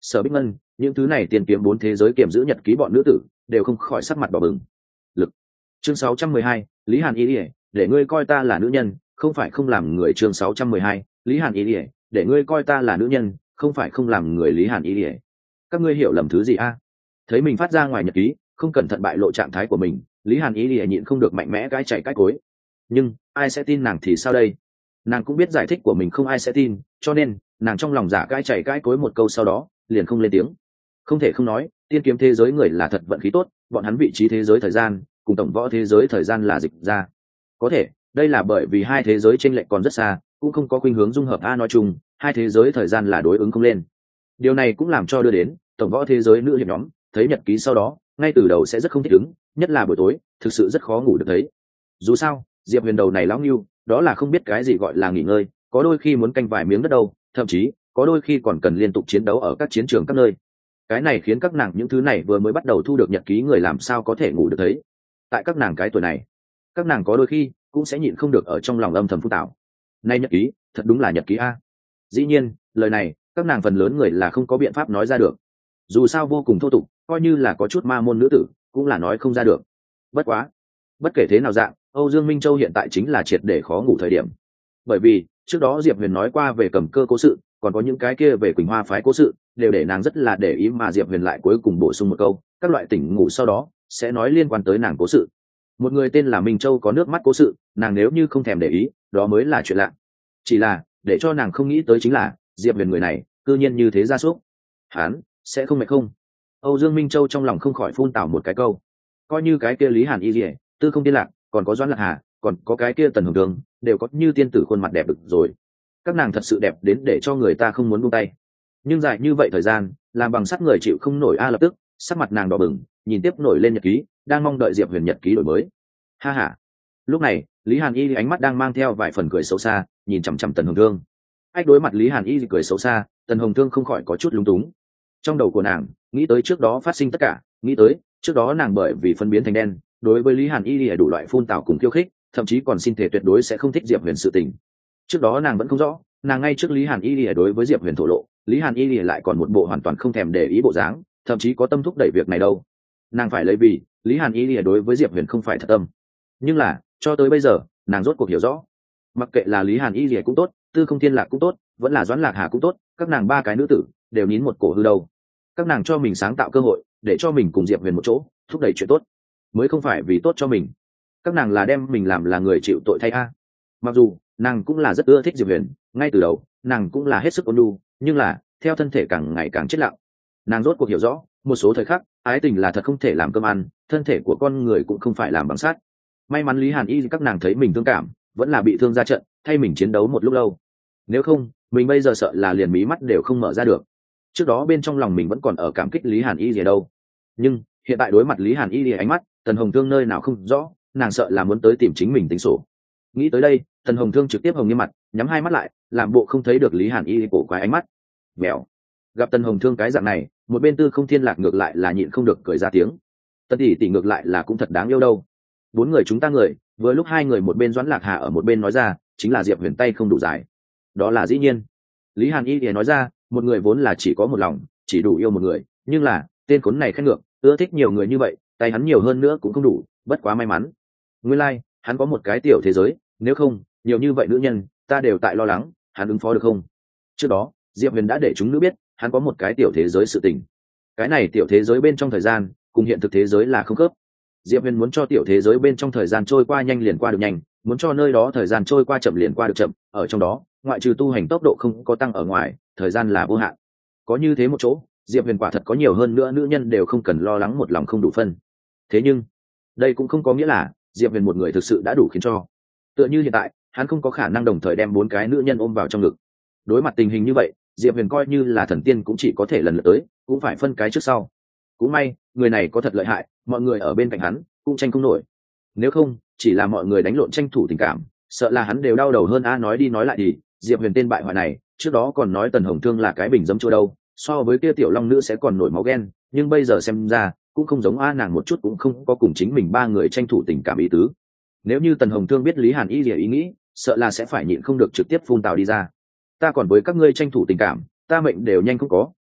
Sở Bích Ngân, những thứ này tiền kiếm bốn thế giới kiểm giữ nhật ký bọn nữ tử đều không khỏi sắc mặt đỏ bừng. Lực. Chương sáu trăm mười hai, Lý Hàn Y Điệp, để ngươi coi ta là nữ nhân, không phải không làm người. Chương sáu trăm mười hai, Lý Hàn Y Điệp, để ngươi coi ta là nữ nhân, không phải không làm người. Lý Hàn Y Điệp, các ngươi hiểu lầm thứ gì a? Thấy mình phát ra ngoài nhật ký, không cẩn thận bại lộ trạng thái của mình, Lý Hàn Y Điệp nhịn không được mạnh mẽ cái chạy cái cối. Nhưng ai sẽ tin nàng thì sao đây? Nàng cũng biết giải thích của mình không ai sẽ tin, cho nên nàng trong lòng giả cái chạy cái cối một câu, sau đó liền không lên tiếng. Không thể không nói, tiên kiếm thế giới người là thật vận khí tốt, bọn hắn vị trí thế giới thời gian cùng tổng võ thế giới thời gian là dịch ra. Có thể đây là bởi vì hai thế giới chênh lệch còn rất xa, cũng không có khuynh hướng dung hợp. A nói chung, hai thế giới thời gian là đối ứng không lên. Điều này cũng làm cho đưa đến tổng võ thế giới nữ hiệp nhóm thấy nhật ký sau đó ngay từ đầu sẽ rất không thích ứng, nhất là buổi tối thực sự rất khó ngủ được thấy. Dù sao Diệp Huyền đầu này lão nghiêu, đó là không biết cái gì gọi là nghỉ ngơi, có đôi khi muốn canh vài miếng đất đâu, thậm chí có đôi khi còn cần liên tục chiến đấu ở các chiến trường các nơi. Cái này khiến các nàng những thứ này vừa mới bắt đầu thu được nhật ký người làm sao có thể ngủ được thấy. Tại các nàng cái tuổi này, các nàng có đôi khi cũng sẽ nhịn không được ở trong lòng âm thầm phun tảo. Nay nhật ký thật đúng là nhật ký a. Dĩ nhiên lời này các nàng phần lớn người là không có biện pháp nói ra được, dù sao vô cùng thô tục, coi như là có chút ma môn nữ tử cũng là nói không ra được. Bất quá bất kể thế nào dạng, Âu Dương Minh Châu hiện tại chính là triệt để khó ngủ thời điểm. Bởi vì trước đó Diệp Huyền nói qua về Cầm Cơ cố sự, còn có những cái kia về Quỳnh Hoa phái cố sự, đều để nàng rất là để ý, mà Diệp Huyền lại cuối cùng bổ sung một câu, các loại tỉnh ngủ sau đó sẽ nói liên quan tới nàng cố sự. Một người tên là Minh Châu có nước mắt cố sự, nàng nếu như không thèm để ý, đó mới là chuyện lạ. Chỉ là để cho nàng không nghĩ tới chính là Diệp Huyền người này cư nhiên như thế ra súc. Hắn sẽ không mệt không? Âu Dương Minh Châu trong lòng không khỏi phun tảo một cái câu. Coi như cái kia Lý Hàn Y Liễu, Tư Không Tiên Lạc, còn có Doãn Lạc Hà, còn có cái kia Tần Hồng Đường, đều có như tiên tử khuôn mặt đẹp được rồi. Các nàng thật sự đẹp đến để cho người ta không muốn buông tay. Nhưng dài như vậy thời gian, làm bằng sắt người chịu không nổi a. Lập tức sắc mặt nàng đỏ bừng, nhìn tiếp nổi lên nhật ký, đang mong đợi Diệp Huyền nhật ký đổi mới. Ha ha. Lúc này Lý Hàn Y ánh mắt đang mang theo vài phần cười xấu xa, nhìn chằm chằm Tần Hồng Thương. Ách đối mặt Lý Hàn Y cười xấu xa, Tần Hồng Thương không khỏi có chút lúng túng. Trong đầu của nàng nghĩ tới trước đó phát sinh tất cả, nghĩ tới trước đó nàng bởi vì phân biến thành đen, đối với Lý Hàn Y đủ loại phun tảo cùng khiêu khích, thậm chí còn xin thể tuyệt đối sẽ không thích Diệp Huyền sự tình. Trước đó nàng vẫn không rõ, nàng ngay trước Lý Hàn Y đối với Diệp Huyền thổ lộ, Lý Hàn Y lại còn một bộ hoàn toàn không thèm để ý bộ dáng, thậm chí có tâm thúc đẩy việc này đâu. Nàng phải lấy vì Lý Hàn Y đối với Diệp Huyền không phải thật tâm. Nhưng là cho tới bây giờ nàng rốt cuộc hiểu rõ, mặc kệ là Lý Hàn Y cũng tốt, Tư Không Thiên Lạc cũng tốt, vẫn là Doãn Lạc Hà cũng tốt, các nàng ba cái nữ tử đều nín một cổ hư đầu. Các nàng cho mình sáng tạo cơ hội để cho mình cùng Diệp Huyền một chỗ thúc đẩy chuyện tốt, mới không phải vì tốt cho mình. Các nàng là đem mình làm là người chịu tội thay a. Mặc dù nàng cũng là rất ưa thích Diệp Huyền, ngay từ đầu nàng cũng là hết sức ôn nhu, nhưng là theo thân thể càng ngày càng chết lặng, nàng rốt cuộc hiểu rõ một số thời khắc ái tình là thật không thể làm cơm ăn, thân thể của con người cũng không phải làm bằng sắt. May mắn Lý Hàn Y các nàng thấy mình thương cảm, vẫn là bị thương ra trận thay mình chiến đấu một lúc lâu, nếu không mình bây giờ sợ là liền mí mắt đều không mở ra được. Trước đó bên trong lòng mình vẫn còn ở cảm kích Lý Hàn Y gì đâu, nhưng hiện tại đối mặt Lý Hàn Y ánh mắt, Tần Hồng Thương nơi nào không rõ, nàng sợ là muốn tới tìm chính mình tính sổ. Nghĩ tới đây, Tần Hồng Thương trực tiếp hồng nghiêm mặt, nhắm hai mắt lại, làm bộ không thấy được Lý Hàn Y cổ quái ánh mắt. Mèo. Gặp Tần Hồng Thương cái dạng này, một bên Tư Không Thiên Lạc ngược lại là nhịn không được cười ra tiếng. Tần tỷ tỷ ngược lại là cũng thật đáng yêu đâu. Bốn người chúng ta người, vừa lúc hai người, một bên Doãn Lạc Hà ở một bên nói ra, chính là Diệp Huyền tay không đủ dài. Đó là dĩ nhiên. Lý Hàn Y thì nói ra, một người vốn là chỉ có một lòng, chỉ đủ yêu một người, nhưng là tên khốn này khen ngược, ưa thích nhiều người như vậy, tay hắn nhiều hơn nữa cũng không đủ, bất quá may mắn. Nguyên lai, like, hắn có một cái tiểu thế giới, nếu không, nhiều như vậy nữ nhân, ta đều tại lo lắng, hắn ứng phó được không? Trước đó, Diệp Huyền đã để chúng nữ biết, hắn có một cái tiểu thế giới sự tình. Cái này tiểu thế giới bên trong thời gian, cùng hiện thực thế giới là không khớp. Diệp Huyền muốn cho tiểu thế giới bên trong thời gian trôi qua nhanh liền qua được nhanh, muốn cho nơi đó thời gian trôi qua chậm liền qua được chậm, ở trong đó, ngoại trừ tu hành tốc độ không có tăng ở ngoài, thời gian là vô hạn. Có như thế một chỗ, Diệp Huyền quả thật có nhiều hơn nữa nữ nhân đều không cần lo lắng một lòng không đủ phân. Thế nhưng, đây cũng không có nghĩa là Diệp Huyền một người thực sự đã đủ khiến cho. Tựa như hiện tại, hắn không có khả năng đồng thời đem bốn cái nữ nhân ôm vào trong ngực. Đối mặt tình hình như vậy, Diệp Huyền coi như là thần tiên cũng chỉ có thể lần lượt tới, cũng phải phân cái trước sau. Cũng may, người này có thật lợi hại, mọi người ở bên cạnh hắn cũng tranh không nổi. Nếu không, chỉ là mọi người đánh lộn tranh thủ tình cảm, sợ là hắn đều đau đầu hơn a. Nói đi nói lại thì, Diệp Huyền tên bại hoại này, trước đó còn nói Tần Hồng Thương là cái bình dấm chua đâu, so với kia tiểu long nữ sẽ còn nổi máu ghen, nhưng bây giờ xem ra cũng không giống a, nàng một chút cũng không có cùng chính mình ba người tranh thủ tình cảm ý tứ. Nếu như Tần Hồng Thương biết Lý Hàn Y gì ý nghĩ, sợ là sẽ phải nhịn không được trực tiếp phun tào đi ra. Ta còn với các ngươi tranh thủ tình cảm, ta mệnh đều nhanh không có,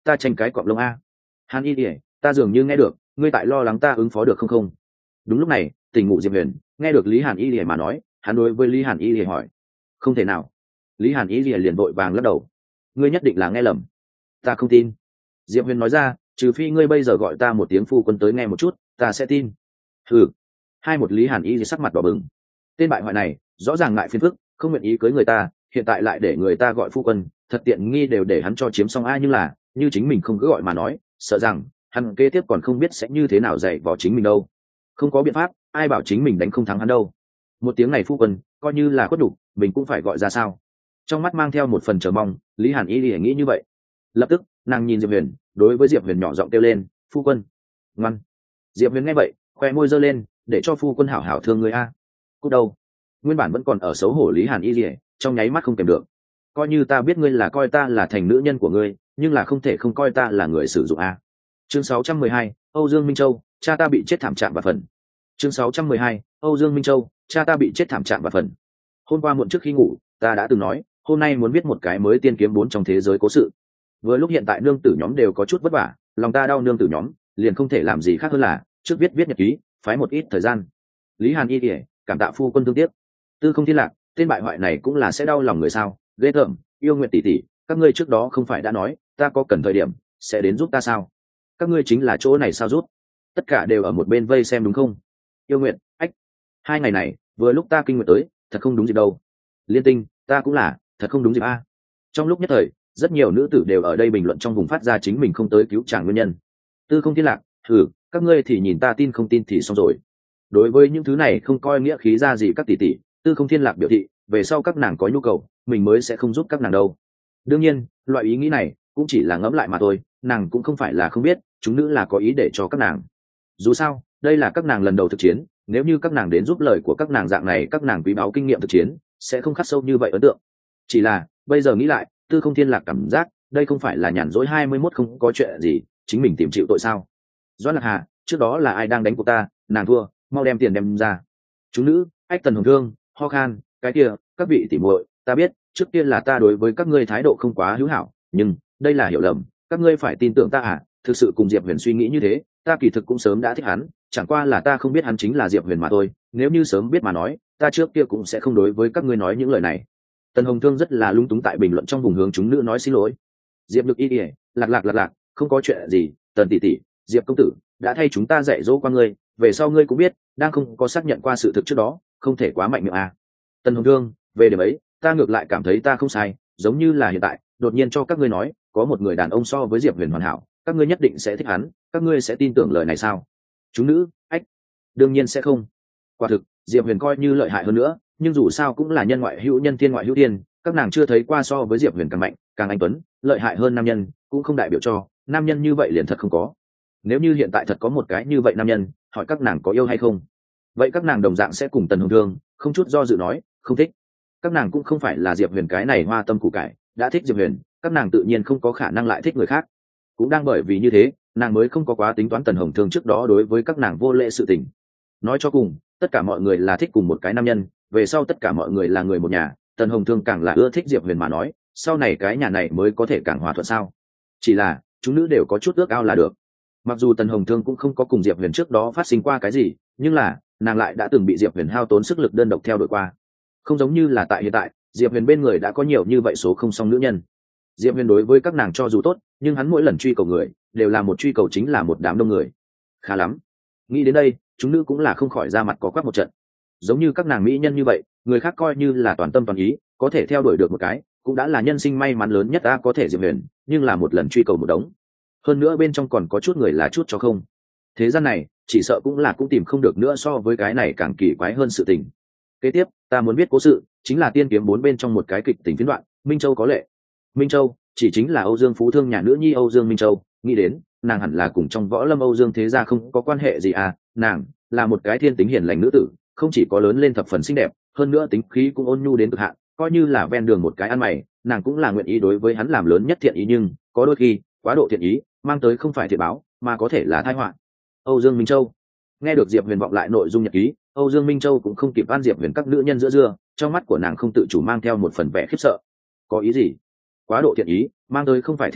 ta tranh cái cọp lông a. Hàn Y Lìa, ta dường như nghe được ngươi tại lo lắng ta ứng phó được không không. Đúng lúc này tỉnh ngủ Diệp Huyền nghe được Lý Hàn Y Lìa mà nói, hắn đối với Lý Hàn Y Lìa hỏi, không thể nào. Lý Hàn Y Lìa liền vội vàng lắc đầu, ngươi nhất định là nghe lầm, ta không tin. Diệp Huyền nói ra, trừ phi ngươi bây giờ gọi ta một tiếng phu quân tới nghe một chút, ta sẽ tin. Ừ. Hai một Lý Hàn Y Lìa sắc mặt đỏ bừng, tên bại hoại này rõ ràng ngại phiền phức, không nguyện ý cưới người ta, hiện tại lại để người ta gọi phu quân, thật tiện nghi đều để hắn cho chiếm xong ai. Nhưng là như chính mình không cứ gọi mà nói, sợ rằng hắn kế tiếp còn không biết sẽ như thế nào dạy vào chính mình đâu. Không có biện pháp, ai bảo chính mình đánh không thắng hắn đâu. Một tiếng này phu quân coi như là khuất đủ, mình cũng phải gọi ra sao. Trong mắt mang theo một phần chờ mong, Lý Hàn Y Lìa nghĩ như vậy. Lập tức nàng nhìn Diệp Huyền, đối với Diệp Huyền nhỏ giọng kêu lên, phu quân ngoan. Diệp Huyền nghe vậy khoe môi giơ lên, để cho phu quân hảo hảo thương người a. Cút đâu. Nguyên bản vẫn còn ở xấu hổ Lý Hàn Y Lìa trong nháy mắt không kèm được, coi như ta biết ngươi là coi ta là thành nữ nhân của ngươi, nhưng là không thể không coi ta là người sử dụng a. Chương sáu trăm mười hai, Âu Dương Minh Châu, cha ta bị chết thảm trạng và phần. Chương sáu trăm mười hai, Âu Dương Minh Châu, cha ta bị chết thảm trạng và phần. Hôm qua muộn trước khi ngủ, ta đã từng nói, hôm nay muốn viết một cái mới tiên kiếm bốn trong thế giới cố sự. Vừa lúc hiện tại nương tử nhóm đều có chút vất vả, lòng ta đau nương tử nhóm, liền không thể làm gì khác hơn là trước viết viết nhật ký, phái một ít thời gian. Lý Hàn Y Lìa, cảm tạ phu quân thương tiếc. Tư Không Thiên Lạc, tên bại hoại này cũng là sẽ đau lòng người sao? Ghê tởm, yêu nguyện tỷ tỷ, các ngươi trước đó không phải đã nói, ta có cần thời điểm sẽ đến giúp ta sao? Các ngươi chính là chỗ này sao giúp? Tất cả đều ở một bên vây xem đúng không? Yêu nguyện, ách, hai ngày này vừa lúc ta kinh nguyện tới, thật không đúng dịp đâu. Liên Tinh, ta cũng là, thật không đúng dịp a. Trong lúc nhất thời, rất nhiều nữ tử đều ở đây bình luận trong vùng phát ra chính mình không tới cứu chàng nguyên nhân. Tư Không Thiên Lạc, thử, các ngươi thì nhìn ta tin không tin thì xong rồi. Đối với những thứ này không coi nghĩa khí ra gì các tỷ tỷ, Tư Không Thiên Lạc biểu thị, về sau các nàng có nhu cầu, mình mới sẽ không giúp các nàng đâu. Đương nhiên, loại ý nghĩ này cũng chỉ là ngẫm lại mà thôi, nàng cũng không phải là không biết, chúng nữ là có ý để cho các nàng. Dù sao, đây là các nàng lần đầu thực chiến, nếu như các nàng đến giúp lời của các nàng dạng này, các nàng quý báu kinh nghiệm thực chiến sẽ không khắc sâu như vậy ấn tượng. Chỉ là bây giờ nghĩ lại, Tư Không Thiên Lạc cảm giác đây không phải là nhàn rỗi hai mươi mốt không có chuyện gì, chính mình tìm chịu tội sao? Doãn Lạc Hà, trước đó là ai đang đánh của ta, nàng thua, mau đem tiền đem ra. Chúng nữ, ách Tần Hồng Thương, ho khan, cái kia, các vị tỉ muội, ta biết, trước tiên là ta đối với các ngươi thái độ không quá hữu hảo, nhưng đây là hiểu lầm, các ngươi phải tin tưởng ta à, thực sự cùng Diệp Huyền suy nghĩ như thế, ta kỳ thực cũng sớm đã thích hắn, chẳng qua là ta không biết hắn chính là Diệp Huyền mà thôi, nếu như sớm biết mà nói, ta trước kia cũng sẽ không đối với các ngươi nói những lời này. Tần Hồng Thương rất là lung túng tại bình luận trong vùng hướng chúng nữ nói xin lỗi. Diệp Lực Y Y, lạc lạc lạc lạc, không có chuyện gì, Tần tỷ tỷ, Diệp công tử đã thay chúng ta dạy dỗ qua ngươi, về sau ngươi cũng biết, đang không có xác nhận qua sự thực trước đó, không thể quá mạnh miệng à. Tần Hồng Thương, về điểm ấy, ta ngược lại cảm thấy ta không sai, giống như là hiện tại, đột nhiên cho các ngươi nói, có một người đàn ông so với Diệp Huyền hoàn hảo, các ngươi nhất định sẽ thích hắn, các ngươi sẽ tin tưởng lời này sao? Chúng nữ, ách, đương nhiên sẽ không. Quả thực, Diệp Huyền coi như lợi hại hơn nữa, nhưng dù sao cũng là nhân ngoại hữu nhân thiên ngoại hữu thiên, các nàng chưa thấy qua so với Diệp Huyền càng mạnh, càng anh tuấn, lợi hại hơn nam nhân, cũng không đại biểu cho nam nhân như vậy liền thật không có. Nếu như hiện tại thật có một cái như vậy nam nhân, hỏi các nàng có yêu hay không, vậy các nàng đồng dạng sẽ cùng Tần Hồng Thương không chút do dự nói không thích. Các nàng cũng không phải là Diệp Huyền cái này hoa tâm củ cải, đã thích Diệp Huyền, các nàng tự nhiên không có khả năng lại thích người khác. Cũng đang bởi vì như thế, nàng mới không có quá tính toán Tần Hồng Thương trước đó đối với các nàng vô lễ sự tình. Nói cho cùng, tất cả mọi người là thích cùng một cái nam nhân, về sau tất cả mọi người là người một nhà, Tần Hồng Thương càng là ưa thích Diệp Huyền mà nói, sau này cái nhà này mới có thể càng hòa thuận sao? Chỉ là chúng nữ đều có chút ước ao là được. Mặc dù Tần Hồng Thương cũng không có cùng Diệp Huyền trước đó phát sinh qua cái gì, nhưng là nàng lại đã từng bị Diệp Huyền hao tốn sức lực đơn độc theo đuổi qua. Không giống như là tại hiện tại, Diệp Huyền bên người đã có nhiều như vậy số không song nữ nhân. Diệp Huyền đối với các nàng cho dù tốt, nhưng hắn mỗi lần truy cầu người đều là một truy cầu chính là một đám đông người. Khá lắm. Nghĩ đến đây, chúng nữ cũng là không khỏi ra mặt có quắc một trận. Giống như các nàng mỹ nhân như vậy, người khác coi như là toàn tâm toàn ý, có thể theo đuổi được một cái, cũng đã là nhân sinh may mắn lớn nhất ta có thể Diệp Huyền, nhưng là một lần truy cầu một đống. Hơn nữa bên trong còn có chút người là chút cho không. Thế gian này, chỉ sợ cũng là cũng tìm không được nữa so với cái này càng kỳ quái hơn sự tình. Kế tiếp, ta muốn biết cố sự, chính là tiên kiếm bốn bên trong một cái kịch tình phiến đoạn, Minh Châu có lệ. Minh Châu, chỉ chính là Âu Dương Phú Thương nhà nữ nhi Âu Dương Minh Châu, nghĩ đến, nàng hẳn là cùng trong võ lâm Âu Dương thế gia không có quan hệ gì à, nàng là một cái thiên tính hiền lành nữ tử, không chỉ có lớn lên thập phần xinh đẹp, hơn nữa tính khí cũng ôn nhu đến cực hạn, coi như là ven đường một cái ăn mày, nàng cũng là nguyện ý đối với hắn làm lớn nhất thiện ý, nhưng có đôi khi, quá độ thiện ý, mang tới không phải thiện báo, mà có thể là tai họa. Âu Dương Minh Châu. Nghe được Diệp Huyền vọng lại nội dung nhật ký, Âu Dương Minh Châu cũng không kịp van Diệp Huyền các nữ nhân giữa dưa, trong mắt của nàng không tự chủ mang theo một phần vẻ khiếp sợ. Có ý gì? Quá độ thiện ý, mang tới không phải thiện báo,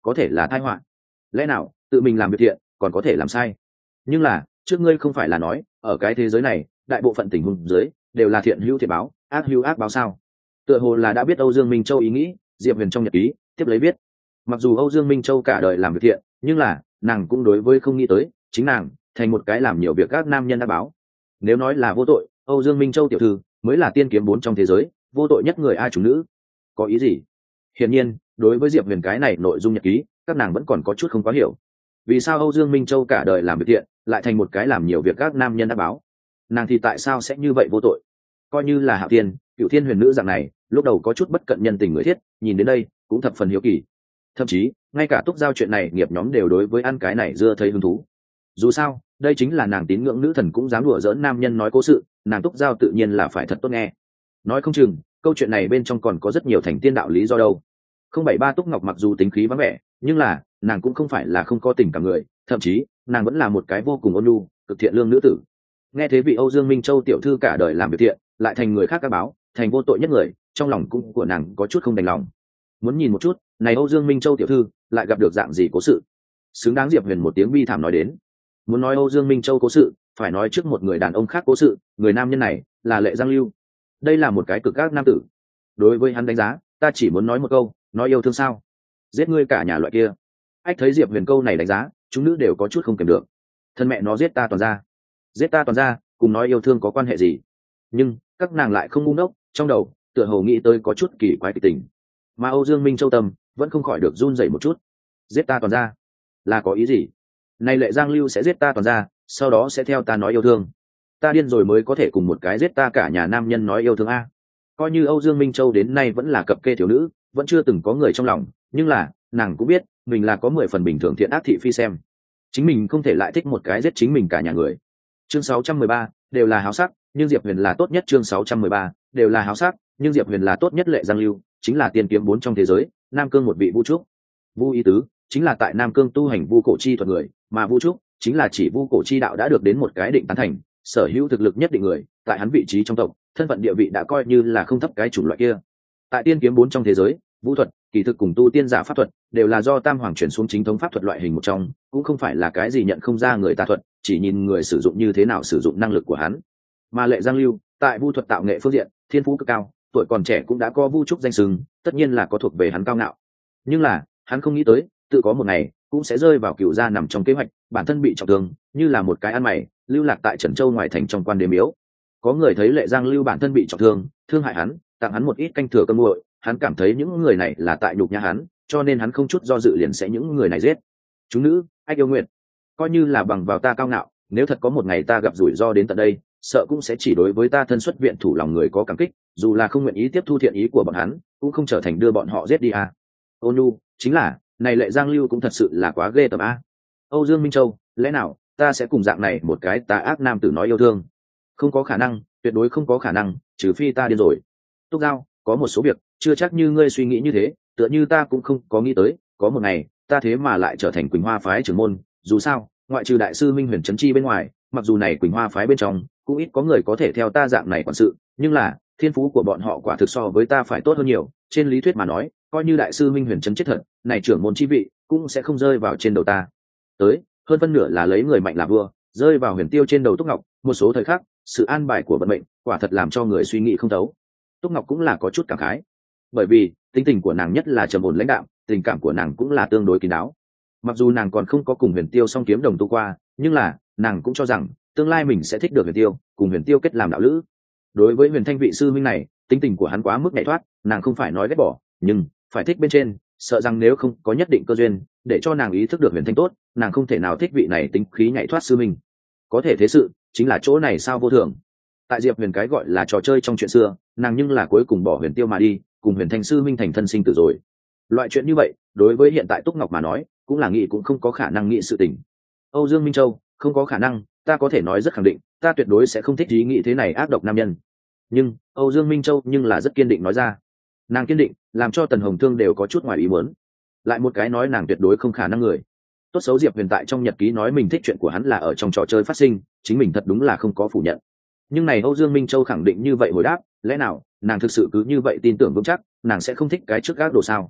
có thể là tai họa. Lẽ nào tự mình làm việc thiện còn có thể làm sai? Nhưng là trước ngươi không phải là nói ở cái thế giới này đại bộ phận tình huống dưới đều là thiện hữu thiện báo, ác hữu ác báo sao? Tựa hồ là đã biết Âu Dương Minh Châu ý nghĩ, Diệp Huyền trong nhật ký tiếp lấy viết, mặc dù Âu Dương Minh Châu cả đời làm việc thiện, nhưng là nàng cũng đối với không nghĩ tới chính nàng thành một cái làm nhiều việc các nam nhân đã báo. Nếu nói là vô tội, Âu Dương Minh Châu tiểu thư mới là tiên kiếm bốn trong thế giới vô tội nhất người ai chủ nữ. Có ý gì? Hiển nhiên đối với Diệp Huyền cái này nội dung nhật ký các nàng vẫn còn có chút không quá hiểu. Vì sao Âu Dương Minh Châu cả đời làm việc thiện lại thành một cái làm nhiều việc các nam nhân đã báo? Nàng thì tại sao sẽ như vậy vô tội? Coi như là Hạo Thiên, Cựu Thiên huyền nữ dạng này lúc đầu có chút bất cận nhân tình người thiết, nhìn đến đây cũng thập phần hiếu kỳ. Thậm chí ngay cả Túc Giao chuyện này nghiệp nhóm đều đối với ăn cái này dưa thấy hứng thú. Dù sao đây chính là nàng tín ngưỡng nữ thần cũng dám đùa dỡn nam nhân nói cố sự, nàng Túc Giao tự nhiên là phải thật tốt nghe. Nói không chừng câu chuyện này bên trong còn có rất nhiều thành tiên đạo lý do đâu. Không bảy ba Túc Ngọc mặc dù tính khí vắng vẻ, nhưng là nàng cũng không phải là không có tình cảm người, thậm chí nàng vẫn là một cái vô cùng ôn nhu cực thiện lương nữ tử. Nghe thế vị Âu Dương Minh Châu tiểu thư cả đời làm việc thiện lại thành người khác các báo, thành vô tội nhất người, trong lòng cũng của nàng có chút không đành lòng. Muốn nhìn một chút này Âu Dương Minh Châu tiểu thư lại gặp được dạng gì cố sự. Xứng đáng Diệp Huyền một tiếng bi thảm nói đến. Muốn nói Âu Dương Minh Châu cố sự phải nói trước một người đàn ông khác cố sự, người nam nhân này là Lệ Giang Lưu. Đây là một cái cực ác nam tử. Đối với hắn đánh giá, ta chỉ muốn nói một câu, nói yêu thương sao, giết ngươi cả nhà loại kia. Ách thấy Diệp Huyền câu này đánh giá, chúng nữ đều có chút không kèm được. Thân mẹ nó giết ta toàn ra, giết ta toàn ra, cùng nói yêu thương có quan hệ gì? Nhưng các nàng lại không ngu ngốc, trong đầu tựa hồ nghĩ tới có chút kỳ quái kịch tình, mà Âu Dương Minh Châu tâm vẫn không khỏi được run rẩy một chút. Giết ta toàn ra là có ý gì? Này Lệ Giang Lưu sẽ giết ta toàn ra, sau đó sẽ theo ta nói yêu thương. Ta điên rồi mới có thể cùng một cái giết ta cả nhà nam nhân nói yêu thương a. Coi như Âu Dương Minh Châu đến nay vẫn là cập kê thiếu nữ, vẫn chưa từng có người trong lòng, nhưng là nàng cũng biết mình là có mười phần bình thường thiện ác thị phi xem, chính mình không thể lại thích một cái giết chính mình cả nhà người. Chương sáu trăm mười ba đều là háo sắc, nhưng Diệp Huyền là tốt nhất. Chương sáu trăm mười ba đều là háo sắc, nhưng Diệp Huyền là tốt nhất. Lệ Giang Lưu chính là tiên kiếm bốn trong thế giới, Nam Cương một vị Vu Trúc. Vu ý tứ chính là tại Nam Cương tu hành vu cổ chi thuật người, mà Vu Trúc chính là chỉ vu cổ chi đạo đã được đến một cái định tán thành, sở hữu thực lực nhất định người, tại hắn vị trí trong tộc, thân phận địa vị đã coi như là không thấp cái chủng loại kia. Tại tiên kiếm bốn trong thế giới, vũ thuật, kỳ thực cùng tu tiên giả pháp thuật đều là do Tam Hoàng chuyển xuống chính thống pháp thuật loại hình một trong, cũng không phải là cái gì nhận không ra người ta thuật, chỉ nhìn người sử dụng như thế nào sử dụng năng lực của hắn. Mà Lệ Giang Lưu tại vu thuật tạo nghệ phương diện thiên phú cực cao, tuổi còn trẻ cũng đã có Vu Trúc danh xưng, tất nhiên là có thuộc về hắn cao ngạo. Nhưng là hắn không nghĩ tới tự có một ngày cũng sẽ rơi vào cựu gia nằm trong kế hoạch, bản thân bị trọng thương như là một cái ăn mày lưu lạc tại Trần Châu ngoài thành trong quan đế miếu. Có người thấy Lệ Giang Lưu bản thân bị trọng thương, thương hại hắn, tặng hắn một ít canh thừa cơm nguội, hắn cảm thấy những người này là tại nhục nhã hắn, cho nên hắn không chút do dự liền sẽ những người này giết. Chúng nữ, ách yêu nguyện, coi như là bằng vào ta cao ngạo, nếu thật có một ngày ta gặp rủi ro đến tận đây, sợ cũng sẽ chỉ đối với ta thân xuất viện thủ lòng người có cảm kích, dù là không nguyện ý tiếp thu thiện ý của bọn hắn, cũng không trở thành đưa bọn họ giết đi à. Ô nu, chính là, này Lệ Giang Lưu cũng thật sự là quá ghê tởm a. Âu Dương Minh Châu, lẽ nào ta sẽ cùng dạng này một cái tà ác nam tử nói yêu thương? Không có khả năng, tuyệt đối không có khả năng, trừ phi ta điên rồi. Túc Giao, có một số việc chưa chắc như ngươi suy nghĩ như thế, tựa như ta cũng không có nghĩ tới có một ngày ta thế mà lại trở thành Quỳnh Hoa phái trưởng môn. Dù sao ngoại trừ đại sư Minh Huyền Trấn Chi bên ngoài, mặc dù này Quỳnh Hoa phái bên trong cũng ít có người có thể theo ta dạng này quản sự, nhưng là thiên phú của bọn họ quả thực so với ta phải tốt hơn nhiều. Trên lý thuyết mà nói, coi như đại sư Minh Huyền Trấn chết thật, này trưởng môn chi vị cũng sẽ không rơi vào trên đầu ta. Tới hơn phân nửa là lấy người mạnh làm vua, rơi vào Huyền Tiêu trên đầu Túc Ngọc. Một số thời khắc sự an bài của vận mệnh quả thật làm cho người suy nghĩ không thấu. Túc Ngọc cũng là có chút cảm khái, bởi vì tính tình của nàng nhất là trầm ổn lãnh đạm, tình cảm của nàng cũng là tương đối kín đáo. Mặc dù nàng còn không có cùng Huyền Tiêu song kiếm đồng tu qua, nhưng là nàng cũng cho rằng tương lai mình sẽ thích được Huyền Tiêu, cùng Huyền Tiêu kết làm đạo lữ. Đối với Huyền Thanh vị sư minh này, tính tình của hắn quá mức nhạy thoát, nàng không phải nói ghét bỏ, nhưng phải thích bên trên, sợ rằng nếu không có nhất định cơ duyên để cho nàng ý thức được Huyền Thanh tốt, nàng không thể nào thích vị này tính khí nhạy thoát sư minh. Có thể thế sự chính là chỗ này sao vô thường. Tại Diệp Huyền cái gọi là trò chơi trong chuyện xưa, nàng nhưng là cuối cùng bỏ Huyền Tiêu mà đi, cùng Huyền Thanh sư minh thành thân sinh tử rồi. Loại chuyện như vậy đối với hiện tại Túc Ngọc mà nói cũng là nghĩ cũng không có khả năng nghĩ sự tình. Âu Dương Minh Châu, không có khả năng, ta có thể nói rất khẳng định, ta tuyệt đối sẽ không thích ý nghĩ thế này ác độc nam nhân. Nhưng Âu Dương Minh Châu nhưng là rất kiên định nói ra. Nàng kiên định làm cho Tần Hồng Thương đều có chút ngoài ý muốn. Lại một cái nói nàng tuyệt đối không khả năng người. Tốt xấu Diệp Huyền tại trong nhật ký nói mình thích chuyện của hắn là ở trong trò chơi phát sinh, chính mình thật đúng là không có phủ nhận. Nhưng này Âu Dương Minh Châu khẳng định như vậy hồi đáp, lẽ nào nàng thực sự cứ như vậy tin tưởng vững chắc nàng sẽ không thích cái trước gác đồ sao?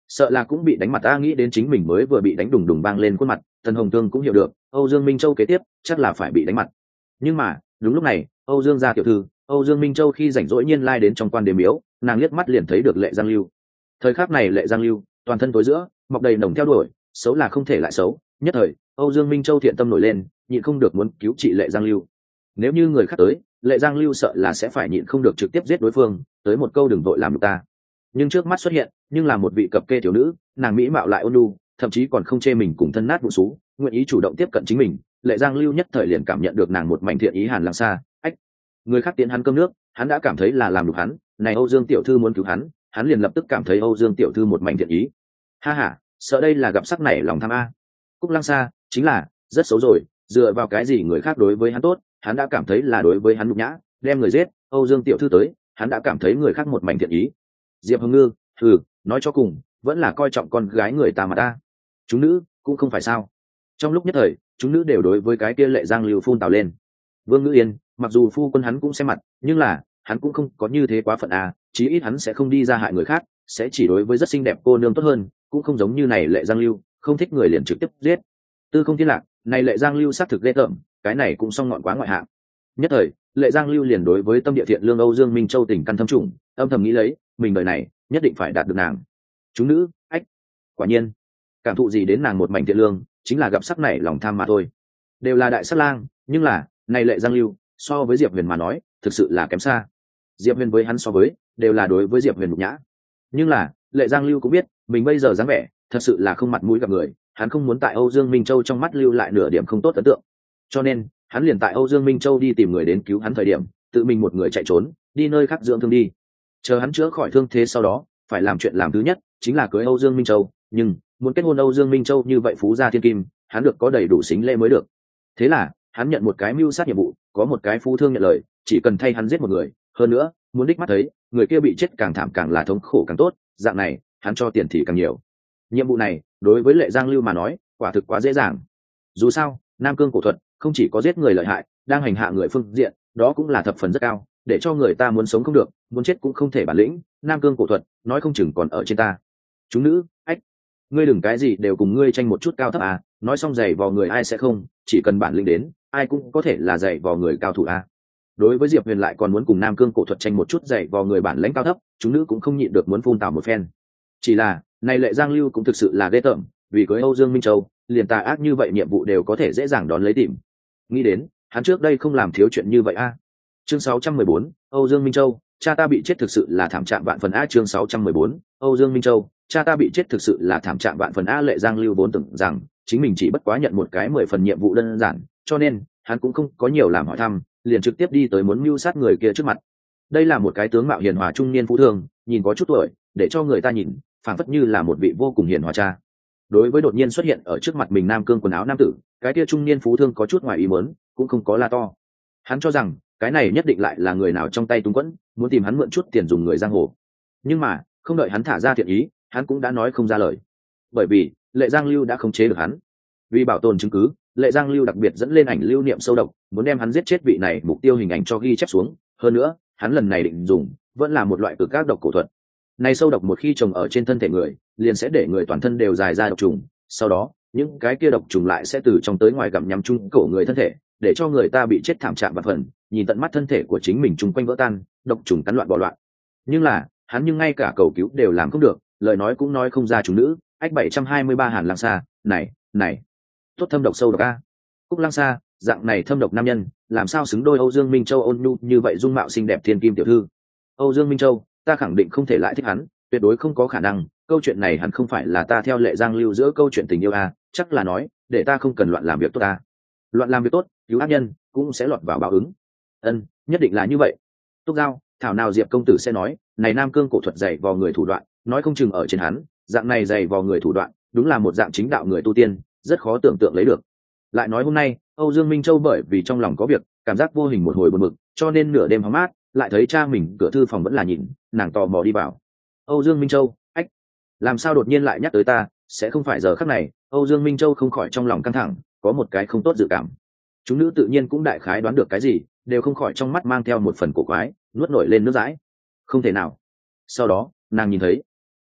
sợ là cũng bị đánh mặt. Ta nghĩ đến chính mình mới vừa bị đánh đùng đùng vang lên khuôn mặt, Tần Hồng Thương cũng hiểu được Âu Dương Minh Châu kế tiếp chắc là phải bị đánh mặt. Nhưng mà đúng lúc này, Âu Dương gia tiểu thư Âu Dương Minh Châu khi rảnh rỗi nhiên lai đến trong quan đế miếu, nàng liếc mắt liền thấy được Lệ Giang Lưu. Thời khắc này Lệ Giang Lưu toàn thân tối giữa mọc đầy nồng theo đuổi, xấu là không thể lại xấu. Nhất thời Âu Dương Minh Châu thiện tâm nổi lên, nhịn không được muốn cứu trị Lệ Giang Lưu. Nếu như người khác tới, Lệ Giang Lưu sợ là sẽ phải nhịn không được trực tiếp giết đối phương, tới một câu đừng vội làm được ta. Nhưng trước mắt xuất hiện nhưng là một vị cập kê thiếu nữ, nàng mỹ mạo lại ôn nhu, thậm chí còn không chê mình cùng thân nát vụ xú, nguyện ý chủ động tiếp cận chính mình. Lệ Giang Lưu nhất thời liền cảm nhận được nàng một mảnh thiện ý. Hàn Lăng Sa, ách, người khác tiến hắn cơm nước, hắn đã cảm thấy là làm được hắn, này Âu Dương tiểu thư muốn cứu hắn, hắn liền lập tức cảm thấy Âu Dương tiểu thư một mảnh thiện ý. Ha ha, sợ đây là gặp sắc này lòng tham a. Cúc Lăng Sa chính là rất xấu rồi, dựa vào cái gì người khác đối với hắn tốt, hắn đã cảm thấy là đối với hắn nhục nhã, đem người giết. Âu Dương tiểu thư tới, hắn đã cảm thấy người khác một mảnh thiện ý. Diệp Hồng Ngư, thử nói cho cùng vẫn là coi trọng con gái người ta mà ta. Chúng nữ cũng không phải sao. Trong lúc nhất thời chúng nữ đều đối với cái kia Lệ Giang Lưu phun tào lên. Vương Ngữ Yên mặc dù phu quân hắn cũng xem mặt, nhưng là hắn cũng không có như thế quá phận à, chí ít hắn sẽ không đi ra hại người khác, sẽ chỉ đối với rất xinh đẹp cô nương tốt hơn, cũng không giống như này Lệ Giang Lưu không thích người liền trực tiếp giết. Tư Không Thiên Lạc, này Lệ Giang Lưu xác thực ghê tởm, cái này cũng song ngọn quá ngoại hạng. Nhất thời Lệ Giang Lưu liền đối với tâm địa thiện lương Âu Dương Minh Châu tình căn thâm trùng, âm thầm nghĩ lấy mình đời này nhất định phải đạt được nàng. Chúng nữ, ách, quả nhiên cảm thụ gì đến nàng một mảnh thiện lương, chính là gặp sắc này lòng tham mà thôi. Đều là đại sát lang, nhưng là này Lệ Giang Lưu so với Diệp Huyền mà nói thực sự là kém xa. Diệp Huyền với hắn so với đều là đối với Diệp Huyền nhục nhã, nhưng là Lệ Giang Lưu cũng biết mình bây giờ dáng vẻ thật sự là không mặt mũi gặp người, hắn không muốn tại Âu Dương Minh Châu trong mắt lưu lại nửa điểm không tốt ấn tượng, cho nên hắn liền tại Âu Dương Minh Châu đi tìm người đến cứu hắn thời điểm, tự mình một người chạy trốn đi nơi khác dưỡng thương đi. Chờ hắn chữa khỏi thương thế sau đó, phải làm chuyện làm thứ nhất chính là cưới Âu Dương Minh Châu, nhưng muốn kết hôn Âu Dương Minh Châu như vậy phú gia thiên kim, hắn được có đầy đủ xính lễ mới được. Thế là hắn nhận một cái mưu sát nhiệm vụ, có một cái phú thương nhận lời chỉ cần thay hắn giết một người, hơn nữa muốn đích mắt thấy người kia bị chết càng thảm càng là thống khổ càng tốt, dạng này hắn cho tiền thì càng nhiều. Nhiệm vụ này đối với Lệ Giang Lưu mà nói quả thực quá dễ dàng. Dù sao Nam Cương cổ thuật không chỉ có giết người lợi hại, đang hành hạ người phương diện đó cũng là thập phần rất cao, để cho người ta muốn sống không được, muốn chết cũng không thể bản lĩnh. Nam Cương cổ thuật nói không chừng còn ở trên ta. Chúng nữ, ách, ngươi đừng cái gì đều cùng ngươi tranh một chút cao thấp à, nói xong giày vò người ai sẽ không, chỉ cần bản lĩnh đến ai cũng có thể là giày vò người cao thủ à. Đối với Diệp Huyền lại còn muốn cùng Nam Cương cổ thuật tranh một chút giày vò người bản lĩnh cao thấp, chúng nữ cũng không nhịn được muốn phun tào một phen. Chỉ là này Lệ Giang Lưu cũng thực sự là ghê tởm, vì cưới Âu Dương Minh Châu liền tà ác như vậy nhiệm vụ đều có thể dễ dàng đón lấy tìm. Nghĩ đến hắn trước đây không làm thiếu chuyện như vậy a. À. Chương sáu trăm mười bốn, Âu Dương Minh Châu, cha ta bị chết thực sự là thảm trạng vạn phần a. Chương sáu trăm mười bốn, Âu Dương Minh Châu, cha ta bị chết thực sự là thảm trạng vạn phần a. Lệ Giang Lưu vốn tưởng rằng chính mình chỉ bất quá nhận một cái mười phần nhiệm vụ đơn giản, cho nên hắn cũng không có nhiều làm hỏi thăm, liền trực tiếp đi tới muốn mưu sát người kia trước mặt. Đây là một cái tướng mạo hiền hòa trung niên phú thương, nhìn có chút tuổi, để cho người ta nhìn phảng phất như là một vị vô cùng hiền hòa cha. Đối với đột nhiên xuất hiện ở trước mặt mình Nam Cương quần áo nam tử, cái kia trung niên phú thương có chút ngoài ý muốn, cũng không có la to. Hắn cho rằng cái này nhất định lại là người nào trong tay tung quẫn, muốn tìm hắn mượn chút tiền dùng người giang hồ. Nhưng mà không đợi hắn thả ra thiện ý, hắn cũng đã nói không ra lời, bởi vì Lệ Giang Lưu đã khống chế được hắn. Vì bảo tồn chứng cứ, Lệ Giang Lưu đặc biệt dẫn lên ảnh lưu niệm sâu độc, muốn đem hắn giết chết vị này mục tiêu hình ảnh cho ghi chép xuống. Hơn nữa hắn lần này định dùng vẫn là một loại cực các độc cổ thuật. Này sâu độc một khi trồng ở trên thân thể người, liền sẽ để người toàn thân đều dài ra độc trùng, sau đó những cái kia độc trùng lại sẽ từ trong tới ngoài gặm nhắm chung cổ người thân thể, để cho người ta bị chết thảm trạng vạn phần, nhìn tận mắt thân thể của chính mình chung quanh vỡ tan, độc trùng cắn loạn bò loạn. Nhưng là hắn nhưng ngay cả cầu cứu đều làm không được, lời nói cũng nói không ra. Chúng nữ, ách bảy trăm hai mươi ba Hàn Lăng Sa, này này tốt thâm độc sâu độc a. Cúc Lăng Sa, dạng này thâm độc nam nhân làm sao xứng đôi Âu Dương Minh Châu ôn nhu như vậy dung mạo xinh đẹp thiên kim tiểu thư. Âu Dương Minh Châu, ta khẳng định không thể lại thích hắn, tuyệt đối không có khả năng. Câu chuyện này hắn không phải là ta theo Lệ Giang Lưu giữa câu chuyện tình yêu a, chắc là nói để ta không cần loạn làm việc tốt ta. Loạn làm việc tốt, cứu ác nhân cũng sẽ lọt vào báo ứng. Ân, nhất định là như vậy. Túc Giao, thảo nào Diệp công tử sẽ nói này Nam Cương cổ thuật dày vò người thủ đoạn, nói không chừng ở trên hắn, dạng này dày vò người thủ đoạn đúng là một dạng chính đạo người tu tiên, rất khó tưởng tượng lấy được. Lại nói hôm nay Âu Dương Minh Châu bởi vì trong lòng có việc, cảm giác vô hình một hồi buồn bực, cho nên nửa đêm hóng mát lại thấy cha mình cửa thư phòng vẫn là nhìn, nàng tò mò đi vào. Âu Dương Minh Châu, ách, làm sao đột nhiên lại nhắc tới ta, sẽ không phải giờ khắc này? Âu Dương Minh Châu không khỏi trong lòng căng thẳng, có một cái không tốt dự cảm. Chúng nữ tự nhiên cũng đại khái đoán được cái gì, đều không khỏi trong mắt mang theo một phần cổ quái, nuốt nổi lên nước dãi. Không thể nào. Sau đó nàng nhìn thấy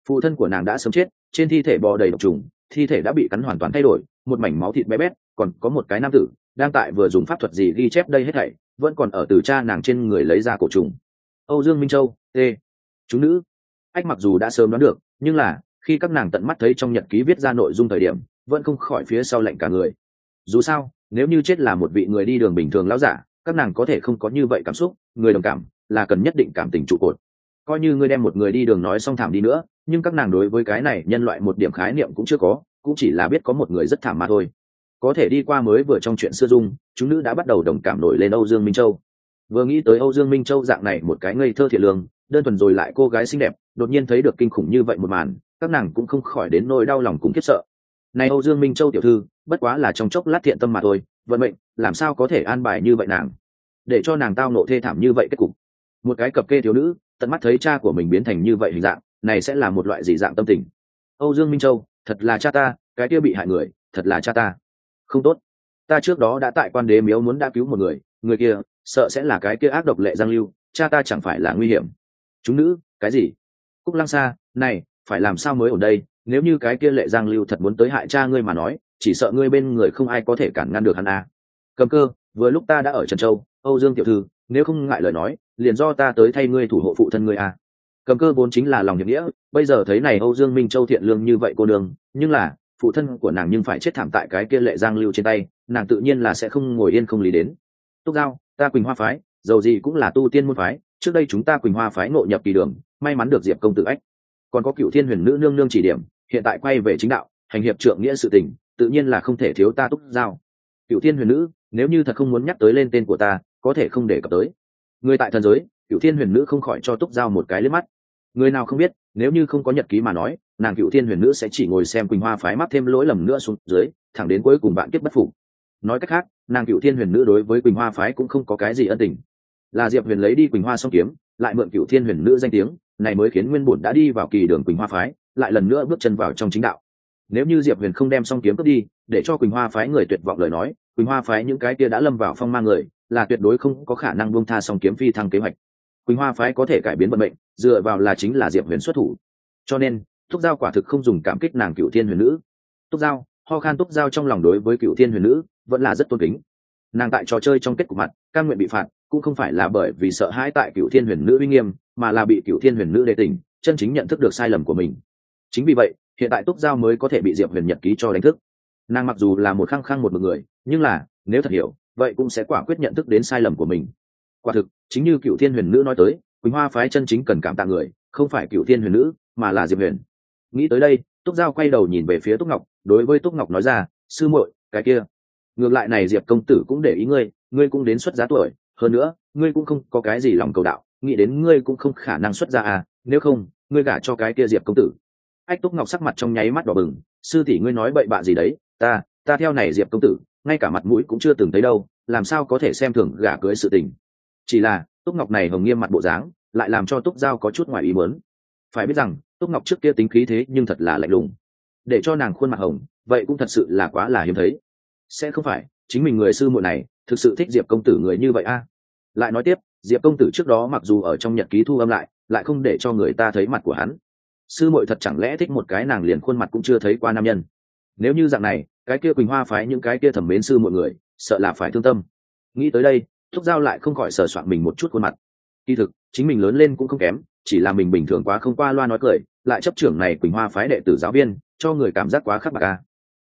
Phụ thân của nàng đã sớm chết, trên thi thể bò đầy độc trùng, thi thể đã bị cắn hoàn toàn thay đổi, một mảnh máu thịt bé bét, còn có một cái nam tử đang tại vừa dùng pháp thuật gì ghi chép đây hết thảy, vẫn còn ở từ cha nàng trên người lấy ra cổ trùng. Âu Dương Minh Châu, t. Chúng nữ. Ách mặc dù đã sớm đoán được, nhưng là khi các nàng tận mắt thấy trong nhật ký viết ra nội dung thời điểm, vẫn không khỏi phía sau lạnh cả người. Dù sao, nếu như chết là một vị người đi đường bình thường lão giả, các nàng có thể không có như vậy cảm xúc, người đồng cảm là cần nhất định cảm tình trụ cột. Coi như ngươi đem một người đi đường nói xong thảm đi nữa, nhưng các nàng đối với cái này nhân loại một điểm khái niệm cũng chưa có, cũng chỉ là biết có một người rất thảm mà thôi. Có thể đi qua mới vừa trong chuyện xưa dung, chúng nữ đã bắt đầu đồng cảm nổi lên Âu Dương Minh Châu. Vừa nghĩ tới Âu Dương Minh Châu dạng này một cái ngây thơ thiện lương, đơn thuần rồi lại cô gái xinh đẹp, đột nhiên thấy được kinh khủng như vậy một màn, các nàng cũng không khỏi đến nỗi đau lòng cũng khiếp sợ. Này Âu Dương Minh Châu tiểu thư, bất quá là trong chốc lát thiện tâm mà thôi, vận mệnh làm sao có thể an bài như vậy nàng, để cho nàng tao nộ thê thảm như vậy kết cục. Một cái cập kê thiếu nữ, tận mắt thấy cha của mình biến thành như vậy hình dạng, này sẽ là một loại gì dạng tâm tình. Âu Dương Minh Châu, thật là cha ta, cái kia bị hại người, thật là cha ta. Không tốt, ta trước đó đã tại quan đế miếu muốn đã cứu một người, người kia sợ sẽ là cái kia ác độc Lệ Giang Lưu, cha ta chẳng phải là nguy hiểm. Chúng nữ, cái gì? Cúc Lăng Sa, này phải làm sao mới ở đây, nếu như cái kia Lệ Giang Lưu thật muốn tới hại cha ngươi mà nói, chỉ sợ ngươi bên người không ai có thể cản ngăn được hắn à. Cầm Cơ, vừa lúc ta đã ở Trần Châu, Âu Dương tiểu thư, nếu không ngại lời nói, liền do ta tới thay ngươi thủ hộ phụ thân ngươi à. Cầm Cơ vốn chính là lòng hiệp nghĩa, bây giờ thấy này Âu Dương Minh Châu thiện lương như vậy cô đường, nhưng là phụ thân của nàng nhưng phải chết thảm tại cái kia Lệ Giang Lưu trên tay, nàng tự nhiên là sẽ không ngồi yên không lý đến. Túc Giao, ta Quỳnh Hoa phái, dầu gì cũng là tu tiên môn phái, trước đây chúng ta Quỳnh Hoa phái ngộ nhập kỳ đường, may mắn được Diệp công tử ách, còn có Cựu Thiên Huyền nữ nương nương chỉ điểm, hiện tại quay về chính đạo, hành hiệp trượng nghĩa sự tình, tự nhiên là không thể thiếu ta Túc Giao. Cựu Thiên Huyền nữ, nếu như thật không muốn nhắc tới lên tên của ta, có thể không để cập tới. Người tại thần giới, Cựu Thiên Huyền nữ không khỏi cho Túc Giao một cái liếc mắt. Người nào không biết, nếu như không có nhật ký mà nói, nàng Cựu Thiên Huyền nữ sẽ chỉ ngồi xem Quỳnh Hoa phái mắc thêm lỗi lầm nữa xuống dưới, thẳng đến cuối cùng bạn kiếp bất phục. Nói cách khác, nàng Cựu Thiên Huyền nữ đối với Quỳnh Hoa phái cũng không có cái gì ân tình. Là Diệp Huyền lấy đi Quỳnh Hoa song kiếm, lại mượn Cựu Thiên Huyền nữ danh tiếng, này mới khiến nguyên bổn đã đi vào kỳ đường Quỳnh Hoa phái, lại lần nữa bước chân vào trong chính đạo. Nếu như Diệp Huyền không đem song kiếm cướp đi, để cho Quỳnh Hoa phái người tuyệt vọng lời nói, Quỳnh Hoa phái những cái kia đã lâm vào phong ma người, là tuyệt đối không có khả năng buông tha song kiếm phi thăng kế hoạch. Quỳnh Hoa phái có thể cải biến vận mệnh, dựa vào là chính là Diệp Huyền xuất thủ. Cho nên, Túc Giao quả thực không dùng cảm kích nàng Cựu Thiên Huyền nữ. Túc Giao, ho khan Túc Giao trong lòng đối với Cựu Thiên Huyền nữ vẫn là rất tôn kính. Nàng tại trò chơi trong kết cục mặt, cam nguyện bị phạt, cũng không phải là bởi vì sợ hãi tại Cựu Thiên Huyền nữ uy nghiêm, mà là bị Cựu Thiên Huyền nữ đề tỉnh, chân chính nhận thức được sai lầm của mình. Chính vì vậy, hiện tại Túc Giao mới có thể bị Diệp Huyền nhật ký cho đánh thức. Nàng mặc dù là một khăng khăng một, một người, nhưng là nếu thật hiểu, vậy cũng sẽ quả quyết nhận thức đến sai lầm của mình. Quả thực, chính như Cựu Thiên Huyền nữ nói tới, Quỳnh Hoa phái chân chính cần cảm tạ người, không phải Cựu Thiên Huyền nữ, mà là Diệp Huyền. Nghĩ tới đây, Túc Giao quay đầu nhìn về phía Túc Ngọc, đối với Túc Ngọc nói ra, sư muội, cái kia, ngược lại này Diệp công tử cũng để ý ngươi, ngươi cũng đến xuất giá tuổi, hơn nữa, ngươi cũng không có cái gì lòng cầu đạo, nghĩ đến ngươi cũng không khả năng xuất gia à, nếu không, ngươi gả cho cái kia Diệp công tử. Ách Túc Ngọc sắc mặt trong nháy mắt đỏ bừng, sư tỷ ngươi nói bậy bạ gì đấy, ta, ta theo này Diệp công tử, ngay cả mặt mũi cũng chưa từng thấy đâu, làm sao có thể xem thường gả cưới sự tình. Chỉ là, Túc Ngọc này hồng nghiêm mặt bộ dáng, lại làm cho Túc Giao có chút ngoài ý muốn. Phải biết rằng, Túc Ngọc trước kia tính khí thế nhưng thật là lạnh lùng, để cho nàng khuôn mặt hồng, vậy cũng thật sự là quá là hiếm thấy. Sẽ không phải, chính mình người sư muội này, thực sự thích Diệp công tử người như vậy a? À? Lại nói tiếp, Diệp công tử trước đó mặc dù ở trong nhật ký thu âm lại, lại không để cho người ta thấy mặt của hắn. Sư muội thật chẳng lẽ thích một cái nàng liền khuôn mặt cũng chưa thấy qua nam nhân? Nếu như dạng này, cái kia Quỳnh Hoa phái những cái kia thẩm mến sư mọi người, sợ là phải thương tâm. Nghĩ tới đây, Thúc Giao lại không khỏi sờ soạn mình một chút khuôn mặt. Kỳ thực, chính mình lớn lên cũng không kém, chỉ là mình bình thường quá không qua loa nói cười, lại chấp trưởng này Quỳnh Hoa phái đệ tử giáo viên, cho người cảm giác quá khắc bạc a.